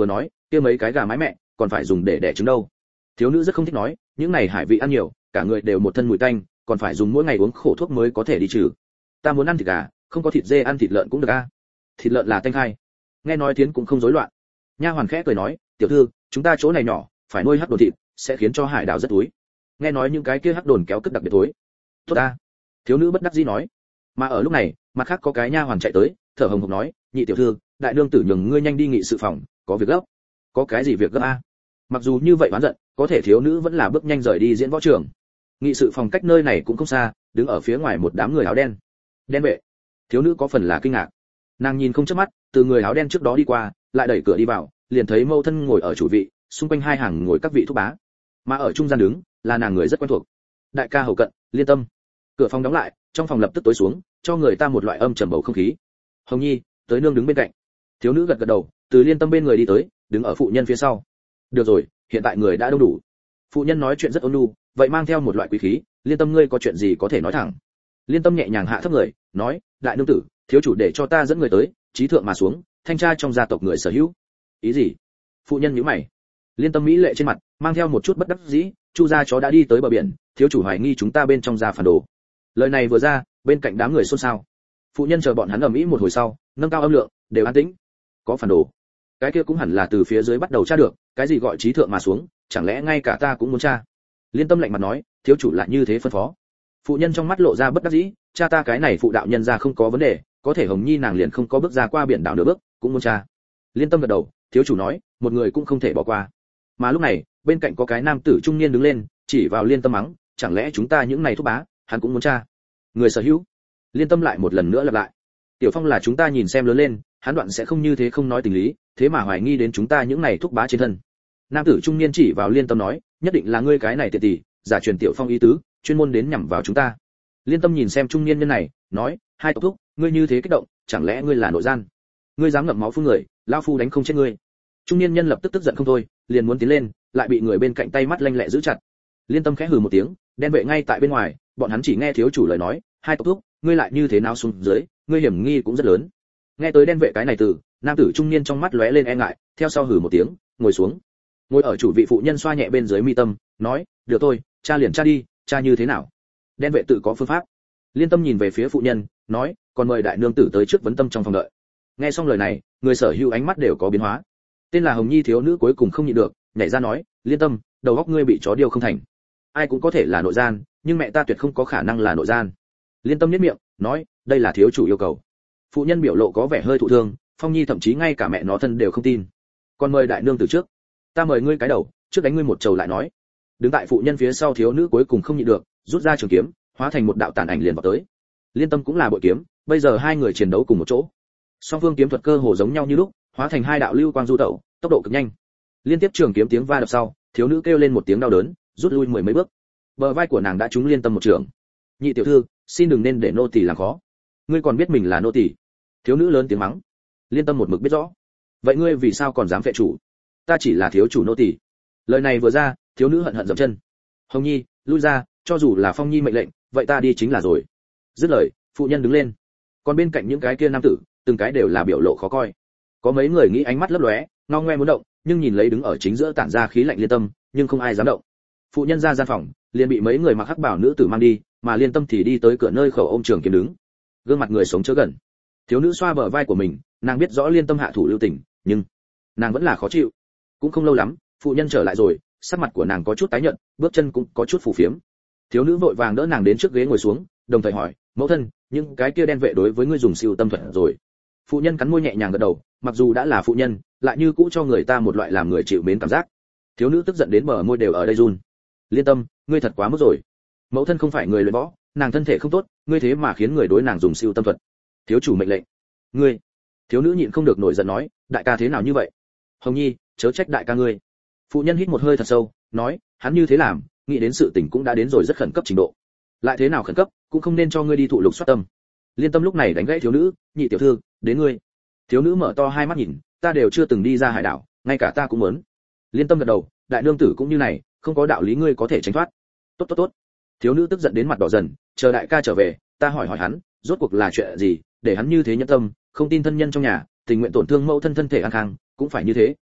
kia mấy cái gà mái mẹ còn phải dùng để đẻ trứng đâu. Thiếu nữ rất không thích nói, những này hải vị ăn nhiều, cả người đều một thân mùi tanh, còn phải dùng mỗi ngày uống khổ thuốc mới có thể đi trừ. Ta muốn ăn thịt gà, không có thịt dê ăn thịt lợn cũng được a. Thịt lợn là tanh khai. Nghe nói Thiến cũng không rối loạn. Nha hoàn khẽ cười nói, tiểu thư, chúng ta chỗ này nhỏ, phải nuôi hắc đồn thịt, sẽ khiến cho hải đảo rất túi. Nghe nói những cái kia hắc đồn kéo cất đặc biệt thối. Tốt ta. Thiếu nữ bất đắc dĩ nói. Mà ở lúc này, mặt khác có cái nha hoàn chạy tới, thở hồng hộc nói, nhị tiểu thư, đại nương tử nhường ngươi nhanh đi nghị sự phòng, có việc gấp. Có cái gì việc gấp a? Mặc dù như vậy oán giận, có thể thiếu nữ vẫn là bước nhanh rời đi diễn võ trường. Nghị sự phòng cách nơi này cũng không xa, đứng ở phía ngoài một đám người áo đen. Đen vệ. Thiếu nữ có phần là kinh ngạc. Nàng nhìn không chớp mắt, từ người áo đen trước đó đi qua, lại đẩy cửa đi vào, liền thấy mâu thân ngồi ở chủ vị, xung quanh hai hàng ngồi các vị thúc bá. Mà ở trung gian đứng, là nàng người rất quen thuộc. Đại ca hầu cận, Liên Tâm. Cửa phòng đóng lại, trong phòng lập tức tối xuống, cho người ta một loại âm trầm bầu không khí. Hồng Nhi, tới nương đứng bên cạnh. Thiếu nữ gật gật đầu, từ Liên Tâm bên người đi tới, đứng ở phụ nhân phía sau. Được rồi, hiện tại người đã đông đủ. Phụ nhân nói chuyện rất ôn nhu, vậy mang theo một loại quý khí. Liên Tâm ngươi có chuyện gì có thể nói thẳng. Liên Tâm nhẹ nhàng hạ thấp người, nói, đại nương tử, thiếu chủ để cho ta dẫn người tới, trí thượng mà xuống, thanh tra trong gia tộc người sở hữu. Ý gì? Phụ nhân nhíu mày. Liên Tâm mỹ lệ trên mặt mang theo một chút bất đắc dĩ, chu gia chó đã đi tới bờ biển, thiếu chủ hoài nghi chúng ta bên trong gia phản đồ. Lời này vừa ra, bên cạnh đám người xôn xao. Phụ nhân chờ bọn hắn ầm ĩ một hồi sau, nâng cao âm lượng, đều an tĩnh. Có phản đồ? Cái kia cũng hẳn là từ phía dưới bắt đầu tra được, cái gì gọi trí thượng mà xuống, chẳng lẽ ngay cả ta cũng muốn tra? Liên Tâm lạnh mặt nói, thiếu chủ lại như thế phân phó. Phụ nhân trong mắt lộ ra bất đắc dĩ, cha ta cái này phụ đạo nhân ra không có vấn đề, có thể Hồng Nhi nàng liền không có bước ra qua biển đảo nửa bước, cũng muốn tra. Liên Tâm gật đầu, thiếu chủ nói, một người cũng không thể bỏ qua. Mà lúc này, bên cạnh có cái nam tử trung niên đứng lên, chỉ vào Liên Tâm mắng, chẳng lẽ chúng ta những này thúc bá, hắn cũng muốn tra? Người sở hữu. Liên Tâm lại một lần nữa lặp lại. Tiểu Phong là chúng ta nhìn xem lớn lên, hắn đoạn sẽ không như thế không nói tình lý, thế mà hoài nghi đến chúng ta những này thúc bá trên thân. Nam tử trung niên chỉ vào Liên Tâm nói, nhất định là ngươi cái này tiện tỷ, giả truyền Tiểu Phong ý tứ, chuyên môn đến nhằm vào chúng ta. Liên Tâm nhìn xem trung niên nhân này, nói, hai tộc thúc, ngươi như thế kích động, chẳng lẽ ngươi là nội gian? Ngươi dám ngậm máu phun người, lão phu đánh không chết ngươi. Trung niên nhân lập tức tức giận không thôi, liền muốn tiến lên, lại bị người bên cạnh tay mắt lanh lẹ giữ chặt. Liên Tâm khẽ hừ một tiếng, đen vệ ngay tại bên ngoài, bọn hắn chỉ nghe thiếu chủ lời nói, hai tộc thúc, ngươi lại như thế nào xuống dưới, ngươi hiểm nghi cũng rất lớn. Nghe tới đen vệ cái này từ, nam tử trung niên trong mắt lóe lên e ngại, theo sau hừ một tiếng, ngồi xuống. Ngồi ở chủ vị phụ nhân xoa nhẹ bên dưới mi tâm, nói, được thôi, cha liền cha đi, cha như thế nào? Đen vệ tự có phương pháp. Liên Tâm nhìn về phía phụ nhân, nói, còn mời đại nương tử tới trước vấn tâm trong phòng đợi. Nghe xong lời này, người sở hữu ánh mắt đều có biến hóa. Tên là Hồng Nhi thiếu nữ cuối cùng không nhịn được, nhảy ra nói, Liên Tâm, đầu óc ngươi bị chó điêu không thành. Ai cũng có thể là nội gian, nhưng mẹ ta tuyệt không có khả năng là nội gian. Liên Tâm nhếch miệng, nói, đây là thiếu chủ yêu cầu. Phụ nhân biểu lộ có vẻ hơi thụ thương, Phong Nhi thậm chí ngay cả mẹ nó thân đều không tin. Còn mời đại nương tử trước. Ta mời ngươi cái đầu, trước đánh ngươi một trầu lại nói. Đứng tại phụ nhân phía sau thiếu nữ cuối cùng không nhịn được, rút ra trường kiếm, hóa thành một đạo tàn ảnh liền vào tới. Liên Tâm cũng là bội kiếm, bây giờ hai người chiến đấu cùng một chỗ. Song phương kiếm thuật cơ hồ giống nhau như lúc, hóa thành hai đạo lưu quang du tẩu, tốc độ cực nhanh. Liên tiếp trường kiếm tiếng va đập sau, thiếu nữ kêu lên một tiếng đau đớn, rút lui mười mấy bước. Bờ vai của nàng đã trúng Liên Tâm một trường. Nhị tiểu thư, xin đừng nên để nô tỳ làm khó. Ngươi còn biết mình là nô tỳ? Thiếu nữ lớn tiếng mắng. Liên Tâm một mực biết rõ. Vậy ngươi vì sao còn dám phệ chủ? Ta chỉ là thiếu chủ nô tỳ. Lời này vừa ra, thiếu nữ hận hận dậm chân. Hồng Nhi, lui ra, cho dù là Phong Nhi mệnh lệnh, vậy ta đi chính là rồi. Dứt lời, phụ nhân đứng lên. Còn bên cạnh những cái kia nam tử, từng cái đều là biểu lộ khó coi. Có mấy người nghĩ ánh mắt lấp lóe, ngao ngoe muốn động, nhưng nhìn lấy đứng ở chính giữa tản ra khí lạnh Liên Tâm, nhưng không ai dám động. Phụ nhân ra gian phòng, liền bị mấy người mặc hắc bảo nữ tử mang đi, mà Liên Tâm thì đi tới cửa nơi khẩu ôm trường kiếm đứng. Gương mặt người sống chớ gần. Thiếu nữ xoa bờ vai của mình, nàng biết rõ Liên Tâm hạ thủ lưu tình, nhưng nàng vẫn là khó chịu. Cũng không lâu lắm, phụ nhân trở lại rồi, sắc mặt của nàng có chút tái nhợt, bước chân cũng có chút phù phiếm. Thiếu nữ vội vàng đỡ nàng đến trước ghế ngồi xuống, đồng thời hỏi, mẫu thân, những cái kia đen vệ đối với ngươi dùng siêu tâm thuật rồi? Phụ nhân cắn môi nhẹ nhàng gật đầu, mặc dù đã là phụ nhân, lại như cũ cho người ta một loại làm người chịu mến cảm giác. Thiếu nữ tức giận đến bờ môi đều ở đây run. Liên Tâm, ngươi thật quá mức rồi. Mẫu thân không phải người luyện võ, nàng thân thể không tốt, ngươi thế mà khiến người đối nàng dùng siêu tâm thuật. Thiếu chủ mệnh lệnh. Ngươi. Thiếu nữ nhịn không được nổi giận nói, đại ca thế nào như vậy? Hồng Nhi, chớ trách đại ca ngươi. Phụ nhân hít một hơi thật sâu, nói, hắn như thế làm, nghĩ đến sự tình cũng đã đến rồi rất khẩn cấp trình độ. Lại thế nào khẩn cấp, cũng không nên cho ngươi đi thụ lục soát tâm. Liên Tâm lúc này đánh gãy thiếu nữ, nhị tiểu thư, đến ngươi. Thiếu nữ mở to hai mắt nhìn, ta đều chưa từng đi ra hải đảo, ngay cả ta cũng muốn. Liên Tâm gật đầu, đại nương tử cũng như này, không có đạo lý ngươi có thể tránh thoát. Tốt tốt tốt. Thiếu nữ tức giận đến mặt đỏ dần, chờ đại ca trở về, ta hỏi hắn, rốt cuộc là chuyện gì, để hắn như thế nhẫn tâm, không tin thân nhân trong nhà, tình nguyện tổn thương mẫu thân thân thể an khang, cũng phải như thế.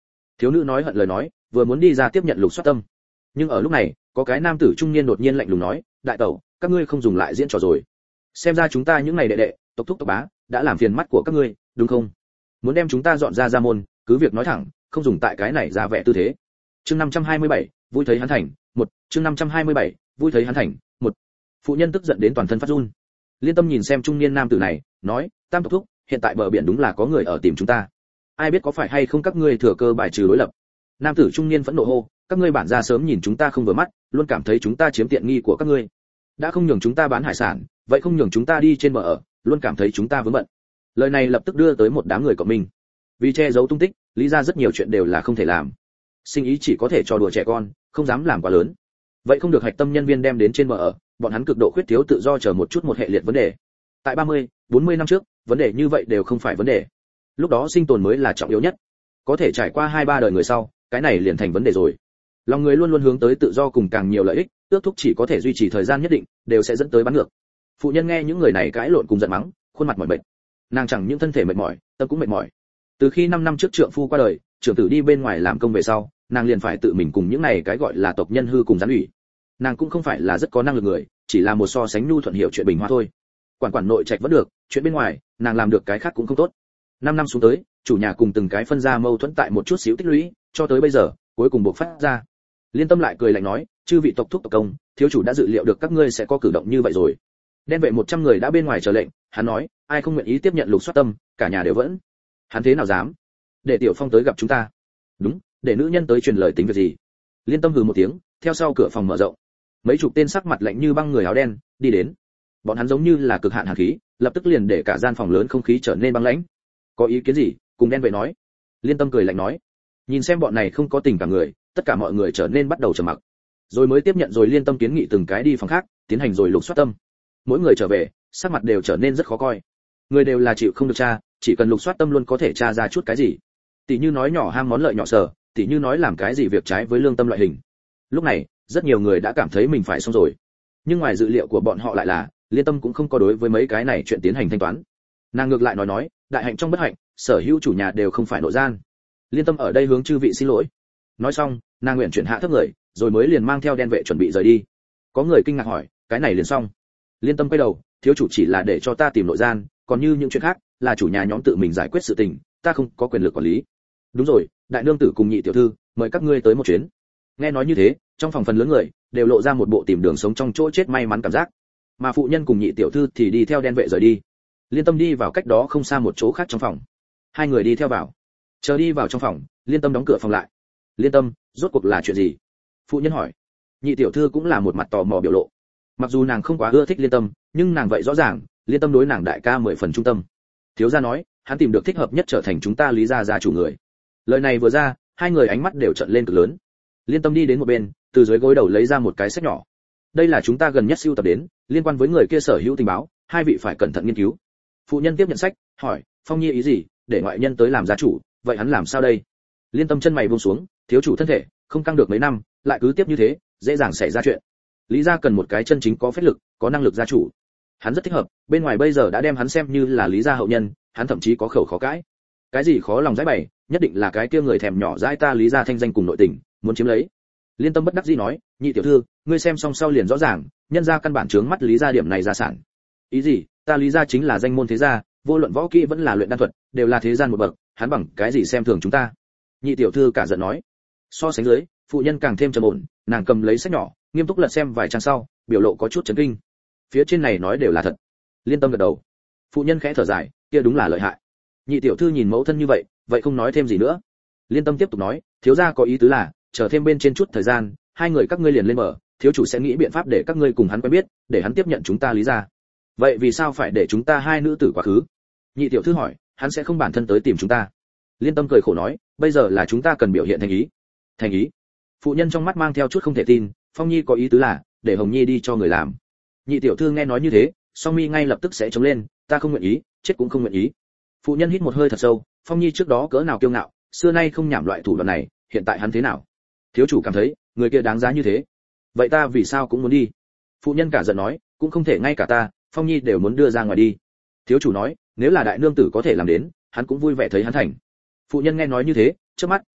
Thiếu nữ nói hận lời nói, vừa muốn đi ra tiếp nhận Lục Soát Tâm. Nhưng ở lúc này, có cái nam tử trung niên đột nhiên lạnh lùng nói, đại tẩu, các ngươi không dùng lại diễn trò rồi. Xem ra chúng ta những ngày đệ đệ, tộc thúc tộc bá, đã làm phiền mắt của các ngươi, đúng không? Muốn đem chúng ta dọn ra môn, cứ việc nói thẳng, không dùng tại cái này ra vẻ tư thế. Chương 527, vui thấy hắn thành, chương 527, vui thấy hắn thành, Phụ nhân tức giận đến toàn thân phát run. Liên Tâm nhìn xem trung niên nam tử này, nói, tam tộc thúc, hiện tại bờ biển đúng là có người ở tìm chúng ta. Ai biết có phải hay không các ngươi thừa cơ bài trừ đối lập. Nam tử trung niên phẫn nộ hô, các ngươi bản ra sớm nhìn chúng ta không vừa mắt, luôn cảm thấy chúng ta chiếm tiện nghi của các ngươi. Đã không nhường chúng ta bán hải sản, vậy không nhường chúng ta đi trên bờ ở, luôn cảm thấy chúng ta vướng bận. Lời này lập tức đưa tới một đám người của mình. Vì che giấu tung tích, lý ra rất nhiều chuyện đều là không thể làm. Sinh ý chỉ có thể trò đùa trẻ con, không dám làm quá lớn. Vậy không được hạch tâm nhân viên đem đến trên bờ ở, bọn hắn cực độ khuyết thiếu tự do chờ một chút một hệ liệt vấn đề. Tại 30, 40 năm trước, vấn đề như vậy đều không phải vấn đề. Lúc đó sinh tồn mới là trọng yếu nhất. Có thể trải qua 2-3 đời người sau, cái này liền thành vấn đề rồi. Lòng người luôn luôn hướng tới tự do cùng càng nhiều lợi ích, ước thúc chỉ có thể duy trì thời gian nhất định, đều sẽ dẫn tới bắn ngược. Phụ nhân nghe những người này cãi lộn cùng giận mắng, khuôn mặt mỏi mệt. Nàng chẳng những thân thể mệt mỏi, tâm cũng mệt mỏi. Từ khi 5 năm trước trượng phu qua đời, trưởng tử đi bên ngoài làm công về sau, nàng liền phải tự mình cùng những này cái gọi là tộc nhân hư cùng gián ủy. Nàng cũng không phải là rất có năng lực người, chỉ là một so sánh nhu thuận hiểu chuyện bình hoa thôi. Quản nội trạch vẫn được, chuyện bên ngoài, nàng làm được cái khác cũng không tốt. 5 năm xuống tới, chủ nhà cùng từng cái phân ra mâu thuẫn tại một chút xíu tích lũy, cho tới bây giờ, cuối cùng bộc phát ra. Liên Tâm lại cười lạnh nói, chư vị tộc thúc tộc công, thiếu chủ đã dự liệu được các ngươi sẽ có cử động như vậy rồi. Đen vệ 100 người đã bên ngoài chờ lệnh, hắn nói, ai không nguyện ý tiếp nhận Lục Soát Tâm, cả nhà đều vẫn. Hắn thế nào dám? Để Tiểu Phong tới gặp chúng ta. Đúng, để nữ nhân tới truyền lời tính việc gì? Liên Tâm hừ một tiếng, theo sau cửa phòng mở rộng. Mấy chục tên sắc mặt lạnh như băng người áo đen đi đến. Bọn hắn giống như là cực hạn hàn khí, lập tức liền để cả gian phòng lớn không khí trở nên băng lãnh. Có ý kiến gì? Cùng đen vệ nói. Liên Tâm cười lạnh nói. Nhìn xem bọn này không có tình cảm người, tất cả mọi người trở nên bắt đầu trầm mặc. Rồi mới tiếp nhận rồi Liên Tâm kiến nghị từng cái đi phòng khác, tiến hành rồi Lục Soát Tâm. Mỗi người trở về, sắc mặt đều trở nên rất khó coi. Người đều là chịu không được tra, chỉ cần Lục Soát Tâm luôn có thể tra ra chút cái gì. Tỷ như nói nhỏ ham món lợi nhỏ sở, tỷ như nói làm cái gì việc trái với lương tâm loại hình. Lúc này, rất nhiều người đã cảm thấy mình phải xong rồi. Nhưng ngoài dự liệu của bọn họ lại là, Liên Tâm cũng không có đối với mấy cái này chuyện tiến hành thanh toán. Nàng ngược lại nói, đại hạnh trong bất hạnh, sở hữu chủ nhà đều không phải nội gian. Liên Tâm ở đây hướng chư vị xin lỗi. Nói xong, nàng nguyện chuyển hạ thấp người, rồi mới liền mang theo đen vệ chuẩn bị rời đi. Có người kinh ngạc hỏi, cái này liền xong? Liên Tâm quay đầu, thiếu chủ chỉ là để cho ta tìm nội gian, còn như những chuyện khác, là chủ nhà nhóm tự mình giải quyết sự tình, ta không có quyền lực quản lý. Đúng rồi, đại nương tử cùng nhị tiểu thư, mời các ngươi tới một chuyến. Nghe nói như thế, trong phòng phần lớn người đều lộ ra một bộ tìm đường sống trong chỗ chết may mắn cảm giác. Mà phụ nhân cùng nhị tiểu thư thì đi theo đen vệ rời đi. Liên Tâm đi vào cách đó không xa một chỗ khác trong phòng. Hai người đi theo vào. Chờ đi vào trong phòng, Liên Tâm đóng cửa phòng lại. Liên Tâm, rốt cuộc là chuyện gì? Phụ nhân hỏi. Nhị tiểu thư cũng là một mặt tò mò biểu lộ. Mặc dù nàng không quá ưa thích Liên Tâm, nhưng nàng vậy rõ ràng, Liên Tâm đối nàng đại ca 10 phần trung tâm. Thiếu gia nói, hắn tìm được thích hợp nhất trở thành chúng ta Lý gia gia chủ người. Lời này vừa ra, hai người ánh mắt đều trợn lên cực lớn. Liên Tâm đi đến một bên, từ dưới gối đầu lấy ra một cái sách nhỏ. Đây là chúng ta gần nhất sưu tập đến, liên quan với người kia sở hữu tình báo, hai vị phải cẩn thận nghiên cứu. Phụ nhân tiếp nhận sách, hỏi, Phong Nhi ý gì, để ngoại nhân tới làm gia chủ, vậy hắn làm sao đây? Liên Tâm chân mày buông xuống, thiếu chủ thân thể không căng được mấy năm, lại cứ tiếp như thế, dễ dàng xảy ra chuyện. Lý gia cần một cái chân chính có phép lực, có năng lực gia chủ. Hắn rất thích hợp, bên ngoài bây giờ đã đem hắn xem như là Lý gia hậu nhân, hắn thậm chí có khẩu khó cãi. Cái gì khó lòng giải bày, nhất định là cái kia người thèm nhỏ dãi ta Lý gia thanh danh cùng nội tình, muốn chiếm lấy. Liên Tâm bất đắc dĩ nói, nhị tiểu thư, ngươi xem xong sau liền rõ ràng, nhân gia căn bản chướng mắt Lý gia điểm này gia sản. Ý gì? Ta Lý gia chính là danh môn thế gia, vô luận võ kỹ vẫn là luyện đan thuật, đều là thế gian một bậc, hắn bằng cái gì xem thường chúng ta? Nhị tiểu thư cả giận nói. So sánh dưới, phụ nhân càng thêm trầm ổn, nàng cầm lấy sách nhỏ, nghiêm túc lật xem vài trang sau, biểu lộ có chút chấn kinh. Phía trên này nói đều là thật. Liên Tâm gật đầu. Phụ nhân khẽ thở dài, kia đúng là lợi hại. Nhị tiểu thư nhìn mẫu thân như vậy, vậy không nói thêm gì nữa. Liên Tâm tiếp tục nói, thiếu gia có ý tứ là, chờ thêm bên trên chút thời gian, hai người các ngươi liền lên mở, thiếu chủ sẽ nghĩ biện pháp để các ngươi cùng hắn quen biết, để hắn tiếp nhận chúng ta Lý gia. Vậy vì sao phải để chúng ta hai nữ tử quá khứ? Nhị tiểu thư hỏi, hắn sẽ không bản thân tới tìm chúng ta. Liên Tâm cười khổ nói, bây giờ là chúng ta cần biểu hiện thành ý. Thành ý? Phụ nhân trong mắt mang theo chút không thể tin, Phong Nhi có ý tứ là, để Hồng Nhi đi cho người làm. Nhị tiểu thư nghe nói như thế, song mi ngay lập tức sẽ chống lên, ta không nguyện ý, chết cũng không nguyện ý. Phụ nhân hít một hơi thật sâu, Phong Nhi trước đó cỡ nào kiêu ngạo, xưa nay không nhảm loại thủ đoạn này, hiện tại hắn thế nào? Thiếu chủ cảm thấy, người kia đáng giá như thế. Vậy ta vì sao cũng muốn đi? Phụ nhân cả giận nói, cũng không thể ngay cả ta, Phong Nhi đều muốn đưa ra ngoài đi. Thiếu chủ nói, nếu là đại nương tử có thể làm đến, hắn cũng vui vẻ thấy hắn thành. Phụ nhân nghe nói như thế, trước mắt,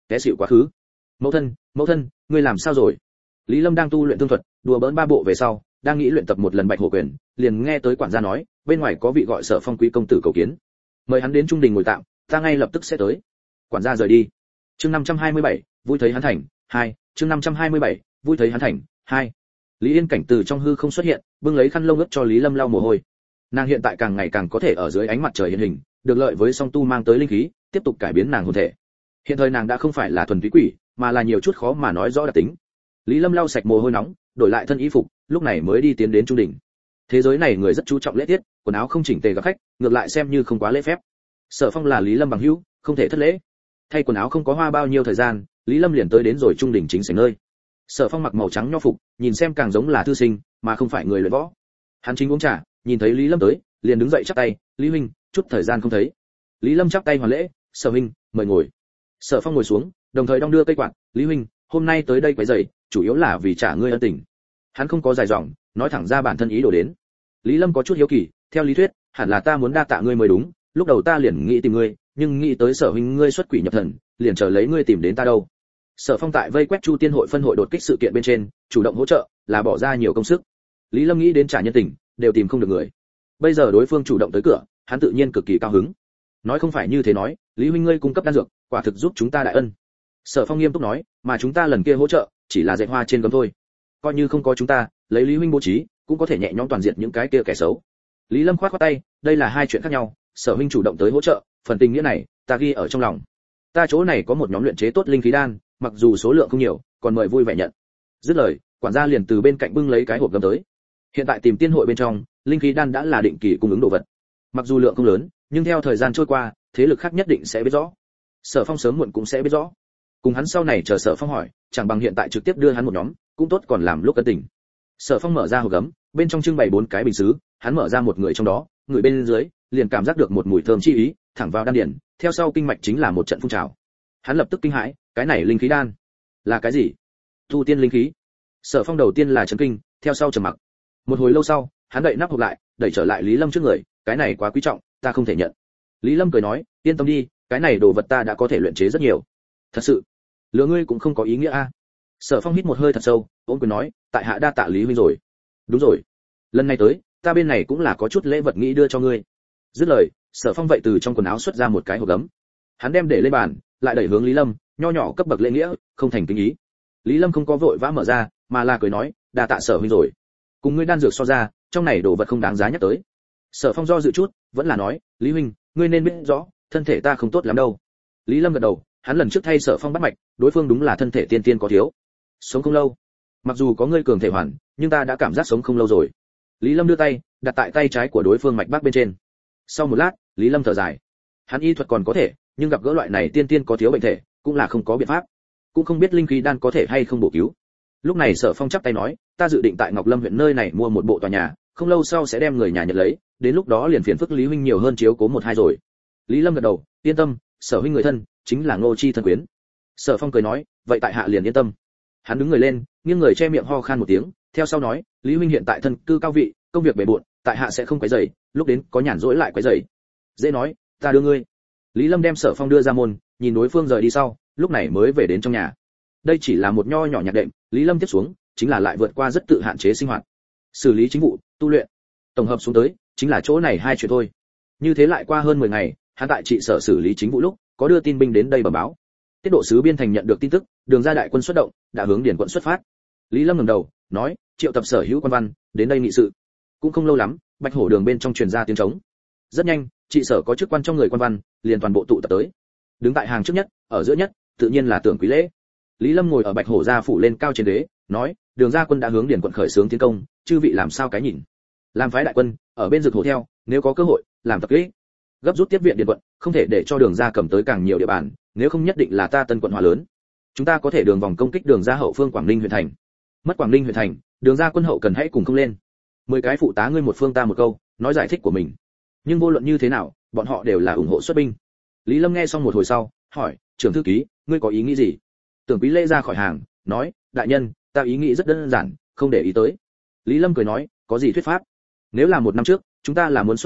té xỉu quá khứ. Mẫu thân, ngươi làm sao rồi? Lý Lâm đang tu luyện tương thuật, đùa bỡn ba bộ về sau, đang nghĩ luyện tập một lần Bạch Hổ quyền, liền nghe tới quản gia nói, bên ngoài có vị gọi Sở Phong quý công tử cầu kiến, mời hắn đến trung đình ngồi tạm, ta ngay lập tức sẽ tới. Quản gia rời đi. Chương 527, vui thấy hắn thành, 2, chương 527, vui thấy hắn thành, 2. Lý Yên Cảnh từ trong hư không xuất hiện, bưng lấy khăn lông ướt cho Lý Lâm lau mồ hôi. Nàng hiện tại càng ngày càng có thể ở dưới ánh mặt trời hiện hình, được lợi với song tu mang tới linh khí, tiếp tục cải biến nàng hồn thể. Hiện thời nàng đã không phải là thuần túy quỷ, mà là nhiều chút khó mà nói rõ đặc tính. Lý Lâm lau sạch mồ hôi nóng, đổi lại thân y phục, lúc này mới đi tiến đến trung đỉnh. Thế giới này người rất chú trọng lễ tiết, quần áo không chỉnh tề gặp khách, ngược lại xem như không quá lễ phép. Sở Phong là Lý Lâm bằng hữu, không thể thất lễ. Thay quần áo không có hoa bao nhiêu thời gian, Lý Lâm liền tới đến rồi trung đỉnh chính sảnh nơi. Sở Phong mặc màu trắng nho phục, nhìn xem càng giống là thư sinh, mà không phải người luyện võ. Hắn chính uống trà, nhìn thấy Lý Lâm tới, liền đứng dậy chắp tay, "Lý huynh, chút thời gian không thấy." Lý Lâm chắp tay hoàn lễ, "Sở huynh, mời ngồi." Sở Phong ngồi xuống, đồng thời đong đưa cây quạt, "Lý huynh, hôm nay tới đây quấy rầy, chủ yếu là vì trả ngươi ân tình." Hắn không có dài dòng, nói thẳng ra bản thân ý đồ đến. Lý Lâm có chút hiếu kỳ, theo lý thuyết, hẳn là ta muốn đa tạ ngươi mới đúng, lúc đầu ta liền nghĩ tìm ngươi, nhưng nghĩ tới Sở huynh ngươi xuất quỷ nhập thần, liền chờ lấy ngươi tìm đến ta đâu. Sở Phong tại vây quét Chu Tiên hội phân hội đột kích sự kiện bên trên, chủ động hỗ trợ, là bỏ ra nhiều công sức. Lý Lâm nghĩ đến trả nhân tình, đều tìm không được người. Bây giờ đối phương chủ động tới cửa, hắn tự nhiên cực kỳ cao hứng. Nói không phải như thế nói, Lý huynh ngươi cung cấp đan dược, quả thực giúp chúng ta đại ân. Sở Phong nghiêm túc nói, mà chúng ta lần kia hỗ trợ, chỉ là dạy hoa trên gấm thôi. Coi như không có chúng ta, lấy Lý huynh bố trí, cũng có thể nhẹ nhõm toàn diện những cái kia kẻ xấu. Lý Lâm khoát khoát tay, đây là hai chuyện khác nhau, Sở huynh chủ động tới hỗ trợ, phần tình nghĩa này, ta ghi ở trong lòng. Ta chỗ này có một nhóm luyện chế tốt linh khí đan, mặc dù số lượng không nhiều, còn mời vui vẻ nhận. Dứt lời, quản gia liền từ bên cạnh bưng lấy cái hộp gấm tới. Hiện tại tìm tiên hội bên trong, linh khí đan đã là định kỳ cung ứng đồ vật. Mặc dù lượng không lớn, nhưng theo thời gian trôi qua, thế lực khác nhất định sẽ biết rõ. Sở Phong sớm muộn cũng sẽ biết rõ. Cùng hắn sau này chờ Sở Phong hỏi, chẳng bằng hiện tại trực tiếp đưa hắn một nhóm, cũng tốt còn làm lúc cân tình. Sở Phong mở ra hộp gấm, bên trong trưng bày 4 cái bình sứ, hắn mở ra một người trong đó, người bên dưới, liền cảm giác được một mùi thơm chi ý, thẳng vào đan điền, theo sau kinh mạch chính là một trận phun trào. Hắn lập tức kinh hãi, cái này linh khí đan là cái gì? Tu tiên linh khí. Sở Phong đầu tiên là chấn kinh, theo sau trầm mặc. Một hồi lâu sau, hắn đậy nắp hộp lại, đẩy trở lại Lý Lâm trước người, cái này quá quý trọng, ta không thể nhận. Lý Lâm cười nói, yên tâm đi, cái này đồ vật ta đã có thể luyện chế rất nhiều. Thật sự, lừa ngươi cũng không có ý nghĩa a. Sở Phong hít một hơi thật sâu, ôm quyền nói, tại hạ đa tạ Lý huynh rồi. Đúng rồi, lần này tới, ta bên này cũng là có chút lễ vật nghĩ đưa cho ngươi. Dứt lời, Sở Phong vậy từ trong quần áo xuất ra một cái hộp gấm. Hắn đem để lên bàn, lại đẩy hướng Lý Lâm, nho nhỏ cấp bậc lễ nghĩa, không thành kính ý. Lý Lâm không có vội vã mở ra, mà là cười nói, đa tạ Sở huynh rồi. Cùng ngươi đan dược so ra, trong này đồ vật không đáng giá nhắc tới. Sở Phong do dự chút, vẫn là nói, Lý huynh, ngươi nên biết rõ, thân thể ta không tốt lắm đâu. Lý Lâm gật đầu, hắn lần trước thay Sở Phong bắt mạch, đối phương đúng là thân thể tiên tiên có thiếu, sống không lâu. Mặc dù có ngươi cường thể hoàn, nhưng ta đã cảm giác sống không lâu rồi. Lý Lâm đưa tay, đặt tại tay trái của đối phương mạch bác bên trên. Sau một lát, Lý Lâm thở dài. Hắn y thuật còn có thể, nhưng gặp gỡ loại này tiên tiên có thiếu bệnh thể, cũng là không có biện pháp. Cũng không biết linh khí đan có thể hay không bổ cứu. Lúc này Sở Phong chắp tay nói, ta dự định tại Ngọc Lâm huyện nơi này mua một bộ tòa nhà, không lâu sau sẽ đem người nhà nhận lấy, đến lúc đó liền phiền phức Lý huynh nhiều hơn chiếu cố một hai rồi. Lý Lâm gật đầu, yên tâm, Sở huynh người thân, chính là Ngô Chi thân quyến. Sở Phong cười nói, vậy tại hạ liền yên tâm. Hắn đứng người lên, nghiêng người che miệng ho khan một tiếng, theo sau nói, Lý huynh hiện tại thân cư cao vị, công việc bề bộn, tại hạ sẽ không quấy rầy, lúc đến có nhàn rỗi lại quấy rầy. Dễ nói, ta đưa ngươi. Lý Lâm đem Sở Phong đưa ra môn, nhìn đối phương rời đi sau, lúc này mới về đến trong nhà. Đây chỉ là một nho nhỏ nhạc đệm, Lý Lâm tiếp xuống, chính là lại vượt qua rất tự hạn chế sinh hoạt. Xử lý chính vụ, tu luyện, tổng hợp xuống tới, chính là chỗ này hai chuyện thôi. Như thế lại qua hơn 10 ngày, hắn tại trị sở xử lý chính vụ lúc, có đưa tin binh đến đây bẩm báo. Tiết độ sứ biên thành nhận được tin tức, đường ra đại quân xuất động, đã hướng Điền quận xuất phát. Lý Lâm ngẩng đầu, nói, triệu tập sở hữu quan văn, đến đây nghị sự. Cũng không lâu lắm, Bạch Hổ đường bên trong truyền ra tiếng trống. Rất nhanh, trị sở có chức quan trong người quan văn, liền toàn bộ tụ tập tới. Đứng tại hàng trước nhất, ở giữa nhất, tự nhiên là Tưởng Quý Lễ. Lý Lâm ngồi ở Bạch Hổ gia phủ lên cao trên đế, nói, đường ra quân đã hướng Điền quận khởi xướng tiến công, chư vị làm sao cái nhìn? Làm phái đại quân, ở bên Dực Hổ theo, nếu có cơ hội, làm tập kỹ. Gấp rút tiếp viện Điền quận, không thể để cho đường ra cầm tới càng nhiều địa bàn, nếu không nhất định là ta Tân quận hòa lớn. Chúng ta có thể đường vòng công kích đường ra hậu phương Quảng Ninh huyện thành. Mất Quảng Ninh huyện thành, đường ra quân hậu cần hãy cùng không lên. 10 cái phụ tá ngươi một phương ta một câu, nói giải thích của mình. Nhưng vô luận như thế nào, bọn họ đều là ủng hộ xuất binh. Lý Lâm nghe xong một hồi sau, hỏi, trưởng thư ký, ngươi có ý nghĩ gì? Tưởng Quý Lễ ra khỏi hàng, nói, đại nhân, ta ý nghĩ rất đơn giản, không để ý tới. Lý Lâm cười nói, có gì thuyết pháp? Nếu là một năm trước, chúng ta là muốn xuất binh,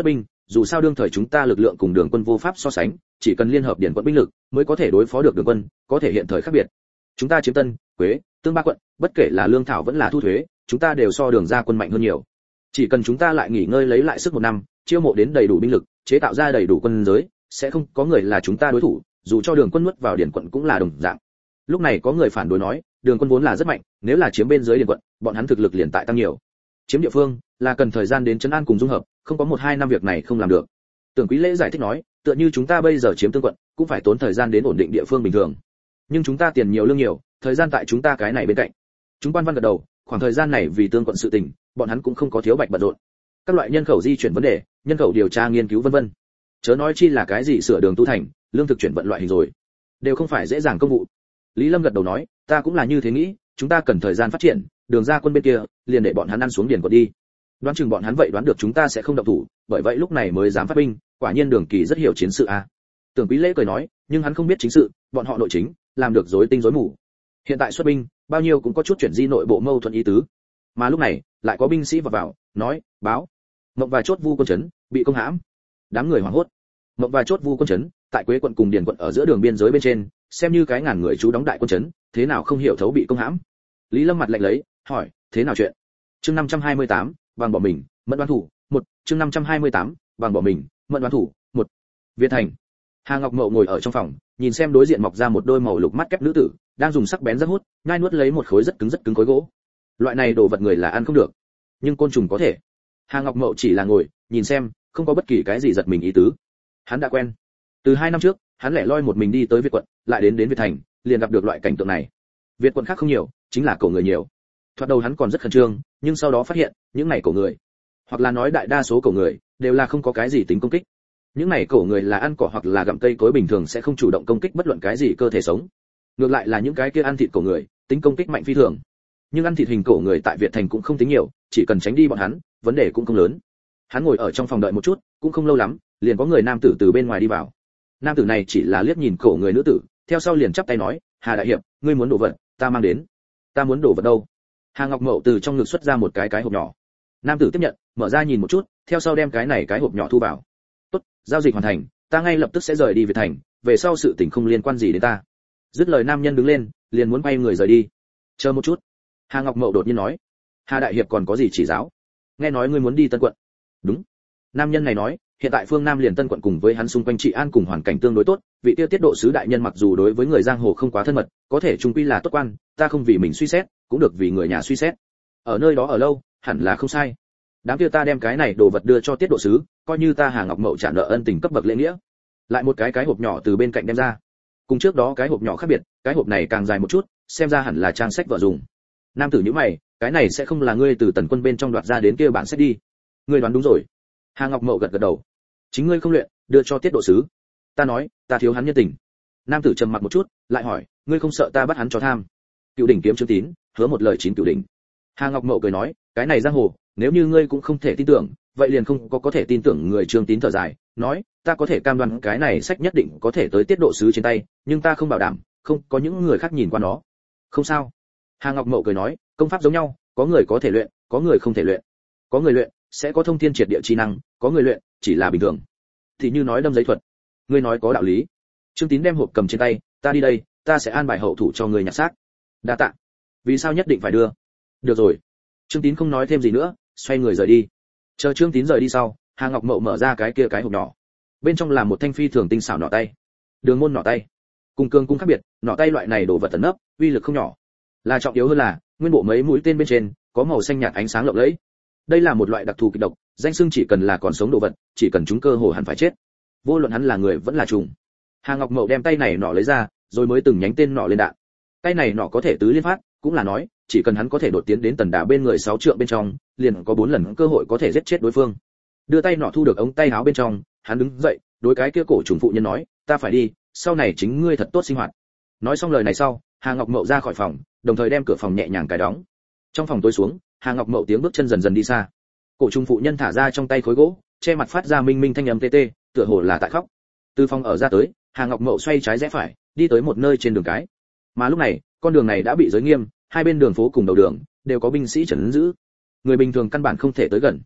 dù sao đương thời chúng ta lực lượng cùng Đường quân vô pháp so sánh, chỉ cần liên hợp điển quận binh lực mới có thể đối phó được Đường quân, có thể hiện thời khác biệt. Chúng ta chiếm Tân, Quế, Tương ba quận, bất kể là lương thảo vẫn là thu thuế, chúng ta đều so Đường gia quân mạnh hơn nhiều. Chỉ cần chúng ta lại nghỉ ngơi lấy lại sức một năm, chiêu mộ đến đầy đủ binh lực, chế tạo ra đầy đủ quân giới, sẽ không có người là chúng ta đối thủ, dù cho Đường quân nuốt vào điển quận cũng là đồng dạng. Lúc này có người phản đối nói, Đường quân vốn là rất mạnh, nếu là chiếm bên dưới điển quận, bọn hắn thực lực liền tại tăng nhiều. Chiếm địa phương là cần thời gian đến trấn an cùng dung hợp, không có 1-2 năm việc này không làm được. Tưởng Quý Lễ giải thích nói, tựa như chúng ta bây giờ chiếm Tương quận, cũng phải tốn thời gian đến ổn định địa phương bình thường. Nhưng chúng ta tiền nhiều lương nhiều, thời gian tại chúng ta cái này bên cạnh. Chúng quan văn gật đầu, khoảng thời gian này vì Tương quận sự tình, bọn hắn cũng không có thiếu bạch bận rộn. Các loại nhân khẩu di chuyển vấn đề, nhân khẩu điều tra nghiên cứu vân vân. Chớ nói chi là cái gì sửa đường tu thành, lương thực chuyển vận loại hình rồi, đều không phải dễ dàng công vụ. Lý Lâm gật đầu nói, ta cũng là như thế nghĩ, chúng ta cần thời gian phát triển, Đường gia quân bên kia, liền để bọn hắn ăn xuống điền quận đi. Đoán chừng bọn hắn vậy đoán được chúng ta sẽ không động thủ, bởi vậy lúc này mới dám phát binh, quả nhiên Đường Kỳ rất hiểu chiến sự a. Tưởng Quý Lễ cười nói, nhưng hắn không biết chính sự, bọn họ nội chính, làm được rối tinh rối mù. Hiện tại xuất binh, bao nhiêu cũng có chút chuyển di nội bộ mâu thuẫn ý tứ. Mà lúc này, lại có binh sĩ vào, nói, báo, Mộng và Chốt Vu quân trấn bị công hãm. Đám người hoảng hốt. Mộng và Chốt Vu quân trấn, tại Quế quận cùng Điền quận ở giữa đường biên giới bên trên, xem như cái ngàn người trú đóng đại quân trấn, thế nào không hiểu thấu bị công hãm. Lý Lâm mặt lạnh lấy, hỏi, thế nào chuyện? Chương 528, bằng bỏ mình, mẫn đoán thủ, 1, chương 528, bằng bỏ mình, mẫn đoán thủ, 1. Việt Thành. Hà Ngọc Mậu ngồi ở trong phòng, nhìn xem đối diện mọc ra một đôi màu lục mắt kép nữ tử, đang dùng sắc bén rất hút, nhai nuốt lấy một khối rất cứng khối gỗ. Loại này đồ vật người là ăn không được, nhưng côn trùng có thể. Hà Ngọc Mậu chỉ là ngồi, nhìn xem, không có bất kỳ cái gì giật mình ý tứ. Hắn đã quen. Từ 2 năm trước, hắn lẻ loi một mình đi tới Việt quận, lại đến Việt Thành, liền gặp được loại cảnh tượng này. Việt quận khác không nhiều, chính là cổ người nhiều. Thoạt đầu hắn còn rất khẩn trương, nhưng sau đó phát hiện, những này cổ người, hoặc là nói đại đa số cổ người, đều là không có cái gì tính công kích. Những này cổ người là ăn cỏ hoặc là gặm cây cối bình thường sẽ không chủ động công kích bất luận cái gì cơ thể sống. Ngược lại là những cái kia ăn thịt cổ người, tính công kích mạnh phi thường. Nhưng ăn thịt hình cổ người tại Việt Thành cũng không tính nhiều, chỉ cần tránh đi bọn hắn, vấn đề cũng không lớn. Hắn ngồi ở trong phòng đợi một chút, cũng không lâu lắm, liền có người nam tử từ bên ngoài đi vào. Nam tử này chỉ là liếc nhìn cổ người nữ tử, theo sau liền chắp tay nói, Hà đại hiệp, ngươi muốn đồ vật, ta mang đến. Ta muốn đồ vật đâu? Hà Ngọc Mậu từ trong ngực xuất ra một cái hộp nhỏ. Nam tử tiếp nhận, mở ra nhìn một chút, theo sau đem cái hộp nhỏ thu vào. Tốt, giao dịch hoàn thành, ta ngay lập tức sẽ rời đi Việt Thành, về sau sự tình không liên quan gì đến ta. Dứt lời nam nhân đứng lên, liền muốn quay người rời đi. Chờ một chút. Hà Ngọc Mậu đột nhiên nói, Hà đại hiệp còn có gì chỉ giáo? Nghe nói ngươi muốn đi Tân quận. Đúng. Nam nhân này nói, hiện tại phương Nam liền Tân quận cùng với hắn xung quanh trị an cùng hoàn cảnh tương đối tốt, vị tiêu tiết độ sứ đại nhân mặc dù đối với người giang hồ không quá thân mật, có thể chung quy là tốt quan, ta không vì mình suy xét, cũng được vì người nhà suy xét. Ở nơi đó ở lâu, hẳn là không sai. Đám kia ta đem cái này đồ vật đưa cho tiết độ sứ, coi như ta Hà Ngọc Mậu trả nợ ân tình cấp bậc lễ nghĩa. Lại một cái hộp nhỏ từ bên cạnh đem ra. Cùng trước đó cái hộp nhỏ khác biệt, cái hộp này càng dài một chút, xem ra hẳn là trang sách vợ dùng. Nam tử nhíu mày, cái này sẽ không là ngươi từ Tần quân bên trong đoạt ra đến kia bản sách đi. Ngươi đoán đúng rồi. Hà Ngọc Mậu gật đầu. Chính ngươi không luyện, đưa cho tiết độ sứ. Ta nói, ta thiếu hắn nhân tình. Nam tử trầm mặc một chút, lại hỏi, ngươi không sợ ta bắt hắn cho tham? Cựu đỉnh kiếm Trương Tín, hứa một lời 9 cựu đỉnh. Hà Ngọc Mậu cười nói, cái này giang hồ, nếu như ngươi cũng không thể tin tưởng, vậy liền không có thể tin tưởng người. Trương Tín thở dài, nói, ta có thể cam đoan cái này sách nhất định có thể tới tiết độ sứ trên tay, nhưng ta không bảo đảm, không có những người khác nhìn qua nó. Không sao. Hà Ngọc Mậu cười nói, công pháp giống nhau, có người có thể luyện, có người không thể luyện. Có người luyện sẽ có thông thiên triệt địa chi năng, có người luyện chỉ là bình thường. Thì như nói đâm giấy thuật. Ngươi nói có đạo lý. Trương Tín đem hộp cầm trên tay, ta đi đây, ta sẽ an bài hậu thủ cho người nhặt xác. Đa tạ. Vì sao nhất định phải đưa? Được rồi. Trương Tín không nói thêm gì nữa, xoay người rời đi. Chờ Trương Tín rời đi sau, Hà Ngọc Mậu mở ra cái hộp nhỏ. Bên trong là một thanh phi thường tinh xảo nỏ tay. Đường môn nỏ tay. Cùng cương cũng khác biệt, nỏ tay loại này đồ vật tấn nấp, uy lực không nhỏ. Là trọng yếu hơn là, nguyên bộ mấy mũi tên bên trên có màu xanh nhạt ánh sáng lộng lẫy. Đây là một loại đặc thù kịch độc, danh xưng chỉ cần là còn sống đồ vật, chỉ cần chúng cơ hồ hẳn phải chết. Vô luận hắn là người vẫn là trùng. Hà Ngọc Mậu đem tay này nỏ lấy ra, rồi mới từng nhánh tên nỏ lên đạn. Tay này nỏ có thể tứ liên phát, cũng là nói, chỉ cần hắn có thể đột tiến đến tần đà bên người 6 trượng bên trong, liền có 4 lần cơ hội có thể giết chết đối phương. Đưa tay nỏ thu được ống tay áo bên trong, hắn đứng dậy, đối cái kia cổ trùng phụ nhân nói, ta phải đi, sau này chính ngươi thật tốt sinh hoạt. Nói xong lời này sau, Hà Ngọc Mậu ra khỏi phòng, đồng thời đem cửa phòng nhẹ nhàng cài đóng. Trong phòng tối xuống, Hà Ngọc Mậu tiếng bước chân dần dần đi xa. Cổ trùng phụ nhân thả ra trong tay khối gỗ, che mặt phát ra minh minh thanh âm tê tê, tựa hồ là tại khóc. Từ phòng ở ra tới, Hà Ngọc Mậu xoay trái rẽ phải, đi tới một nơi trên đường cái. Mà lúc này, con đường này đã bị giới nghiêm, hai bên đường phố cùng đầu đường đều có binh sĩ trấn giữ. Người bình thường căn bản không thể tới gần.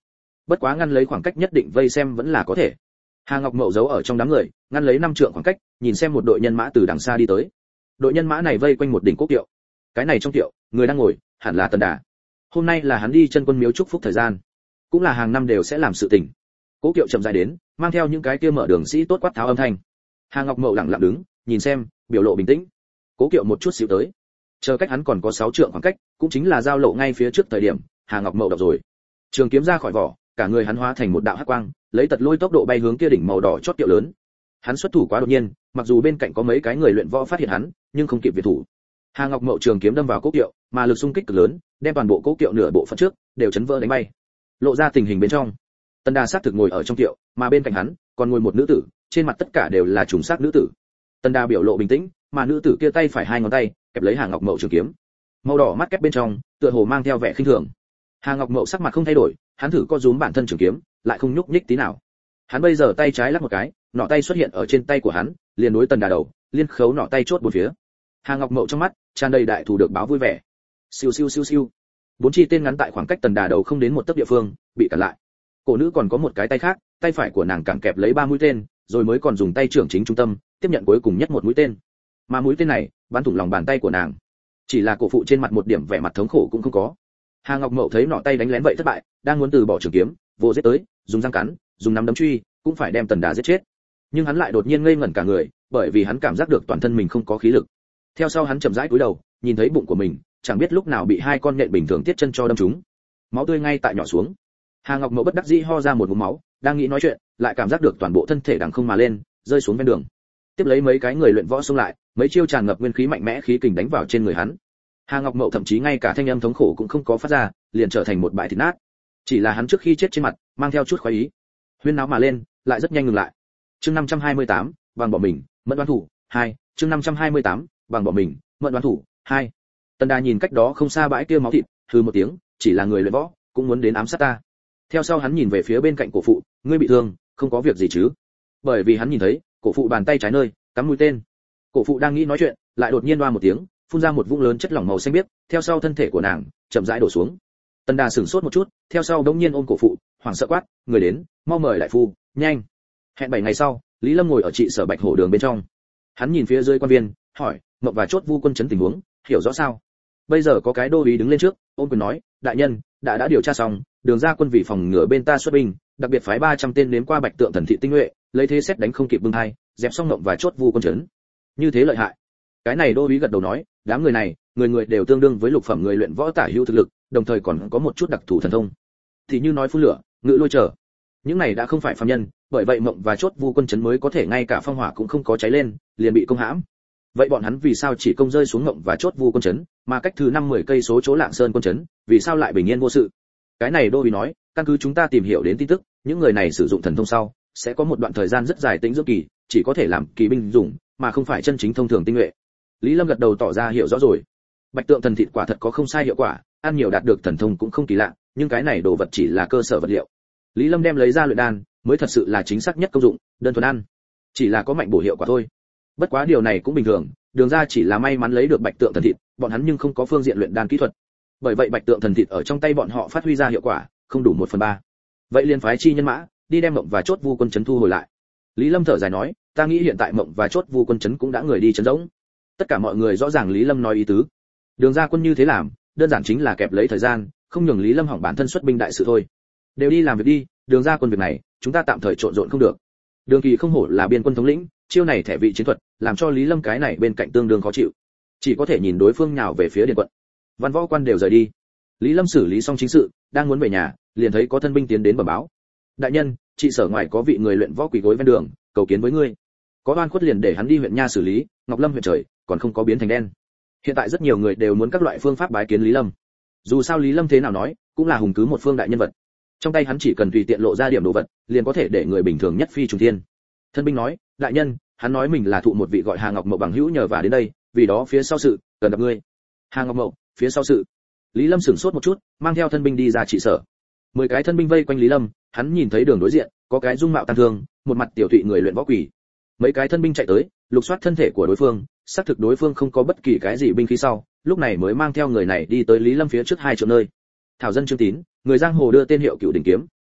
bất quá ngăn lấy khoảng cách nhất định vây xem vẫn là có thể. Hà Ngọc Mậu giấu ở trong đám người, ngăn lấy 5 trượng khoảng cách, nhìn xem một đội nhân mã từ đằng xa đi tới. Đội nhân mã này vây quanh một đỉnh cố kiệu. Cái này trong kiệu, người đang ngồi, hẳn là Tần Đà. Hôm nay là hắn đi chân quân miếu chúc phúc thời gian, cũng là hàng năm đều sẽ làm sự tình. Cố kiệu chậm rãi đến, mang theo những cái kia mở đường sĩ tốt quát tháo âm thanh. Hà Ngọc Mậu lặng lặng đứng, nhìn xem, biểu lộ bình tĩnh. Cố kiệu một chút xíu tới, chờ cách hắn còn có 6 trượng khoảng cách, cũng chính là giao lộ ngay phía trước thời điểm, Hà Ngọc Mậu đọc rồi. Trường kiếm ra khỏi vỏ, cả người hắn hóa thành một đạo hắc quang, lấy tật lôi tốc độ bay hướng kia đỉnh màu đỏ chót kiệu lớn. Hắn xuất thủ quá đột nhiên, mặc dù bên cạnh có mấy cái người luyện võ phát hiện hắn, nhưng không kịp viện thủ. Hà Ngọc Mậu trường kiếm đâm vào cố kiệu, mà lực xung kích cực lớn, đem toàn bộ cố kiệu nửa bộ phận trước đều chấn vỡ đánh bay. Lộ ra tình hình bên trong, Tần Đà sát thực ngồi ở trong kiệu, mà bên cạnh hắn còn ngồi một nữ tử, trên mặt tất cả đều là trùng sắc nữ tử. Tần Đà biểu lộ bình tĩnh, mà nữ tử kia tay phải 2 ngón tay kẹp lấy Hà Ngọc Mậu trường kiếm, màu đỏ mắt kép bên trong, tựa hồ mang theo vẻ khinh thường. Hà Ngọc Mậu sắc mặt không thay đổi, hắn thử co rúm bản thân trường kiếm, lại không nhúc nhích tí nào. Hắn bây giờ tay trái lắc một cái, nỏ tay xuất hiện ở trên tay của hắn, liền đối Tần Đà đầu, liên khấu nỏ tay chốt bốn phía. Hà Ngọc Mậu trong mắt tràn đầy đại thù được báo vui vẻ. Siêu siêu siêu siêu. 4 chi tên ngắn tại khoảng cách Tần Đà đầu không đến một tấc địa phương, bị cản lại. Cổ nữ còn có một cái tay khác, tay phải của nàng cản kẹp lấy 3 mũi tên, rồi mới còn dùng tay trưởng chính trung tâm, tiếp nhận cuối cùng nhất một mũi tên. Mà mũi tên này, bắn thủng lòng bàn tay của nàng. Chỉ là cổ phụ trên mặt một điểm vẻ mặt thống khổ cũng không có. Hà Ngọc Mậu thấy nọ tay đánh lén vậy thất bại, đang muốn từ bỏ trường kiếm, vô giết tới, dùng răng cắn, dùng nắm đấm truy, cũng phải đem Tần Đà giết chết. Nhưng hắn lại đột nhiên ngây ngẩn cả người, bởi vì hắn cảm giác được toàn thân mình không có khí lực. Theo sau hắn chậm rãi cúi đầu, nhìn thấy bụng của mình, chẳng biết lúc nào bị 2 con nhện bình thường tiết chân cho đâm trúng. Máu tươi ngay tại nhỏ xuống. Hà Ngọc Mậu bất đắc dĩ ho ra một ngụm máu, đang nghĩ nói chuyện, lại cảm giác được toàn bộ thân thể đằng không mà lên, rơi xuống ven đường. Tiếp lấy mấy cái người luyện võ xông lại, mấy chiêu tràn ngập nguyên khí mạnh mẽ khí kình đánh vào trên người hắn. Hà Ngọc Mậu thậm chí ngay cả thanh âm thống khổ cũng không có phát ra, liền trở thành một bãi thịt nát. Chỉ là hắn trước khi chết trên mặt mang theo chút khoái ý, huyên náo mà lên, lại rất nhanh ngừng lại. Chương 528, bằng bỏ mình, mẫn đoán thủ 2. Chương 528, bằng bỏ mình, mẫn đoán thủ 2. Tần Đà nhìn cách đó không xa bãi kia máu thịt, hừ một tiếng, chỉ là người luyện võ, cũng muốn đến ám sát ta. Theo sau hắn nhìn về phía bên cạnh cổ phụ, ngươi bị thương, không có việc gì chứ? Bởi vì hắn nhìn thấy, cổ phụ bàn tay trái nơi cắm mũi tên. Cổ phụ đang nghĩ nói chuyện, lại đột nhiên oa một tiếng, phun ra một vũng lớn chất lỏng màu xanh biếc, theo sau thân thể của nàng chậm rãi đổ xuống. Tần Đà sửng sốt một chút, theo sau đống nhiên ôm cổ phụ, hoảng sợ quát, người đến, mau mời đại phu, nhanh. Hẹn 7 ngày sau, Lý Lâm ngồi ở trị sở Bạch Hổ đường bên trong. Hắn nhìn phía dưới quan viên, hỏi, Ngọc và chốt Vu quân trấn tình huống, hiểu rõ sao? Bây giờ có cái đô úy đứng lên trước, ôm quyền nói, đại nhân, đã điều tra xong, đường ra quân vì phòng ngừa bên ta xuất binh, đặc biệt phái 300 tên nếm qua Bạch Tượng Thần thị tinh nhuệ, lấy thế xét đánh không kịp bưng hai, dẹp xong Ngọc và chốt Vu quân trấn. Như thế lợi hại. Cái này đô úy gật đầu nói, đám người này, người đều tương đương với lục phẩm người luyện võ tả hữu thực lực, đồng thời còn có một chút đặc thù thần thông. Thì như nói phun lửa, ngự lôi trở. Những này đã không phải phàm nhân, bởi vậy Mộng và chốt Vu quân trấn mới có thể ngay cả phong hỏa cũng không có cháy lên, liền bị công hãm. Vậy bọn hắn vì sao chỉ công rơi xuống Mộng và chốt Vu quân trấn, mà cách thứ 5-10 cây số chỗ Lạng Sơn quân trấn, vì sao lại bình yên vô sự? Cái này đô úy nói, căn cứ chúng ta tìm hiểu đến tin tức, những người này sử dụng thần thông sau, sẽ có một đoạn thời gian rất dài tĩnh dưỡng kỳ, chỉ có thể làm kỳ binh dùng, mà không phải chân chính thông thường tinh nhuệ. Lý Lâm gật đầu tỏ ra hiểu rõ rồi. Bạch Tượng Thần thịt quả thật có không sai hiệu quả, ăn nhiều đạt được thần thông cũng không kỳ lạ, nhưng cái này đồ vật chỉ là cơ sở vật liệu. Lý Lâm đem lấy ra luyện đan, mới thật sự là chính xác nhất công dụng, đơn thuần ăn, chỉ là có mạnh bổ hiệu quả thôi. Bất quá điều này cũng bình thường, đường ra chỉ là may mắn lấy được Bạch Tượng Thần thịt, bọn hắn nhưng không có phương diện luyện đan kỹ thuật. Bởi vậy Bạch Tượng Thần thịt ở trong tay bọn họ phát huy ra hiệu quả, không đủ 1/3. Vậy liên phái chi nhân mã, đi đem Mộng và chốt Vu quân trấn thu hồi lại. Lý Lâm thở dài nói, ta nghĩ hiện tại Mộng và chốt Vu quân trấn cũng đã người đi trấn rỗng. Tất cả mọi người rõ ràng Lý Lâm nói ý tứ. Đường ra quân như thế làm, đơn giản chính là kẹp lấy thời gian, không nhường Lý Lâm hỏng bản thân xuất binh đại sự thôi. Đều đi làm việc đi, đường ra quân việc này, chúng ta tạm thời trộn rộn không được. Đường Kỳ không hổ là biên quân thống lĩnh, chiêu này thẻ vị chiến thuật, làm cho Lý Lâm cái này bên cạnh tương đương khó chịu. Chỉ có thể nhìn đối phương nhào về phía Điền quận. Văn võ quan đều rời đi. Lý Lâm xử lý xong chính sự, đang muốn về nhà, liền thấy có thân binh tiến đến bẩm báo. Đại nhân, trị sở ngoài có vị người luyện võ quỳ gối ven đường, cầu kiến với ngươi. Có oan khuất liền để hắn đi huyện nha xử lý, Ngọc Lâm huyện trời còn không có biến thành đen. Hiện tại rất nhiều người đều muốn các loại phương pháp bái kiến Lý Lâm. Dù sao Lý Lâm thế nào nói, cũng là hùng cứ một phương đại nhân vật. Trong tay hắn chỉ cần tùy tiện lộ ra điểm đồ vật, liền có thể để người bình thường nhất phi trùng thiên. Thân binh nói, đại nhân, hắn nói mình là thụ một vị gọi Hà Ngọc Mậu bằng hữu nhờ và đến đây, vì đó phía sau sự cần gặp ngươi. Hà Ngọc Mậu, phía sau sự. Lý Lâm sửng sốt một chút, mang theo thân binh đi ra trị sở. 10 cái thân binh vây quanh Lý Lâm, hắn nhìn thấy đường đối diện có cái dung mạo tàn thương, một mặt tiểu thụy người luyện võ quỷ. Mấy cái thân binh chạy tới, lục soát thân thể của đối phương, xác thực đối phương không có bất kỳ cái gì binh khí sau, lúc này mới mang theo người này đi tới Lý Lâm phía trước 2 chỗ nơi. Thảo dân Trương Tín, người giang hồ đưa tên hiệu Cựu Đỉnh kiếm,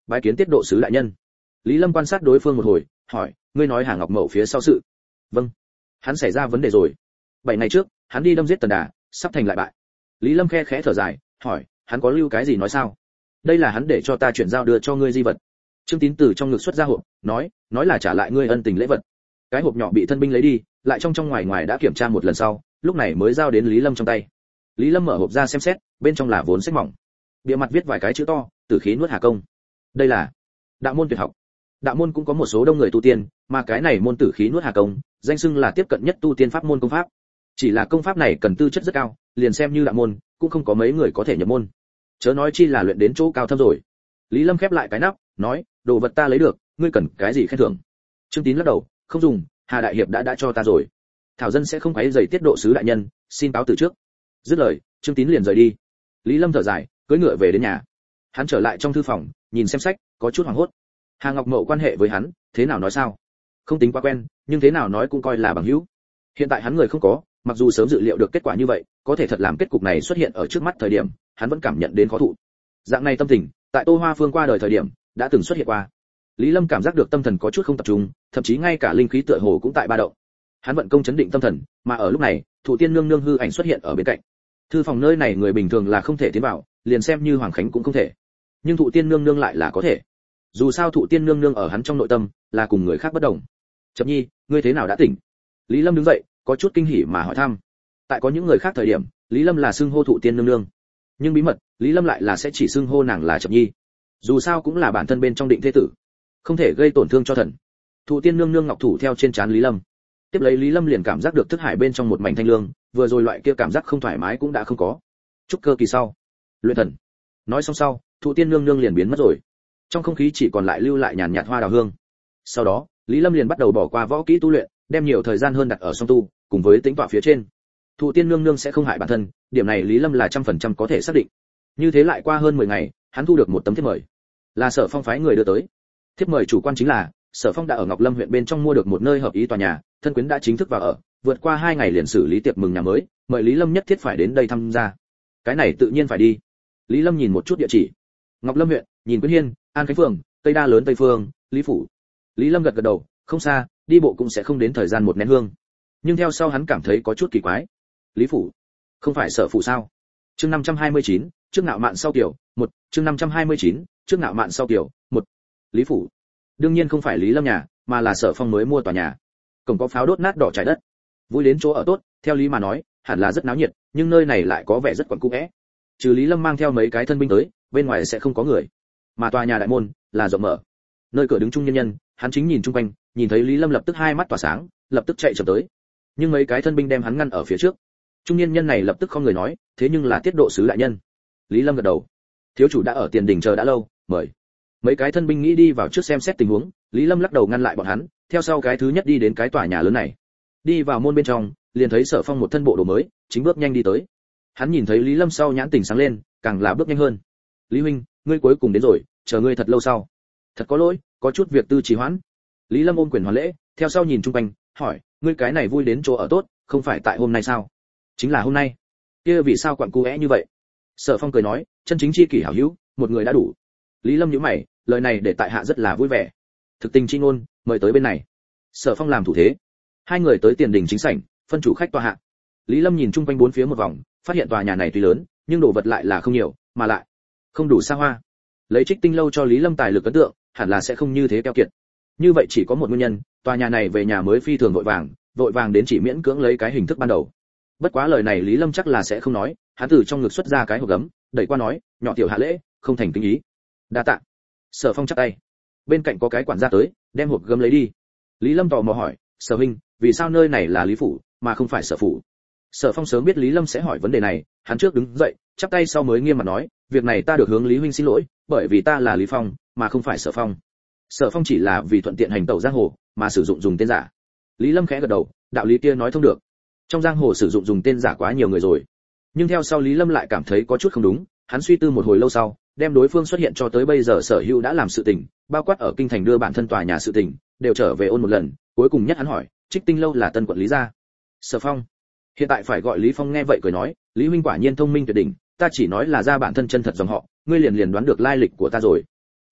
bái kiến tiết độ sứ đại nhân. Lý Lâm quan sát đối phương một hồi, hỏi, ngươi nói Hà Ngọc Mậu phía sau sự? Vâng. Hắn xảy ra vấn đề rồi. 7 ngày trước, hắn đi đâm giết Tần Đà, sắp thành lại bại. Lý Lâm khẽ thở dài, hỏi, hắn có lưu cái gì nói sao? Đây là hắn để cho ta chuyển giao đưa cho ngươi di vật. Trương Tín từ trong ngực xuất ra hộp, nói là trả lại ngươi ân tình lễ vật. Cái hộp nhỏ bị thân binh lấy đi, lại trong ngoài đã kiểm tra một lần sau, lúc này mới giao đến Lý Lâm trong tay. Lý Lâm mở hộp ra xem xét, bên trong là vốn sách mỏng. Bìa mặt viết vài cái chữ to, Tử khí nuốt Hà công. Đây là đạo môn tuyệt học. Đạo môn cũng có một số đông người tu tiên, mà cái này môn Tử khí nuốt Hà công, danh xưng là tiếp cận nhất tu tiên pháp môn công pháp. Chỉ là công pháp này cần tư chất rất cao, liền xem như đạo môn, cũng không có mấy người có thể nhập môn. Chớ nói chi là luyện đến chỗ cao thâm rồi. Lý Lâm khép lại cái nắp, nói, đồ vật ta lấy được, ngươi cần cái gì khen thưởng? Trương Tín lắc đầu, không dùng, Hà đại hiệp đã cho ta rồi. Thảo dân sẽ không quấy rầy tiết độ sứ đại nhân, xin cáo từ trước. Dứt lời, Trương Tín liền rời đi. Lý Lâm thở dài, cưỡi ngựa về đến nhà. Hắn trở lại trong thư phòng, nhìn xem sách, có chút hoảng hốt. Hà Ngọc Mậu quan hệ với hắn, thế nào nói sao? Không tính quá quen, nhưng thế nào nói cũng coi là bằng hữu. Hiện tại hắn người không có, mặc dù sớm dự liệu được kết quả như vậy, có thể thật làm kết cục này xuất hiện ở trước mắt thời điểm, hắn vẫn cảm nhận đến khó thụ. Dạng này tâm tình, tại Tô Hoa Phương qua đời thời điểm, đã từng xuất hiện qua. Lý Lâm cảm giác được tâm thần có chút không tập trung, thậm chí ngay cả linh khí tựa hồ cũng tại ba động. Hắn vận công chấn định tâm thần, mà ở lúc này, Thụ Tiên nương nương hư ảnh xuất hiện ở bên cạnh. Thư phòng nơi này người bình thường là không thể tiến vào, liền xem như Hoàng Khánh cũng không thể. Nhưng Thụ Tiên nương nương lại là có thể. Dù sao Thụ Tiên nương nương ở hắn trong nội tâm, là cùng người khác bất đồng. Chậm Nhi, ngươi thế nào đã tỉnh? Lý Lâm đứng dậy, có chút kinh hỉ mà hỏi thăm. Tại có những người khác thời điểm, Lý Lâm là xưng hô Thụ Tiên nương nương, nhưng bí mật, Lý Lâm lại là sẽ chỉ xưng hô nàng là Chậm Nhi. Dù sao cũng là bản thân bên trong định thế tử, không thể gây tổn thương cho thần. Thụ Tiên nương nương ngọc thủ theo trên trán Lý Lâm. Tiếp lấy Lý Lâm liền cảm giác được thức hải bên trong một mảnh thanh lương, vừa rồi loại kia cảm giác không thoải mái cũng đã không có. Trúc cơ kỳ sau, luyện thần. Nói xong sau, Thụ Tiên nương nương liền biến mất rồi. Trong không khí chỉ còn lại lưu lại nhàn nhạt hoa đào hương. Sau đó, Lý Lâm liền bắt đầu bỏ qua võ kỹ tu luyện, đem nhiều thời gian hơn đặt ở song tu, cùng với tính tọa phía trên. Thụ Tiên nương nương sẽ không hại bản thân, điểm này Lý Lâm là 100% có thể xác định. Như thế lại qua hơn 10 ngày, hắn thu được một tấm thiếp mời, là Sở Phong phái người đưa tới. Thiếp mời chủ quan chính là Sở Phong đã ở Ngọc Lâm huyện bên trong mua được một nơi hợp ý tòa nhà, thân quyến đã chính thức vào ở, vượt qua 2 ngày liền xử lý tiệc mừng nhà mới, mời Lý Lâm nhất thiết phải đến đây tham gia. Cái này tự nhiên phải đi. Lý Lâm nhìn một chút địa chỉ. Ngọc Lâm huyện, nhìn Quyến Hiên, An Khánh phường, Tây Đa lớn Tây phương, Lý phủ. Lý Lâm gật đầu, không xa, đi bộ cũng sẽ không đến thời gian một nén hương. Nhưng theo sau hắn cảm thấy có chút kỳ quái. Lý phủ, không phải Sở phủ sao? Chương 529, trước ngạo mạn sau tiểu, 1, chương 529, trước ngạo mạn sau tiểu, 1. Lý phủ. Đương nhiên không phải Lý Lâm nhà, mà là Sở Phong mới mua tòa nhà. Cổng có pháo đốt nát đỏ trái đất. Vui đến chỗ ở tốt, theo lý mà nói, hẳn là rất náo nhiệt, nhưng nơi này lại có vẻ rất quẩn cung ẽ. Trừ Lý Lâm mang theo mấy cái thân binh tới, bên ngoài sẽ không có người. Mà tòa nhà đại môn là rộng mở. Nơi cửa đứng trung nhân nhân, hắn chính nhìn chung quanh, nhìn thấy Lý Lâm lập tức hai mắt tỏa sáng, lập tức chạy chậm tới. Nhưng mấy cái thân binh đem hắn ngăn ở phía trước. Trung niên nhân này lập tức không người nói, thế nhưng là tiết độ sứ đại nhân. Lý Lâm gật đầu. Thiếu chủ đã ở tiền đình chờ đã lâu, mời. Mấy cái thân binh nghĩ đi vào trước xem xét tình huống, Lý Lâm lắc đầu ngăn lại bọn hắn, theo sau cái thứ nhất đi đến cái tòa nhà lớn này. Đi vào môn bên trong, liền thấy Sở Phong một thân bộ đồ mới, chính bước nhanh đi tới. Hắn nhìn thấy Lý Lâm sau nhãn tỉnh sáng lên, càng là bước nhanh hơn. Lý huynh, ngươi cuối cùng đến rồi, chờ ngươi thật lâu sau. Thật có lỗi, có chút việc tư trì hoãn. Lý Lâm ôm quyền hoàn lễ, theo sau nhìn chung quanh, hỏi, ngươi cái này vui đến chỗ ở tốt, không phải tại hôm nay sao? Chính là hôm nay. Kia vì sao quặn cu é như vậy? Sở Phong cười nói, chân chính chi kỷ hảo hữu, một người đã đủ. Lý Lâm nhíu mày, lời này để tại hạ rất là vui vẻ. Thực tình chi ngôn, mời tới bên này. Sở Phong làm thủ thế. Hai người tới tiền đình chính sảnh, phân chủ khách tòa hạ. Lý Lâm nhìn chung quanh bốn phía một vòng, phát hiện tòa nhà này tuy lớn, nhưng đồ vật lại là không nhiều, mà lại không đủ xa hoa. Lấy Trích Tinh lâu cho Lý Lâm tài lực ấn tượng, hẳn là sẽ không như thế keo kiệt. Như vậy chỉ có một nguyên nhân, tòa nhà này về nhà mới phi thường vội vàng đến chỉ miễn cưỡng lấy cái hình thức ban đầu. Bất quá lời này Lý Lâm chắc là sẽ không nói, hắn từ trong ngực xuất ra cái hộp gấm, đẩy qua nói, nhỏ tiểu hạ lễ, không thành kính ý. Đa tạ. Sở Phong chắp tay. Bên cạnh có cái quản gia tới, đem hộp gấm lấy đi. Lý Lâm tò mò hỏi, Sở huynh, vì sao nơi này là Lý phủ, mà không phải Sở phủ? Sở Phong sớm biết Lý Lâm sẽ hỏi vấn đề này, hắn trước đứng dậy, chắp tay sau mới nghiêm mặt nói, việc này ta được hướng Lý huynh xin lỗi, bởi vì ta là Lý Phong, mà không phải Sở Phong. Sở Phong chỉ là vì thuận tiện hành tẩu giang hồ, mà sử dụng dùng tên giả. Lý Lâm khẽ gật đầu, đạo lý kia nói thông được. Trong giang hồ sử dụng dùng tên giả quá nhiều người rồi. Nhưng theo sau Lý Lâm lại cảm thấy có chút không đúng, hắn suy tư một hồi lâu sau, đem đối phương xuất hiện cho tới bây giờ sở hữu đã làm sự tình, bao quát ở kinh thành đưa bản thân tòa nhà sự tình, đều trở về ôn một lần, cuối cùng nhất hắn hỏi, Trích Tinh lâu là Tân quận Lý gia. Sở Phong. Hiện tại phải gọi Lý Phong nghe vậy cười nói, Lý huynh quả nhiên thông minh tuyệt đỉnh, ta chỉ nói là ra bản thân chân thật dòng họ, ngươi liền đoán được lai lịch của ta rồi.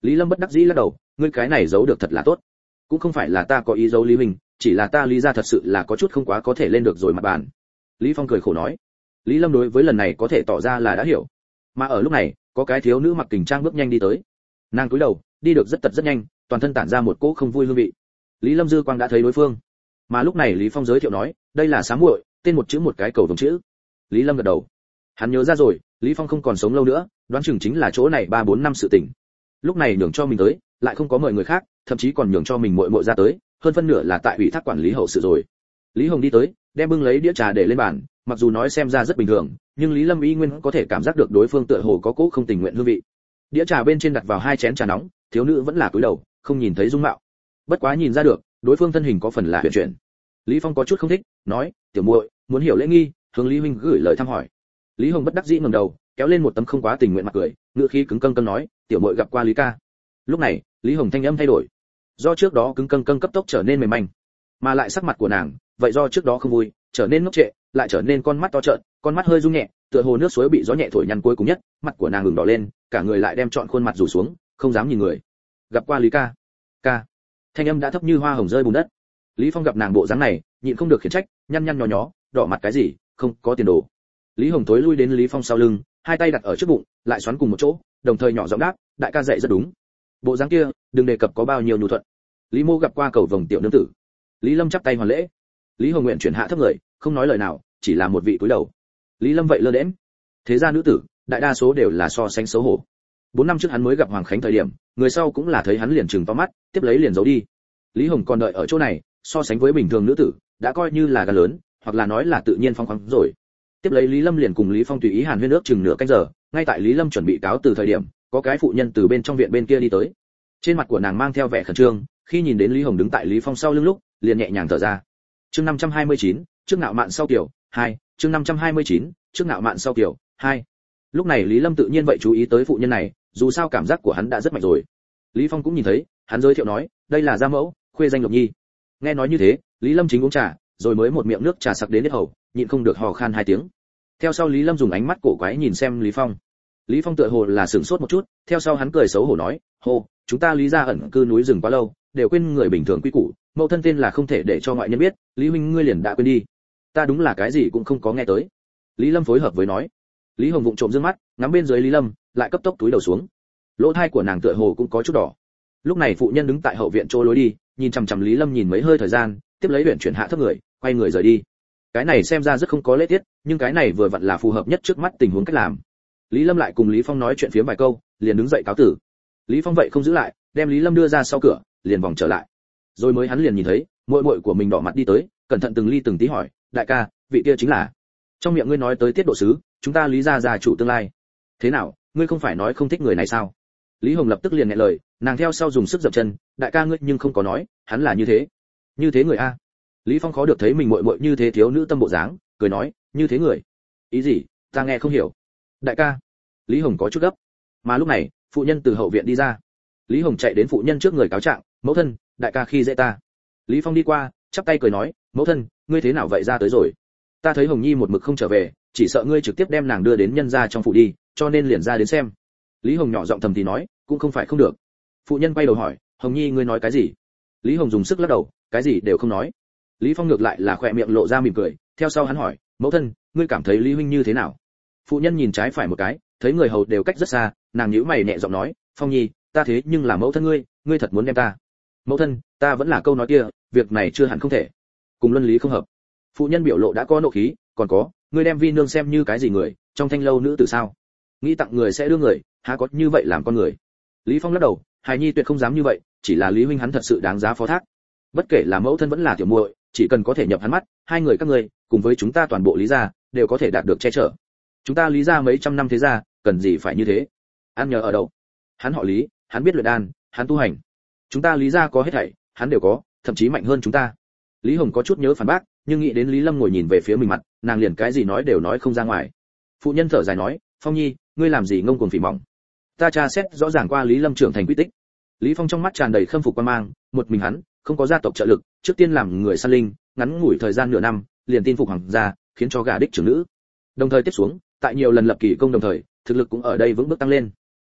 Lý Lâm bất đắc dĩ lắc đầu, ngươi cái này giấu được thật là tốt. Cũng không phải là ta có ý giấu Lý Minh, chỉ là ta Lý gia thật sự là có chút không quá có thể lên được rồi mặt bàn. Lý Phong cười khổ nói. Lý Lâm đối với lần này có thể tỏ ra là đã hiểu. Mà ở lúc này, có cái thiếu nữ mặc kình trang bước nhanh đi tới. Nàng cúi đầu, đi được rất tật rất nhanh, toàn thân tản ra một cỗ không vui hương vị. Lý Lâm dư quang đã thấy đối phương. Mà lúc này Lý Phong giới thiệu nói, đây là Xá muội, tên một chữ một cái cầu vồng chữ. Lý Lâm gật đầu. Hắn nhớ ra rồi, Lý Phong không còn sống lâu nữa, đoán chừng chính là chỗ này 3-4 năm sự tình. Lúc này nhường cho mình tới, lại không có mời người khác, thậm chí còn nhường cho mình muội muội ra tới, hơn phân nửa là tại ủy thác quản lý hậu sự rồi. Lý Hồng đi tới, đem bưng lấy đĩa trà để lên bàn, mặc dù nói xem ra rất bình thường, nhưng Lý Lâm y nguyên có thể cảm giác được đối phương tựa hồ có cố không tình nguyện hương vị. Đĩa trà bên trên đặt vào 2 chén trà nóng, thiếu nữ vẫn là cúi đầu, không nhìn thấy dung mạo. Bất quá nhìn ra được, đối phương thân hình có phần là huyền chuyển. Lý Phong có chút không thích, nói, tiểu muội, muốn hiểu lễ nghi, hướng Lý huynh gửi lời thăm hỏi. Lý Hồng bất đắc dĩ ngẩng đầu, kéo lên một tấm không quá tình nguyện mặt cười, ngữ khí cứng căng nói, tiểu muội gặp qua Lý ca. Lúc này, Lý Hồng thanh âm thay đổi, do trước đó cứng căng cấp tốc trở nên mềm manh, mà lại sắc mặt của nàng, vậy do trước đó không vui, trở nên ngốc trệ, lại trở nên con mắt to trợn, con mắt hơi rung nhẹ, tựa hồ nước suối bị gió nhẹ thổi nhăn cuối cùng nhất, mặt của nàng ửng đỏ lên, cả người lại đem trọn khuôn mặt rủ xuống, không dám nhìn người. Gặp qua Lý ca. Ca. Thanh âm đã thấp như hoa hồng rơi bùn đất. Lý Phong gặp nàng bộ dáng này, nhịn không được khiển trách, nhăn nhăn nhó nhó, đỏ mặt cái gì, không có tiền đồ. Lý Hồng tối lui đến Lý Phong sau lưng, hai tay đặt ở trước bụng, lại xoắn cùng một chỗ, đồng thời nhỏ giọng đáp, đại ca dạy rất đúng. Bộ dáng kia, đừng đề cập có bao nhiêu nhu thuận. Lý Mô gặp qua cầu vồng tiểu nương tử. Lý Lâm chắp tay hoàn lễ. Lý Hồng nguyện chuyển hạ thấp người, không nói lời nào, chỉ là một vị cúi đầu. Lý Lâm vậy lơ đễnh. Thế gia nữ tử, đại đa số đều là so sánh xấu hổ. 4 năm trước hắn mới gặp Hoàng Khánh thời điểm, người sau cũng là thấy hắn liền trừng to mắt, tiếp lấy liền giấu đi. Lý Hồng còn đợi ở chỗ này, so sánh với bình thường nữ tử, đã coi như là gan lớn, hoặc là nói là tự nhiên phong khoáng rồi. Tiếp lấy Lý Lâm liền cùng Lý Phong tùy ý hàn huyên ước chừng nửa canh giờ, ngay tại Lý Lâm chuẩn bị cáo từ thời điểm, có cái phụ nhân từ bên trong viện bên kia đi tới. Trên mặt của nàng mang theo vẻ khẩn trương, khi nhìn đến Lý Hồng đứng tại Lý Phong sau lưng lúc, liền nhẹ nhàng thở ra. Chương 529, trước nạo mạn sau kiểu 2, chương 529, trước nạo mạn sau kiểu 2. Lúc này Lý Lâm tự nhiên vậy chú ý tới phụ nhân này, dù sao cảm giác của hắn đã rất mạnh rồi. Lý Phong cũng nhìn thấy, hắn giới thiệu nói, đây là gia mẫu, khuê danh Lộc Nhi. Nghe nói như thế, Lý Lâm chính uống trà, rồi mới một miệng nước trà sặc đến hết hầu, nhịn không được hò khan 2 tiếng. Theo sau Lý Lâm dùng ánh mắt cổ quái nhìn xem Lý Phong. Lý Phong tựa hồ là sửng sốt một chút, theo sau hắn cười xấu hổ nói, "Hô, chúng ta Lý gia ẩn cư núi rừng quá lâu, đều quên người bình thường quy củ, mẫu thân tên là không thể để cho ngoại nhân biết, Lý huynh ngươi liền đã quên đi. Ta đúng là cái gì cũng không có nghe tới." Lý Lâm phối hợp với nói. Lý Hồng vụng trộm dương mắt, ngắm bên dưới Lý Lâm, lại cấp tốc túi đầu xuống. Lỗ tai của nàng tựa hồ cũng có chút đỏ. Lúc này phụ nhân đứng tại hậu viện chỗ lối đi, nhìn chằm chằm Lý Lâm nhìn mấy hơi thời gian, tiếp lấy luyện chuyển hạ thấp người, quay người rời đi. Cái này xem ra rất không có lễ tiết, nhưng cái này vừa vặn là phù hợp nhất trước mắt tình huống cách làm. Lý Lâm lại cùng Lý Phong nói chuyện phiếm vài câu, liền đứng dậy cáo tử. Lý Phong vậy không giữ lại, đem Lý Lâm đưa ra sau cửa, liền vòng trở lại. Rồi mới hắn liền nhìn thấy, muội muội của mình đỏ mặt đi tới, cẩn thận từng ly từng tí hỏi, đại ca, vị kia chính là? Trong miệng ngươi nói tới tiết độ sứ, chúng ta Lý gia gia chủ tương lai. Thế nào, ngươi không phải nói không thích người này sao? Lý Hồng lập tức liền nghẹn lời, nàng theo sau dùng sức dậm chân, đại ca ngươi nhưng không có nói, hắn là như thế. Như thế người a? Lý Phong khó được thấy mình muội muội như thế thiếu nữ tâm bộ dáng, cười nói, như thế người? Ý gì? Ta nghe không hiểu. Đại ca. Lý Hồng có chút gấp. Mà lúc này, phụ nhân từ hậu viện đi ra. Lý Hồng chạy đến phụ nhân trước người cáo trạng, mẫu thân, đại ca khi dễ ta. Lý Phong đi qua, chắp tay cười nói, mẫu thân, ngươi thế nào vậy ra tới rồi? Ta thấy Hồng Nhi một mực không trở về, chỉ sợ ngươi trực tiếp đem nàng đưa đến nhân gia trong phủ đi, cho nên liền ra đến xem. Lý Hồng nhỏ giọng thầm thì nói, cũng không phải không được. Phụ nhân quay đầu hỏi, Hồng Nhi ngươi nói cái gì? Lý Hồng dùng sức lắc đầu, cái gì đều không nói. Lý Phong ngược lại là khỏe miệng lộ ra mỉm cười, theo sau hắn hỏi, mẫu thân, ngươi cảm thấy Lý huynh như thế nào? Phụ nhân nhìn trái phải một cái, thấy người hầu đều cách rất xa, nàng nhíu mày nhẹ giọng nói, Phong Nhi, ta thế nhưng là mẫu thân ngươi, ngươi thật muốn đem ta? Mẫu thân, ta vẫn là câu nói kia, việc này chưa hẳn không thể. Cùng luân lý không hợp. Phụ nhân biểu lộ đã có nộ khí, còn có, ngươi đem Vi nương xem như cái gì người, trong thanh lâu nữ tử sao? Nghĩ tặng người sẽ đưa người, há có như vậy làm con người? Lý Phong lắc đầu, hài nhi tuyệt không dám như vậy, chỉ là Lý huynh hắn thật sự đáng giá phó thác. Bất kể là mẫu thân vẫn là tiểu muội, chỉ cần có thể nhập hắn mắt, hai người các ngươi, cùng với chúng ta toàn bộ Lý gia, đều có thể đạt được che chở. Chúng ta Lý gia mấy trăm năm thế gia, cần gì phải như thế? Ăn nhờ ở đâu? Hắn họ Lý, hắn biết luyện đan, hắn tu hành. Chúng ta Lý gia có hết thảy, hắn đều có, thậm chí mạnh hơn chúng ta. Lý Hồng có chút nhớ phản bác, nhưng nghĩ đến Lý Lâm ngồi nhìn về phía mình mặt, nàng liền cái gì nói đều nói không ra ngoài. Phụ nhân thở dài nói, Phong Nhi, ngươi làm gì ngông cuồng phỉ mỏng? Ta tra xét rõ ràng qua Lý Lâm trưởng thành quy tích. Lý Phong trong mắt tràn đầy khâm phục quan mang, một mình hắn, không có gia tộc trợ lực, trước tiên làm người săn linh, ngắn ngủi thời gian nửa năm, liền tin phục hoàng gia, khiến cho gả đích trưởng nữ. Đồng thời tiếp xuống, tại nhiều lần lập kỳ công đồng thời, thực lực cũng ở đây vững bước tăng lên.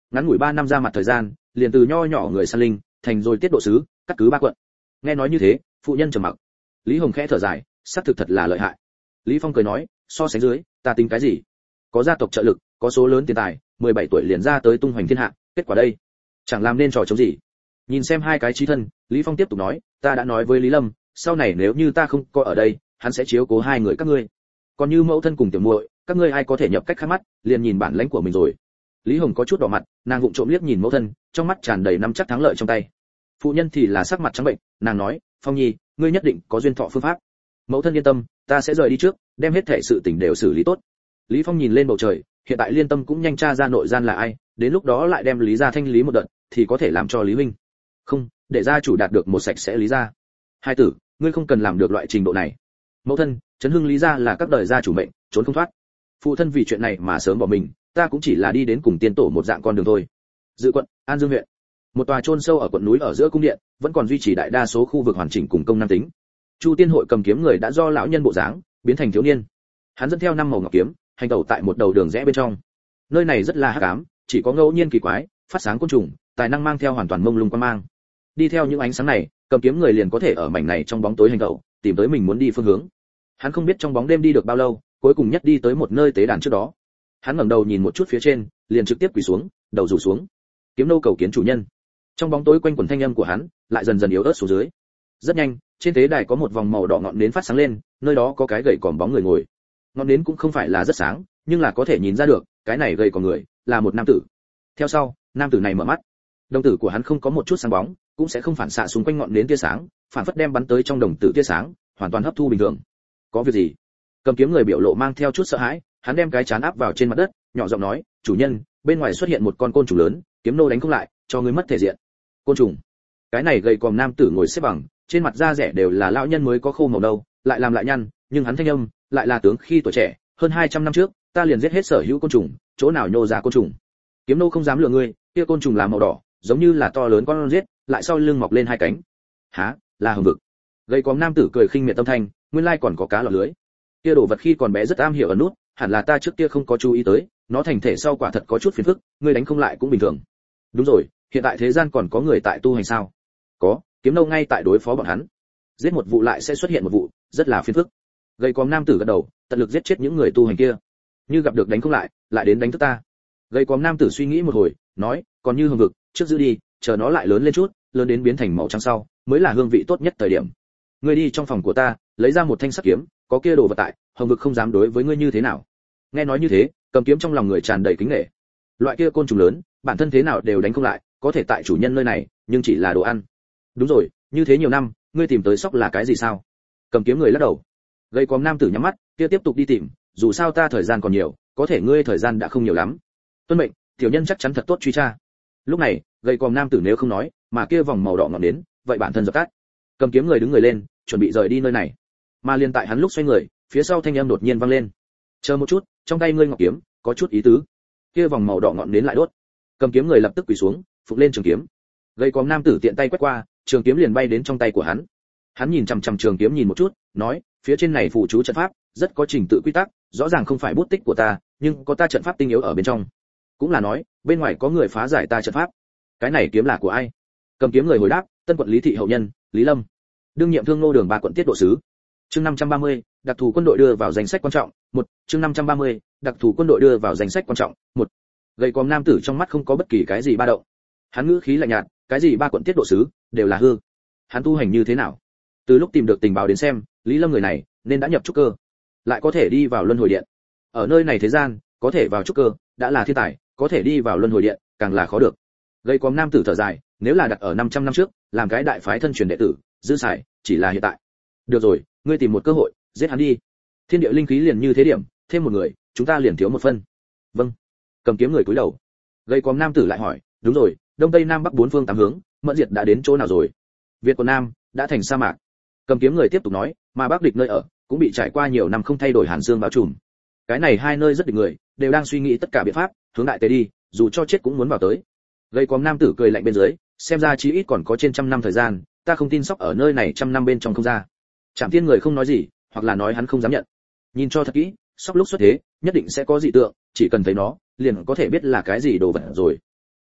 Ngắn ngủi 3 năm ra mặt thời gian, liền từ nho nhỏ người săn linh thành rồi tiết độ sứ, cắt cứ 3 quận. Nghe nói như thế, phụ nhân trầm mặc. Lý Hồng khẽ thở dài, xác thực thật là lợi hại. Lý Phong cười nói, so sánh dưới, ta tính cái gì? Có gia tộc trợ lực, có số lớn tiền tài, 17 tuổi liền ra tới tung hoành thiên hạ, kết quả đây, chẳng làm nên trò chống gì. Nhìn xem hai cái chí thân, Lý Phong tiếp tục nói, ta đã nói với Lý Lâm, sau này nếu như ta không có ở đây, hắn sẽ chiếu cố hai người các ngươi. Còn như mẫu thân cùng tiểu muội, các ngươi ai có thể nhập cách khác mắt, liền nhìn bản lãnh của mình rồi. Lý Hồng có chút đỏ mặt, nàng vụng trộm liếc nhìn mẫu thân, trong mắt tràn đầy nắm chắc thắng lợi trong tay. Phụ nhân thì là sắc mặt trắng bệnh, nàng nói, Phong Nhi, ngươi nhất định có duyên thọ phương pháp. Mẫu thân yên tâm, ta sẽ rời đi trước, đem hết thể sự tình đều xử lý tốt. Lý Phong nhìn lên bầu trời, hiện tại Liên Tâm cũng nhanh tra ra nội gian là ai, đến lúc đó lại đem Lý gia thanh lý một đợt, thì có thể làm cho Lý huynh. Không, để gia chủ đạt được một sạch sẽ Lý gia. Hai tử, ngươi không cần làm được loại trình độ này. Mẫu thân, chấn hưng Lý gia là các đời gia chủ mệnh, trốn không thoát. Phụ thân vì chuyện này mà sớm bỏ mình, ta cũng chỉ là đi đến cùng tiên tổ một dạng con đường thôi. Dự quận, An Dương huyện. Một tòa chôn sâu ở quận núi ở giữa cung điện, vẫn còn duy trì đại đa số khu vực hoàn chỉnh cùng công năng tính. Chu Tiên hội cầm kiếm người đã do lão nhân bộ dáng biến thành thiếu niên. Hắn dẫn theo 5 màu ngọc kiếm, hành tẩu tại một đầu đường rẽ bên trong. Nơi này rất là hắc ám, chỉ có ngẫu nhiên kỳ quái, phát sáng côn trùng, tài năng mang theo hoàn toàn mông lung quang mang. Đi theo những ánh sáng này, cầm kiếm người liền có thể ở mảnh này trong bóng tối hành tẩu, tìm tới mình muốn đi phương hướng. Hắn không biết trong bóng đêm đi được bao lâu, cuối cùng nhất đi tới một nơi tế đàn trước đó. Hắn ngẩng đầu nhìn một chút phía trên, liền trực tiếp quỳ xuống, đầu rủ xuống. Kiếm nô cầu kiến chủ nhân. Trong bóng tối quanh quẩn thanh âm của hắn, lại dần dần yếu ớt xuống dưới. Rất nhanh, trên tế đài có một vòng màu đỏ ngọn nến phát sáng lên, nơi đó có cái gậy còm bóng người ngồi. Ngọn nến cũng không phải là rất sáng, nhưng là có thể nhìn ra được, cái này gậy còm người là một nam tử. Theo sau, nam tử này mở mắt. Đồng tử của hắn không có một chút sáng bóng, cũng sẽ không phản xạ xung quanh ngọn nến tia sáng, phản phất đem bắn tới trong đồng tử tia sáng, hoàn toàn hấp thu bình thường. Có việc gì? Cầm kiếm người biểu lộ mang theo chút sợ hãi, hắn đem cái chán áp vào trên mặt đất, nhỏ giọng nói, chủ nhân, bên ngoài xuất hiện một con côn trùng lớn, kiếm nô đánh không lại, cho ngươi mất thể diện. Côn trùng? Cái này gầy còm nam tử ngồi xếp bằng, trên mặt da rẻ đều là lão nhân mới có khô màu nâu, lại làm lại nhăn, nhưng hắn thanh âm lại là tướng khi tuổi trẻ, hơn 200 năm trước, ta liền giết hết sở hữu côn trùng, chỗ nào nhô ra côn trùng. Kiếm nô không dám lừa ngươi, kia côn trùng là màu đỏ, giống như là to lớn con giết, lại sau lưng mọc lên hai cánh. Hả? Là hồng vực. Gầy còm nam tử cười khinh miệt tâm thanh, nguyên lai còn có cá lọt lưới. Kia đồ vật khi còn bé rất am hiểu ẩn nút, hẳn là ta trước kia không có chú ý tới, nó thành thể sau quả thật có chút phiền phức, ngươi đánh không lại cũng bình thường. Đúng rồi, hiện tại thế gian còn có người tại tu hành sao? Có, kiếm nô ngay tại đối phó bọn hắn. Giết một vụ lại sẽ xuất hiện một vụ, rất là phiền phức. Gầy còm nam tử gật đầu, tận lực giết chết những người tu hành kia. Như gặp được đánh không lại, lại đến đánh thức ta. Gầy còm nam tử suy nghĩ một hồi, nói, còn như hương vực, trước giữ đi, chờ nó lại lớn lên chút, lớn đến biến thành màu trắng sau, mới là hương vị tốt nhất thời điểm. Ngươi đi trong phòng của ta, lấy ra một thanh sắt kiếm, có kia đồ vật tại, hồng vực không dám đối với ngươi như thế nào. Nghe nói như thế, cầm kiếm trong lòng người tràn đầy kính nể. Loại kia côn trùng lớn, bản thân thế nào đều đánh không lại, có thể tại chủ nhân nơi này, nhưng chỉ là đồ ăn. Đúng rồi, như thế nhiều năm, ngươi tìm tới sóc là cái gì sao? Cầm kiếm người lắc đầu. Gầy còm nam tử nhắm mắt, kia tiếp tục đi tìm, dù sao ta thời gian còn nhiều, có thể ngươi thời gian đã không nhiều lắm. Tuân mệnh, tiểu nhân chắc chắn thật tốt truy tra. Lúc này, gầy còm nam tử nếu không nói, mà kia vòng màu đỏ ngọn đến, vậy bản thân dập tắt. Cầm kiếm người đứng người lên, chuẩn bị rời đi nơi này. Mà liền tại hắn lúc xoay người, phía sau thanh âm đột nhiên vang lên. Chờ một chút, trong tay ngươi ngọc kiếm, có chút ý tứ. Kia vòng màu đỏ ngọn đến lại đốt. Cầm kiếm người lập tức quỳ xuống, phục lên trường kiếm. Gầy còm nam tử tiện tay quét qua, trường kiếm liền bay đến trong tay của hắn. Hắn nhìn chằm chằm trường kiếm nhìn một chút, nói, phía trên này phụ chú trận pháp, rất có trình tự quy tắc, rõ ràng không phải bút tích của ta, nhưng có ta trận pháp tinh yếu ở bên trong. Cũng là nói, bên ngoài có người phá giải ta trận pháp. Cái này kiếm là của ai? Cầm kiếm người hồi đáp, Tân quận Lý thị hậu nhân, Lý Lâm. Đương nhiệm Thương Nô Đường 3 quận tiết độ sứ. Chương 530, đặc thù quân đội đưa vào danh sách quan trọng. 1, chương 530, đặc thù quân đội đưa vào danh sách quan trọng. 1. Gầy còm nam tử trong mắt không có bất kỳ cái gì ba động. Hắn ngữ khí lạnh nhạt, cái gì 3 quận tiết độ sứ đều là hư. Hắn tu hành như thế nào? Từ lúc tìm được tình báo đến xem, Lý Lâm người này nên đã nhập trúc cơ, lại có thể đi vào luân hồi điện. Ở nơi này thế gian, có thể vào trúc cơ đã là thiên tài, có thể đi vào luân hồi điện càng là khó được. Gầy còm nam tử thở dài, nếu là đặt ở 500 năm trước, làm cái đại phái thân truyền đệ tử, dư xài, chỉ là hiện tại. Được rồi, ngươi tìm một cơ hội, giết hắn đi. Thiên địa linh khí liền như thế điểm, thêm một người, chúng ta liền thiếu một phân. Vâng. Cầm kiếm người cúi đầu. Gầy còm nam tử lại hỏi, đúng rồi, đông tây nam bắc bốn phương tám hướng, Mẫn Diệt đã đến chỗ nào rồi? Việt của Nam đã thành sa mạc. Cầm kiếm người tiếp tục nói, mà Bắc địch nơi ở cũng bị trải qua nhiều năm không thay đổi hàn xương bao trùm. Cái này hai nơi rất địch người, đều đang suy nghĩ tất cả biện pháp, hướng đại tế đi, dù cho chết cũng muốn vào tới. Gầy còm nam tử cười lạnh bên dưới, xem ra chí ít còn có trên 100 năm thời gian, ta không tin sóc ở nơi này 100 năm bên trong không ra. Trảm Thiên người không nói gì, hoặc là nói hắn không dám nhận. Nhìn cho thật kỹ, sóc lúc xuất thế, nhất định sẽ có dị tượng, chỉ cần thấy nó, liền có thể biết là cái gì đồ vật rồi.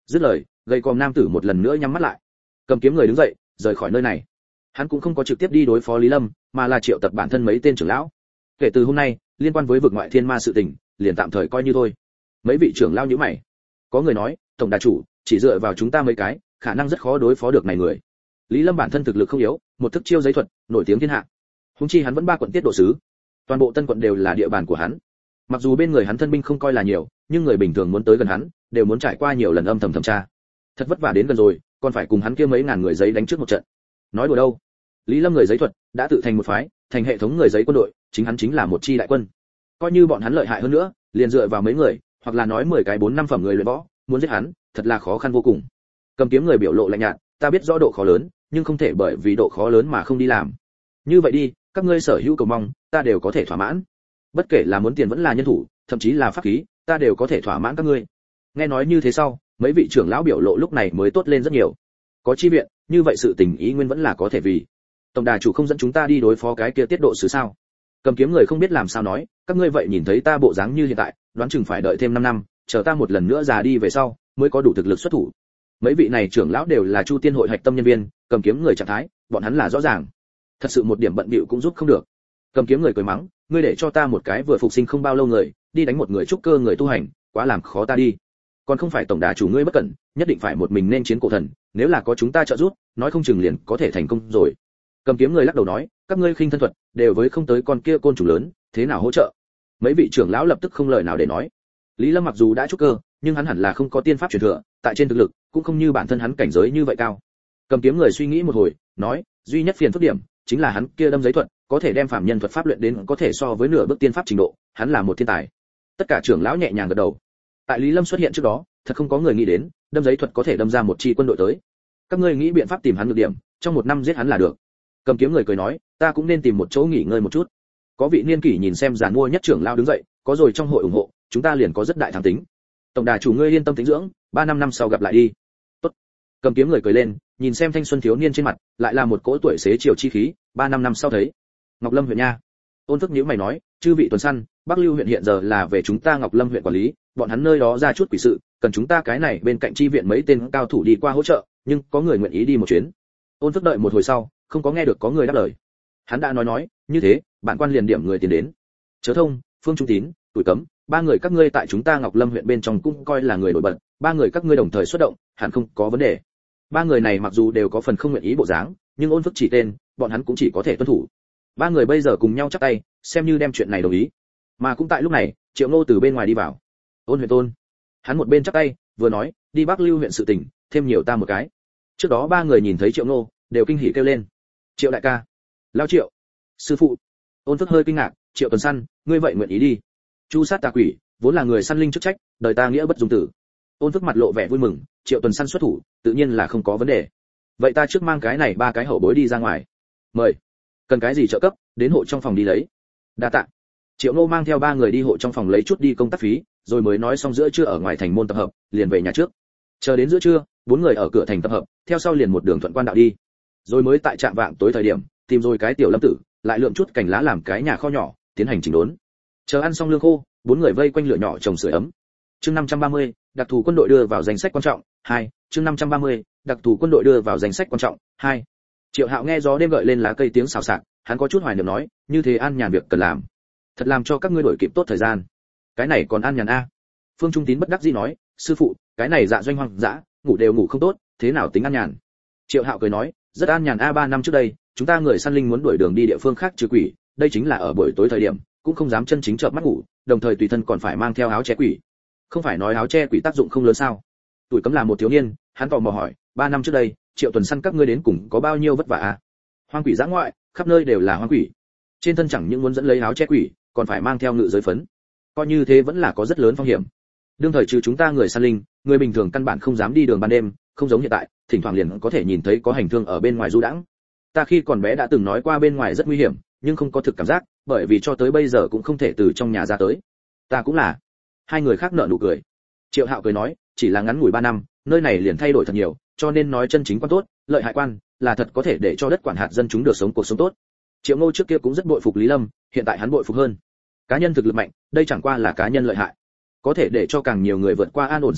Dứt lời, gầy còm nam tử một lần nữa nhắm mắt lại. Cầm kiếm người đứng dậy, rời khỏi nơi này. Hắn cũng không có trực tiếp đi đối phó Lý Lâm, mà là triệu tập bản thân mấy tên trưởng lão. Kể từ hôm nay, liên quan với vực ngoại thiên ma sự tình, liền tạm thời coi như thôi. Mấy vị trưởng lão nhíu mày. Có người nói, tổng đà chủ, chỉ dựa vào chúng ta mấy cái, khả năng rất khó đối phó được này người. Lý Lâm bản thân thực lực không yếu, một thức chiêu giấy thuật, nổi tiếng thiên hạ. Huống chi hắn vẫn 3 quận tiết độ sứ, toàn bộ Tân quận đều là địa bàn của hắn. Mặc dù bên người hắn thân binh không coi là nhiều, nhưng người bình thường muốn tới gần hắn, đều muốn trải qua nhiều lần âm thầm thẩm tra. Thật vất vả đến gần rồi, còn phải cùng hắn kia mấy ngàn người giấy đánh trước một trận. Nói đùa đâu? Lý Lâm người giấy thuật đã tự thành một phái, thành hệ thống người giấy quân đội, chính hắn chính là một chi đại quân. Coi như bọn hắn lợi hại hơn nữa, liền dựa vào mấy người, hoặc là nói 10 cái 4 5 phẩm người luyện võ, muốn giết hắn, thật là khó khăn vô cùng. Cầm kiếm người biểu lộ lạnh nhạt, ta biết rõ độ khó lớn, nhưng không thể bởi vì độ khó lớn mà không đi làm. Như vậy đi, các ngươi sở hữu cầu mong, ta đều có thể thỏa mãn. Bất kể là muốn tiền vẫn là nhân thủ, thậm chí là pháp khí, ta đều có thể thỏa mãn các ngươi. Nghe nói như thế sau, mấy vị trưởng lão biểu lộ lúc này mới tốt lên rất nhiều. Có chi viện, như vậy sự tình ý nguyên vẫn là có thể vì. Tổng đà chủ không dẫn chúng ta đi đối phó cái kia tiết độ sứ sao? Cầm kiếm người không biết làm sao nói, các ngươi vậy nhìn thấy ta bộ dáng như hiện tại, đoán chừng phải đợi thêm 5 năm, chờ ta một lần nữa già đi về sau, mới có đủ thực lực xuất thủ. Mấy vị này trưởng lão đều là Chu Tiên hội hạch tâm nhân viên, cầm kiếm người trạng thái, bọn hắn là rõ ràng. Thật sự một điểm bận bịu cũng giúp không được. Cầm kiếm người cười mắng, ngươi để cho ta một cái vừa phục sinh không bao lâu người, đi đánh một người trúc cơ người tu hành, quá làm khó ta đi. Còn không phải tổng đà chủ ngươi bất cẩn, nhất định phải một mình nên chiến cổ thần, nếu là có chúng ta trợ giúp, nói không chừng liền có thể thành công rồi. Cầm kiếm người lắc đầu nói, các ngươi khinh thân thuật, đều với không tới con kia côn trùng lớn, thế nào hỗ trợ? Mấy vị trưởng lão lập tức không lời nào để nói. Lý Lâm mặc dù đã trúc cơ, nhưng hắn hẳn là không có tiên pháp truyền thừa, tại trên thực lực cũng không như bản thân hắn cảnh giới như vậy cao. Cầm kiếm người suy nghĩ một hồi, nói, duy nhất phiền phức điểm chính là hắn kia đâm giấy thuật, có thể đem phạm nhân thuật pháp luyện đến có thể so với nửa bước tiên pháp trình độ, hắn là một thiên tài. Tất cả trưởng lão nhẹ nhàng gật đầu. Tại Lý Lâm xuất hiện trước đó, thật không có người nghĩ đến, đâm giấy thuật có thể đâm ra một chi quân đội tới. Các ngươi nghĩ biện pháp tìm hắn nhược điểm, trong 1 năm giết hắn là được. Cầm kiếm người cười nói, ta cũng nên tìm một chỗ nghỉ ngơi một chút. Có vị niên kỷ nhìn xem giàn mua nhất trưởng lão đứng dậy, có rồi trong hội ủng hộ, chúng ta liền có rất đại thắng tính. Tổng đà chủ ngươi yên tâm tĩnh dưỡng, 3-5 năm sau gặp lại đi. Tốt. Cầm kiếm người cười lên, nhìn xem thanh xuân thiếu niên trên mặt, lại là một cỗ tuổi xế chiều chi khí, 3-5 năm sau thấy. Ngọc Lâm huyện nha. Ôn Phước nhíu mày nói, chư vị tuần săn, Bắc Lưu huyện hiện giờ là về chúng ta Ngọc Lâm huyện quản lý, bọn hắn nơi đó ra chút quỷ sự, cần chúng ta cái này bên cạnh chi viện mấy tên cao thủ đi qua hỗ trợ, nhưng có người nguyện ý đi một chuyến. Ôn Phước đợi một hồi sau, không có nghe được có người đáp lời. Hắn đã nói, như thế, bạn quan liền điểm người tiến đến. Chớ Thông, Phương Trung Tín, Tuổi Cấm, 3 người các ngươi tại chúng ta Ngọc Lâm huyện bên trong cũng coi là người nổi bật, 3 người các ngươi đồng thời xuất động, hẳn không có vấn đề. 3 người này mặc dù đều có phần không nguyện ý bộ dáng, nhưng Ôn Phước chỉ tên, bọn hắn cũng chỉ có thể tuân thủ. 3 người bây giờ cùng nhau chắp tay, xem như đem chuyện này đồng ý. Mà cũng tại lúc này, Triệu Ngô từ bên ngoài đi vào. Ôn Huyền Tôn, hắn một bên chắp tay, vừa nói, đi Bắc Lưu huyện sự tình, thêm nhiều ta một cái. Trước đó 3 người nhìn thấy Triệu Ngô, đều kinh hỉ kêu lên, Triệu đại ca, Lão Triệu, sư phụ. Ôn Phước hơi kinh ngạc, Triệu Tuần Săn, ngươi vậy nguyện ý đi? Chu sát tà quỷ, vốn là người săn linh chức trách, đời ta nghĩa bất dung tử. Ôn Phước mặt lộ vẻ vui mừng, Triệu Tuần Săn xuất thủ, tự nhiên là không có vấn đề. Vậy ta trước mang cái này 3 cái hậu bối đi ra ngoài. Mời. Cần cái gì trợ cấp, đến hộ trong phòng đi lấy. Đa tạ. Triệu Ngô mang theo 3 người đi hộ trong phòng lấy chút đi công tác phí, rồi mới nói xong giữa trưa ở ngoài thành môn tập hợp, liền về nhà trước. Chờ đến giữa trưa, 4 người ở cửa thành tập hợp, theo sau liền một đường thuận quan đạo đi. Rồi mới tại trạm vạng tối thời điểm, tìm rồi cái tiểu lâm tử, lại lượm chút cành lá làm cái nhà kho nhỏ, tiến hành chỉnh đốn. Chờ ăn xong lương khô, 4 người vây quanh lửa nhỏ trồng sưởi ấm. Chương 530, đặc thù quân đội đưa vào danh sách quan trọng 2. Chương 530, đặc thù quân đội đưa vào danh sách quan trọng 2. Triệu Hạo nghe gió đêm gợi lên lá cây tiếng xào xạc, hắn có chút hoài niệm nói, như thế an nhàn việc cần làm, thật làm cho các ngươi đổi kịp tốt thời gian. Cái này còn an nhàn a? Phương Trung Tín bất đắc dĩ nói, sư phụ, cái này dạ doanh hoang dã, ngủ đều ngủ không tốt, thế nào tính an nhàn? Triệu Hạo cười nói, rất an nhàn a, 3 năm trước đây, chúng ta người săn linh muốn đuổi đường đi địa phương khác trừ quỷ, đây chính là ở buổi tối thời điểm, cũng không dám chân chính chợp mắt ngủ, đồng thời tùy thân còn phải mang theo áo che quỷ. Không phải nói áo che quỷ tác dụng không lớn sao? Tuổi Cấm là một thiếu niên, hắn tò mò hỏi, 3 năm trước đây, Triệu Tuần Săn các ngươi đến cùng có bao nhiêu vất vả a? Hoang quỷ dã ngoại, khắp nơi đều là hoang quỷ. Trên thân chẳng những muốn dẫn lấy áo che quỷ, còn phải mang theo ngự giới phấn. Coi như thế vẫn là có rất lớn phong hiểm. Đương thời trừ chúng ta người săn linh, người bình thường căn bản không dám đi đường ban đêm, không giống hiện tại, thỉnh thoảng liền có thể nhìn thấy có hành thương ở bên ngoài du đãng. Ta khi còn bé đã từng nói qua bên ngoài rất nguy hiểm, nhưng không có thực cảm giác, bởi vì cho tới bây giờ cũng không thể từ trong nhà ra tới. Ta cũng là. 2 người khác nở nụ cười. Triệu Hạo cười nói, chỉ là ngắn ngủi 3 năm, nơi này liền thay đổi thật nhiều, cho nên nói chân chính quan tốt, lợi hại quan, là thật có thể để cho đất quản hạt dân chúng được sống cuộc sống tốt. Triệu Ngô trước kia cũng rất bội phục Lý Lâm, hiện tại hắn bội phục hơn. Cá nhân thực lực mạnh, đây chẳng qua là cá nhân lợi hại, có thể để cho càng nhiều người vượt qua an ổn sinh hoạt,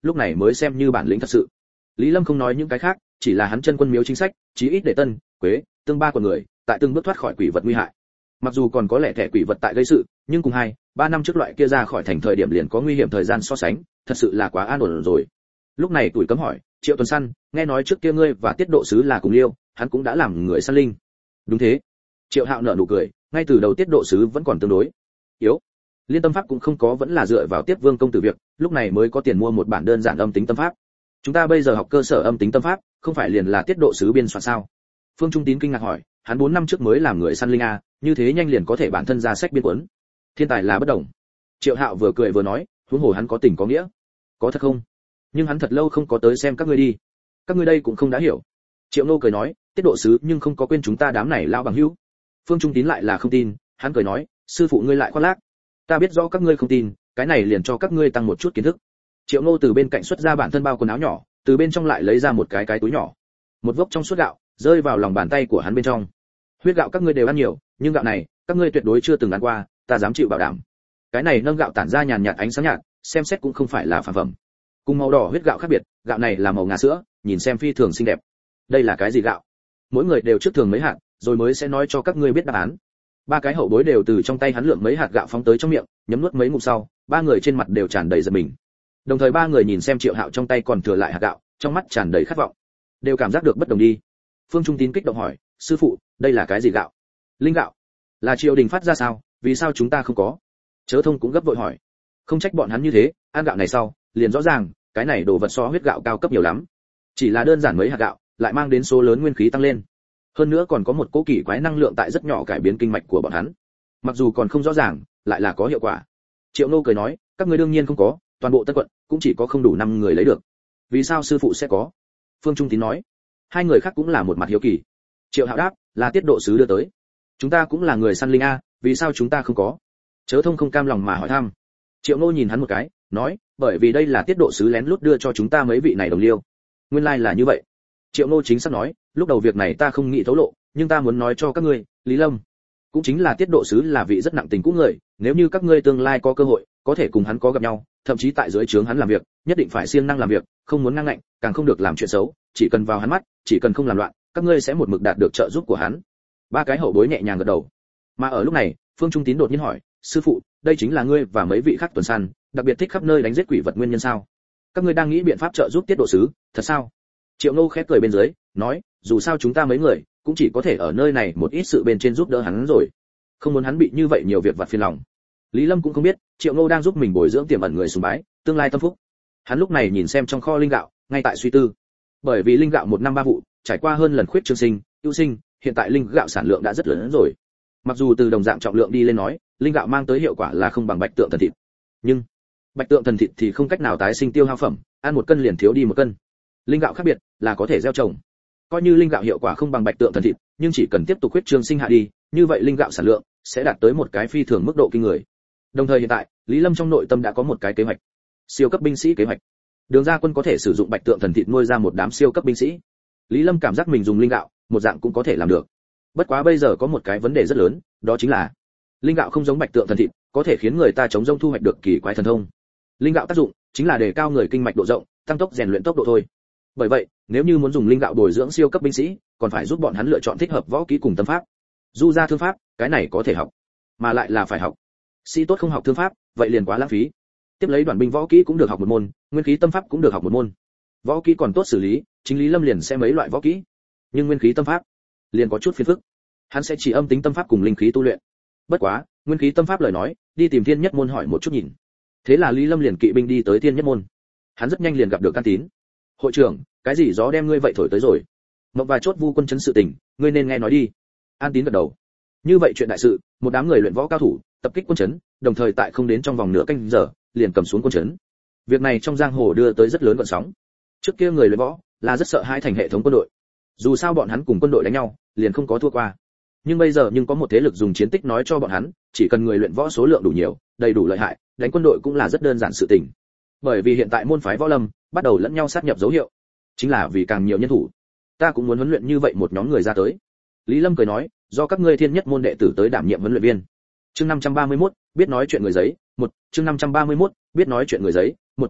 lúc này mới xem như bản lĩnh thật sự. Lý Lâm không nói những cái khác, chỉ là hắn chân quân miếu chính sách, chí ít để Tân, Quế, Tương ba của người, tại từng bước thoát khỏi quỷ vật nguy hại. Mặc dù còn có lẽ thẻ quỷ vật tại gây sự, nhưng cùng 2-3 năm trước loại kia ra khỏi thành thời điểm liền có nguy hiểm thời gian so sánh, thật sự là quá an ổn rồi. Lúc này tuổi cấm hỏi, Triệu Tuần Săn, nghe nói trước kia ngươi và Tiết Độ sứ là cùng liêu, hắn cũng đã làm người săn linh. Đúng thế. Triệu Hạo nở nụ cười, ngay từ đầu Tiết Độ sứ vẫn còn tương đối yếu. Liên tâm pháp cũng không có, vẫn là dựa vào Tiết Vương công tử việc, lúc này mới có tiền mua một bản đơn giản âm tính tâm pháp. Chúng ta bây giờ học cơ sở âm tính tâm pháp, không phải liền là Tiết Độ sứ biên soạn sao? Phương Trung Tín kinh ngạc hỏi, hắn 4 năm trước mới làm người săn linh a, như thế nhanh liền có thể bản thân ra sách biên cuốn. Thiên tài là bất đồng. Triệu Hạo vừa cười vừa nói, huống hồ hắn có tình có nghĩa. Có thật không? Nhưng hắn thật lâu không có tới xem các ngươi đi. Các ngươi đây cũng không đã hiểu. Triệu Nô cười nói, Tiết Độ sứ nhưng không có quên chúng ta đám này lao bằng hữu. Phương Trung Tín lại là không tin, hắn cười nói, sư phụ ngươi lại khoác lác. Ta biết rõ các ngươi không tin, cái này liền cho các ngươi tăng một chút kiến thức. Triệu Nô từ bên cạnh xuất ra bản thân bao quần áo nhỏ, từ bên trong lại lấy ra một cái túi nhỏ. Một vốc trong suốt gạo rơi vào lòng bàn tay của hắn bên trong. Huyết gạo các ngươi đều ăn nhiều, nhưng gạo này các ngươi tuyệt đối chưa từng ăn qua, ta dám chịu bảo đảm. Cái này nâng gạo tản ra nhàn nhạt ánh sáng nhạt, xem xét cũng không phải là phàm phẩm. Cùng màu đỏ huyết gạo khác biệt, gạo này là màu ngà sữa, nhìn xem phi thường xinh đẹp. Đây là cái gì gạo? Mỗi người đều trước thường mấy hạt, rồi mới sẽ nói cho các ngươi biết đáp án. 3 cái hậu bối đều từ trong tay hắn lượm mấy hạt gạo phóng tới trong miệng, nhấm nuốt mấy ngụm sau, 3 người trên mặt đều tràn đầy giận mình. Đồng thời 3 người nhìn xem Triệu Hạo trong tay còn thừa lại hạt gạo, trong mắt tràn đầy khát vọng, đều cảm giác được bất đồng đi. Phương Trung Tín kích động hỏi, sư phụ, đây là cái gì gạo? Linh gạo. Là triều đình phát ra sao, vì sao chúng ta không có? Chớ Thông cũng gấp vội hỏi. Không trách bọn hắn như thế, ăn gạo này sau, liền rõ ràng, cái này đồ vật so huyết gạo cao cấp nhiều lắm. Chỉ là đơn giản mấy hạt gạo, lại mang đến số lớn nguyên khí tăng lên. Hơn nữa còn có một cỗ kỳ quái năng lượng tại rất nhỏ cải biến kinh mạch của bọn hắn. Mặc dù còn không rõ ràng, lại là có hiệu quả. Triệu Nô cười nói, các ngươi đương nhiên không có, toàn bộ Tân quận cũng chỉ có không đủ 5 người lấy được. Vì sao sư phụ sẽ có? Phương Trung Tín nói. 2 người khác cũng là một mặt hiếu kỳ. Triệu Hạo đáp, là Tiết Độ sứ đưa tới. Chúng ta cũng là người săn linh a, vì sao chúng ta không có? Chớ Thông không cam lòng mà hỏi thăm. Triệu Nô nhìn hắn một cái, nói, bởi vì đây là Tiết Độ sứ lén lút đưa cho chúng ta mấy vị này đồng liêu. Nguyên lai là như vậy. Triệu Nô chính xác nói, lúc đầu việc này ta không nghĩ thấu lộ, nhưng ta muốn nói cho các ngươi, Lý Lâm cũng chính là Tiết Độ sứ là vị rất nặng tình cũ người, nếu như các ngươi tương lai có cơ hội, có thể cùng hắn có gặp nhau, thậm chí tại dưới trướng hắn làm việc, nhất định phải siêng năng làm việc, không muốn ngang ngạnh, càng không được làm chuyện xấu, chỉ cần vào hắn mắt, chỉ cần không làm loạn, các ngươi sẽ một mực đạt được trợ giúp của hắn. 3 cái hậu bối nhẹ nhàng gật đầu. Mà ở lúc này, Phương Trung Tín đột nhiên hỏi, sư phụ, đây chính là ngươi và mấy vị khác tuần săn, đặc biệt thích khắp nơi đánh giết quỷ vật nguyên nhân sao? Các ngươi đang nghĩ biện pháp trợ giúp Tiết Độ sứ, thật sao? Triệu Nô khép cười bên dưới, nói, dù sao chúng ta mấy người cũng chỉ có thể ở nơi này một ít sự bên trên giúp đỡ hắn rồi, không muốn hắn bị như vậy nhiều việc vặt phiền lòng. Lý Lâm cũng không biết, Triệu Nô đang giúp mình bồi dưỡng tiềm ẩn người sùng bái, tương lai tâm phúc. Hắn lúc này nhìn xem trong kho linh gạo, ngay tại suy tư. Bởi vì linh gạo 1 năm 3 vụ, trải qua hơn lần khuyết trương sinh, ưu sinh, hiện tại linh gạo sản lượng đã rất lớn rồi. Mặc dù từ đồng dạng trọng lượng đi lên nói, linh gạo mang tới hiệu quả là không bằng bạch tượng thần thịt, nhưng bạch tượng thần thịt thì không cách nào tái sinh tiêu hao phẩm, ăn 1 cân liền thiếu đi 1 cân. Linh gạo khác biệt là có thể gieo trồng. Coi như linh gạo hiệu quả không bằng bạch tượng thần thịt, nhưng chỉ cần tiếp tục khuyết trương sinh hạ đi, như vậy linh gạo sản lượng sẽ đạt tới một cái phi thường mức độ kinh người. Đồng thời hiện tại, Lý Lâm trong nội tâm đã có một cái kế hoạch. Siêu cấp binh sĩ kế hoạch. Đường Gia Quân có thể sử dụng bạch tượng thần thịt nuôi ra một đám siêu cấp binh sĩ. Lý Lâm cảm giác mình dùng linh gạo, một dạng cũng có thể làm được. Bất quá bây giờ có một cái vấn đề rất lớn, đó chính là linh gạo không giống bạch tượng thần thịt, có thể khiến người ta chống rông thu hoạch được kỳ quái thần thông. Linh gạo tác dụng chính là đề cao người kinh mạch độ rộng, tăng tốc rèn luyện tốc độ thôi. Bởi vậy, nếu như muốn dùng linh gạo bồi dưỡng siêu cấp binh sĩ, còn phải giúp bọn hắn lựa chọn thích hợp võ kỹ cùng tâm pháp. Du gia thương pháp, cái này có thể học, mà lại là phải học. Sĩ tốt không học thương pháp, vậy liền quá lãng phí. Tiếp lấy đoàn binh võ kỹ cũng được học 1 môn, nguyên khí tâm pháp cũng được học 1 môn. Võ kỹ còn tốt xử lý, chính Lý Lâm liền sẽ mấy loại võ kỹ. Nhưng nguyên khí tâm pháp liền có chút phiền phức. Hắn sẽ chỉ âm tính tâm pháp cùng linh khí tu luyện. Bất quá, nguyên khí tâm pháp lời nói, đi tìm Thiên Nhất môn hỏi một chút nhìn. Thế là Lý Lâm liền kỵ binh đi tới Thiên Nhất môn. Hắn rất nhanh liền gặp được Can Tín. Hội trưởng, cái gì gió đem ngươi vậy thổi tới rồi? Mộng và chốt vu quân trấn sự tình, ngươi nên nghe nói đi. An Tín gật đầu. Như vậy chuyện đại sự, một đám người luyện võ cao thủ tập kích quân trấn, đồng thời tại không đến trong vòng nửa canh giờ, liền cầm xuống quân trấn. Việc này trong giang hồ đưa tới rất lớn gợn sóng. Trước kia người luyện võ là rất sợ hãi thành hệ thống quân đội. Dù sao bọn hắn cùng quân đội đánh nhau, liền không có thua qua. Nhưng bây giờ có một thế lực dùng chiến tích nói cho bọn hắn, chỉ cần người luyện võ số lượng đủ nhiều, đầy đủ lợi hại, đánh quân đội cũng là rất đơn giản sự tình. Bởi vì hiện tại môn phái võ lâm bắt đầu lẫn nhau sát nhập dấu hiệu, chính là vì càng nhiều nhân thủ. Ta cũng muốn huấn luyện như vậy một nhóm người ra tới. Lý Lâm cười nói, do các ngươi Thiên Nhất môn đệ tử tới đảm nhiệm huấn luyện viên. Chương 531, biết nói chuyện người giấy, 1, chương 531, biết nói chuyện người giấy, 1.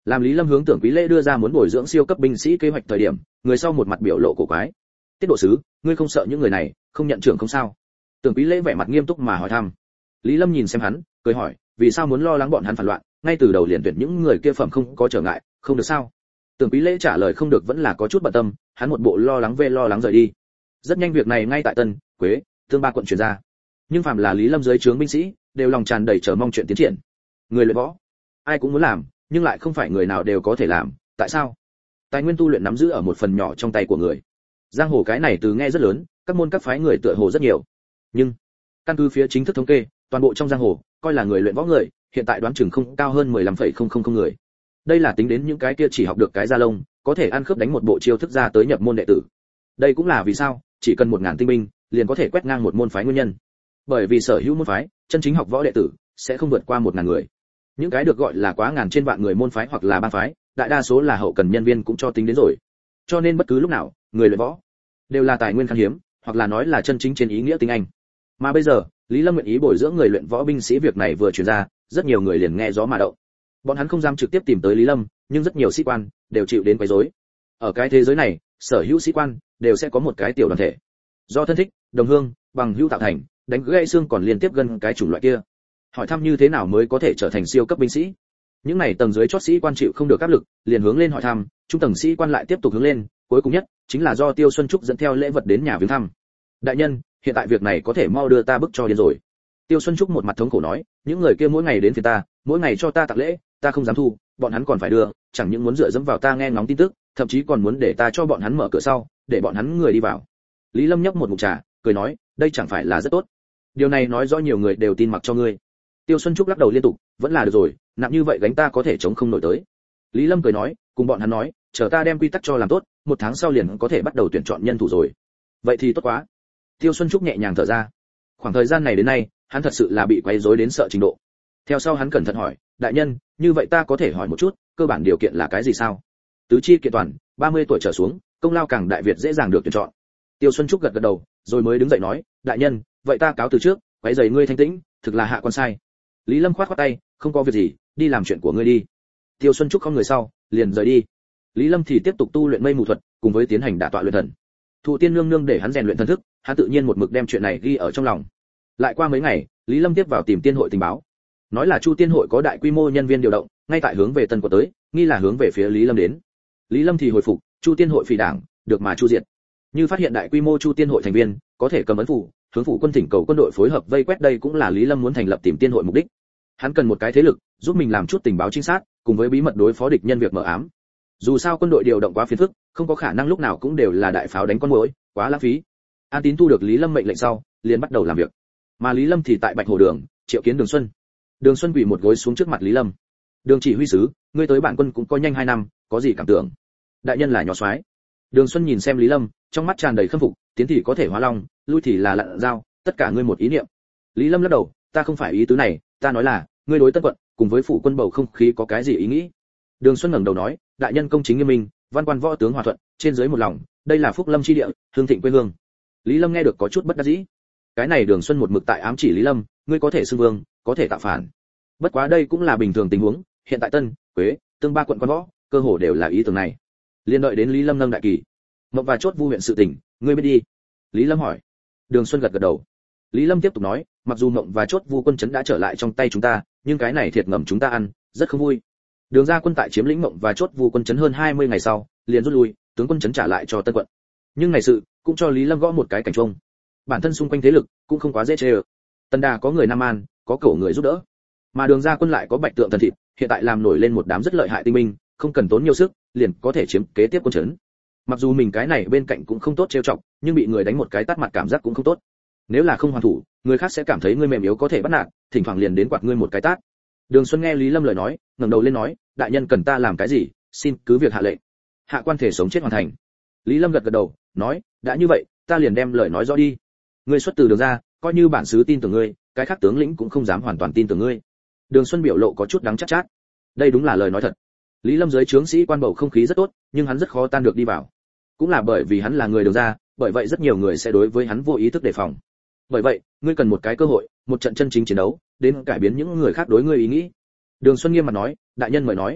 Làm Lý Lâm hướng Tưởng Quý Lễ đưa ra muốn bồi dưỡng siêu cấp binh sĩ kế hoạch thời điểm, người sau một mặt biểu lộ cổ quái. Tiết độ sứ, ngươi không sợ những người này không nhận trưởng không sao? Tưởng Quý Lễ vẻ mặt nghiêm túc mà hỏi thăm. Lý Lâm nhìn xem hắn, cười hỏi, vì sao muốn lo lắng bọn hắn phản loạn, ngay từ đầu liền tuyển những người kia phẩm không có trở ngại, không được sao? Tưởng Quý Lễ trả lời không được vẫn là có chút bận tâm, hắn một bộ lo lắng rời đi. Rất nhanh việc này ngay tại Tân, Quế, Tương ba quận truyền ra. Nhưng phàm là Lý Lâm dưới trướng binh sĩ, đều lòng tràn đầy chờ mong chuyện tiến triển. Người luyện võ, ai cũng muốn làm, nhưng lại không phải người nào đều có thể làm, tại sao? Tài nguyên tu luyện nắm giữ ở một phần nhỏ trong tay của người. Giang hồ cái này từ nghe rất lớn, các môn các phái người tựa hồ rất nhiều. Nhưng căn cứ phía chính thức thống kê, toàn bộ trong giang hồ, coi là người luyện võ người, hiện tại đoán chừng không cao hơn 15,000 người. Đây là tính đến những cái kia chỉ học được cái da lông, có thể ăn khớp đánh một bộ chiêu thức ra tới nhập môn đệ tử. Đây cũng là vì sao, chỉ cần 1000 tinh binh, liền có thể quét ngang một môn phái nguyên nhân. Bởi vì sở hữu môn phái, chân chính học võ đệ tử sẽ không vượt qua 1000 người. Những cái được gọi là quá ngàn trên vạn người môn phái hoặc là bang phái, đại đa số là hậu cần nhân viên cũng cho tính đến rồi. Cho nên bất cứ lúc nào, người luyện võ đều là tài nguyên khan hiếm, hoặc là nói là chân chính trên ý nghĩa tiếng Anh. Mà bây giờ, Lý Lâm nguyện ý bồi dưỡng người luyện võ binh sĩ việc này vừa truyền ra, rất nhiều người liền nghe gió mà động. Bọn hắn không dám trực tiếp tìm tới Lý Lâm, nhưng rất nhiều sĩ quan đều chịu đến quấy rối. Ở cái thế giới này, sở hữu sĩ quan đều sẽ có một cái tiểu đoàn thể, do thân thích, đồng hương, bằng hữu tạo thành, đánh gãy xương còn liên tiếp gần cái chủng loại kia. Hỏi thăm như thế nào mới có thể trở thành siêu cấp binh sĩ? Những này tầng dưới chót sĩ quan chịu không được áp lực, liền hướng lên hỏi thăm, trung tầng sĩ quan lại tiếp tục hướng lên, cuối cùng nhất chính là do Tiêu Xuân Trúc dẫn theo lễ vật đến nhà viếng thăm. Đại nhân, hiện tại việc này có thể mau đưa ta bức cho điên rồi. Tiêu Xuân Trúc một mặt thống khổ nói, những người kia mỗi ngày đến phiền ta, mỗi ngày cho ta tặng lễ, ta không dám thu, bọn hắn còn phải đưa, chẳng những muốn dựa dẫm vào ta nghe ngóng tin tức, thậm chí còn muốn để ta cho bọn hắn mở cửa sau, để bọn hắn người đi vào. Lý Lâm nhấp một ngụm trà, cười nói, đây chẳng phải là rất tốt. Điều này nói rõ nhiều người đều tin mặc cho ngươi. Tiêu Xuân Trúc lắc đầu liên tục, vẫn là được rồi, nặng như vậy gánh ta có thể chống không nổi tới. Lý Lâm cười nói, cùng bọn hắn nói, chờ ta đem quy tắc cho làm tốt, 1 tháng sau liền có thể bắt đầu tuyển chọn nhân thủ rồi. Vậy thì tốt quá. Tiêu Xuân Trúc nhẹ nhàng thở ra. Khoảng thời gian này đến nay, hắn thật sự là bị quấy rối đến sợ trình độ. Theo sau hắn cẩn thận hỏi, đại nhân, như vậy ta có thể hỏi một chút, cơ bản điều kiện là cái gì sao? Tứ chi kiện toàn, 30 tuổi trở xuống, công lao càng đại việt dễ dàng được tuyển chọn. Tiêu Xuân Trúc gật gật đầu, rồi mới đứng dậy nói, đại nhân, vậy ta cáo từ trước, quấy rầy ngươi thanh tĩnh, thực là hạ quan sai. Lý Lâm khoát khoát tay, không có việc gì, đi làm chuyện của ngươi đi. Tiêu Xuân Trúc không người sau, liền rời đi. Lý Lâm thì tiếp tục tu luyện mây mù thuật, cùng với tiến hành đả tọa luyện thần. Thụ Tiên nương nương để hắn rèn luyện thần thức, hắn tự nhiên một mực đem chuyện này ghi ở trong lòng. Lại qua mấy ngày, Lý Lâm tiếp vào tìm Tiên hội tình báo, nói là Chu Tiên hội có đại quy mô nhân viên điều động, ngay tại hướng về Tân Quận tới, nghi là hướng về phía Lý Lâm đến. Lý Lâm thì hồi phục, Chu Tiên hội phỉ đảng, được mà chu diệt. Như phát hiện đại quy mô Chu Tiên hội thành viên, có thể cầm ấn phủ, hướng phủ quân thỉnh cầu quân đội phối hợp vây quét, đây cũng là Lý Lâm muốn thành lập tìm Tiên hội mục đích. Hắn cần một cái thế lực, giúp mình làm chút tình báo trinh sát, cùng với bí mật đối phó địch nhân việc mở ám. Dù sao quân đội điều động quá phiền phức, không có khả năng lúc nào cũng đều là đại pháo đánh con muỗi, quá lãng phí. An Tín thu được Lý Lâm mệnh lệnh sau, liền bắt đầu làm việc. Mà Lý Lâm thì tại Bạch Hồ Đường, triệu kiến Đường Xuân. Đường Xuân quỳ một gối xuống trước mặt Lý Lâm. Đường chỉ huy sứ, ngươi tới bản quân cũng có nhanh 2 năm, có gì cảm tưởng? Đại nhân là nhỏ soái. Đường Xuân nhìn xem Lý Lâm, trong mắt tràn đầy khâm phục, tiến thì có thể hóa long, lui thì là lặn dao, tất cả ngươi một ý niệm. Lý Lâm lắc đầu, ta không phải ý tứ này, ta nói là, ngươi đối Tân Quận, cùng với phủ quân bầu không khí có cái gì ý nghĩ? Đường Xuân ngẩng đầu nói, đại nhân công chính nghiêm minh, văn quan võ tướng hòa thuận, trên dưới một lòng, đây là phúc lâm chi địa, hương thịnh quê hương. Lý Lâm nghe được có chút bất đắc dĩ. Cái này Đường Xuân một mực tại ám chỉ Lý Lâm, ngươi có thể xưng vương, có thể tạo phản. Bất quá đây cũng là bình thường tình huống, hiện tại Tân, Quế, Tương ba quận quan võ, cơ hồ đều là ý tưởng này. Liên đợi đến Lý Lâm nâng đại kỳ. Mộng và chốt vu huyện sự tình, ngươi biết đi? Lý Lâm hỏi. Đường Xuân gật gật đầu. Lý Lâm tiếp tục nói, mặc dù Mộng và chốt vu quân trấn đã trở lại trong tay chúng ta, nhưng cái này thiệt ngầm chúng ta ăn, rất không vui. Đường ra quân tại chiếm lĩnh Mộng và chốt vu quân trấn hơn 20 ngày sau, liền rút lui, tướng quân trấn trả lại cho Tân quận. Nhưng này sự cũng cho Lý Lâm gõ một cái cảnh chuông. Bản thân xung quanh thế lực cũng không quá dễ chơi. Tân Đà có người Nam An, có cẩu người giúp đỡ, mà Đường ra quân lại có Bạch Tượng thần thịt, hiện tại làm nổi lên một đám rất lợi hại tinh binh, không cần tốn nhiều sức, liền có thể chiếm kế tiếp quân trấn. Mặc dù mình cái này bên cạnh cũng không tốt trêu chọc, nhưng bị người đánh một cái tát mặt cảm giác cũng không tốt. Nếu là không hoàn thủ, người khác sẽ cảm thấy ngươi mềm yếu có thể bắt nạt, thỉnh thoảng liền đến quạt ngươi một cái tát. Đường Xuân nghe Lý Lâm lời nói, ngẩng đầu lên nói, đại nhân cần ta làm cái gì, xin cứ việc hạ lệnh. Hạ quan thể sống chết hoàn thành. Lý Lâm gật gật đầu, nói, đã như vậy, ta liền đem lời nói rõ đi. Ngươi xuất từ Đường ra, coi như bản xứ tin tưởng ngươi, cái khác tướng lĩnh cũng không dám hoàn toàn tin tưởng ngươi. Đường Xuân biểu lộ có chút đắng chát chát. Đây đúng là lời nói thật. Lý Lâm dưới trướng sĩ quan bầu không khí rất tốt, nhưng hắn rất khó tan được đi vào. Cũng là bởi vì hắn là người Đường ra, bởi vậy rất nhiều người sẽ đối với hắn vô ý thức đề phòng. Bởi vậy, ngươi cần một cái cơ hội, một trận chân chính chiến đấu, đến cải biến những người khác đối ngươi ý nghĩ. Đường Xuân nghiêm mặt nói, đại nhân mời nói.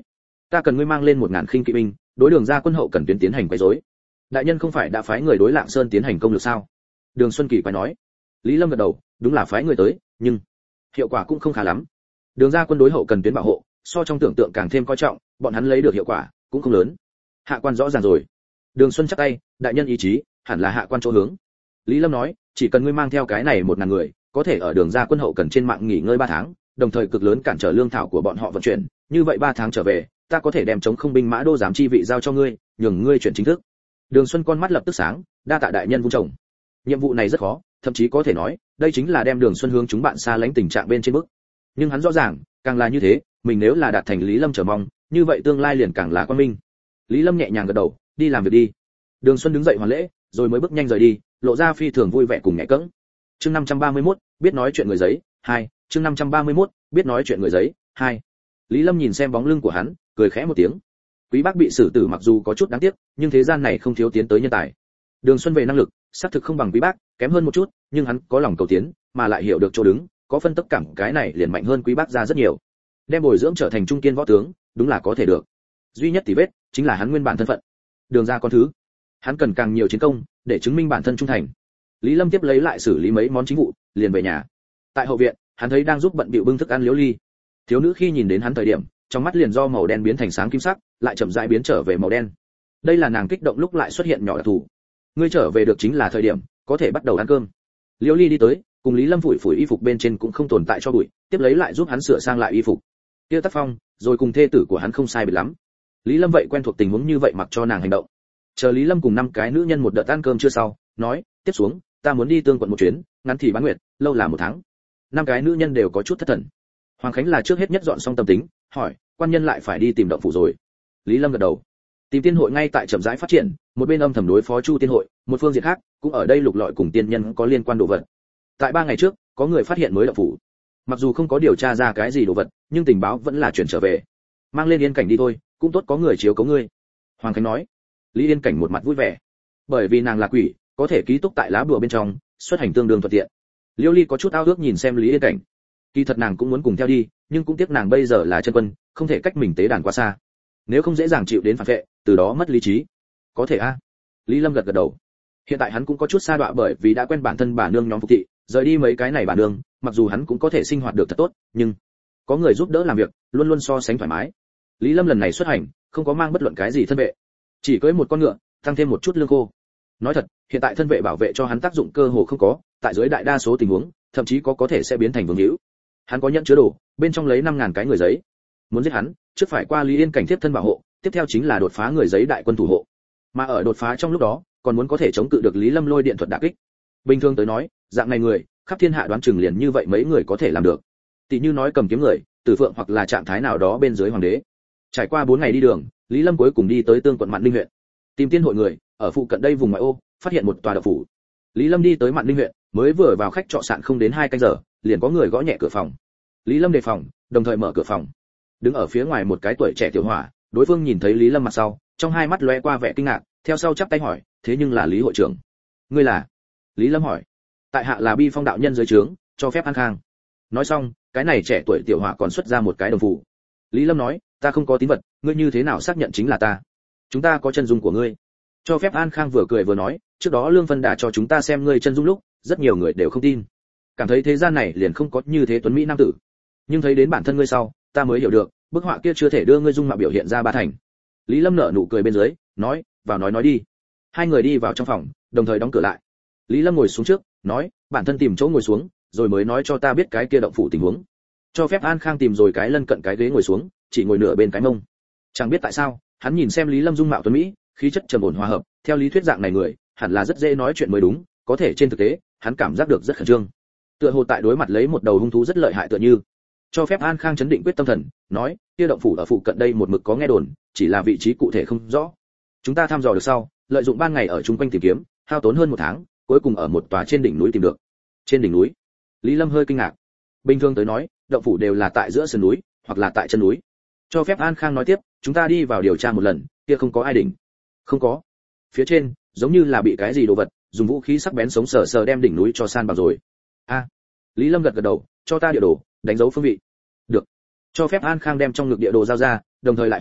Ta cần ngươi mang lên 1000 khinh kỵ binh, đối Đường gia quân hậu cần tuyến tiến hành quấy rối. Đại nhân không phải đã phái người đối Lạng Sơn tiến hành công lược sao? Đường Xuân Kỳ quay nói. Lý Lâm gật đầu, đúng là phái người tới, nhưng hiệu quả cũng không khá lắm. Đường gia quân đối hậu cần tuyến bảo hộ, so trong tưởng tượng càng thêm coi trọng, bọn hắn lấy được hiệu quả cũng không lớn. Hạ quan rõ ràng rồi. Đường Xuân chắp tay, đại nhân ý chí, hẳn là hạ quan chỗ hướng. Lý Lâm nói, chỉ cần ngươi mang theo cái này 1000 người, có thể ở Đường gia quân hậu cần trên mạng nghỉ ngơi 3 tháng, đồng thời cực lớn cản trở lương thảo của bọn họ vận chuyển, như vậy 3 tháng trở về, ta có thể đem chống không binh mã đô giám chi vị giao cho ngươi, nhường ngươi chuyển chính thức. Đường Xuân con mắt lập tức sáng, đa tạ đại nhân vung trồng. Nhiệm vụ này rất khó, thậm chí có thể nói, đây chính là đem Đường Xuân hướng chúng bạn xa lánh tình trạng bên trên bước. Nhưng hắn rõ ràng, càng là như thế, mình nếu là đạt thành Lý Lâm chờ mong, như vậy tương lai liền càng là quang minh. Lý Lâm nhẹ nhàng gật đầu, đi làm việc đi. Đường Xuân đứng dậy hoàn lễ, rồi mới bước nhanh rời đi, lộ ra phi thường vui vẻ cùng nhẹ cẫng. Chương 531, biết nói chuyện người giấy, 2, chương 531, biết nói chuyện người giấy, 2. Lý Lâm nhìn xem bóng lưng của hắn, cười khẽ một tiếng. Quý Bác bị xử tử mặc dù có chút đáng tiếc, nhưng thế gian này không thiếu tiến tới nhân tài. Đường Xuân về năng lực, xác thực không bằng Quý Bác, kém hơn một chút, nhưng hắn có lòng cầu tiến, mà lại hiểu được chỗ đứng, có phân tất cảm, cái này liền mạnh hơn Quý Bác ra rất nhiều. Đem bồi dưỡng trở thành trung kiên võ tướng, đúng là có thể được. Duy nhất tỉ vết chính là hắn nguyên bản thân phận. Đường ra con thứ, hắn cần càng nhiều chiến công để chứng minh bản thân trung thành. Lý Lâm tiếp lấy lại xử lý mấy món chính vụ, liền về nhà. Tại hậu viện, hắn thấy đang giúp bận bịu bưng thức ăn Liễu Ly. Thiếu nữ khi nhìn đến hắn thời điểm, trong mắt liền do màu đen biến thành sáng kim sắc, lại chậm rãi biến trở về màu đen. Đây là nàng kích động lúc lại xuất hiện nhỏ đặc thù. Ngươi trở về được chính là thời điểm, có thể bắt đầu ăn cơm. Liễu Ly đi tới, cùng Lý Lâm phủi phủi y phục bên trên cũng không tồn tại cho bụi, tiếp lấy lại giúp hắn sửa sang lại y phục. Tiêu Tác Phong, rồi cùng thê tử của hắn không sai biệt lắm. Lý Lâm vậy quen thuộc tình huống như vậy mặc cho nàng hành động. Chờ Lý Lâm cùng 5 cái nữ nhân một đợt ăn cơm chưa sau, nói, tiếp xuống, ta muốn đi Tương quận một chuyến, ngắn thì bán nguyệt, lâu là 1 tháng. 5 cái nữ nhân đều có chút thất thần. Hoàng Khánh là trước hết nhất dọn xong tâm tính, hỏi, quan nhân lại phải đi tìm động phủ rồi. Lý Lâm gật đầu. Tìm tiên hội ngay tại chậm rãi phát triển, một bên âm thầm đối phó Chu tiên hội, một phương diện khác cũng ở đây lục lọi cùng tiên nhân có liên quan đồ vật. Tại 3 ngày trước, có người phát hiện mới động phủ. Mặc dù không có điều tra ra cái gì đồ vật, nhưng tình báo vẫn là chuyển trở về. Mang lên Yên Cảnh đi thôi, cũng tốt có người chiếu cố ngươi. Hoàng Khánh nói. Lý Yên Cảnh một mặt vui vẻ, bởi vì nàng là quỷ, có thể ký túc tại lá bùa bên trong, xuất hành tương đương thuận tiện. Liêu Ly có chút ao ước nhìn xem Lý Yên Cảnh. Kỳ thật nàng cũng muốn cùng theo đi, nhưng cũng tiếc nàng bây giờ là chân quân, không thể cách mình tế đàn quá xa. Nếu không dễ dàng chịu đến phản vệ, từ đó mất lý trí. Có thể a. Lý Lâm gật gật đầu. Hiện tại hắn cũng có chút sa đọa bởi vì đã quen bản thân bà nương nhóm phục thị, rời đi mấy cái này bà nương, mặc dù hắn cũng có thể sinh hoạt được thật tốt, nhưng có người giúp đỡ làm việc, luôn luôn so sánh thoải mái. Lý Lâm lần này xuất hành, không có mang bất luận cái gì thân vệ, chỉ cưỡi một con ngựa, tăng thêm một chút lương khô. Nói thật, hiện tại thân vệ bảo vệ cho hắn tác dụng cơ hồ không có, tại dưới đại đa số tình huống, thậm chí có thể sẽ biến thành vương hữu. Hắn có nhận chứa đồ, bên trong lấy 5000 cái người giấy. Muốn giết hắn, trước phải qua Lý Yên Cảnh tiếp thân bảo hộ, tiếp theo chính là đột phá người giấy đại quân thủ hộ. Mà ở đột phá trong lúc đó, còn muốn có thể chống cự được Lý Lâm lôi điện thuật đả kích. Bình thường tới nói, dạng này người, khắp thiên hạ đoán chừng liền như vậy mấy người có thể làm được. Tỷ như nói cầm kiếm người, Tử Phượng hoặc là trạng thái nào đó bên dưới hoàng đế. Trải qua 4 ngày đi đường, Lý Lâm cuối cùng đi tới Tương quận Mạn Ninh huyện. Tìm tiên hội người, ở phụ cận đây vùng ngoại ô, phát hiện một tòa động phủ. Lý Lâm đi tới Mạn Ninh huyện, mới vừa vào khách trọ sạn không đến 2 canh giờ, liền có người gõ nhẹ cửa phòng. Lý Lâm đề phòng, đồng thời mở cửa phòng. Đứng ở phía ngoài một cái tuổi trẻ tiểu hỏa, đối phương nhìn thấy Lý Lâm mặt sau, trong hai mắt lóe qua vẻ kinh ngạc, theo sau chắp tay hỏi, thế nhưng là Lý hội trưởng. Ngươi là? Lý Lâm hỏi. Tại hạ là Bi Phong đạo nhân dưới trướng, cho phép an khang. Nói xong, cái này trẻ tuổi tiểu hỏa còn xuất ra một cái đồng phủ. Lý Lâm nói, ta không có tín vật, ngươi như thế nào xác nhận chính là ta? Chúng ta có chân dung của ngươi. Cho phép an khang vừa cười vừa nói, trước đó Lương Vân Đà cho chúng ta xem ngươi chân dung lúc, rất nhiều người đều không tin, cảm thấy thế gian này liền không có như thế tuấn mỹ nam tử. Nhưng thấy đến bản thân ngươi sau, ta mới hiểu được, bức họa kia chưa thể đưa ngươi dung mạo biểu hiện ra ba thành. Lý Lâm nở nụ cười bên dưới, nói, vào nói đi. Hai người đi vào trong phòng, đồng thời đóng cửa lại. Lý Lâm ngồi xuống trước, nói, bản thân tìm chỗ ngồi xuống, rồi mới nói cho ta biết cái kia động phủ tình huống. Cho phép An Khang tìm rồi cái lân cận cái ghế ngồi xuống, chỉ ngồi nửa bên cái mông. Chẳng biết tại sao, hắn nhìn xem Lý Lâm dung mạo tuấn mỹ, khí chất trầm ổn hòa hợp, theo lý thuyết dạng này người, hẳn là rất dễ nói chuyện mới đúng, có thể trên thực tế, hắn cảm giác được rất khẩn trương. Tựa hồ tại đối mặt lấy một đầu hung thú rất lợi hại tựa như. Cho phép An Khang chấn định quyết tâm thần, nói, kia động phủ ở phụ cận đây một mực có nghe đồn, chỉ là vị trí cụ thể không rõ. Chúng ta thăm dò được sau, lợi dụng ban ngày ở chung quanh tìm kiếm, hao tốn hơn 1 tháng, cuối cùng ở một tòa trên đỉnh núi tìm được. Trên đỉnh núi? Lý Lâm hơi kinh ngạc. Bình thường tới nói, động phủ đều là tại giữa sườn núi, hoặc là tại chân núi. Cho phép An Khang nói tiếp, chúng ta đi vào điều tra một lần, kia không có ai đỉnh. Không có. Phía trên, giống như là bị cái gì đồ vật, dùng vũ khí sắc bén sống sờ sờ đem đỉnh núi cho san bằng rồi. A. Lý Lâm gật gật đầu, cho ta địa đồ, đánh dấu phương vị. Được. Cho phép An Khang đem trong ngực địa đồ giao ra, đồng thời lại hỏi,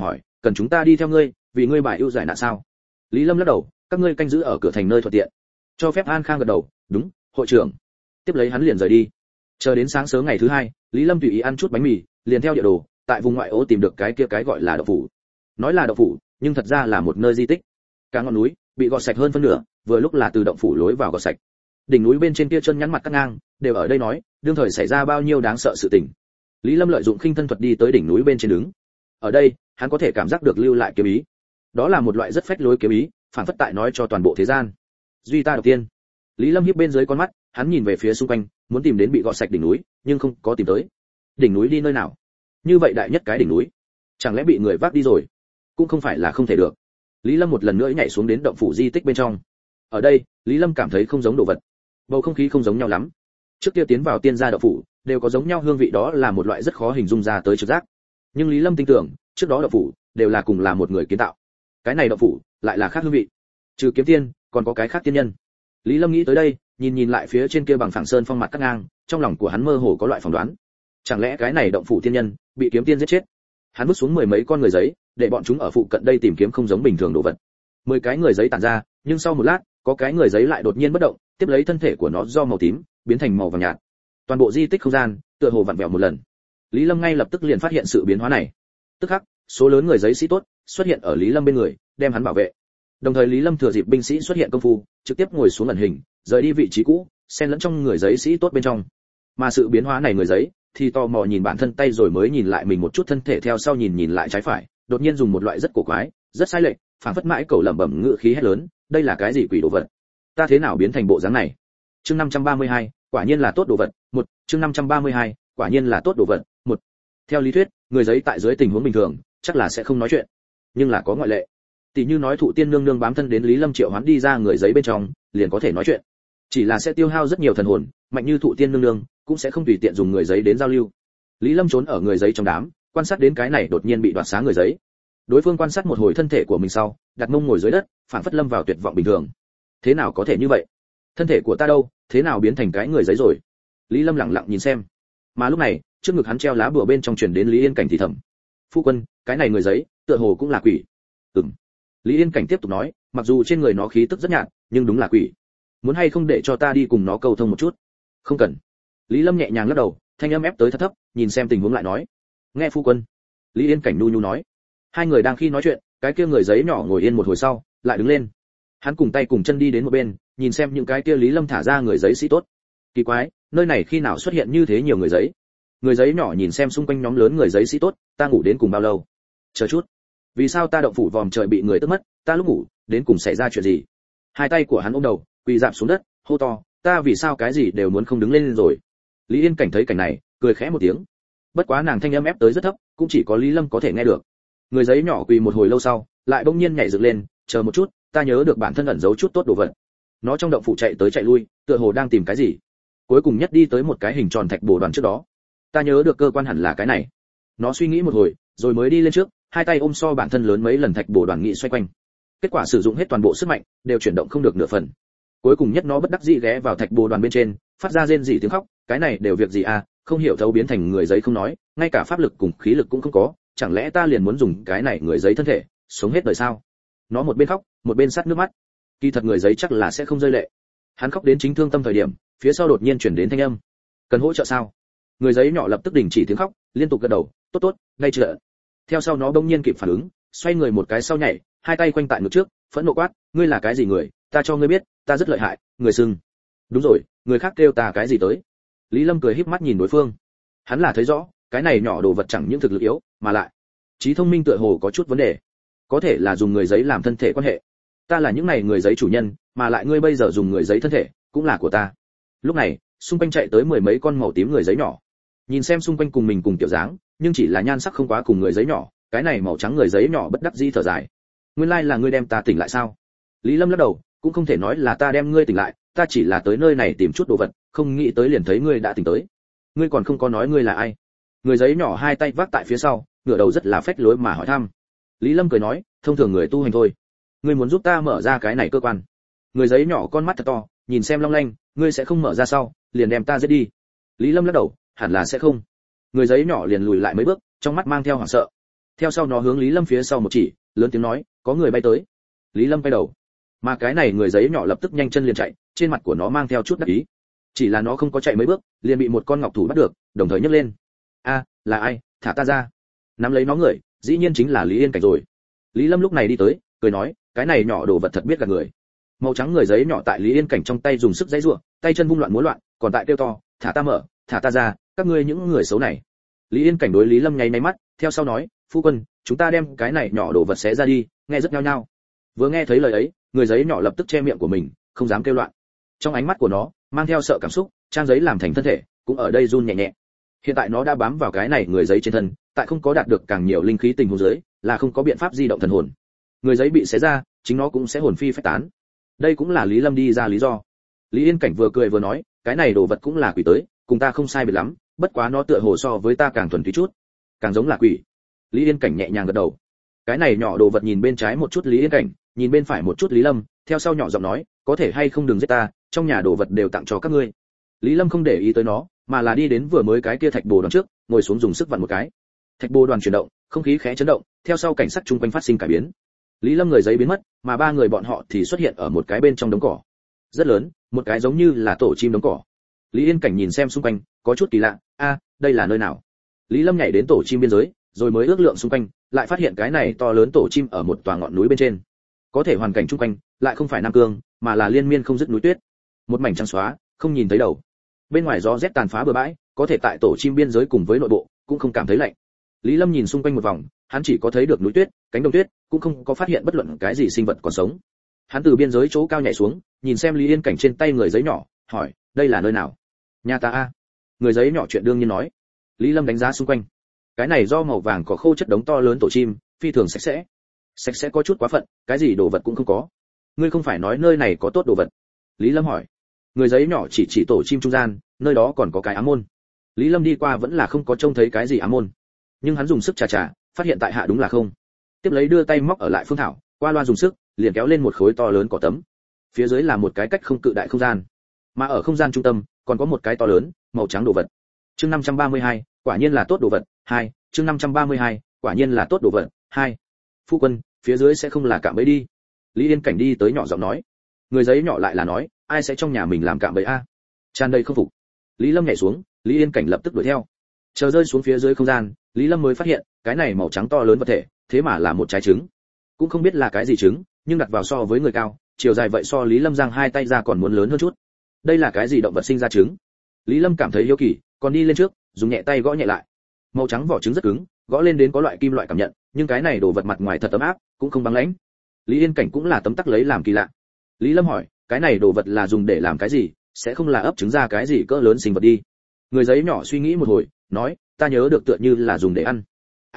cần chúng ta đi theo ngươi, vì ngươi bài ưu giải nạn sao? Lý Lâm lắc đầu, các ngươi canh giữ ở cửa thành nơi thuận tiện. Cho phép An Khang gật đầu, đúng, hội trưởng. Tiếp lấy hắn liền rời đi. Chờ đến sáng sớm ngày thứ hai, Lý Lâm tùy ý ăn chút bánh mì, liền theo địa đồ, tại vùng ngoại ô tìm được cái kia cái gọi là động phủ. Nói là động phủ, nhưng thật ra là một nơi di tích. Cả ngọn núi bị gọt sạch hơn phân nửa, vừa lúc là từ động phủ lối vào gọt sạch. Đỉnh núi bên trên kia chân nhắn mặt cắt ngang, đều ở đây nói, đương thời xảy ra bao nhiêu đáng sợ sự tình. Lý Lâm lợi dụng khinh thân thuật đi tới đỉnh núi bên trên đứng. Ở đây, hắn có thể cảm giác được lưu lại kiếm ý. Đó là một loại rất phách lối kiếm ý, phản phất tại nói cho toàn bộ thế gian. Duy ta đầu tiên. Lý Lâm hiếp bên dưới con mắt, hắn nhìn về phía xung quanh, muốn tìm đến bị gọt sạch đỉnh núi, nhưng không có tìm tới. Đỉnh núi đi nơi nào? Như vậy đại nhất cái đỉnh núi, chẳng lẽ bị người vác đi rồi? Cũng không phải là không thể được. Lý Lâm một lần nữa nhảy xuống đến động phủ di tích bên trong. Ở đây, Lý Lâm cảm thấy không giống đồ vật. Bầu không khí không giống nhau lắm. Trước kia tiến vào tiên gia động phủ, đều có giống nhau hương vị, đó là một loại rất khó hình dung ra tới trực giác. Nhưng Lý Lâm tin tưởng, trước đó động phủ đều là cùng là một người kiến tạo. Cái này động phủ lại là khác hương vị. Trừ kiếm tiên, còn có cái khác tiên nhân. Lý Lâm nghĩ tới đây, nhìn lại phía trên kia bằng phẳng sơn phong mặt cắt ngang, trong lòng của hắn mơ hồ có loại phỏng đoán. Chẳng lẽ cái này động phủ tiên nhân bị kiếm tiên giết chết? Hắn vứt xuống mười mấy con người giấy, để bọn chúng ở phụ cận đây tìm kiếm không giống bình thường đồ vật. 10 cái người giấy tản ra, nhưng sau một lát, có cái người giấy lại đột nhiên bất động, tiếp lấy thân thể của nó do màu tím biến thành màu vàng nhạt. Toàn bộ di tích không gian tựa hồ vặn vẹo một lần. Lý Lâm ngay lập tức liền phát hiện sự biến hóa này. Tức khắc, số lớn người giấy sĩ tốt xuất hiện ở Lý Lâm bên người, đem hắn bảo vệ. Đồng thời Lý Lâm thừa dịp binh sĩ xuất hiện công phu, trực tiếp ngồi xuống ẩn hình, rời đi vị trí cũ, xen lẫn trong người giấy sĩ tốt bên trong. Mà sự biến hóa này người giấy thì tò mò nhìn bản thân tay rồi mới nhìn lại mình một chút thân thể, theo sau nhìn lại trái phải, đột nhiên dùng một loại rất cổ quái, rất sai lệch, phảng phất mãi cầu lẩm bẩm ngữ khí hét lớn, đây là cái gì quỷ đồ vật? Ta thế nào biến thành bộ dáng này? Chương 532, quả nhiên là tốt đồ vật. Một, chương 532, quả nhiên là tốt đồ vật. Một. Theo lý thuyết, người giấy tại dưới tình huống bình thường, chắc là sẽ không nói chuyện, nhưng là có ngoại lệ. Tỷ như nói Thụ Tiên nương nương bám thân đến Lý Lâm triệu hoán đi ra người giấy bên trong, liền có thể nói chuyện. Chỉ là sẽ tiêu hao rất nhiều thần hồn, mạnh như Thụ Tiên nương nương cũng sẽ không tùy tiện dùng người giấy đến giao lưu. Lý Lâm trốn ở người giấy trong đám, quan sát đến cái này đột nhiên bị đoạt xá người giấy. Đối phương quan sát một hồi thân thể của mình sau, đặt mông ngồi dưới đất, phản phất lâm vào tuyệt vọng bình thường. Thế nào có thể như vậy? Thân thể của ta đâu, thế nào biến thành cái người giấy rồi? Lý Lâm lặng lặng nhìn xem. Mà lúc này, trước ngực hắn treo lá bùa bên trong truyền đến Lý Yên Cảnh thì thầm: "Phu quân, cái này người giấy, tựa hồ cũng là quỷ." "Ừm." Lý Yên Cảnh tiếp tục nói, "Mặc dù trên người nó khí tức rất nhạt, nhưng đúng là quỷ. Muốn hay không để cho ta đi cùng nó câu thông một chút?" "Không cần." Lý Lâm nhẹ nhàng lắc đầu, thanh âm ép tới thật thấp, nhìn xem tình huống lại nói: "Nghe phu quân." Lý Yên Cảnh nhu nói. Hai người đang khi nói chuyện, cái kia người giấy nhỏ ngồi yên một hồi sau, lại đứng lên. Hắn cùng tay cùng chân đi đến một bên, nhìn xem những cái kia Lý Lâm thả ra người giấy sĩ tốt. Kỳ quái, nơi này khi nào xuất hiện như thế nhiều người giấy? Người giấy nhỏ nhìn xem xung quanh nhóm lớn người giấy sĩ tốt, ta ngủ đến cùng bao lâu? Chờ chút, vì sao ta động phủ vòm trời bị người tước mất, ta lúc ngủ, đến cùng xảy ra chuyện gì? Hai tay của hắn ôm đầu, quỳ rạp xuống đất, hô to, ta vì sao cái gì đều muốn không đứng lên rồi? Lý Yên Cảnh thấy cảnh này, cười khẽ một tiếng. Bất quá nàng thanh âm ép tới rất thấp, cũng chỉ có Lý Lâm có thể nghe được. Người giấy nhỏ quỳ một hồi lâu sau, lại bỗng nhiên nhảy dựng lên, chờ một chút, ta nhớ được bản thân ẩn giấu chút tốt đồ vật. Nó trong động phủ chạy tới chạy lui, tựa hồ đang tìm cái gì. Cuối cùng nhất đi tới một cái hình tròn thạch bồ đoàn trước đó. Ta nhớ được cơ quan hẳn là cái này. Nó suy nghĩ một hồi, rồi mới đi lên trước, hai tay ôm so bản thân lớn mấy lần thạch bồ đoàn nghị xoay quanh. Kết quả sử dụng hết toàn bộ sức mạnh, đều chuyển động không được nửa phần. Cuối cùng nhất nó bất đắc dĩ ghé vào thạch bồ đoàn bên trên, phát ra rên rỉ tiếng khóc, cái này đều việc gì à, không hiểu thấu biến thành người giấy không nói, ngay cả pháp lực cùng khí lực cũng không có, chẳng lẽ ta liền muốn dùng cái này người giấy thân thể, sống hết đời sao? Nó một bên khóc, một bên sát nước mắt. Kỳ thật người giấy chắc là sẽ không rơi lệ. Hắn khóc đến chính thương tâm thời điểm, phía sau đột nhiên chuyển đến thanh âm. Cần hỗ trợ sao? Người giấy nhỏ lập tức đình chỉ tiếng khóc, liên tục gật đầu, tốt tốt, ngay trợ. Theo sau nó bỗng nhiên kịp phản ứng, xoay người một cái sau nhảy, hai tay quanh tại ngực trước, phẫn nộ quát, ngươi là cái gì người, ta cho ngươi biết, ta rất lợi hại, người sưng. Đúng rồi, người khác kêu ta cái gì tới? Lý Lâm cười híp mắt nhìn đối phương. Hắn là thấy rõ, cái này nhỏ đồ vật chẳng những thực lực yếu, mà lại trí thông minh tựa hồ có chút vấn đề. Có thể là dùng người giấy làm thân thể quan hệ. Ta là những này người giấy chủ nhân, mà lại ngươi bây giờ dùng người giấy thân thể, cũng là của ta. Lúc này, xung quanh chạy tới mười mấy con màu tím người giấy nhỏ. Nhìn xem xung quanh cùng mình cùng kiểu dáng, nhưng chỉ là nhan sắc không quá cùng người giấy nhỏ, cái này màu trắng người giấy nhỏ bất đắc dĩ thở dài. Nguyên lai là ngươi đem ta tỉnh lại sao? Lý Lâm lắc đầu, cũng không thể nói là ta đem ngươi tỉnh lại, ta chỉ là tới nơi này tìm chút đồ vật, không nghĩ tới liền thấy ngươi đã tỉnh tới. Ngươi còn không có nói ngươi là ai? Người giấy nhỏ hai tay vác tại phía sau, ngửa đầu rất là phách lối mà hỏi thăm. Lý Lâm cười nói, thông thường người tu hành thôi. Ngươi muốn giúp ta mở ra cái này cơ quan? Người giấy nhỏ con mắt thật to, nhìn xem long lanh, ngươi sẽ không mở ra sau, liền đem ta giết đi. Lý Lâm lắc đầu, hẳn là sẽ không. Người giấy nhỏ liền lùi lại mấy bước, trong mắt mang theo hoảng sợ. theo sau nó hướng Lý Lâm phía sau một chỉ, lớn tiếng nói, có người bay tới. Lý Lâm quay đầu, mà cái này người giấy nhỏ lập tức nhanh chân liền chạy, trên mặt của nó mang theo chút đắc ý. Chỉ là nó không có chạy mấy bước, liền bị một con ngọc thủ bắt được, đồng thời nhấc lên. A, là ai, thả ta ra. Nắm lấy nó người, dĩ nhiên chính là Lý Yên Cảnh rồi. Lý Lâm lúc này đi tới, cười nói, cái này nhỏ đồ vật thật biết gạt người. Màu trắng người giấy nhỏ tại Lý Yên Cảnh trong tay dùng sức giãy giụa, tay chân vung loạn múa loạn, còn tại kêu to, thả ta mở, thả ta ra, các ngươi những người xấu này. Lý Yên Cảnh đối Lý Lâm nháy mắt, theo sau nói, phu quân, chúng ta đem cái này nhỏ đồ vật xé ra đi, nghe rất nhao nhao. Vừa nghe thấy lời ấy, người giấy nhỏ lập tức che miệng của mình, không dám kêu loạn. Trong ánh mắt của nó mang theo sợ cảm xúc, trang giấy làm thành thân thể, cũng ở đây run nhẹ nhẹ. Hiện tại nó đã bám vào cái này người giấy trên thân, tại không có đạt được càng nhiều linh khí tình huống dưới, là không có biện pháp di động thần hồn. Người giấy bị xé ra, chính nó cũng sẽ hồn phi phách tán. Đây cũng là Lý Lâm đi ra lý do. Lý Yên Cảnh vừa cười vừa nói, cái này đồ vật cũng là quỷ tới, cùng ta không sai biệt lắm, bất quá nó tựa hồ so với ta càng thuần túy chút, càng giống là quỷ. Lý Yên Cảnh nhẹ nhàng gật đầu. Cái này nhỏ đồ vật nhìn bên trái một chút Lý Yên Cảnh, nhìn bên phải một chút Lý Lâm, theo sau nhỏ giọng nói, có thể hay không đừng giết ta, trong nhà đồ vật đều tặng cho các ngươi. Lý Lâm không để ý tới nó, mà là đi đến vừa mới cái kia thạch bồ đoàn trước, ngồi xuống dùng sức vặn một cái. Thạch bồ đoàn chuyển động, không khí khẽ chấn động, theo sau cảnh sắc chung quanh phát sinh cải biến. Lý Lâm người giấy biến mất, mà ba người bọn họ thì xuất hiện ở một cái bên trong đống cỏ. Rất lớn, một cái giống như là tổ chim đống cỏ. Lý Yên Cảnh nhìn xem xung quanh, có chút kỳ lạ, đây là nơi nào? Lý Lâm nhảy đến tổ chim biên giới, rồi mới ước lượng xung quanh, lại phát hiện cái này to lớn tổ chim ở một tòa ngọn núi bên trên. Có thể hoàn cảnh xung quanh lại không phải Nam Cương, mà là liên miên không dứt núi tuyết. Một mảnh trắng xóa, không nhìn thấy đầu. Bên ngoài gió rét tàn phá bừa bãi, có thể tại tổ chim biên giới cùng với nội bộ, cũng không cảm thấy lạnh. Lý Lâm nhìn xung quanh một vòng, hắn chỉ có thấy được núi tuyết, cánh đồng tuyết, cũng không có phát hiện bất luận cái gì sinh vật còn sống. Hắn từ biên giới chỗ cao nhảy xuống, nhìn xem Lý Yên Cảnh trên tay người giấy nhỏ, hỏi, đây là nơi nào? Nhà ta a. Người giấy nhỏ chuyện đương nhiên nói. Lý Lâm đánh giá xung quanh. Cái này do màu vàng cỏ khô chất đống to lớn tổ chim, phi thường sạch sẽ. Sạch sẽ có chút quá phận, cái gì đồ vật cũng không có. Ngươi không phải nói nơi này có tốt đồ vật? Lý Lâm hỏi. Người giấy nhỏ chỉ tổ chim trung gian, nơi đó còn có cái ám môn. Lý Lâm đi qua vẫn là không có trông thấy cái gì ám môn, nhưng hắn dùng sức chà, phát hiện tại hạ đúng là không. Tiếp lấy đưa tay móc ở lại phương thảo, qua loa dùng sức, liền kéo lên một khối to lớn cỏ tấm. Phía dưới là một cái cách không cự đại không gian, mà ở không gian trung tâm còn có một cái to lớn màu trắng đồ vật. Chương 532, quả nhiên là tốt đồ vật. 2, chương 532, quả nhiên là tốt đồ vật. 2. Phu quân, phía dưới sẽ không là cạm bẫy đi. Lý Yên Cảnh đi tới nhỏ giọng nói. Người giấy nhỏ lại là nói, ai sẽ trong nhà mình làm cạm bẫy a? Tràn đầy không phục. Lý Lâm nhảy xuống, Lý Yên Cảnh lập tức đuổi theo. Chờ rơi xuống phía dưới không gian, Lý Lâm mới phát hiện, cái này màu trắng to lớn vật thể, thế mà là một trái trứng. Cũng không biết là cái gì trứng, nhưng đặt vào so với người cao, chiều dài vậy so Lý Lâm giang hai tay ra còn muốn lớn hơn chút. Đây là cái gì động vật sinh ra trứng? Lý Lâm cảm thấy hiếu kỳ, còn đi lên trước, dùng nhẹ tay gõ nhẹ lại. Màu trắng vỏ trứng rất cứng, gõ lên đến có loại kim loại cảm nhận, nhưng cái này đồ vật mặt ngoài thật ấm áp, cũng không băng lãnh. Lý Yên Cảnh cũng là tấm tắc lấy làm kỳ lạ. Lý Lâm hỏi, cái này đồ vật là dùng để làm cái gì, sẽ không là ấp trứng ra cái gì cỡ lớn sinh vật đi. Người giấy nhỏ suy nghĩ một hồi, nói, ta nhớ được tựa như là dùng để ăn.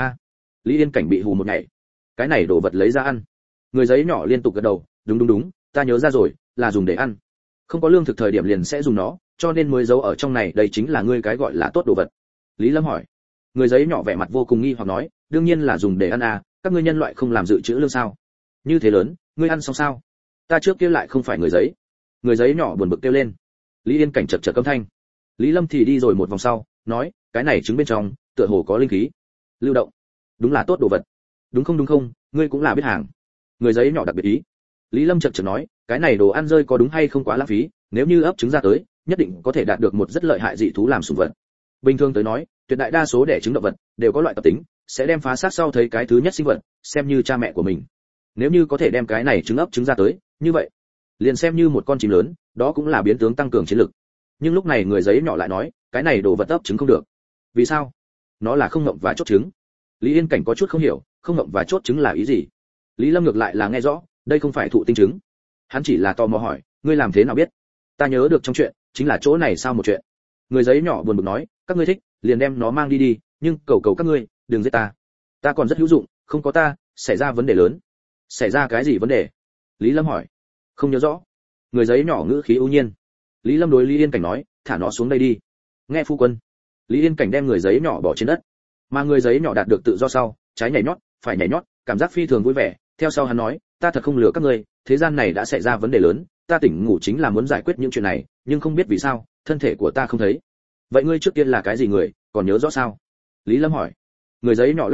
Lý Yên Cảnh bị hù một ngày. Cái này đồ vật lấy ra ăn? Người giấy nhỏ liên tục gật đầu, đúng, ta nhớ ra rồi, là dùng để ăn. Không có lương thực thời điểm liền sẽ dùng nó, cho nên mới giấu ở trong này, đây chính là ngươi cái gọi là tốt đồ vật. Lý Lâm hỏi. Người giấy nhỏ vẻ mặt vô cùng nghi hoặc nói, đương nhiên là dùng để ăn các ngươi nhân loại không làm dự trữ lương sao? Như thế lớn, ngươi ăn xong sao? Ta trước kia lại không phải người giấy. Người giấy nhỏ buồn bực kêu lên. Lý Yên Cảnh chật chật âm thanh. Lý Lâm thì đi rồi một vòng sau, nói, cái này trứng bên trong, tựa hồ có linh khí, lưu động, đúng là tốt đồ vật. Đúng không, ngươi cũng là biết hàng. Người giấy nhỏ đặc biệt ý. Lý Lâm chợt nói, cái này đồ ăn rơi có đúng hay không quá lãng phí, nếu như ấp trứng ra tới, nhất định có thể đạt được một rất lợi hại dị thú làm sủng vật. Bình thường tới nói, tuyệt đại đa số đẻ trứng động vật đều có loại tập tính, sẽ đem phá xác sau thấy cái thứ nhất sinh vật, xem như cha mẹ của mình. Nếu như có thể đem cái này trứng ấp trứng ra tới, như vậy, liền xem như một con chim lớn, đó cũng là biến tướng tăng cường chiến lực. Nhưng lúc này người giấy nhỏ lại nói, cái này đồ vật ấp trứng không được. Vì sao? Nó là không ngậm và chốt trứng. Lý Yên Cảnh có chút không hiểu, không ngậm và chốt trứng là ý gì? Lý Lâm ngược lại là nghe rõ, đây không phải thụ tinh trứng. Hắn chỉ là tò mò hỏi, ngươi làm thế nào biết? Ta nhớ được trong chuyện, chính là chỗ này sao một chuyện. Người giấy nhỏ buồn bực nói, các ngươi thích, liền đem nó mang đi, nhưng cầu các ngươi, đừng giết ta. Ta còn rất hữu dụng, không có ta, xảy ra vấn đề lớn. Xảy ra cái gì vấn đề? Lý Lâm hỏi. Không nhớ rõ. Người giấy nhỏ ngữ khí ưu nhiên. Lý Lâm đối Lý Yên Cảnh nói, thả nó xuống đây đi. Nghe phu quân. Lý Yên Cảnh đem người giấy nhỏ bỏ trên đất, mà người giấy nhỏ đạt được tự do sau, trái nhảy nhót, phải nhảy nhót, cảm giác phi thường vui vẻ. Theo sau hắn nói, ta thật không lừa các ngươi, thế gian này đã xảy ra vấn đề lớn, ta tỉnh ngủ chính là muốn giải quyết những chuyện này, nhưng không biết vì sao, thân thể của ta không thấy. Vậy ngươi trước tiên là cái gì người, còn nhớ rõ sao? Lý Lâm hỏi. Người giấy nhỏ lắc đầu,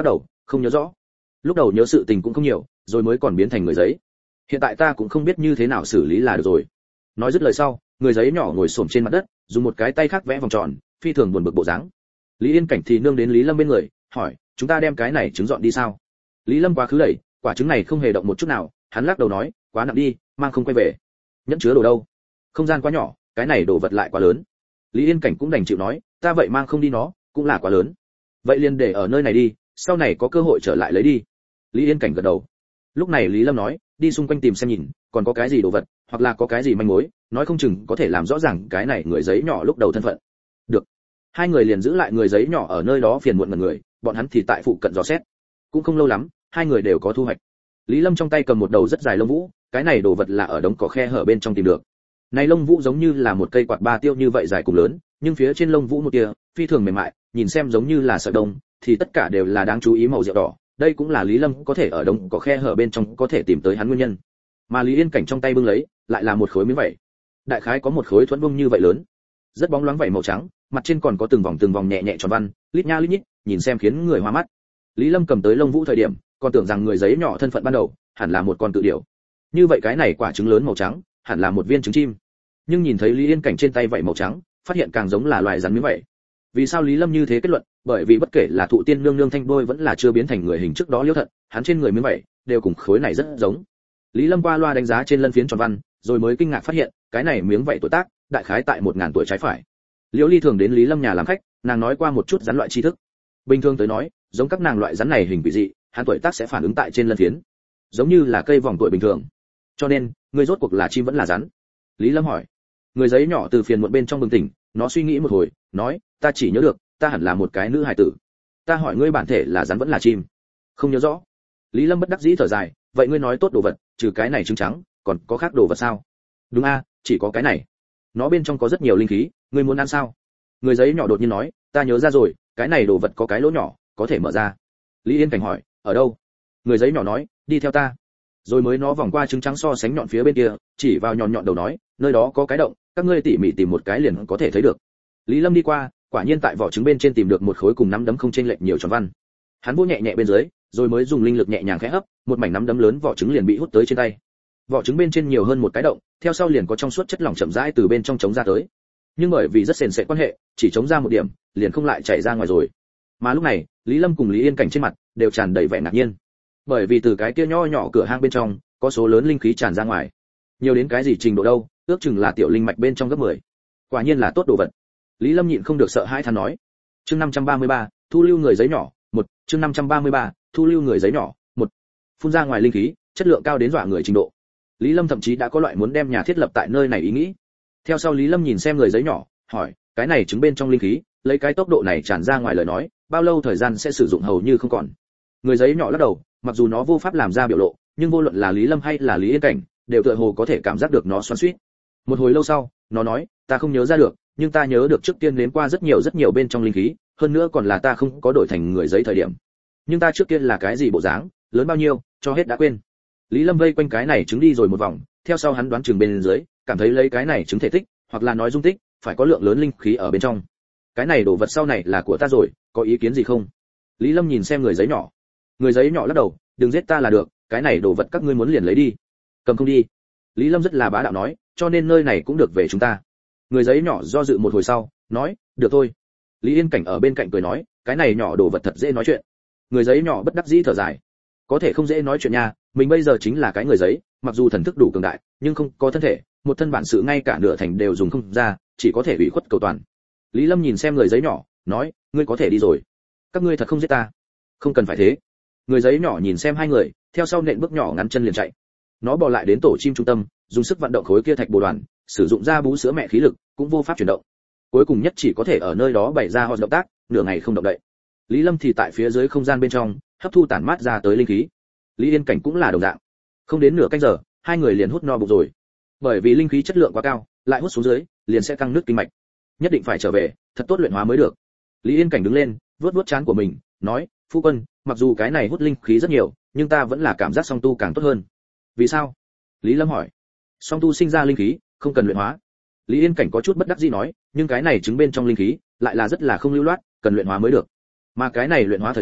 không nhớ rõ. Lúc đầu nhớ sự tình cũng không nhiều, rồi mới còn biến thành người giấy. Hiện tại ta cũng không biết như thế nào xử lý là được rồi. Nói dứt lời sau, người giấy nhỏ ngồi xổm trên mặt đất, dùng một cái tay khác vẽ vòng tròn, phi thường buồn bực bộ dáng. Lý Yên Cảnh thì nương đến Lý Lâm bên người, hỏi, chúng ta đem cái này trứng dọn đi sao? Lý Lâm quá khứ đẩy, quả trứng này không hề động một chút nào, hắn lắc đầu nói, quá nặng đi, mang không quay về. Nhẫn chứa đồ đâu? Không gian quá nhỏ, cái này đồ vật lại quá lớn. Lý Yên Cảnh cũng đành chịu nói, ta vậy mang không đi nó, cũng là quá lớn. Vậy liền để ở nơi này đi, sau này có cơ hội trở lại lấy đi. Lý Yên Cảnh gật đầu. Lúc này Lý Lâm nói, đi xung quanh tìm xem nhìn, còn có cái gì đồ vật, hoặc là có cái gì manh mối, nói không chừng có thể làm rõ ràng cái này người giấy nhỏ lúc đầu thân phận. Được. Hai người liền giữ lại người giấy nhỏ ở nơi đó phiền muộn ngẩn người, bọn hắn thì tại phụ cận dò xét. Cũng không lâu lắm, hai người đều có thu hoạch. Lý Lâm trong tay cầm một đầu rất dài lông vũ, cái này đồ vật là ở đống cỏ khe hở bên trong tìm được. Này lông vũ giống như là một cây quạt ba tiêu như vậy dài cùng lớn, nhưng phía trên lông vũ một tia phi thường mềm mại, nhìn xem giống như là sợi đông, thì tất cả đều là đáng chú ý màu rượu đỏ. Đây cũng là Lý Lâm có thể ở đống cỏ khe hở bên trong có thể tìm tới hắn nguyên nhân. Mà Lý Yên Cảnh trong tay bưng lấy, lại là một khối miếng vảy. Đại khái có một khối thuẫn bông như vậy lớn, rất bóng loáng vảy màu trắng, mặt trên còn có từng vòng nhẹ nhẹ tròn văn, lít nha lít nhít, nhìn xem khiến người hoa mắt. Lý Lâm cầm tới lông vũ thời điểm, còn tưởng rằng người giấy nhỏ thân phận ban đầu hẳn là một con tự điểu. Như vậy cái này quả trứng lớn màu trắng, hẳn là một viên trứng chim. Nhưng nhìn thấy Lý Yên Cảnh trên tay vảy màu trắng, phát hiện càng giống là loài rắn miếng vảy. Vì sao Lý Lâm như thế kết luận? Bởi vì bất kể là thụ tiên nương nương thanh đôi vẫn là chưa biến thành người hình trước đó Liễu Thận, hắn trên người miếng vảy đều cùng khối này rất giống. Lý Lâm qua loa đánh giá trên lân phiến tròn văn, rồi mới kinh ngạc phát hiện, cái này miếng vảy tuổi tác, đại khái tại 1000 tuổi trái phải. Liễu Ly thường đến Lý Lâm nhà làm khách, nàng nói qua một chút rắn loại tri thức. Bình thường tới nói, giống các nàng loại rắn này hình vị dị, hắn tuổi tác sẽ phản ứng tại trên lân phiến, giống như là cây vòng tuổi bình thường. Cho nên, người rốt cuộc là chim vẫn là rắn? Lý Lâm hỏi. Người giấy nhỏ từ phiền muộn bên trong bừng tỉnh, nó suy nghĩ một hồi, nói, ta chỉ nhớ được, ta hẳn là một cái nữ hài tử. Ta hỏi ngươi bản thể là rắn vẫn là chim? Không nhớ rõ. Lý Lâm bất đắc dĩ thở dài, vậy ngươi nói tốt đồ vật, trừ cái này trứng trắng, còn có khác đồ vật sao? Đúng a, chỉ có cái này. Nó bên trong có rất nhiều linh khí, ngươi muốn ăn sao? Người giấy nhỏ đột nhiên nói, ta nhớ ra rồi, cái này đồ vật có cái lỗ nhỏ, có thể mở ra. Lý Yên Cảnh hỏi, ở đâu? Người giấy nhỏ nói, đi theo ta. Rồi mới nó vòng qua trứng trắng so sánh nhọn phía bên kia, chỉ vào nhọn đầu nói, nơi đó có cái động, các ngươi tỉ mỉ tìm một cái liền có thể thấy được. Lý Lâm đi qua, quả nhiên tại vỏ trứng bên trên tìm được một khối cùng nắm đấm không chênh lệch nhiều tròn văn. Hắn vỗ nhẹ nhẹ bên dưới, rồi mới dùng linh lực nhẹ nhàng khẽ hấp, một mảnh nắm đấm lớn vỏ trứng liền bị hút tới trên tay. Vỏ trứng bên trên nhiều hơn một cái động, theo sau liền có trong suốt chất lỏng chậm rãi từ bên trong chống ra tới. Nhưng bởi vì rất sền sệt quan hệ, chỉ chống ra một điểm, liền không lại chảy ra ngoài rồi. Mà lúc này, Lý Lâm cùng Lý Yên Cảnh trên mặt đều tràn đầy vẻ ngạc nhiên. Bởi vì từ cái kia nho nhỏ cửa hang bên trong, có số lớn linh khí tràn ra ngoài. Nhiều đến cái gì trình độ đâu, ước chừng là tiểu linh mạch bên trong gấp 10. Quả nhiên là tốt đồ vật. Lý Lâm nhịn không được sợ hãi than nói. Chương 533, thu lưu người giấy nhỏ, 1, chương 533, thu lưu người giấy nhỏ, 1. Phun ra ngoài linh khí, chất lượng cao đến dọa người trình độ. Lý Lâm thậm chí đã có loại muốn đem nhà thiết lập tại nơi này ý nghĩ. Theo sau Lý Lâm nhìn xem người giấy nhỏ, hỏi, cái này trứng bên trong linh khí, lấy cái tốc độ này tràn ra ngoài lời nói, bao lâu thời gian sẽ sử dụng hầu như không còn. Người giấy nhỏ lắc đầu, mặc dù nó vô pháp làm ra biểu lộ, nhưng vô luận là Lý Lâm hay là Lý Yên Cảnh, đều tựa hồ có thể cảm giác được nó xoắn xuýt. Một hồi lâu sau, nó nói, ta không nhớ ra được, nhưng ta nhớ được trước tiên nếm qua rất nhiều bên trong linh khí, hơn nữa còn là ta không có đổi thành người giấy thời điểm. Nhưng ta trước kia là cái gì bộ dáng, lớn bao nhiêu, cho hết đã quên. Lý Lâm vây quanh cái này trứng đi rồi một vòng, theo sau hắn đoán chừng bên dưới, cảm thấy lấy cái này trứng thể tích, hoặc là nói dung tích, phải có lượng lớn linh khí ở bên trong. Cái này đồ vật sau này là của ta rồi, có ý kiến gì không? Lý Lâm nhìn xem người giấy nhỏ. Người giấy nhỏ lắc đầu, đừng giết ta là được, cái này đồ vật các ngươi muốn liền lấy đi. Cầm không đi. Lý Lâm rất là bá đạo nói, cho nên nơi này cũng được về chúng ta. Người giấy nhỏ do dự một hồi sau, nói, được thôi. Lý Yên Cảnh ở bên cạnh cười nói, cái này nhỏ đồ vật thật dễ nói chuyện. Người giấy nhỏ bất đắc dĩ thở dài, có thể không dễ nói chuyện nha, mình bây giờ chính là cái người giấy, mặc dù thần thức đủ cường đại, nhưng không có thân thể, một thân bản sự ngay cả nửa thành đều dùng không ra, chỉ có thể ủy khuất cầu toàn. Lý Lâm nhìn xem người giấy nhỏ, nói, ngươi có thể đi rồi. Các ngươi thật không giết ta? Không cần phải thế. Người giấy nhỏ nhìn xem hai người, theo sau nện bước nhỏ ngắn chân liền chạy. Nó bò lại đến tổ chim trung tâm, dùng sức vận động khối kia thạch bồ đoàn, sử dụng ra bú sữa mẹ khí lực, cũng vô pháp chuyển động. Cuối cùng nhất chỉ có thể ở nơi đó bày ra hoạt động tác, nửa ngày không động đậy. Lý Lâm thì tại phía dưới không gian bên trong, hấp thu tản mát ra tới linh khí. Lý Yên Cảnh cũng là đồng dạng. Không đến nửa canh giờ, hai người liền hút no bụng rồi. Bởi vì linh khí chất lượng quá cao, lại hút xuống dưới, liền sẽ căng nứt kinh mạch. Nhất định phải trở về, thật tốt luyện hóa mới được. Lý Yên Cảnh đứng lên, vuốt trán của mình, nói, phu quân, mặc dù cái này hút linh khí rất nhiều, nhưng ta vẫn là cảm giác song tu càng tốt hơn. Vì sao? Lý Lâm hỏi. Song tu sinh ra linh khí, không cần luyện hóa. Lý Yên Cảnh có chút bất đắc dĩ nói, nhưng cái này chứng bên trong linh khí lại là rất là không lưu loát, cần luyện hóa mới được. Mà cái này luyện hóa thời gian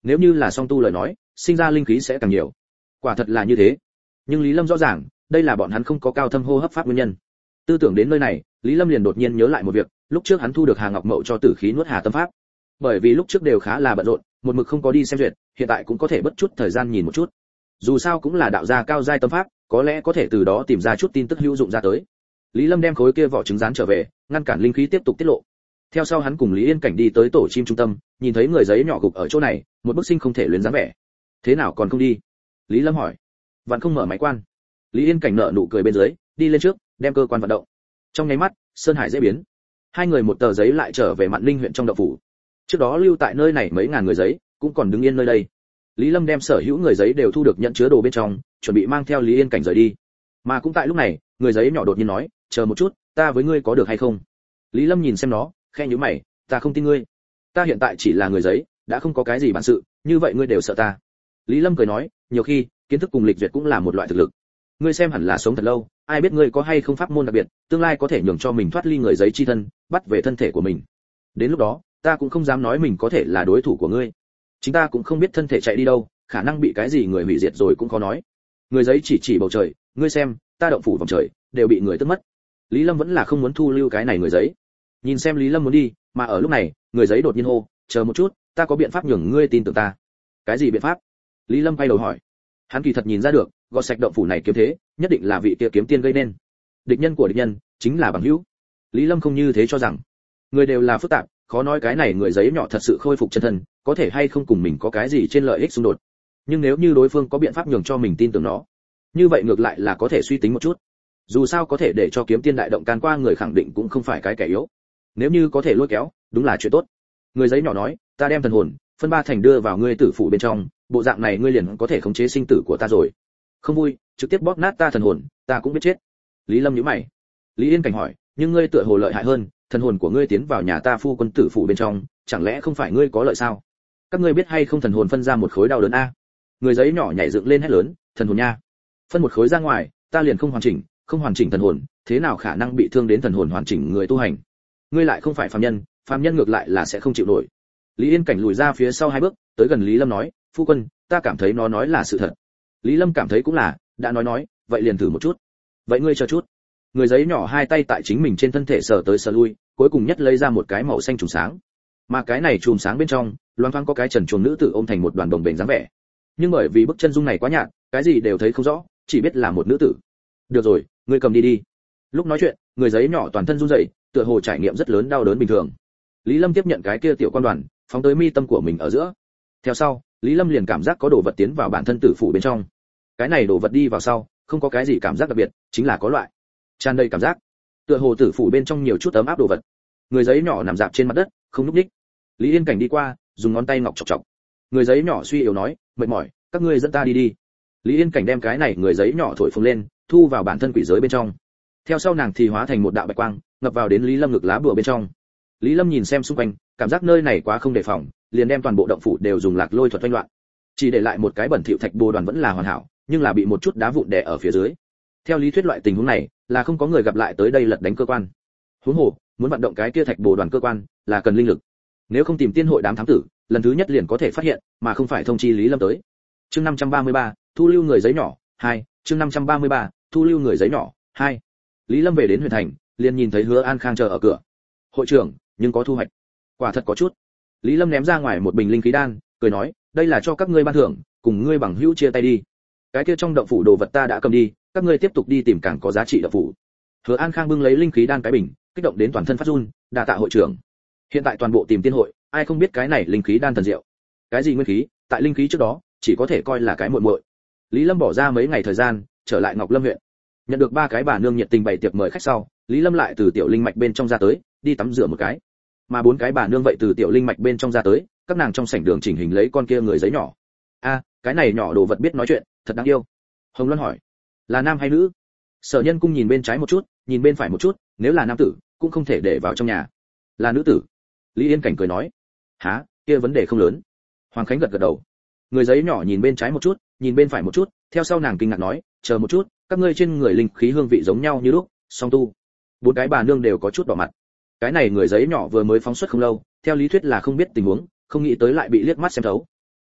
nếu như là song tu lời nói, sinh ra linh khí sẽ càng nhiều. Quả thật là như thế. Nhưng Lý Lâm rõ ràng, đây là bọn hắn không có cao thâm hô hấp pháp nguyên nhân. Tư tưởng đến nơi này, Lý Lâm liền đột nhiên nhớ lại một việc, lúc trước hắn thu được Hà Ngọc Mậu cho tử khí nuốt hà tâm pháp. Bởi vì lúc trước đều khá là bận rộn, một mực không có đi xem duyệt, hiện tại cũng có thể bất chút thời gian nhìn một chút. Dù sao cũng là đạo gia cao giai tâm pháp, có lẽ có thể từ đó tìm ra chút tin tức hữu dụng ra tới. Lý Lâm đem khối kia vỏ trứng rán trở về, ngăn cản linh khí tiếp tục tiết lộ. Theo sau hắn cùng Lý Yên Cảnh đi tới tổ chim trung tâm, nhìn thấy người giấy nhỏ gục ở chỗ này, một bức sinh không thể luyến dáng vẻ. Thế nào còn không đi? Lý Lâm hỏi. Vẫn không mở máy quan. Lý Yên Cảnh nở nụ cười bên dưới, đi lên trước, đem cơ quan vận động. Trong nháy mắt, sơn hải dễ biến. Hai người một tờ giấy lại trở về Mạn Linh huyện trong đậu phủ. Trước đó lưu tại nơi này mấy ngàn người giấy, cũng còn đứng yên nơi đây. Lý Lâm đem sở hữu người giấy đều thu được nhận chứa đồ bên trong, chuẩn bị mang theo Lý Yên Cảnh rời đi. Mà cũng tại lúc này, người giấy nhỏ đột nhiên nói, chờ một chút, ta với ngươi có được hay không? Lý Lâm nhìn xem nó, khẽ nhíu mày, ta không tin ngươi. Ta hiện tại chỉ là người giấy, đã không có cái gì bản sự, như vậy ngươi đều sợ ta. Lý Lâm cười nói, nhiều khi, kiến thức cùng lịch duyệt cũng là một loại thực lực. Ngươi xem hẳn là sống thật lâu, ai biết ngươi có hay không pháp môn đặc biệt, tương lai có thể nhường cho mình thoát ly người giấy chi thân, bắt về thân thể của mình. Đến lúc đó, ta cũng không dám nói mình có thể là đối thủ của ngươi. Chính ta cũng không biết thân thể chạy đi đâu, khả năng bị cái gì người hủy diệt rồi cũng khó nói. Người giấy chỉ bầu trời, ngươi xem, ta động phủ vòng trời đều bị người tước mất. Lý Lâm vẫn là không muốn thu lưu cái này người giấy. Nhìn xem Lý Lâm muốn đi, mà ở lúc này, người giấy đột nhiên hô, chờ một chút, ta có biện pháp nhường ngươi tin tưởng ta. Cái gì biện pháp? Lý Lâm quay đầu hỏi. Hắn kỳ thật nhìn ra được, gọt sạch động phủ này kiếm thế, nhất định là vị kia kiếm tiên gây nên. Địch nhân của địch nhân chính là bằng hữu. Lý Lâm không như thế cho rằng. Người đều là phức tạp, khó nói cái này người giấy nhỏ thật sự khôi phục chân thân, có thể hay không cùng mình có cái gì trên lợi ích xung đột. Nhưng nếu như đối phương có biện pháp nhường cho mình tin tưởng nó, như vậy ngược lại là có thể suy tính một chút. Dù sao có thể để cho kiếm tiên đại động can qua người khẳng định cũng không phải cái kẻ yếu. Nếu như có thể lôi kéo, đúng là chuyện tốt. Người giấy nhỏ nói, ta đem thần hồn phân ba thành đưa vào ngươi tử phủ bên trong, bộ dạng này ngươi liền có thể khống chế sinh tử của ta rồi. Không vui, trực tiếp bóp nát ta thần hồn, ta cũng biết chết. Lý Lâm nhíu mày. Lý Yên Cảnh hỏi, nhưng ngươi tựa hồ lợi hại hơn, thần hồn của ngươi tiến vào nhà ta phu quân tử phủ bên trong, chẳng lẽ không phải ngươi có lợi sao? Các ngươi biết hay không thần hồn phân ra một khối đau đớn a? Người giấy nhỏ nhảy dựng lên hét lớn, thần hồn nha, phân một khối ra ngoài, ta liền không hoàn chỉnh thần hồn, thế nào khả năng bị thương đến thần hồn hoàn chỉnh người tu hành? Ngươi lại không phải phàm nhân ngược lại là sẽ không chịu nổi. Lý Yên Cảnh lùi ra phía sau hai bước, tới gần Lý Lâm nói, phu quân, ta cảm thấy nó nói là sự thật. Lý Lâm cảm thấy cũng là, đã nói, vậy liền thử một chút. Vậy ngươi chờ chút. Người giấy nhỏ hai tay tại chính mình trên thân thể sờ tới sờ lui, cuối cùng nhất lấy ra một cái màu xanh chùm sáng. Mà cái này chùm sáng bên trong, loáng thoáng có cái trần truồng nữ tử ôm thành một đoàn đồng bền dáng vẻ. Nhưng bởi vì bức chân dung này quá nhạt, cái gì đều thấy không rõ, chỉ biết là một nữ tử. Được rồi, ngươi cầm đi đi. Lúc nói chuyện, người giấy nhỏ toàn thân run rẩy, tựa hồ trải nghiệm rất lớn đau đớn bình thường. Lý Lâm tiếp nhận cái kia tiểu quan đoàn, phóng tới mi tâm của mình ở giữa. Theo sau, Lý Lâm liền cảm giác có đồ vật tiến vào bản thân tử phủ bên trong. Cái này đồ vật đi vào sau, không có cái gì cảm giác đặc biệt, chính là có loại tràn đầy cảm giác, tựa hồ tử phủ bên trong nhiều chút ấm áp đồ vật. Người giấy nhỏ nằm dạp trên mặt đất, không nhúc nhích. Lý Yên Cảnh đi qua, dùng ngón tay ngọc chọc chọc. Người giấy nhỏ suy yếu nói, mệt mỏi, các ngươi dẫn ta đi đi. Lý Yên Cảnh đem cái này người giấy nhỏ thổi phồng lên, thu vào bản thân quỷ giới bên trong. Theo sau nàng thì hóa thành một đạo bạch quang, ngập vào đến Lý Lâm ngực lá bùa bên trong. Lý Lâm nhìn xem xung quanh, cảm giác nơi này quá không đề phòng, liền đem toàn bộ động phủ đều dùng lạc lôi thuật oanh loạn. Chỉ để lại một cái bẩn thỉu thạch bồ đoàn vẫn là hoàn hảo, nhưng là bị một chút đá vụn đè ở phía dưới. Theo lý thuyết loại tình huống này, là không có người gặp lại tới đây lật đánh cơ quan. Huống hồ, muốn vận động cái kia thạch bồ đoàn cơ quan, là cần linh lực. Nếu không tìm tiên hội đám thám tử, lần thứ nhất liền có thể phát hiện, mà không phải thông chi Lý Lâm tới. Chương 533, thu lưu người giấy nhỏ 2, chương 533, thu lưu người giấy nhỏ 2. Lý Lâm về đến huyện thành, liền nhìn thấy Hứa An Khang chờ ở cửa. Hội trưởng, nhưng có thu hoạch. Quả thật có chút. Lý Lâm ném ra ngoài một bình linh khí đan, cười nói, đây là cho các ngươi ban thưởng, cùng ngươi bằng hữu chia tay đi. Cái kia trong động phủ đồ vật ta đã cầm đi, các ngươi tiếp tục đi tìm càng có giá trị động phủ. Hứa An Khang bưng lấy linh khí đan cái bình, kích động đến toàn thân phát run, đa tạ hội trưởng. Hiện tại toàn bộ tìm tiên hội, ai không biết cái này linh khí đan thần diệu. Cái gì nguyên khí, tại linh khí trước đó, chỉ có thể coi là cái muội muội. Lý Lâm bỏ ra mấy ngày thời gian, trở lại Ngọc Lâm huyện. Nhận được ba cái bà nương nhiệt tình bày tiệc mời khách sau, Lý Lâm lại từ tiểu linh mạch bên trong ra tới, đi tắm rửa một cái. Mà bốn cái bà nương vậy từ tiểu linh mạch bên trong ra tới, các nàng trong sảnh đường chỉnh hình lấy con kia người giấy nhỏ. A, cái này nhỏ đồ vật biết nói chuyện, thật đáng yêu. Hồng Luân hỏi, là nam hay nữ? Sở Nhân Cung nhìn bên trái một chút, nhìn bên phải một chút, nếu là nam tử, cũng không thể để vào trong nhà. Là nữ tử. Lý Yên Cảnh cười nói, hả, kia vấn đề không lớn. Hoàng Khánh gật gật đầu. Người giấy nhỏ nhìn bên trái một chút, nhìn bên phải một chút, theo sau nàng kinh ngạc nói, chờ một chút, các ngươi trên người linh khí hương vị giống nhau như lúc, song tu. Bốn cái bà nương đều có chút đỏ mặt. Cái này người giấy nhỏ vừa mới phóng xuất không lâu, theo lý thuyết là không biết tình huống, không nghĩ tới lại bị liếc mắt xem thấu.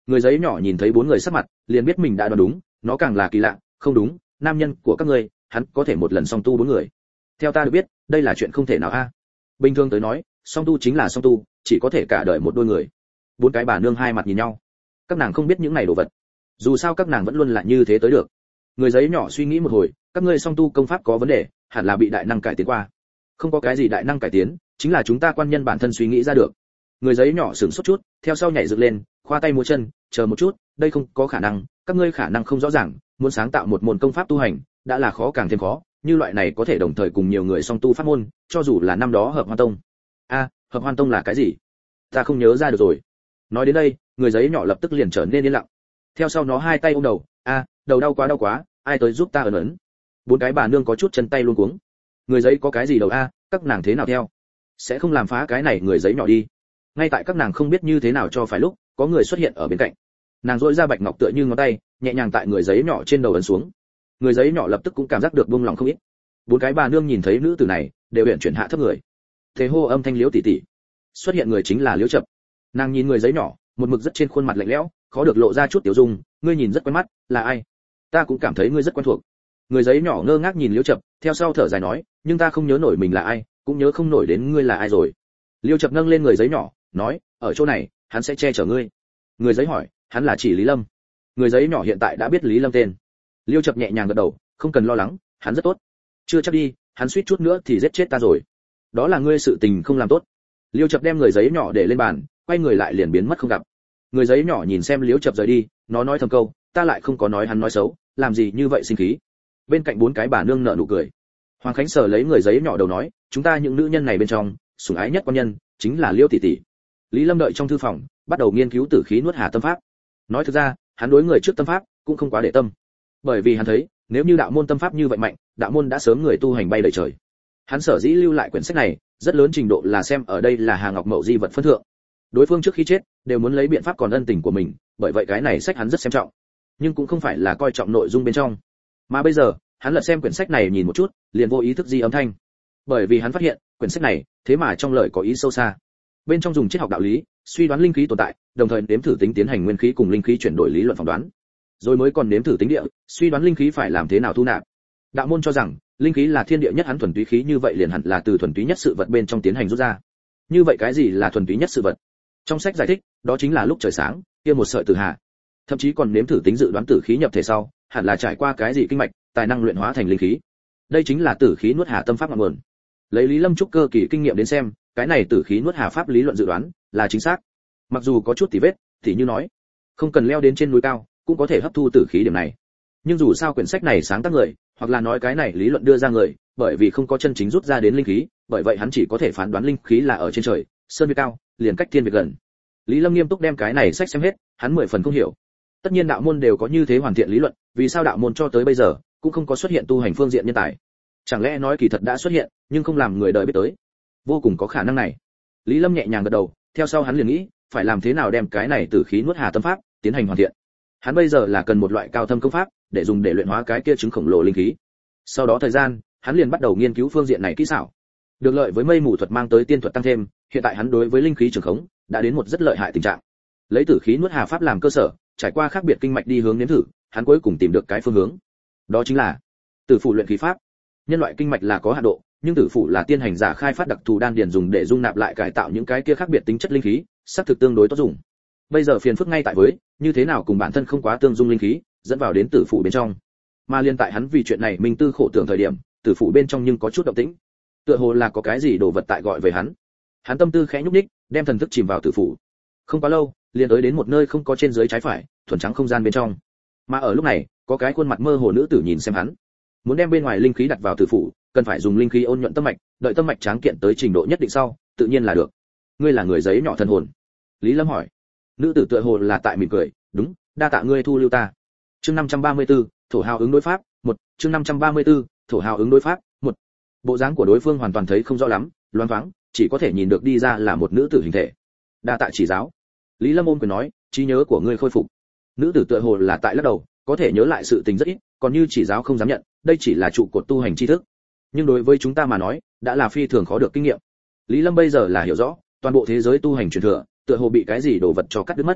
Người giấy nhỏ nhìn thấy bốn người sắc mặt, liền biết mình đã đoán đúng, nó càng là kỳ lạ, không đúng, nam nhân của các ngươi, hắn có thể một lần song tu bốn người. Theo ta được biết, đây là chuyện không thể nào a. Bình thường tới nói, song tu chính là song tu, chỉ có thể cả đời một đôi người. Bốn cái bà nương hai mặt nhìn nhau. Các nàng không biết những này đồ vật. Dù sao các nàng vẫn luôn là như thế tới được. Người giấy nhỏ suy nghĩ một hồi, các ngươi song tu công pháp có vấn đề, hẳn là bị đại năng cải tiến qua. Không có cái gì đại năng cải tiến, chính là chúng ta quan nhân bản thân suy nghĩ ra được. Người giấy nhỏ sững sốt chút, theo sau nhảy dựng lên, khoa tay múa chân, chờ một chút, đây không có khả năng, các ngươi khả năng không rõ ràng, muốn sáng tạo một môn công pháp tu hành, đã là khó càng thêm khó, như loại này có thể đồng thời cùng nhiều người song tu pháp môn, cho dù là năm đó Hợp Hoan Tông. A, Hợp Hoan Tông là cái gì? Ta không nhớ ra được rồi. Nói đến đây, người giấy nhỏ lập tức liền trở nên yên lặng. Theo sau nó hai tay ôm đầu, đầu đau quá, ai tới giúp ta ấn ấn. Bốn cái bà nương có chút chân tay luống cuống. Người giấy có cái gì đầu các nàng thế nào theo? Sẽ không làm phá cái này người giấy nhỏ đi. Ngay tại các nàng không biết như thế nào cho phải lúc, có người xuất hiện ở bên cạnh. Nàng duỗi ra bạch ngọc tựa như ngón tay, nhẹ nhàng tại người giấy nhỏ trên đầu ấn xuống. Người giấy nhỏ lập tức cũng cảm giác được buông lòng không ít. Bốn cái bà nương nhìn thấy nữ tử này, đều uyển chuyển hạ thấp người. Thế hô âm thanh Liễu tỷ tỷ. Xuất hiện người chính là Liễu Chập. Nàng nhìn người giấy nhỏ, một mực rất trên khuôn mặt lạnh lẽo, khó được lộ ra chút tiểu dung, ngươi nhìn rất quen mắt, là ai? Ta cũng cảm thấy ngươi rất quen thuộc. Người giấy nhỏ ngơ ngác nhìn Liễu Chập, theo sau thở dài nói, nhưng ta không nhớ nổi mình là ai, cũng nhớ không nổi đến ngươi là ai rồi. Liễu Chập nâng lên người giấy nhỏ, nói, ở chỗ này, hắn sẽ che chở ngươi. Người giấy hỏi, hắn là chỉ Lý Lâm. Người giấy nhỏ hiện tại đã biết Lý Lâm tên. Liễu Chập nhẹ nhàng gật đầu, không cần lo lắng, hắn rất tốt. Chưa chắc đi, hắn suýt chút nữa thì giết chết ta rồi. Đó là ngươi sự tình không làm tốt. Liễu Chập đem người giấy nhỏ để lên bàn, quay người lại liền biến mất không gặp. Người giấy nhỏ nhìn xem Liễu Chập rời đi, nó nói thầm câu, ta lại không có nói hắn nói xấu, làm gì như vậy sinh khí. Bên cạnh bốn cái bà nương nở nụ cười. Hoàng Khánh sờ lấy người giấy nhỏ đầu nói, chúng ta những nữ nhân này bên trong, sủng ái nhất quan nhân chính là Liễu tỷ tỷ. Lý Lâm đợi trong thư phòng, bắt đầu nghiên cứu tử khí nuốt hà tâm pháp. Nói thực ra, hắn đối người trước tâm pháp cũng không quá để tâm, bởi vì hắn thấy, nếu như đạo môn tâm pháp như vậy mạnh, đạo môn đã sớm người tu hành bay đầy trời. Hắn sở dĩ lưu lại quyển sách này, rất lớn trình độ là xem ở đây là Hà Ngọc Mậu di vật phân thượng. Đối phương trước khi chết, đều muốn lấy biện pháp còn ân tình của mình, bởi vậy cái này sách hắn rất xem trọng, nhưng cũng không phải là coi trọng nội dung bên trong. Mà bây giờ, hắn lật xem quyển sách này nhìn một chút, liền vô ý thức ghi âm thanh, bởi vì hắn phát hiện, quyển sách này, thế mà trong lời có ý sâu xa. Bên trong dùng triết học đạo lý, suy đoán linh khí tồn tại, đồng thời nếm thử tính tiến hành nguyên khí cùng linh khí chuyển đổi lý luận phỏng đoán, rồi mới còn nếm thử tính địa, suy đoán linh khí phải làm thế nào thu nạp. Đạo môn cho rằng, linh khí là thiên địa nhất hắn thuần túy khí, như vậy liền hẳn là từ thuần túy nhất sự vật bên trong tiến hành rút ra. Như vậy cái gì là thuần túy nhất sự vật? Trong sách giải thích, đó chính là lúc trời sáng, kia một sợi tử hà. Thậm chí còn nếm thử tính dự đoán tử khí nhập thể sau, hẳn là trải qua cái gì kinh mạch, tài năng luyện hóa thành linh khí. Đây chính là tử khí nuốt hà tâm pháp ngọn nguồn. Lấy Lý Lâm trúc cơ kỳ kinh nghiệm đến xem, cái này tử khí nuốt hà pháp lý luận dự đoán là chính xác. Mặc dù có chút tỉ vết, thì như nói, không cần leo đến trên núi cao, cũng có thể hấp thu tử khí điểm này. Nhưng dù sao quyển sách này sáng tác người, hoặc là nói cái này lý luận đưa ra người, bởi vì không có chân chính rút ra đến linh khí, bởi vậy hắn chỉ có thể phán đoán linh khí là ở trên trời, sơn việt cao, liền cách thiên việt gần. Lý Lâm nghiêm túc đem cái này sách xem hết, hắn 10 phần không hiểu. Tất nhiên đạo môn đều có như thế hoàn thiện lý luận, vì sao đạo môn cho tới bây giờ cũng không có xuất hiện tu hành phương diện nhân tài? Chẳng lẽ nói kỳ thật đã xuất hiện, nhưng không làm người đời biết tới? Vô cùng có khả năng này. Lý Lâm nhẹ nhàng gật đầu, theo sau hắn liền nghĩ, phải làm thế nào đem cái này tử khí nuốt hà tâm pháp tiến hành hoàn thiện. Hắn bây giờ là cần một loại cao thâm công pháp, để dùng để luyện hóa cái kia trứng khổng lồ linh khí. Sau đó thời gian, hắn liền bắt đầu nghiên cứu phương diện này kỹ xảo. Được lợi với mây mù thuật mang tới tiên thuật tăng thêm, hiện tại hắn đối với linh khí trường khống đã đến một rất lợi hại tình trạng. Lấy tử khí nuốt hà pháp làm cơ sở, trải qua khác biệt kinh mạch đi hướng nếm thử, hắn cuối cùng tìm được cái phương hướng. Đó chính là tử phủ luyện khí pháp. Nhân loại kinh mạch là có hạn độ, nhưng tử phủ là tiên hành giả khai phát đặc thù đan điền dùng để dung nạp lại cải tạo những cái kia khác biệt tính chất linh khí, xác thực tương đối tốt dùng. Bây giờ phiền phức ngay tại với, như thế nào cùng bản thân không quá tương dung linh khí, dẫn vào đến tử phủ bên trong. Mà liên tại hắn vì chuyện này minh tư khổ tưởng thời điểm, tử phủ bên trong nhưng có chút động tĩnh. Tựa hồ là có cái gì đồ vật tại gọi về hắn. Hắn tâm tư khẽ nhúc nhích, đem thần thức chìm vào tử phủ. Không quá lâu, liền tới đến một nơi không có trên dưới trái phải, thuần trắng không gian bên trong. Mà ở lúc này, có cái khuôn mặt mơ hồ nữ tử nhìn xem hắn. Muốn đem bên ngoài linh khí đặt vào tử phủ, cần phải dùng linh khí ôn nhuận tâm mạch, đợi tâm mạch tráng kiện tới trình độ nhất định sau, tự nhiên là được. Ngươi là người giấy nhỏ thần hồn? Lý Lâm hỏi. Nữ tử tựa hồ là tại mỉm cười, đúng, đa tạ ngươi thu lưu ta. Chương 534, thổ hào ứng đối pháp, 1, chương 534, thổ hào ứng đối pháp, 1. Bộ dáng của đối phương hoàn toàn thấy không rõ lắm, loáng thoáng, chỉ có thể nhìn được đi ra là một nữ tử hình thể. Đa tạ chỉ giáo. Lý Lâm ôm quyền nói, trí nhớ của ngươi khôi phục. Nữ tử tựa hồ là tại lắc đầu, có thể nhớ lại sự tình rất ít, còn như chỉ giáo không dám nhận, đây chỉ là trụ cột tu hành tri thức. Nhưng đối với chúng ta mà nói, đã là phi thường khó được kinh nghiệm. Lý Lâm bây giờ là hiểu rõ, toàn bộ thế giới tu hành truyền thừa, tựa hồ bị cái gì đồ vật cho cắt đứt mất.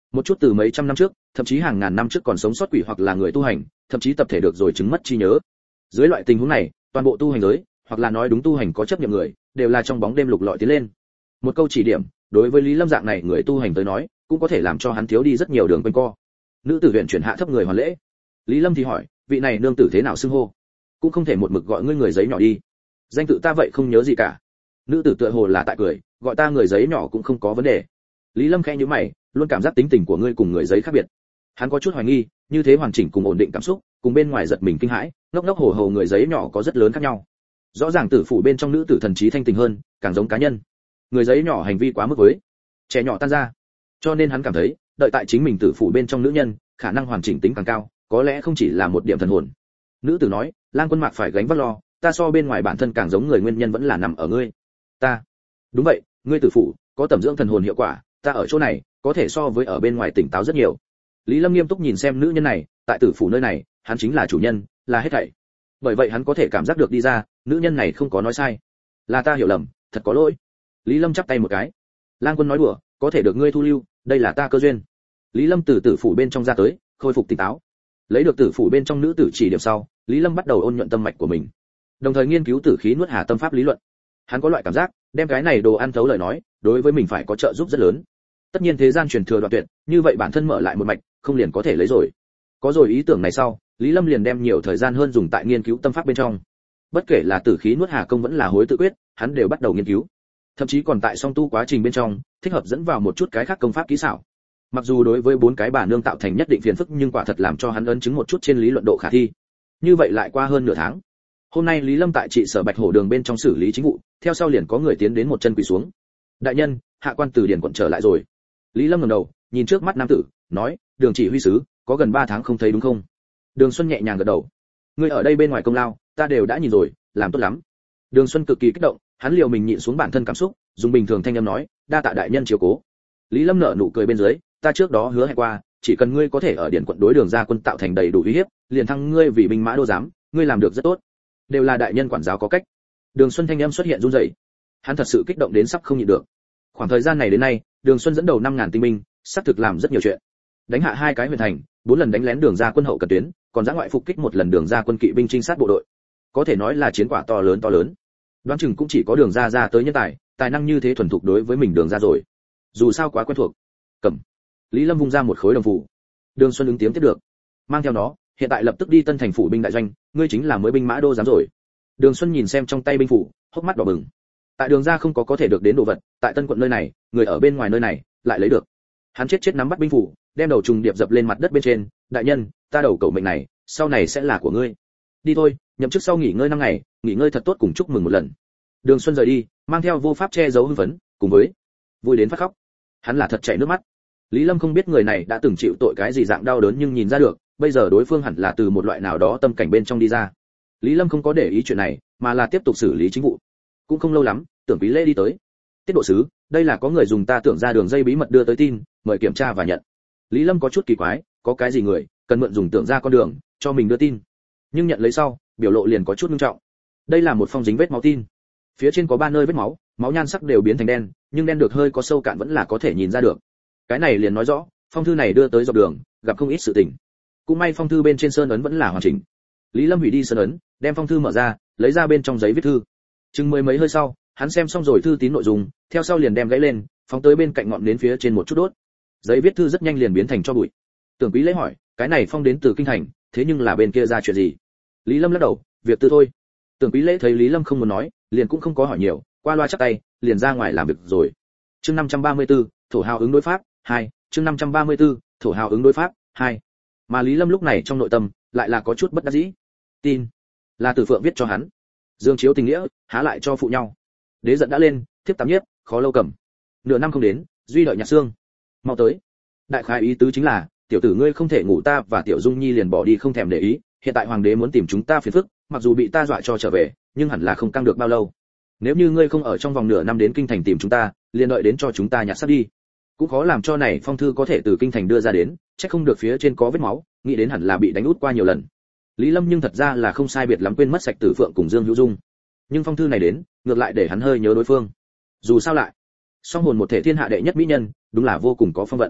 Một chút từ mấy trăm năm trước, thậm chí hàng ngàn năm trước còn sống sót quỷ hoặc là người tu hành, thậm chí tập thể được rồi chứng mất trí nhớ. Dưới loại tình huống này, toàn bộ tu hành giới, hoặc là nói đúng tu hành có chấp nhiệm người, đều là trong bóng đêm lục lọi tiến lên. Một câu chỉ điểm, đối với Lý Lâm dạng này người tu hành tới nói, cũng có thể làm cho hắn thiếu đi rất nhiều đường quanh co. Nữ tử huyện chuyển hạ thấp người hoàn lễ. Lý Lâm thì hỏi, vị này nương tử thế nào xưng hô? Cũng không thể một mực gọi ngươi người giấy nhỏ đi. Danh tự ta vậy không nhớ gì cả. Nữ tử tựa hồ là tại cười, gọi ta người giấy nhỏ cũng không có vấn đề. Lý Lâm khẽ nhíu mày, luôn cảm giác tính tình của ngươi cùng người giấy khác biệt. Hắn có chút hoài nghi, như thế hoàn chỉnh cùng ổn định cảm xúc, cùng bên ngoài giật mình kinh hãi, ngốc ngốc hồ hồ người giấy nhỏ có rất lớn khác nhau. Rõ ràng tử phủ bên trong nữ tử thần trí thanh tình hơn, càng giống cá nhân. Người giấy nhỏ hành vi quá mức với trẻ nhỏ tan ra, cho nên hắn cảm thấy, đợi tại chính mình tử phủ bên trong nữ nhân, khả năng hoàn chỉnh tính càng cao, có lẽ không chỉ là một điểm thần hồn. Nữ tử nói, Lang Quân Mạc phải gánh vác lo, ta so bên ngoài bản thân càng giống người, nguyên nhân vẫn là nằm ở ngươi. Ta. Đúng vậy, ngươi tử phủ có tẩm dưỡng thần hồn hiệu quả, ta ở chỗ này có thể so với ở bên ngoài tỉnh táo rất nhiều. Lý Lâm nghiêm túc nhìn xem nữ nhân này, tại tử phủ nơi này, hắn chính là chủ nhân, là hết thảy. Bởi vậy hắn có thể cảm giác được đi ra, nữ nhân này không có nói sai. Là ta hiểu lầm, thật có lỗi. Lý Lâm chắp tay một cái. Lang Quân nói đùa, có thể được ngươi thu lưu, đây là ta cơ duyên. Lý Lâm từ tử phủ bên trong ra tới, khôi phục tỉnh táo. Lấy được tử phủ bên trong nữ tử chỉ điểm sau, Lý Lâm bắt đầu ôn nhuận tâm mạch của mình, đồng thời nghiên cứu tử khí nuốt hà tâm pháp lý luận. Hắn có loại cảm giác, đem cái này đồ ăn thấu lời nói, đối với mình phải có trợ giúp rất lớn. Tất nhiên thế gian truyền thừa đoạn tuyệt, như vậy bản thân mở lại một mạch, không liền có thể lấy rồi. Có rồi ý tưởng này sau, Lý Lâm liền đem nhiều thời gian hơn dùng tại nghiên cứu tâm pháp bên trong. Bất kể là tử khí nuốt hà công vẫn là hối tự quyết, hắn đều bắt đầu nghiên cứu. Thậm chí còn tại song tu quá trình bên trong, thích hợp dẫn vào một chút cái khác công pháp kỹ xảo. Mặc dù đối với 4 cái bà nương tạo thành nhất định phiền phức, nhưng quả thật làm cho hắn ấn chứng một chút trên lý luận độ khả thi. Như vậy lại qua hơn nửa tháng. Hôm nay Lý Lâm tại trị sở Bạch Hổ đường bên trong xử lý chính vụ, theo sau liền có người tiến đến một chân quỳ xuống. Đại nhân, hạ quan từ điển quận trở lại rồi. Lý Lâm ngẩng đầu, nhìn trước mắt nam tử, nói, Đường chỉ huy sứ, có gần 3 tháng không thấy đúng không? Đường Xuân nhẹ nhàng gật đầu. Ngươi ở đây bên ngoài công lao, ta đều đã nhìn rồi, làm tốt lắm. Đường Xuân cực kỳ kích động, hắn liều mình nhịn xuống bản thân cảm xúc, dùng bình thường thanh âm nói, đa tạ đại nhân chiếu cố. Lý Lâm nở nụ cười bên dưới, ta trước đó hứa hẹn qua, chỉ cần ngươi có thể ở điển quận đối Đường gia quân tạo thành đầy đủ uy hiếp, liền thăng ngươi vì binh mã đô giám, ngươi làm được rất tốt. Đều là đại nhân quản giáo có cách. Đường Xuân thanh âm xuất hiện run rẩy. Hắn thật sự kích động đến sắp không nhịn được. Khoảng thời gian này đến nay, Đường Xuân dẫn đầu 5000 tinh binh, sắp thực làm rất nhiều chuyện. Đánh hạ 2 cái huyền thành, 4 lần đánh lén Đường gia quân hậu cần tuyến, còn ra ngoại phục kích 1 lần Đường gia quân kỵ binh trinh sát bộ đội. Có thể nói là chiến quả to lớn to lớn. Đoán chừng cũng chỉ có Đường gia ra tới nhân tài, tài năng như thế thuần thục đối với mình Đường gia rồi. Dù sao quá quen thuộc. Cầm. Lý Lâm vung ra một khối đồng phủ. Đường Xuân ứng tiếng tiếp được. Mang theo nó, hiện tại lập tức đi Tân Thành phủ binh đại doanh, ngươi chính là mới binh mã đô giám rồi. Đường Xuân nhìn xem trong tay binh phủ, hốc mắt đỏ bừng. Tại Đường gia không có thể được đến đồ vật, tại Tân quận nơi này, người ở bên ngoài nơi này lại lấy được. Hắn chết nắm bắt binh phủ, đem đầu trùng điệp dập lên mặt đất bên trên, đại nhân, ta đầu cầu mệnh này, sau này sẽ là của ngươi. Đi thôi, nhậm chức sau nghỉ ngơi 5 ngày, nghỉ ngơi thật tốt cùng chúc mừng một lần. Đường Xuân rời đi, mang theo vô pháp che giấu hưng phấn, cùng với vui đến phát khóc. Hắn là thật chảy nước mắt. Lý Lâm không biết người này đã từng chịu tội cái gì dạng đau đớn, nhưng nhìn ra được, bây giờ đối phương hẳn là từ một loại nào đó tâm cảnh bên trong đi ra. Lý Lâm không có để ý chuyện này, mà là tiếp tục xử lý chính vụ. Cũng không lâu lắm, Tưởng Quý Lễ đi tới. Tiết độ sứ, đây là có người dùng ta tưởng ra đường dây bí mật đưa tới tin, mời kiểm tra và nhận. Lý Lâm có chút kỳ quái, có cái gì người cần mượn dùng tưởng ra con đường cho mình đưa tin, nhưng nhận lấy sau, biểu lộ liền có chút nghiêm trọng. Đây là một phong dính vết máu tin, phía trên có 3 nơi vết máu, máu nhan sắc đều biến thành đen, nhưng đen được hơi có sâu cạn vẫn là có thể nhìn ra được. Cái này liền nói rõ, phong thư này đưa tới dọc đường, gặp không ít sự tình. Cũng may phong thư bên trên sơn ấn vẫn là hoàn chỉnh. Lý Lâm hủy đi sơn ấn, đem phong thư mở ra, lấy ra bên trong giấy viết thư. Chừng mười mấy hơi sau, hắn xem xong rồi thư tín nội dung, theo sau liền đem gãy lên, phóng tới bên cạnh ngọn nến phía trên một chút đốt. Giấy viết thư rất nhanh liền biến thành tro bụi. Tưởng Quý Lễ hỏi, cái này phong đến từ kinh thành, thế nhưng là bên kia ra chuyện gì? Lý Lâm lắc đầu, việc tư thôi. Tưởng Quý Lễ thấy Lý Lâm không muốn nói, liền cũng không có hỏi nhiều, qua loa chắp tay, liền ra ngoài làm việc rồi. Chương 534, thổ hào ứng đối pháp 2, chương 534, thổ hào ứng đối pháp 2. Mà Lý Lâm lúc này trong nội tâm lại là có chút bất đắc dĩ. Tin là Từ Phượng viết cho hắn. Dương chiếu tình nghĩa, há lại cho phụ nhau. Đế giận đã lên, thiếp tám nhiếp, khó lâu cầm. Nửa năm không đến, duy đợi nhạc xương. Mau tới. Đại khái ý tứ chính là, tiểu tử ngươi không thể ngủ, ta và tiểu Dung Nhi liền bỏ đi không thèm để ý, hiện tại hoàng đế muốn tìm chúng ta phiền phức, mặc dù bị ta dọa cho trở về, nhưng hẳn là không căng được bao lâu. Nếu như ngươi không ở trong vòng nửa năm đến kinh thành tìm chúng ta, liền đợi đến cho chúng ta nhặt xác đi. Cũng khó làm cho này phong thư có thể từ kinh thành đưa ra đến, chắc không được phía trên có vết máu, nghĩ đến hẳn là bị đánh út qua nhiều lần. Lý Lâm nhưng thật ra là không sai biệt lắm quên mất sạch Tử Phượng cùng Dương Hữu Dung, nhưng phong thư này đến, ngược lại để hắn hơi nhớ đối phương. Dù sao lại, song hồn một thể thiên hạ đệ nhất mỹ nhân, đúng là vô cùng có phong vận.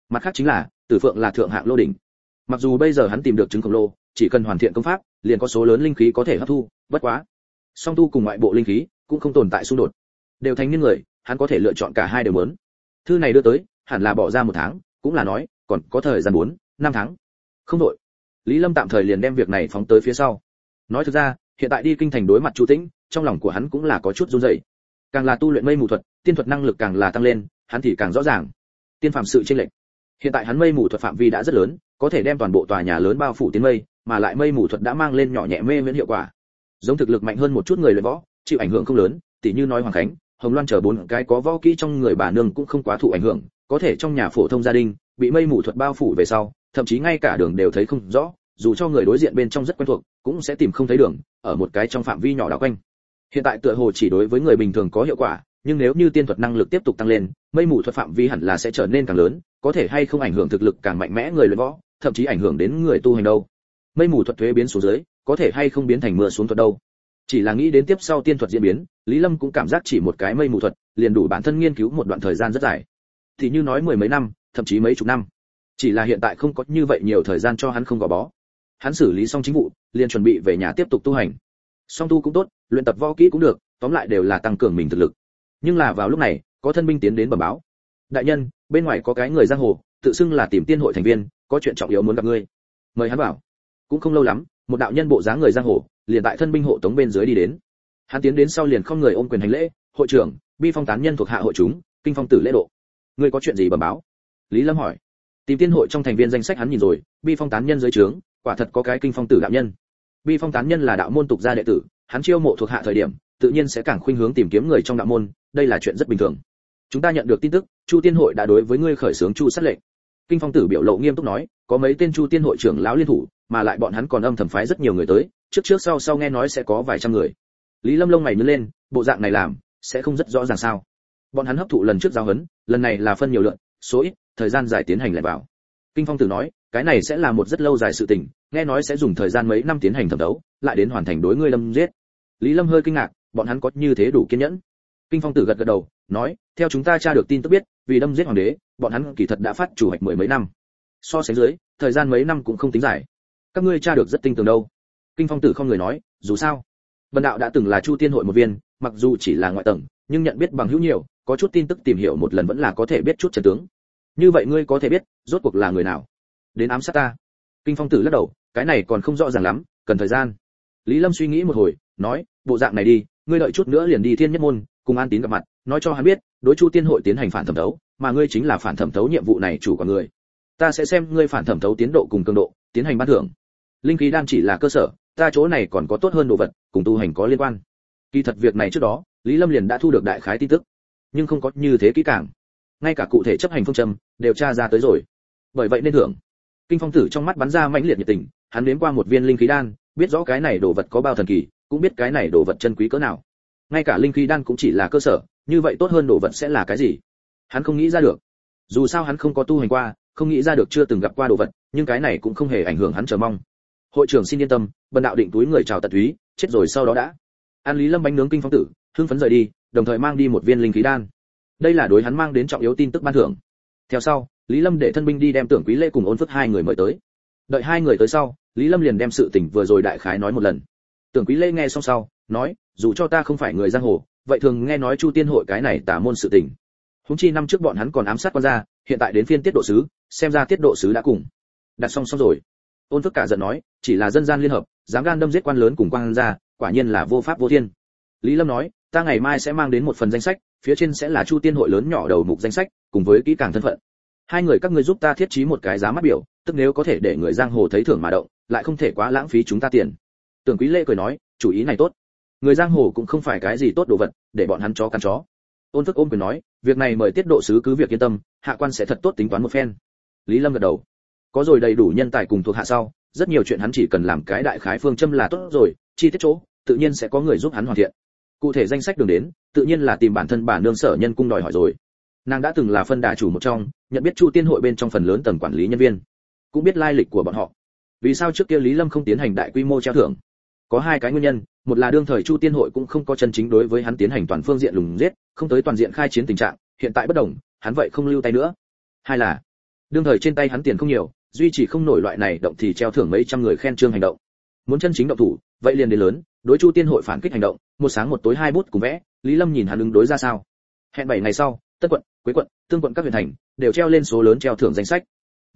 Mặt khác chính là, Tử Phượng là thượng hạng lô đỉnh. Mặc dù bây giờ hắn tìm được trứng khổng lồ, chỉ cần hoàn thiện công pháp, liền có số lớn linh khí có thể hấp thu, bất quá, song tu cùng ngoại bộ linh khí cũng không tồn tại xung đột. Đều thành niên người, hắn có thể lựa chọn cả hai đều muốn. Thư này đưa tới, hẳn là bỏ ra 1 tháng, cũng là nói, còn có thời gian 4-5 tháng. Không đổi. Lý Lâm tạm thời liền đem việc này phóng tới phía sau. Nói thực ra, hiện tại đi kinh thành đối mặt Chu Tĩnh, trong lòng của hắn cũng là có chút run rẩy. Càng là tu luyện mây mù thuật, tiên thuật năng lực càng là tăng lên, hắn thì càng rõ ràng. Tiên phạm sự chênh lệch. Hiện tại hắn mây mù thuật phạm vi đã rất lớn, có thể đem toàn bộ tòa nhà lớn bao phủ tiến mây, mà lại mây mù thuật đã mang lên nhỏ nhẹ mê miễn hiệu quả. Giống thực lực mạnh hơn một chút người luyện võ, chịu ảnh hưởng không lớn, tỉ như nói Hoàng Khánh, Hồng Loan chờ 4 cái có võ kỹ trong người bà nương cũng không quá thụ ảnh hưởng, có thể trong nhà phổ thông gia đình, bị mây mù thuật bao phủ về sau, thậm chí ngay cả đường đều thấy không rõ, dù cho người đối diện bên trong rất quen thuộc, cũng sẽ tìm không thấy đường, ở một cái trong phạm vi nhỏ đảo quanh. Hiện tại tựa hồ chỉ đối với người bình thường có hiệu quả, nhưng nếu như tiên thuật năng lực tiếp tục tăng lên, mây mù thuật phạm vi hẳn là sẽ trở nên càng lớn, có thể hay không ảnh hưởng thực lực càng mạnh mẽ người luyện võ, thậm chí ảnh hưởng đến người tu hành đâu. Mây mù thuật thuế biến xuống dưới, có thể hay không biến thành mưa xuống thuật đâu. Chỉ là nghĩ đến tiếp sau tiên thuật diễn biến, Lý Lâm cũng cảm giác chỉ một cái mây mù thuật, liền đủ bản thân nghiên cứu một đoạn thời gian rất dài. Thì như nói 10 mấy năm, thậm chí mấy chục năm. Chỉ là hiện tại không có như vậy nhiều thời gian cho hắn không gò bó. Hắn xử lý xong chính vụ, liền chuẩn bị về nhà tiếp tục tu hành. Song tu cũng tốt, luyện tập võ kỹ cũng được, tóm lại đều là tăng cường mình thực lực. Nhưng là vào lúc này, có thân binh tiến đến bẩm báo. Đại nhân, bên ngoài có cái người giang hồ, tự xưng là tìm tiên hội thành viên, có chuyện trọng yếu muốn gặp ngươi. Mời hắn vào. Cũng không lâu lắm, một đạo nhân bộ dáng người giang hồ, liền tại thân binh hộ tống bên dưới đi đến. Hắn tiến đến sau liền không người ôm quyền hành lễ, hội trưởng, Bi Phong tán nhân thuộc hạ hội chúng, kinh phong tử lễ độ. Ngươi có chuyện gì bẩm báo? Lý Lâm hỏi. Tìm tiên hội trong thành viên danh sách hắn nhìn rồi, Bi Phong tán nhân dưới trướng, quả thật có cái kinh phong tử đạo nhân. Bi Phong tán nhân là đạo môn tục gia đệ tử, hắn chiêu mộ thuộc hạ thời điểm, tự nhiên sẽ càng khuynh hướng tìm kiếm người trong đạo môn, đây là chuyện rất bình thường. Chúng ta nhận được tin tức, Chu Tiên hội đã đối với ngươi khởi xướng chu sát lệnh. Kinh phong tử biểu lộ nghiêm túc nói, có mấy tên Chu Tiên hội trưởng lão liên thủ, mà lại bọn hắn còn âm thầm phái rất nhiều người tới, trước sau nghe nói sẽ có vài trăm người. Lý Lâm lông mày nhướng lên, bộ dạng này làm, sẽ không rất rõ ràng sao? Bọn hắn hấp thụ lần trước giao huấn, lần này là phân nhiều lượt, số ít, thời gian dài tiến hành lại vào. Kinh phong tử nói, cái này sẽ là một rất lâu dài sự tình, nghe nói sẽ dùng thời gian mấy năm tiến hành thẩm đấu, lại đến hoàn thành đối ngươi Lâm giết. Lý Lâm hơi kinh ngạc, bọn hắn có như thế đủ kiên nhẫn? Kinh phong tử gật gật đầu, nói, theo chúng ta tra được tin tức biết, vì đâm giết hoàng đế, bọn hắn kỳ thật đã phát chủ hoạch 10 mấy năm. So sánh dưới, thời gian mấy năm cũng không tính dài. Các ngươi tra được rất tinh tường đâu. Kinh phong tử không người nói, dù sao, Vân đạo đã từng là Chu Tiên hội một viên, mặc dù chỉ là ngoại tầng, nhưng nhận biết bằng hữu nhiều, có chút tin tức tìm hiểu một lần vẫn là có thể biết chút trận tướng. Như vậy ngươi có thể biết, rốt cuộc là người nào đến ám sát ta? Kinh phong tử lắc đầu, cái này còn không rõ ràng lắm, cần thời gian. Lý Lâm suy nghĩ một hồi, nói, bộ dạng này đi, ngươi đợi chút nữa liền đi Thiên Nhất môn, cùng An Tín gặp mặt, nói cho hắn biết, đối Chu Tiên hội tiến hành phản thẩm thấu, mà ngươi chính là phản thẩm thấu nhiệm vụ này chủ của người. Ta sẽ xem ngươi phản thẩm thấu tiến độ cùng cường độ, tiến hành ban thưởng. Linh khí đan chỉ là cơ sở, ta chỗ này còn có tốt hơn đồ vật, cùng tu hành có liên quan. Kỳ thật việc này trước đó, Lý Lâm liền đã thu được đại khái tin tức, nhưng không có như thế kỹ càng. Ngay cả cụ thể chấp hành phương châm đều tra ra tới rồi. Bởi vậy nên thưởng. Kinh phong tử trong mắt bắn ra mãnh liệt nhiệt tình, hắn nếm qua một viên linh khí đan, biết rõ cái này đồ vật có bao thần kỳ, cũng biết cái này đồ vật chân quý cỡ nào. Ngay cả linh khí đan cũng chỉ là cơ sở, như vậy tốt hơn đồ vật sẽ là cái gì? Hắn không nghĩ ra được. Dù sao hắn không có tu hành qua, không nghĩ ra được chưa từng gặp qua đồ vật, nhưng cái này cũng không hề ảnh hưởng hắn chờ mong. Hội trưởng xin yên tâm, Bần đạo định túi người chào Tật Thúy, chết rồi sau đó đã. An Lý Lâm bánh nướng kinh phong tử, hưng phấn rời đi, đồng thời mang đi một viên linh khí đan. Đây là đối hắn mang đến trọng yếu tin tức ban thưởng. Theo sau, Lý Lâm để thân binh đi đem Tưởng Quý Lễ cùng Ôn Phước hai người mời tới. Đợi hai người tới sau, Lý Lâm liền đem sự tình vừa rồi đại khái nói một lần. Tưởng Quý Lễ nghe xong sau, nói, dù cho ta không phải người giang hồ, vậy thường nghe nói Chu Tiên hội cái này tà môn sự tình. Huống chi năm trước bọn hắn còn ám sát quan gia, hiện tại đến phiên Tiết độ sứ, xem ra Tiết độ sứ đã cùng đặt xong rồi. Ôn Phước cả giận nói, chỉ là dân gian liên hợp, dám gan đâm giết quan lớn cùng quan gia, quả nhiên là vô pháp vô thiên. Lý Lâm nói, ta ngày mai sẽ mang đến một phần danh sách, phía trên sẽ là Chu Tiên hội lớn nhỏ đầu mục danh sách, cùng với kỹ càng thân phận. Hai người các ngươi giúp ta thiết trí một cái giá mắt biểu, tức nếu có thể để người giang hồ thấy thưởng mà động, lại không thể quá lãng phí chúng ta tiền. Tưởng Quý Lễ cười nói, chủ ý này tốt. Người giang hồ cũng không phải cái gì tốt đồ vật, để bọn hắn chó cắn chó. Ôn Phước ôm quyền nói, việc này mời Tiết độ sứ cứ việc yên tâm, hạ quan sẽ thật tốt tính toán một phen. Lý Lâm gật đầu. Có rồi đầy đủ nhân tài cùng thuộc hạ sau, rất nhiều chuyện hắn chỉ cần làm cái đại khái phương châm là tốt rồi, chi tiết chỗ, tự nhiên sẽ có người giúp hắn hoàn thiện. Cụ thể danh sách đường đến, tự nhiên là tìm bản thân bà nương Sở Nhân cung đòi hỏi rồi. Nàng đã từng là phân đà chủ một trong, nhận biết Chu Tiên hội bên trong phần lớn tầng quản lý nhân viên, cũng biết lai lịch của bọn họ. Vì sao trước kia Lý Lâm không tiến hành đại quy mô treo thưởng? Có hai cái nguyên nhân, một là đương thời Chu Tiên hội cũng không có chân chính đối với hắn tiến hành toàn phương diện lùng giết, không tới toàn diện khai chiến tình trạng, hiện tại bất đồng, hắn vậy không lưu tay nữa. Hai là đương thời trên tay hắn tiền không nhiều, duy trì không nổi loại này động thì treo thưởng mấy trăm người khen trương hành động. Muốn chân chính động thủ, vậy liền đến lớn, đối Chu Tiên hội phản kích hành động, một sáng một tối hai bút cùng vẽ, Lý Lâm nhìn hắn ứng đối ra sao. Hẹn 7 ngày sau, Tân quận, Quế quận, Tương quận các huyện thành đều treo lên số lớn treo thưởng danh sách.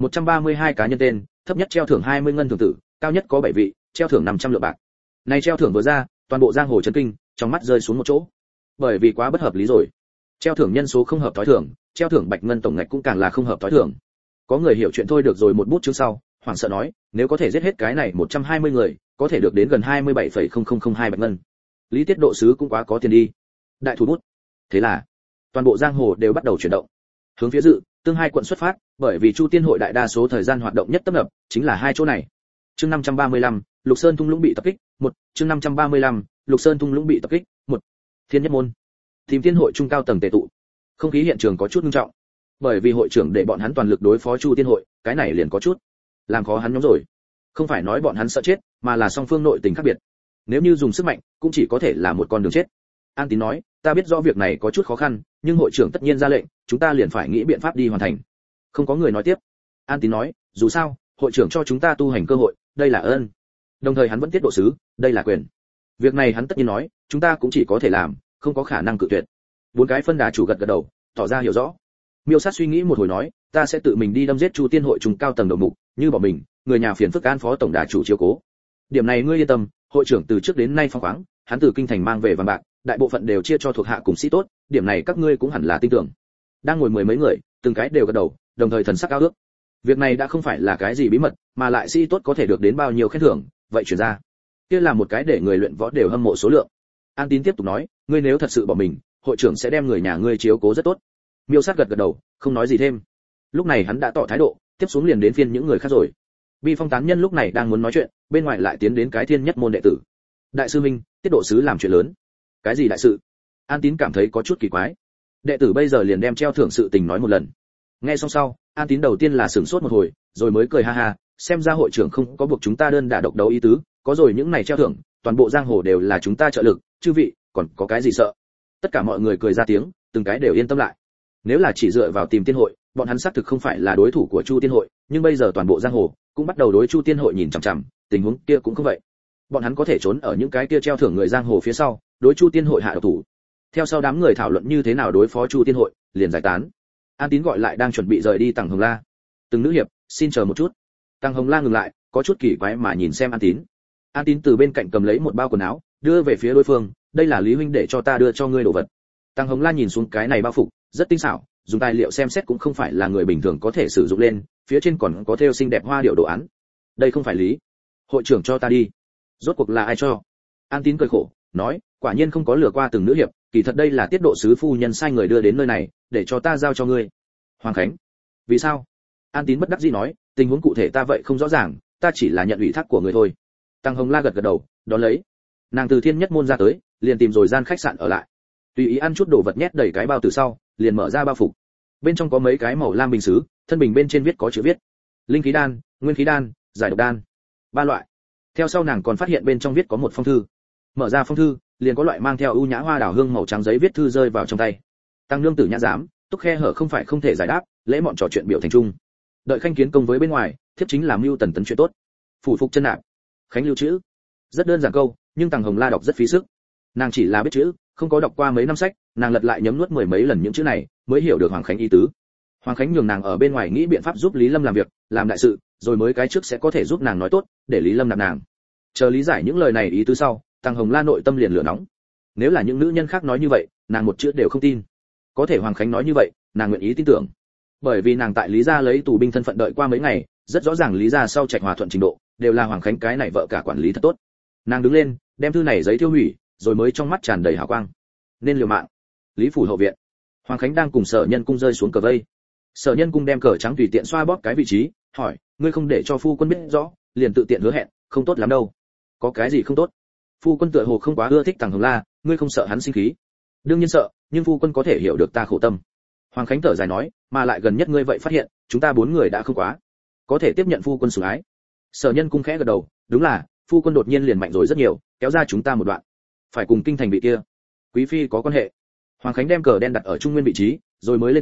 132 cá nhân tên, thấp nhất treo thưởng 20 ngân thường tử, cao nhất có 7 vị, treo thưởng 500 lượng bạc. Này treo thưởng vừa ra, toàn bộ giang hồ chấn kinh, trong mắt rơi xuống một chỗ. Bởi vì quá bất hợp lý rồi. Treo thưởng nhân số không hợp thói thường, treo thưởng bạch ngân tổng ngạch cũng càng là không hợp thói thường. Có người hiểu chuyện thôi được rồi một bút chương sau, hoảng sợ nói, nếu có thể giết hết cái này 120 người, có thể được đến gần 27,0002 bạch ngân. Lý Tiết độ sứ cũng quá có tiền đi. Đại thủ bút. Thế là, toàn bộ giang hồ đều bắt đầu chuyển động. Hướng phía Dự, Tương hai quận xuất phát, bởi vì Chu Tiên hội đại đa số thời gian hoạt động nhất tấp nập, chính là hai chỗ này. Chương 535, Lục Sơn thung lũng bị tập kích, 1, chương 535, Lục Sơn thung lũng bị tập kích, 1. Thiên Nhất môn. Tìm Tiên hội trung cao tầng tề tụ. Không khí hiện trường có chút nghiêm trọng. Bởi vì hội trưởng để bọn hắn toàn lực đối phó Chu Tiên hội, cái này liền có chút làm khó hắn nhóm rồi. Không phải nói bọn hắn sợ chết, mà là song phương nội tình khác biệt. Nếu như dùng sức mạnh, cũng chỉ có thể là một con đường chết. An Tín nói, ta biết rõ việc này có chút khó khăn, nhưng hội trưởng tất nhiên ra lệnh, chúng ta liền phải nghĩ biện pháp đi hoàn thành. Không có người nói tiếp. An Tín nói, dù sao, hội trưởng cho chúng ta tu hành cơ hội, đây là ơn. Đồng thời hắn vẫn tiết độ sứ, đây là quyền. Việc này hắn tất nhiên nói, chúng ta cũng chỉ có thể làm, không có khả năng cự tuyệt. Bốn cái phân đà chủ gật gật đầu, tỏ ra hiểu rõ. Miêu Sát suy nghĩ một hồi nói, ta sẽ tự mình đi đâm giết Chu Tiên hội trung cao tầng đầu mục, như bỏ mình, người nhà phiền phức an phó tổng đà chủ chiếu cố. Điểm này ngươi yên tâm, hội trưởng từ trước đến nay phóng khoáng, hắn từ kinh thành mang về vàng bạc, đại bộ phận đều chia cho thuộc hạ cùng sĩ tốt, điểm này các ngươi cũng hẳn là tin tưởng. Đang ngồi mười mấy người, từng cái đều gật đầu, đồng thời thần sắc cao ước. Việc này đã không phải là cái gì bí mật, mà lại sĩ tốt có thể được đến bao nhiêu khen thưởng, vậy chuyển ra, kia là một cái để người luyện võ đều hâm mộ số lượng. An Tín tiếp tục nói, ngươi nếu thật sự bỏ mình, hội trưởng sẽ đem người nhà ngươi chiếu cố rất tốt. Miêu Sát gật gật đầu, không nói gì thêm. Lúc này hắn đã tỏ thái độ, tiếp xuống liền đến phiên những người khác rồi. Bi Phong tán nhân lúc này đang muốn nói chuyện, bên ngoài lại tiến đến cái Thiên Nhất môn đệ tử. Đại sư minh, tiết độ sứ làm chuyện lớn. Cái gì đại sự? An Tín cảm thấy có chút kỳ quái. Đệ tử bây giờ liền đem treo thưởng sự tình nói một lần. Nghe xong sau, An Tín đầu tiên là sửng sốt một hồi, rồi mới cười ha ha, xem ra hội trưởng không có buộc chúng ta đơn đả độc đấu ý tứ, có rồi những này treo thưởng, toàn bộ giang hồ đều là chúng ta trợ lực, chư vị, còn có cái gì sợ? Tất cả mọi người cười ra tiếng, từng cái đều yên tâm lại. Nếu là chỉ dựa vào tìm Tiên hội, bọn hắn xác thực không phải là đối thủ của Chu Tiên hội, nhưng bây giờ toàn bộ giang hồ cũng bắt đầu đối Chu Tiên hội nhìn chằm chằm, tình huống kia cũng không vậy. Bọn hắn có thể trốn ở những cái kia treo thưởng người giang hồ phía sau, đối Chu Tiên hội hạ độc thủ. Theo sau đám người thảo luận như thế nào đối phó Chu Tiên hội, liền giải tán. An Tín gọi lại đang chuẩn bị rời đi Tằng Hồng La. Từng nữ hiệp, xin chờ một chút. Tằng Hồng La ngừng lại, có chút kỳ quái mà nhìn xem An Tín. An Tín từ bên cạnh cầm lấy một bao quần áo, đưa về phía đối phương, đây là Lý huynh để cho ta đưa cho ngươi đồ vật. Tằng Hồng La nhìn xuống cái này bao phục, rất tinh xảo, dùng tài liệu xem xét cũng không phải là người bình thường có thể sử dụng lên, phía trên còn có thêu xinh đẹp hoa điệu đồ án. Đây không phải Lý hội trưởng cho ta đi. Rốt cuộc là ai cho? An Tín cười khổ, nói, quả nhiên không có lừa qua từng nữ hiệp, kỳ thật đây là tiết độ sứ phu nhân sai người đưa đến nơi này, để cho ta giao cho ngươi. Hoàng Khánh. Vì sao? An Tín bất đắc dĩ nói, tình huống cụ thể ta vậy không rõ ràng, ta chỉ là nhận ủy thác của người thôi. Tăng Hồng La gật gật đầu, đón lấy. Nàng từ Thiên Nhất môn ra tới, liền tìm rồi gian khách sạn ở lại. Tùy ý ăn chút đồ vật nhét đầy cái bao từ sau, liền mở ra bao phục. Bên trong có mấy cái màu lam bình sứ, thân bình bên trên viết có chữ viết: linh khí đan, nguyên khí đan, giải độc đan, 3 loại. Theo sau nàng còn phát hiện bên trong viết có một phong thư. Mở ra phong thư, liền có loại mang theo ưu nhã hoa đào hương màu trắng giấy viết thư rơi vào trong tay. Tăng Nương Tử nhã dám, túc khe hở không phải không thể giải đáp, lễ mọn trò chuyện biểu thành trung. Đợi Khanh kiến công với bên ngoài, thiếp chính là mưu tần tấn chuyện tốt. Phủ phục chân nạp. Khánh lưu chữ. Rất đơn giản câu, nhưng Tằng Hồng La đọc rất phí sức. Nàng chỉ là biết chữ, không có đọc qua mấy năm sách, nàng lật lại nhấm nuốt mười mấy lần những chữ này, mới hiểu được Hoàng Khánh ý tứ. Hoàng Khánh nhường nàng ở bên ngoài nghĩ biện pháp giúp Lý Lâm làm việc, làm đại sự, rồi mới cái trước sẽ có thể giúp nàng nói tốt, để Lý Lâm nạp nàng. Chờ lý giải những lời này ý tứ sau, Tằng Hồng La nội tâm liền lửa nóng. Nếu là những nữ nhân khác nói như vậy, nàng một chữ đều không tin. Có thể Hoàng Khánh nói như vậy, nàng nguyện ý tin tưởng. Bởi vì nàng tại Lý gia lấy tù binh thân phận đợi qua mấy ngày, rất rõ ràng Lý gia sau trạch hòa thuận trình độ, đều là Hoàng Khánh cái này vợ cả quản lý thật tốt. Nàng đứng lên, đem thư này giấy tiêu hủy, rồi mới trong mắt tràn đầy hào quang. Nên liều mạng. Lý phủ hậu viện. Hoàng Khánh đang cùng Sở Nhân cung rơi xuống cờ vây. Sở Nhân cung đem cờ trắng tùy tiện xoa bóp cái vị trí, hỏi, ngươi không để cho phu quân biết rõ, liền tự tiện hứa hẹn, không tốt lắm đâu. Có cái gì không tốt? Phu quân tựa hồ không quá ưa thích Tằng Hồng La, ngươi không sợ hắn sinh khí? Đương nhiên sợ, nhưng phu quân có thể hiểu được ta khổ tâm. Hoàng Khánh thở dài nói, mà lại gần nhất ngươi vậy phát hiện, chúng ta 4 người đã không quá có thể tiếp nhận phu quân sủng ái. Sở Nhân cung khẽ gật đầu, đúng là, phu quân đột nhiên liền mạnh rồi rất nhiều, kéo ra chúng ta một đoạn. Phải cùng kinh thành vị kia quý phi có quan hệ. Hoàng Khánh đem cờ đen đặt ở trung nguyên vị trí, rồi mới lên tiếng,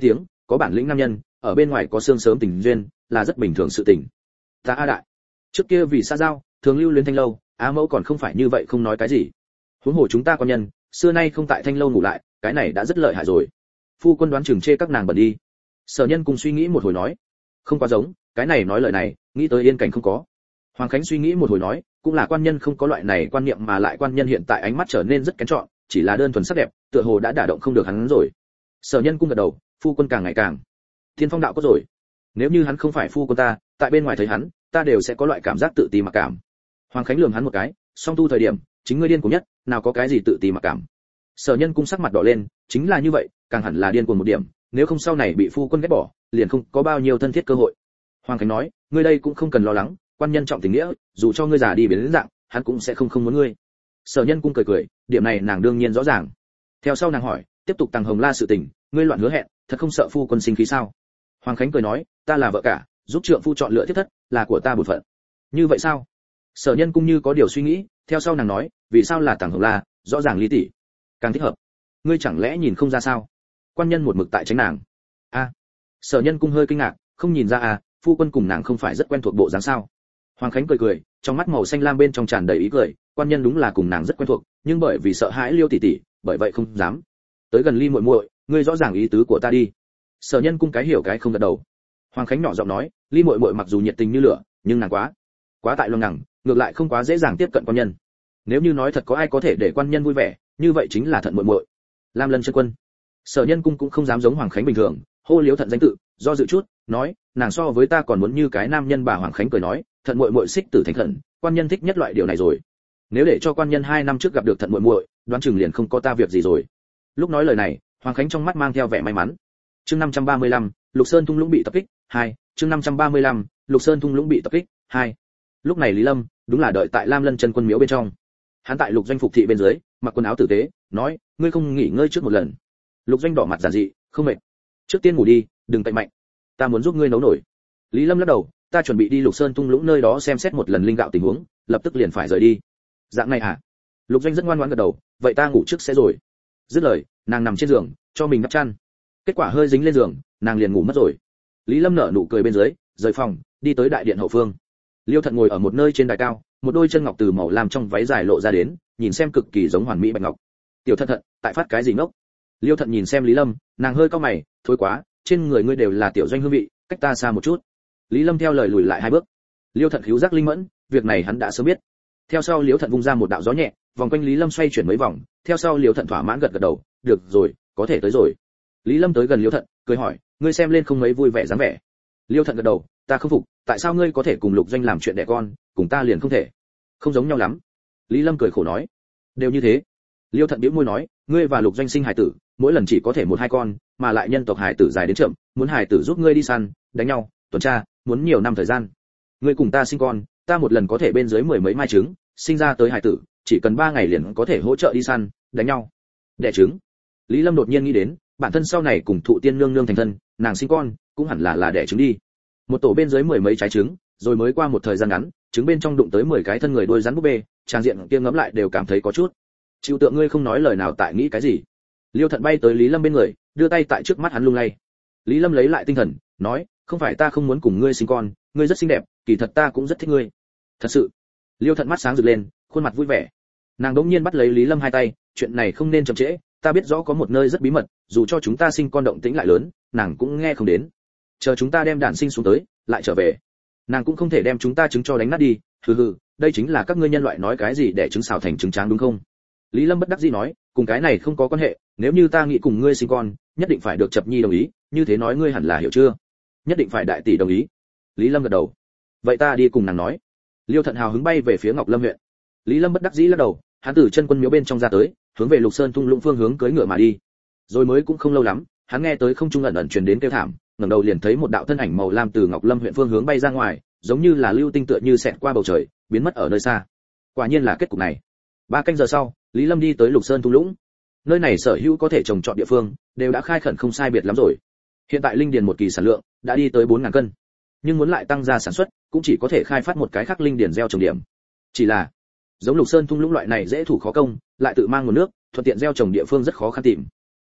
có bản lĩnh nam nhân ở bên ngoài có xương sớm tình duyên là rất bình thường sự tình. Ta A đại trước kia vì xa giao thường lưu luyến Thanh Lâu, Á mẫu còn không phải như vậy không nói cái gì. Huống hồ chúng ta con nhân xưa nay không tại Thanh Lâu ngủ lại, cái này đã rất lợi hại rồi. Phu quân đoán chừng chê các nàng bẩn đi. Sở Nhân cùng suy nghĩ một hồi nói, không quá giống, cái này nói lời này nghĩ tới Yên Cảnh không có. Hoàng Khánh suy nghĩ một hồi nói, cũng là quan nhân không có loại này quan niệm, mà lại quan nhân hiện tại ánh mắt trở nên rất kén chọn, chỉ là đơn thuần sắc đẹp, tựa hồ đã đả động không được hắn rồi. Sở Nhân cung gật đầu, phu quân càng ngày càng thiên phong đạo có rồi. Nếu như hắn không phải phu quân ta, tại bên ngoài thấy hắn, ta đều sẽ có loại cảm giác tự ti mặc cảm. Hoàng Khánh lườm hắn một cái, song tu thời điểm, chính ngươi điên cuồng nhất, nào có cái gì tự ti mặc cảm. Sở Nhân cung sắc mặt đỏ lên, chính là như vậy, càng hẳn là điên cuồng một điểm, nếu không sau này bị phu quân ghét bỏ, liền không có bao nhiêu thân thiết cơ hội. Hoàng Khánh nói, ngươi đây cũng không cần lo lắng, quan nhân trọng tình nghĩa, dù cho ngươi già đi biến đến dạng, hắn cũng sẽ không muốn ngươi. Sở Nhân cung cười cười, điểm này nàng đương nhiên rõ ràng. Theo sau nàng hỏi, tiếp tục Tàng Hồng La sự tình, ngươi loạn hứa hẹn, thật không sợ phu quân sinh khí sao? Hoàng Khánh cười nói, ta là vợ cả, giúp trượng phu chọn lựa thiết thất, là của ta bổn phận. Như vậy sao? Sở Nhân cung như có điều suy nghĩ, theo sau nàng nói, vì sao là Tàng Hồng La, rõ ràng Lý tỷ càng thích hợp. Ngươi chẳng lẽ nhìn không ra sao? Quan nhân một mực tại tránh nàng. A. Sở Nhân cung hơi kinh ngạc, không nhìn ra à, phu quân cùng nàng không phải rất quen thuộc bộ dáng sao? Hoàng Khánh cười cười, trong mắt màu xanh lam bên trong tràn đầy ý cười, quan nhân đúng là cùng nàng rất quen thuộc, nhưng bởi vì sợ hãi Liêu tỷ tỷ, bởi vậy không dám tới gần Ly muội muội, ngươi rõ ràng ý tứ của ta đi. Sở Nhân cung cái hiểu cái không gật đầu. Hoàng Khánh nhỏ giọng nói, Ly muội muội mặc dù nhiệt tình như lửa, nhưng nàng quá tại lòng nàng, ngược lại không quá dễ dàng tiếp cận quan nhân. Nếu như nói thật có ai có thể để quan nhân vui vẻ, như vậy chính là Thận muội muội. Lam Lân chân quân. Sở Nhân cung cũng không dám giống Hoàng Khánh bình thường, hô Liễu Thận danh tự, do dự chút, nói, nàng so với ta còn muốn như cái nam nhân. Bà Hoàng Khánh cười nói, Thận muội muội xích tử thành khẩn, quan nhân thích nhất loại điều này rồi. Nếu để cho quan nhân 2 năm trước gặp được Thận muội muội, đoán chừng liền không có ta việc gì rồi. Lúc nói lời này, Hoàng Khánh trong mắt mang theo vẻ may mắn. Chương 535, Lục Sơn thung lũng bị tập kích 2. Chương 535, Lục Sơn thung lũng bị tập kích 2. Lúc này Lý Lâm đúng là đợi tại Lam Lân chân quân miếu bên trong. Hắn tại Lục Doanh phục thị bên dưới, mặc quần áo tử tế, nói, ngươi không nghỉ ngơi trước một lần? Lục Doanh đỏ mặt giản dị, không mệt. Trước tiên ngủ đi, đừng cậy mạnh. Ta muốn giúp ngươi nấu nổi. Lý Lâm lắc đầu, ta chuẩn bị đi Lục Sơn thung lũng nơi đó xem xét một lần linh gạo tình huống, lập tức liền phải rời đi. Dạng này hả? Lục Doanh rất ngoan ngoãn gật đầu, vậy ta ngủ trước sẽ rồi. Dứt lời, nàng nằm trên giường, cho mình đắp chăn. Kết quả hơi dính lên giường, nàng liền ngủ mất rồi. Lý Lâm nở nụ cười bên dưới, rời phòng, đi tới đại điện hậu phương. Liêu Thận ngồi ở một nơi trên đài cao, một đôi chân ngọc từ màu lam trong váy dài lộ ra đến, nhìn xem cực kỳ giống hoàn mỹ bạch ngọc. Tiểu Thận Thận, tại phát cái gì ngốc? Liêu Thận nhìn xem Lý Lâm, nàng hơi cau mày, thối quá, trên người ngươi đều là tiểu doanh hương vị, cách ta xa một chút. Lý Lâm theo lời lùi lại 2 bước. Liêu Thận khiếu giác linh mẫn, việc này hắn đã sớm biết. Theo sau Liêu Thận vung ra một đạo gió nhẹ, vòng quanh Lý Lâm xoay chuyển mấy vòng, theo sau Liêu Thận thỏa mãn gật gật đầu, được rồi, có thể tới rồi. Lý Lâm tới gần Liêu Thận, cười hỏi, ngươi xem lên không mấy vui vẻ dáng vẻ. Liêu Thận gật đầu, ta không phục, tại sao ngươi có thể cùng Lục Doanh làm chuyện đẻ con, cùng ta liền không thể? Không giống nhau lắm. Lý Lâm cười khổ nói, đều như thế. Liêu Thận bĩu môi nói, ngươi và Lục Doanh sinh hài tử, mỗi lần chỉ có thể 1-2 con, mà lại nhân tộc hài tử dài đến chậm, muốn hài tử giúp ngươi đi săn, đánh nhau, tuần tra, muốn nhiều năm thời gian. Ngươi cùng ta sinh con, ta một lần có thể bên dưới 10 mấy mai trứng, sinh ra tới hài tử, chỉ cần 3 ngày liền có thể hỗ trợ đi săn, đánh nhau, đẻ trứng. Lý Lâm đột nhiên nghĩ đến, bản thân sau này cùng Thụ Tiên nương nương thành thân, nàng sinh con, cũng hẳn là đẻ trứng đi. Một tổ bên dưới 10 mấy trái trứng, rồi mới qua một thời gian ngắn, trứng bên trong đụng tới 10 cái thân người đuôi rắn búp bê, trang diện kia ngẫm lại đều cảm thấy có chút. Chịu tượng ngươi không nói lời nào tại nghĩ cái gì? Liêu Thận bay tới Lý Lâm bên người, đưa tay tại trước mắt hắn lung lay. Lý Lâm lấy lại tinh thần, nói, không phải ta không muốn cùng ngươi sinh con, ngươi rất xinh đẹp, kỳ thật ta cũng rất thích ngươi. Thật sự? Liêu Thận mắt sáng rực lên, khuôn mặt vui vẻ. Nàng đống nhiên bắt lấy Lý Lâm 2 tay, chuyện này không nên chậm trễ, ta biết rõ có một nơi rất bí mật, dù cho chúng ta sinh con động tĩnh lại lớn, nàng cũng nghe không đến. Chờ chúng ta đem đàn sinh xuống tới, lại trở về, nàng cũng không thể đem chúng ta trứng cho đánh nát đi. Hừ hừ, đây chính là các ngươi nhân loại nói cái gì để trứng xào thành trứng tráng đúng không? Lý Lâm bất đắc dĩ nói, cùng cái này không có quan hệ, nếu như ta nghĩ cùng ngươi sinh con, nhất định phải được Chập Nhi đồng ý, như thế nói ngươi hẳn là hiểu chưa? Nhất định phải đại tỷ đồng ý. Lý Lâm gật đầu. Vậy ta đi cùng nàng nói. Liêu Thận hào hứng bay về phía Ngọc Lâm huyện. Lý Lâm bất đắc dĩ lắc đầu, hắn từ chân quân miếu bên trong ra tới, hướng về Lục Sơn thung lũng phương hướng cưỡi ngựa mà đi. Rồi mới cũng không lâu lắm, hắn nghe tới không trung ẩn ẩn truyền đến kêu thảm, ngẩng đầu liền thấy một đạo thân ảnh màu lam từ Ngọc Lâm huyện phương hướng bay ra ngoài, giống như là lưu tinh tựa như xẹt qua bầu trời, biến mất ở nơi xa. Quả nhiên là kết cục này. 3 canh giờ sau, Lý Lâm đi tới Lục Sơn thung lũng. Nơi này sở hữu có thể trồng trọt địa phương đều đã khai khẩn không sai biệt lắm rồi. Hiện tại linh điền một kỳ sản lượng đã đi tới 4000 cân. Nhưng muốn lại tăng gia sản xuất, cũng chỉ có thể khai phát một cái khác linh điền gieo trồng điểm. Chỉ là, giống Lục Sơn thung lũng loại này dễ thủ khó công, lại tự mang nguồn nước, thuận tiện gieo trồng địa phương rất khó khăn tìm.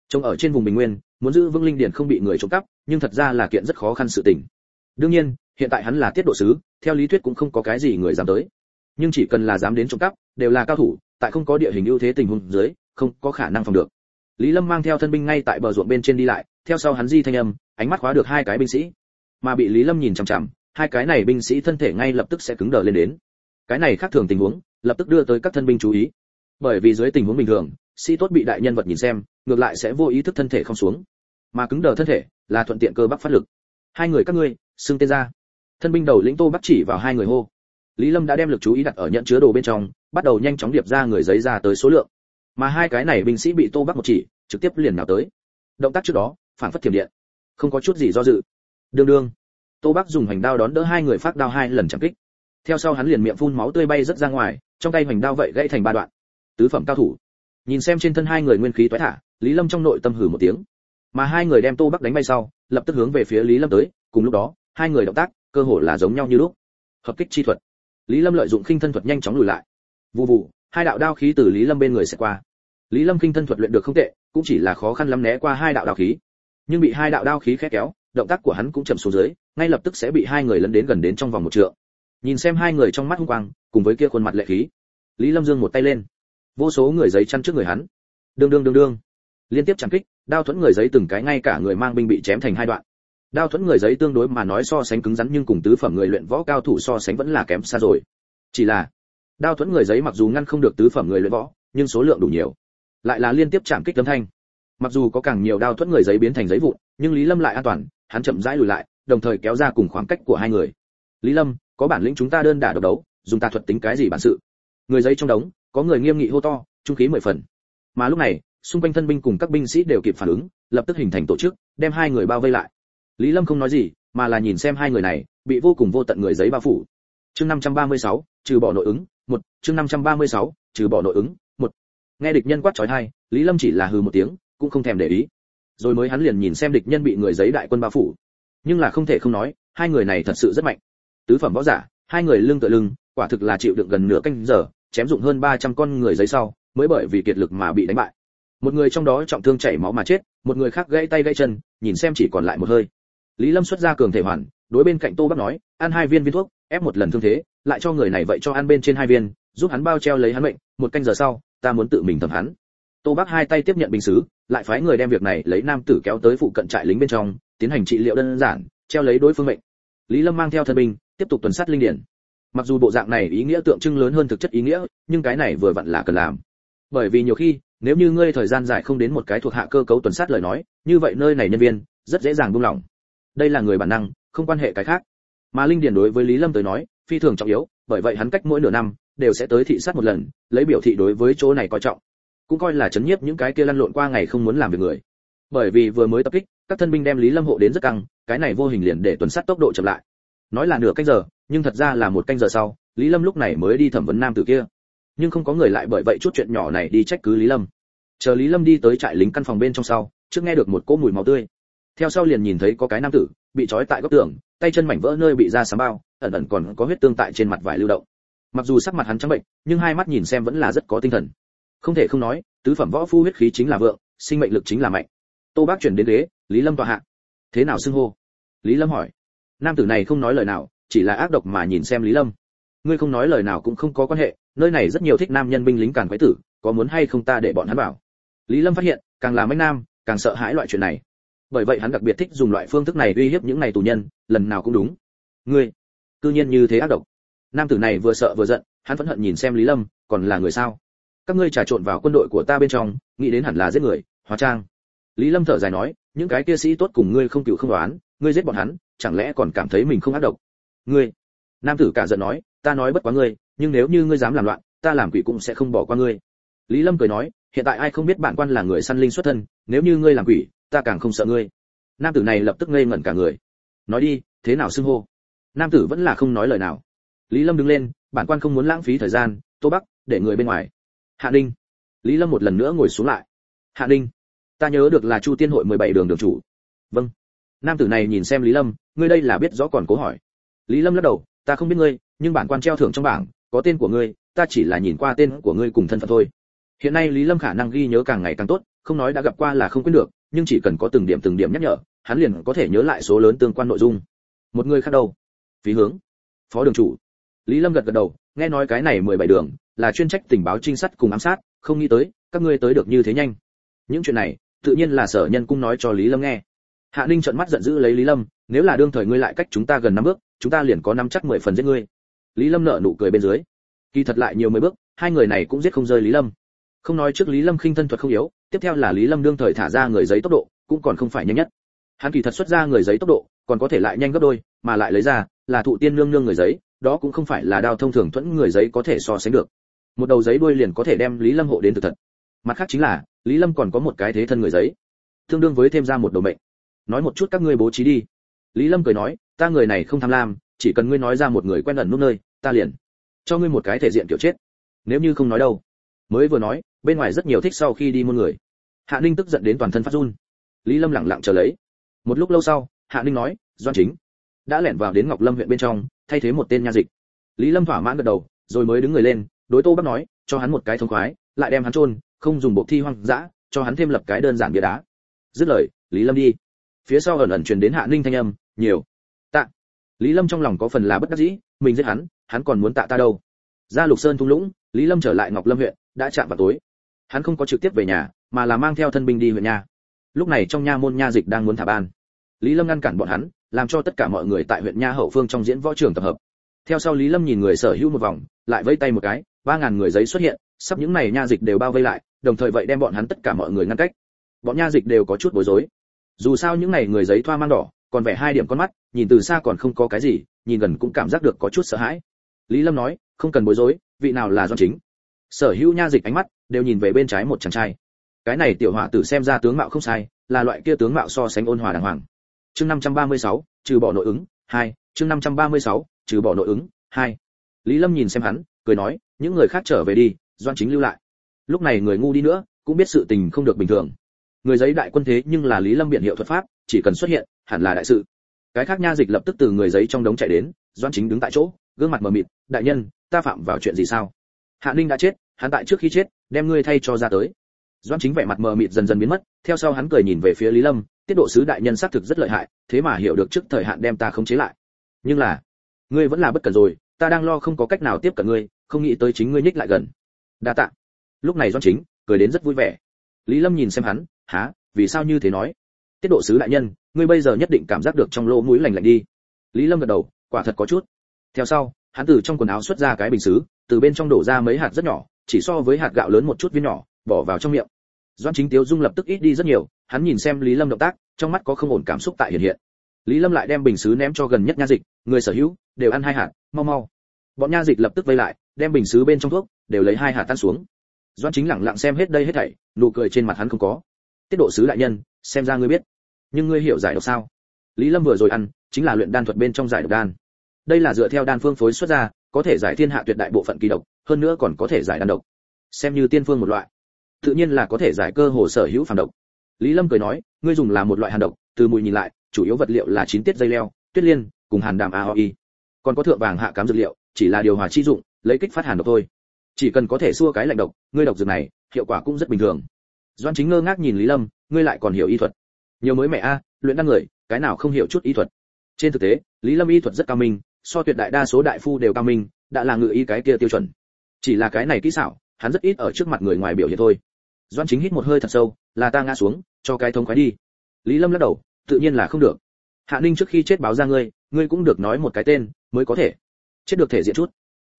Trông ở trên vùng bình nguyên, muốn giữ vững linh điển không bị người trộm cắp, nhưng thật ra là kiện rất khó khăn sự tình. Đương nhiên, hiện tại hắn là tiết độ sứ, theo lý thuyết cũng không có cái gì người dám tới. Nhưng chỉ cần là dám đến trộm cắp, đều là cao thủ, tại không có địa hình ưu thế tình huống dưới, không có khả năng phòng được. Lý Lâm mang theo thân binh ngay tại bờ ruộng bên trên đi lại, theo sau hắn di thanh âm, ánh mắt khóa được hai cái binh sĩ. Mà bị Lý Lâm nhìn chằm chằm, hai cái này binh sĩ thân thể ngay lập tức sẽ cứng đờ lên đến. Cái này khác thường tình huống, lập tức đưa tới các thân binh chú ý. Bởi vì dưới tình huống bình thường, sĩ tốt bị đại nhân vật nhìn xem, ngược lại sẽ vô ý thức thân thể không xuống, mà cứng đờ thân thể là thuận tiện cơ bắp phát lực. Hai người các ngươi, xưng tên ra. Thân binh đầu lĩnh Tô Bắc chỉ vào hai người hô. Lý Lâm đã đem lực chú ý đặt ở nhận chứa đồ bên trong, bắt đầu nhanh chóng điệp ra người giấy ra tới số lượng. Mà hai cái này binh sĩ bị Tô Bắc một chỉ, trực tiếp liền nào tới. Động tác trước đó, phản phất thiểm điện, không có chút gì do dự. Đương đương, Tô Bắc dùng hoành đao đón đỡ hai người phát đao hai lần chạm kích. Theo sau hắn liền miệng phun máu tươi bay rất ra ngoài, trong tay hoành đao vậy gãy thành ba đoạn. Tứ phẩm cao thủ. Nhìn xem trên thân hai người nguyên khí toái thả, Lý Lâm trong nội tâm hừ một tiếng. Mà hai người đem Tô Bắc đánh bay sau, lập tức hướng về phía Lý Lâm tới, cùng lúc đó, hai người động tác cơ hồ là giống nhau như lúc. Hợp kích chi thuật. Lý Lâm lợi dụng khinh thân thuật nhanh chóng lùi lại. Vù vù, hai đạo đao khí từ Lý Lâm bên người sẽ qua. Lý Lâm khinh thân thuật luyện được không tệ, cũng chỉ là khó khăn lắm né qua hai đạo đao khí. Nhưng bị hai đạo đao khí khét kéo, động tác của hắn cũng chậm xuống dưới, ngay lập tức sẽ bị hai người lấn đến gần đến trong vòng một trượng. Nhìn xem hai người trong mắt hung quang, cùng với kia khuôn mặt lệ khí, Lý Lâm giương một tay lên, vô số người giấy chắn trước người hắn. Đương đương đương đương, liên tiếp chạm kích, đao thuẫn người giấy từng cái ngay cả người mang binh bị chém thành hai đoạn. Đao thuẫn người giấy tương đối mà nói so sánh cứng rắn, nhưng cùng tứ phẩm người luyện võ cao thủ so sánh vẫn là kém xa rồi. Chỉ là đao thuẫn người giấy mặc dù ngăn không được tứ phẩm người luyện võ, nhưng số lượng đủ nhiều, lại là liên tiếp chạm kích âm thanh. Mặc dù có càng nhiều đao thuẫn người giấy biến thành giấy vụn, nhưng Lý Lâm lại an toàn, hắn chậm rãi lùi lại, đồng thời kéo ra cùng khoảng cách của hai người. Lý Lâm, có bản lĩnh chúng ta đơn đả độc đấu, dùng tà thuật tính cái gì bản sự? Người giấy trong đống, có người nghiêm nghị hô to, trung khí 10 phần. Mà lúc này, xung quanh thân binh cùng các binh sĩ đều kịp phản ứng, lập tức hình thành tổ chức, đem hai người bao vây lại. Lý Lâm không nói gì, mà là nhìn xem hai người này, bị vô cùng vô tận người giấy bao phủ. Chương 536, trừ bỏ nội ứng, 1, chương 536, trừ bỏ nội ứng, 1. Nghe địch nhân quát chói tai, Lý Lâm chỉ là hừ một tiếng, cũng không thèm để ý. Rồi mới hắn liền nhìn xem địch nhân bị người giấy đại quân bao phủ. Nhưng là không thể không nói, hai người này thật sự rất mạnh. Tứ phẩm võ giả, hai người lưng tựa lưng, quả thực là chịu đựng gần nửa canh giờ, chém dụng hơn 300 con người giấy sau, mới bởi vì kiệt lực mà bị đánh bại. Một người trong đó trọng thương chảy máu mà chết, một người khác gãy tay gãy chân, nhìn xem chỉ còn lại một hơi. Lý Lâm xuất ra cường thể hoàn, đối bên cạnh Tô Bắc nói, ăn 2 viên thuốc, ép một lần thương thế, lại cho người này vậy cho ăn bên trên 2 viên, giúp hắn bao treo lấy hắn mệnh, một canh giờ sau, ta muốn tự mình thẩm hắn. Tô Bắc hai tay tiếp nhận binh sứ, lại phái người đem việc này lấy nam tử kéo tới phụ cận trại lính bên trong, tiến hành trị liệu đơn giản, treo lấy đối phương mệnh. Lý Lâm mang theo thân binh, tiếp tục tuần sát linh điển. Mặc dù bộ dạng này ý nghĩa tượng trưng lớn hơn thực chất ý nghĩa, nhưng cái này vừa vặn là cần làm. Bởi vì nhiều khi, nếu như ngươi thời gian dài không đến một cái thuộc hạ cơ cấu tuần sát lời nói, như vậy nơi này nhân viên rất dễ dàng buông lỏng. Đây là người bản năng, không quan hệ cái khác. Mà linh điển đối với Lý Lâm tới nói, phi thường trọng yếu, bởi vậy hắn cách mỗi nửa năm đều sẽ tới thị sát một lần, lấy biểu thị đối với chỗ này coi trọng, cũng coi là chấn nhiếp những cái kia lăn lộn qua ngày không muốn làm việc người. Bởi vì vừa mới tập kích, các thân binh đem Lý Lâm hộ đến rất căng, cái này vô hình liền để tuần sát tốc độ chậm lại. Nói là nửa canh giờ, nhưng thật ra là một canh giờ sau, Lý Lâm lúc này mới đi thẩm vấn nam tử kia. Nhưng không có người lại bởi vậy chút chuyện nhỏ này đi trách cứ Lý Lâm. Chờ Lý Lâm đi tới trại lính căn phòng bên trong sau, trước nghe được một cỗ mùi máu tươi. Theo sau liền nhìn thấy có cái nam tử bị trói tại góc tường, tay chân mảnh vỡ nơi bị ra sám bao, ẩn ẩn còn có huyết tương tại trên mặt vải lưu động. Mặc dù sắc mặt hắn trắng bệnh, nhưng hai mắt nhìn xem vẫn là rất có tinh thần. Không thể không nói, tứ phẩm võ phu huyết khí chính là vượng, sinh mệnh lực chính là mạnh. Tô Bác chuyển đến ghế, Lý Lâm tọa hạ. Thế nào xưng hô? Lý Lâm hỏi. Nam tử này không nói lời nào, chỉ là ác độc mà nhìn xem Lý Lâm. Ngươi không nói lời nào cũng không có quan hệ, nơi này rất nhiều thích nam nhân binh lính càn quái tử, có muốn hay không ta để bọn hắn bảo. Lý Lâm phát hiện, càng là mấy nam, càng sợ hãi loại chuyện này. Bởi vậy hắn đặc biệt thích dùng loại phương thức này uy hiếp những này tù nhân, lần nào cũng đúng. Ngươi, cư nhiên như thế ác độc. Nam tử này vừa sợ vừa giận, hắn phẫn hận nhìn xem Lý Lâm, còn là người sao? Các ngươi trà trộn vào quân đội của ta bên trong, nghĩ đến hẳn là giết người, hóa trang. Lý Lâm thở dài nói, những cái kia sĩ tốt cùng ngươi không cừu không oán, ngươi giết bọn hắn, chẳng lẽ còn cảm thấy mình không ác độc? Ngươi, nam tử cả giận nói, ta nói bất quá ngươi, nhưng nếu như ngươi dám làm loạn, ta làm quỷ cũng sẽ không bỏ qua ngươi. Lý Lâm cười nói, hiện tại ai không biết bản quan là người săn linh xuất thân, nếu như ngươi làm quỷ, ta càng không sợ ngươi. Nam tử này lập tức ngây ngẩn cả người. Nói đi, thế nào xưng hô? Nam tử vẫn là không nói lời nào. Lý Lâm đứng lên, bản quan không muốn lãng phí thời gian, Tô Bắc, để người bên ngoài. Hạ Ninh. Lý Lâm một lần nữa ngồi xuống lại. Hạ Ninh, ta nhớ được là Chu Tiên hội 17 đường đường chủ. Vâng. Nam tử này nhìn xem Lý Lâm, ngươi đây là biết rõ còn cố hỏi. Lý Lâm lắc đầu, ta không biết ngươi, nhưng bản quan treo thưởng trong bảng có tên của ngươi, ta chỉ là nhìn qua tên của ngươi cùng thân phận thôi. Hiện nay Lý Lâm khả năng ghi nhớ càng ngày càng tốt, không nói đã gặp qua là không quên được, nhưng chỉ cần có từng điểm nhắc nhở, hắn liền có thể nhớ lại số lớn tương quan nội dung. Một người khác đâu? Phí Hướng, phó đường chủ. Lý Lâm gật gật đầu, nghe nói cái này 17 đường là chuyên trách tình báo trinh sát cùng ám sát, không nghĩ tới các ngươi tới được như thế nhanh. Những chuyện này tự nhiên là Sở Nhân Cung nói cho Lý Lâm nghe. Hạ Ninh trợn mắt giận dữ lấy Lý Lâm, nếu là đương thời ngươi lại cách chúng ta gần 5 bước, chúng ta liền có nắm chắc 10 phần giết ngươi. Lý Lâm nở nụ cười bên dưới. Kỳ thật lại nhiều 10 bước, hai người này cũng giết không rơi Lý Lâm. Không nói trước Lý Lâm khinh thân thuật không yếu, tiếp theo là Lý Lâm đương thời thả ra người giấy tốc độ, cũng còn không phải nhanh nhất. Hắn kỳ thật xuất ra người giấy tốc độ, còn có thể lại nhanh gấp đôi, mà lại lấy ra là thụ tiên nương nương người giấy, đó cũng không phải là đao thông thường thuẫn người giấy có thể so sánh được. Một đầu giấy đuôi liền có thể đem Lý Lâm hộ đến thực thật. Mặt khác chính là, Lý Lâm còn có một cái thế thân người giấy, tương đương với thêm ra một đầu mệnh. Nói một chút các ngươi bố trí đi. Lý Lâm cười nói, ta người này không tham lam, chỉ cần ngươi nói ra một người quen ẩn núp nơi, ta liền cho ngươi một cái thể diện kiểu chết. Nếu như không nói đâu. Mới vừa nói, bên ngoài rất nhiều thích sau khi đi muôn người. Hạ Ninh tức giận đến toàn thân phát run. Lý Lâm lặng lặng chờ lấy. Một lúc lâu sau, Hạ Ninh nói, Doan Chính đã lẻn vào đến Ngọc Lâm huyện bên trong, thay thế một tên nha dịch. Lý Lâm thỏa mãn gật đầu, rồi mới đứng người lên, đối Tô Bắc nói, cho hắn một cái thông khoái, lại đem hắn chôn, không dùng bộ thi hoang dã, cho hắn thêm lập cái đơn giản bia đá. Dứt lời, Lý Lâm đi. Phía sau ẩn ẩn truyền đến Hạ Ninh thanh âm, nhiều. Tạ. Lý Lâm trong lòng có phần là bất đắc dĩ, mình giết hắn còn muốn tạ ta đâu. Ra Lục Sơn thung lũng, Lý Lâm trở lại Ngọc Lâm huyện, đã chạm vào tối. Hắn không có trực tiếp về nhà, mà là mang theo thân binh đi huyện nha. Lúc này trong nha môn nha dịch đang muốn thả ban. Lý Lâm ngăn cản bọn hắn, làm cho tất cả mọi người tại huyện nha hậu phương trong diễn võ trường tập hợp. Theo sau Lý Lâm nhìn người sở hữu một vòng, lại vẫy tay một cái, 3000 người giấy xuất hiện, sắp những này nha dịch đều bao vây lại, đồng thời vậy đem bọn hắn tất cả mọi người ngăn cách. Bọn nha dịch đều có chút bối rối. Dù sao những này người giấy thoa mang đỏ, còn vẻ hai điểm con mắt, nhìn từ xa còn không có cái gì, nhìn gần cũng cảm giác được có chút sợ hãi. Lý Lâm nói, không cần bối rối, vị nào là Doan Chính. Sở hữu nha dịch ánh mắt đều nhìn về bên trái một chàng trai. Cái này tiểu hỏa tử xem ra tướng mạo không sai, là loại kia tướng mạo so sánh ôn hòa đàng hoàng. Chương 536, trừ bỏ nội ứng, 2, chương 536, trừ bỏ nội ứng, 2. Lý Lâm nhìn xem hắn, cười nói, những người khác trở về đi, Doan Chính lưu lại. Lúc này người ngu đi nữa, cũng biết sự tình không được bình thường. Người giấy đại quân thế nhưng là Lý Lâm biện hiệu thuật pháp, chỉ cần xuất hiện, hẳn là đại sự. Cái khác nha dịch lập tức từ người giấy trong đống chạy đến, Doan Chính đứng tại chỗ, gương mặt mờ mịt, đại nhân, ta phạm vào chuyện gì sao? Hạ Ninh đã chết, hắn tại trước khi chết, đem ngươi thay cho ra tới. Doan Chính vẻ mặt mờ mịt dần dần biến mất, theo sau hắn cười nhìn về phía Lý Lâm, tiết độ sứ đại nhân xác thực rất lợi hại, thế mà hiểu được trước thời hạn đem ta khống chế lại. Nhưng là, ngươi vẫn là bất cẩn rồi, ta đang lo không có cách nào tiếp cận ngươi, không nghĩ tới chính ngươi nhích lại gần. Đa tạ. Lúc này Doan Chính cười đến rất vui vẻ. Lý Lâm nhìn xem hắn, hả, vì sao như thế nói? Tiết độ sứ đại nhân, ngươi bây giờ nhất định cảm giác được trong lỗ mũi lạnh lạnh đi. Lý Lâm gật đầu, quả thật có chút. Theo sau, hắn từ trong quần áo xuất ra cái bình sứ, từ bên trong đổ ra mấy hạt rất nhỏ, chỉ so với hạt gạo lớn một chút viên nhỏ, bỏ vào trong miệng. Doan Chính Tiếu Dung lập tức ít đi rất nhiều, hắn nhìn xem Lý Lâm động tác, trong mắt có không ổn cảm xúc tại hiện hiện. Lý Lâm lại đem bình sứ ném cho gần nhất nha dịch, người sở hữu đều ăn 2 hạt, mau mau. Bọn nha dịch lập tức vây lại, đem bình sứ bên trong thuốc đều lấy 2 hạt tan xuống. Doan Chính lặng lặng xem hết đây hết thảy, nụ cười trên mặt hắn không có. Tiết độ sứ đại nhân, xem ra ngươi biết, nhưng ngươi hiểu giải độc sao? Lý Lâm vừa rồi ăn, chính là luyện đan thuật bên trong giải độc đan. Đây là dựa theo đan phương phối xuất ra, có thể giải thiên hạ tuyệt đại bộ phận kỳ độc, hơn nữa còn có thể giải đan độc. Xem như tiên phương một loại, tự nhiên là có thể giải cơ hồ sở hữu phàm độc. Lý Lâm cười nói, ngươi dùng là một loại hàn độc, từ mùi nhìn lại, chủ yếu vật liệu là 9 tiết dây leo, tuyết liên, cùng hàn đàm AOI. Còn có thượng vàng hạ cám dược liệu, chỉ là điều hòa chi dụng, lấy kích phát hàn độc thôi. Chỉ cần có thể xua cái lạnh độc, ngươi độc dược này, hiệu quả cũng rất bình thường. Doan Chính ngơ ngác nhìn Lý Lâm, ngươi lại còn hiểu y thuật. Nhiều mới mẹ a, luyện đan người, cái nào không hiểu chút y thuật. Trên thực tế, Lý Lâm y thuật rất cao minh, so tuyệt đại đa số đại phu đều cao minh, đã là ngự y cái kia tiêu chuẩn. Chỉ là cái này kỹ xảo, hắn rất ít ở trước mặt người ngoài biểu hiện thôi. Doan Chính hít một hơi thật sâu, là ta ngã xuống, cho cái thống khoái đi. Lý Lâm lắc đầu, tự nhiên là không được. Hạ Ninh trước khi chết báo ra ngươi cũng được nói một cái tên, mới có thể chết được thể diện chút.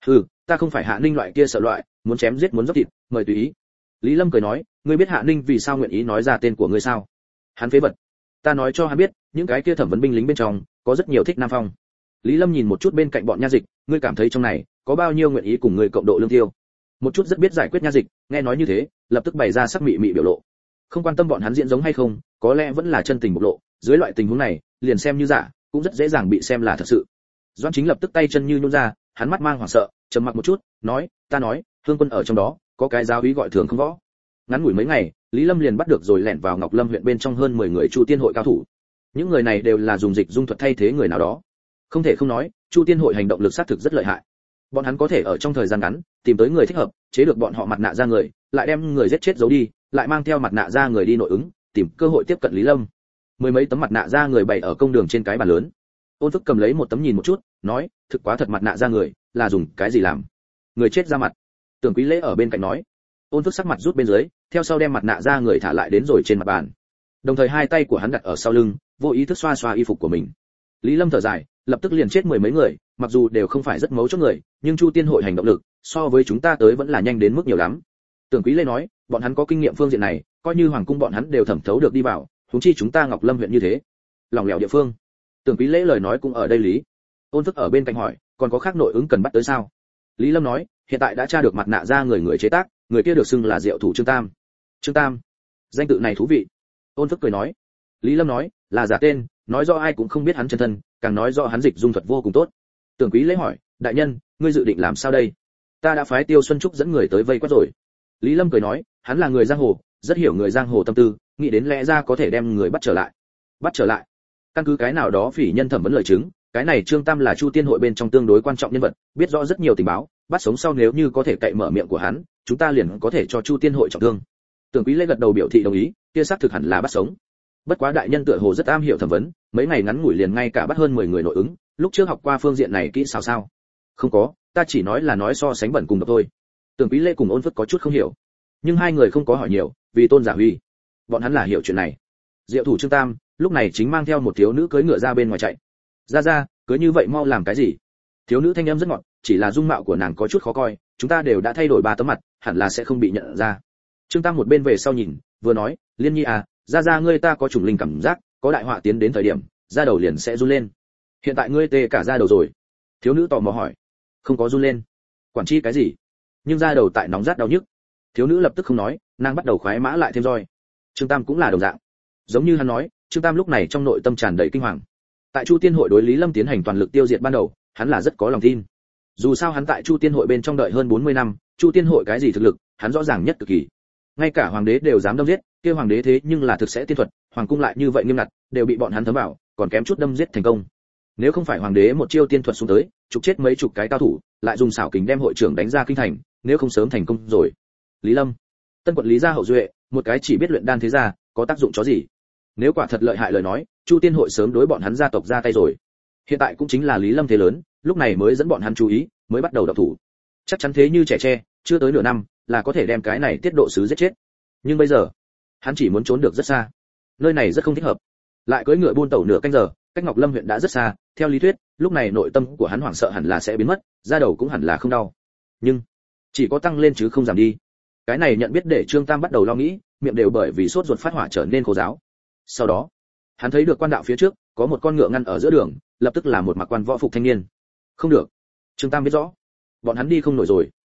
Ta không phải Hạ Ninh loại kia sợ loại, muốn chém giết muốn dốc thịt, mời tùy ý. Lý Lâm cười nói, ngươi biết Hạ Ninh vì sao nguyện ý nói ra tên của ngươi sao? Hắn phế vật. Ta nói cho hắn biết, những cái kia thẩm vấn binh lính bên trong, có rất nhiều thích Nam Phong. Lý Lâm nhìn một chút bên cạnh bọn nha dịch, ngươi cảm thấy trong này có bao nhiêu nguyện ý cùng ngươi cộng độ lương tiêu? Một chút rất biết giải quyết nha dịch, nghe nói như thế, lập tức bày ra sắc mị mị biểu lộ. Không quan tâm bọn hắn diễn giống hay không, có lẽ vẫn là chân tình bộc lộ, dưới loại tình huống này, liền xem như giả, cũng rất dễ dàng bị xem là thật sự. Doan Chính lập tức tay chân như nhũn ra, hắn mắt mang hoảng sợ, trầm mặc một chút, nói, ta nói, Hương Quân ở trong đó, có cái giáo úy gọi Thường Không Võ. Ngắn ngủi mấy ngày, Lý Lâm liền bắt được rồi lẻn vào Ngọc Lâm huyện bên trong hơn 10 người Chu Tiên hội cao thủ. Những người này đều là dùng dịch dung thuật thay thế người nào đó. Không thể không nói, Chu Tiên hội hành động lực sát thực rất lợi hại. Bọn hắn có thể ở trong thời gian ngắn tìm tới người thích hợp, chế được bọn họ mặt nạ ra người, lại đem người giết chết giấu đi, lại mang theo mặt nạ ra người đi nội ứng, tìm cơ hội tiếp cận Lý Lâm. Mười mấy tấm mặt nạ ra người bày ở công đường trên cái bàn lớn. Ôn Phức cầm lấy một tấm nhìn một chút, nói, thực quá thật mặt nạ ra người, là dùng cái gì làm? Người chết ra mặt. Tưởng Quý Lễ ở bên cạnh nói. Ôn Phức sắc mặt rút bên dưới, theo sau đem mặt nạ ra người thả lại đến rồi trên mặt bàn. Đồng thời hai tay của hắn đặt ở sau lưng, vô ý thức xoa xoa y phục của mình. Lý Lâm thở dài, lập tức liền chết mười mấy người, mặc dù đều không phải rất mấu chốt người, nhưng Chu Tiên hội hành động lực, so với chúng ta tới vẫn là nhanh đến mức nhiều lắm. Tưởng Quý Lê nói, bọn hắn có kinh nghiệm phương diện này, coi như hoàng cung bọn hắn đều thẩm thấu được đi vào, huống chi chúng ta Ngọc Lâm huyện như thế, lỏng lẻo địa phương. Tưởng Quý Lễ lời nói cũng ở đây lý. Ôn Phức ở bên cạnh hỏi, còn có khác nội ứng cần bắt tới sao? Lý Lâm nói, hiện tại đã tra được mặt nạ ra người chế tác, người kia được xưng là Diệu thủ Trương Tam. Trương Tam, danh tự này thú vị. Ôn Phức cười nói. Lý Lâm nói, là giả tên, nói rõ ai cũng không biết hắn chân thân, càng nói rõ hắn dịch dung thuật vô cùng tốt. Tưởng Quý Lễ hỏi, đại nhân, ngươi dự định làm sao đây? Ta đã phái Tiêu Xuân Trúc dẫn người tới vây quét rồi. Lý Lâm cười nói, hắn là người giang hồ, rất hiểu người giang hồ tâm tư, nghĩ đến lẽ ra có thể đem người bắt trở lại. Bắt trở lại? Căn cứ cái nào đó phỉ nhân thẩm vấn lời chứng, cái này Trương Tam là Chu Tiên hội bên trong tương đối quan trọng nhân vật, biết rõ rất nhiều tình báo, bắt sống sau nếu như có thể cậy mở miệng của hắn, chúng ta liền có thể cho Chu Tiên hội trọng thương. Tưởng Quý Lễ gật đầu biểu thị đồng ý, kia xác thực hẳn là bắt sống. Bất quá đại nhân tựa hồ rất am hiểu thẩm vấn, mấy ngày ngắn ngủi liền ngay cả bắt hơn 10 người nội ứng, lúc trước học qua phương diện này kỹ xảo sao? Không có, ta chỉ nói là nói so sánh bẩn cùng độc thôi. Tưởng Quý Lễ cùng Ôn Phức có chút không hiểu, nhưng hai người không có hỏi nhiều, vì Tôn Giả Huy, bọn hắn là hiểu chuyện này. Diệu thủ Trương Tam lúc này chính mang theo một thiếu nữ cưỡi ngựa ra bên ngoài chạy. Ra, cưới như vậy mau làm cái gì? Thiếu nữ thanh âm rất ngọt, chỉ là dung mạo của nàng có chút khó coi, chúng ta đều đã thay đổi 3 tấm mặt, hẳn là sẽ không bị nhận ra. Trương Tam một bên về sau nhìn, vừa nói, Liên Nhi à, ra ngươi ta có trùng linh cảm giác, có đại họa tiến đến thời điểm, da đầu liền sẽ run lên. Hiện tại ngươi tê cả da đầu rồi. Thiếu nữ tò mò hỏi. Không có run lên. Quản chi cái gì? Nhưng da đầu tại nóng rát đau nhức. Thiếu nữ lập tức không nói, nàng bắt đầu khoái mã lại thêm roi. Trương Tam cũng là đồng dạng. Giống như hắn nói, Trương Tam lúc này trong nội tâm tràn đầy kinh hoàng. Tại Chu Tiên hội đối Lý Lâm tiến hành toàn lực tiêu diệt ban đầu, hắn là rất có lòng tin. Dù sao hắn tại Chu Tiên hội bên trong đợi hơn 40 năm, Chu Tiên hội cái gì thực lực, hắn rõ ràng nhất cực kỳ. Ngay cả hoàng đế đều dám đâm giết, kia hoàng đế thế nhưng là thực sẽ tiên thuật, hoàng cung lại như vậy nghiêm ngặt, đều bị bọn hắn thấm vào, còn kém chút đâm giết thành công. Nếu không phải hoàng đế một chiêu tiên thuật xuống tới, trục chết mấy chục cái cao thủ, lại dùng xảo kình đem hội trưởng đánh ra kinh thành, nếu không sớm thành công rồi. Lý Lâm, tân quận Lý gia hậu duệ, một cái chỉ biết luyện đan thế gia, có tác dụng chó gì? Nếu quả thật lợi hại lời nói, Chu Tiên hội sớm đối bọn hắn gia tộc ra tay rồi. Hiện tại cũng chính là Lý Lâm thế lớn, lúc này mới dẫn bọn hắn chú ý, mới bắt đầu động thủ. Chắc chắn thế như trẻ tre, chưa tới nửa năm, là có thể đem cái này tiết độ sứ giết chết. Nhưng bây giờ, hắn chỉ muốn trốn được rất xa. Nơi này rất không thích hợp. Lại cưỡi ngựa buôn tẩu nửa canh giờ, cách Ngọc Lâm huyện đã rất xa, theo lý thuyết, lúc này nội tâm của hắn hoảng sợ hẳn là sẽ biến mất, da đầu cũng hẳn là không đau. Nhưng, chỉ có tăng lên chứ không giảm đi. Cái này nhận biết để Trương Tam bắt đầu lo nghĩ, miệng đều bởi vì sốt ruột phát hỏa trở nên khô ráo. Sau đó, hắn thấy được quan đạo phía trước, có một con ngựa ngăn ở giữa đường, lập tức là một mặc quan võ phục thanh niên. Không được. Trương Tam biết rõ, bọn hắn đi không nổi rồi.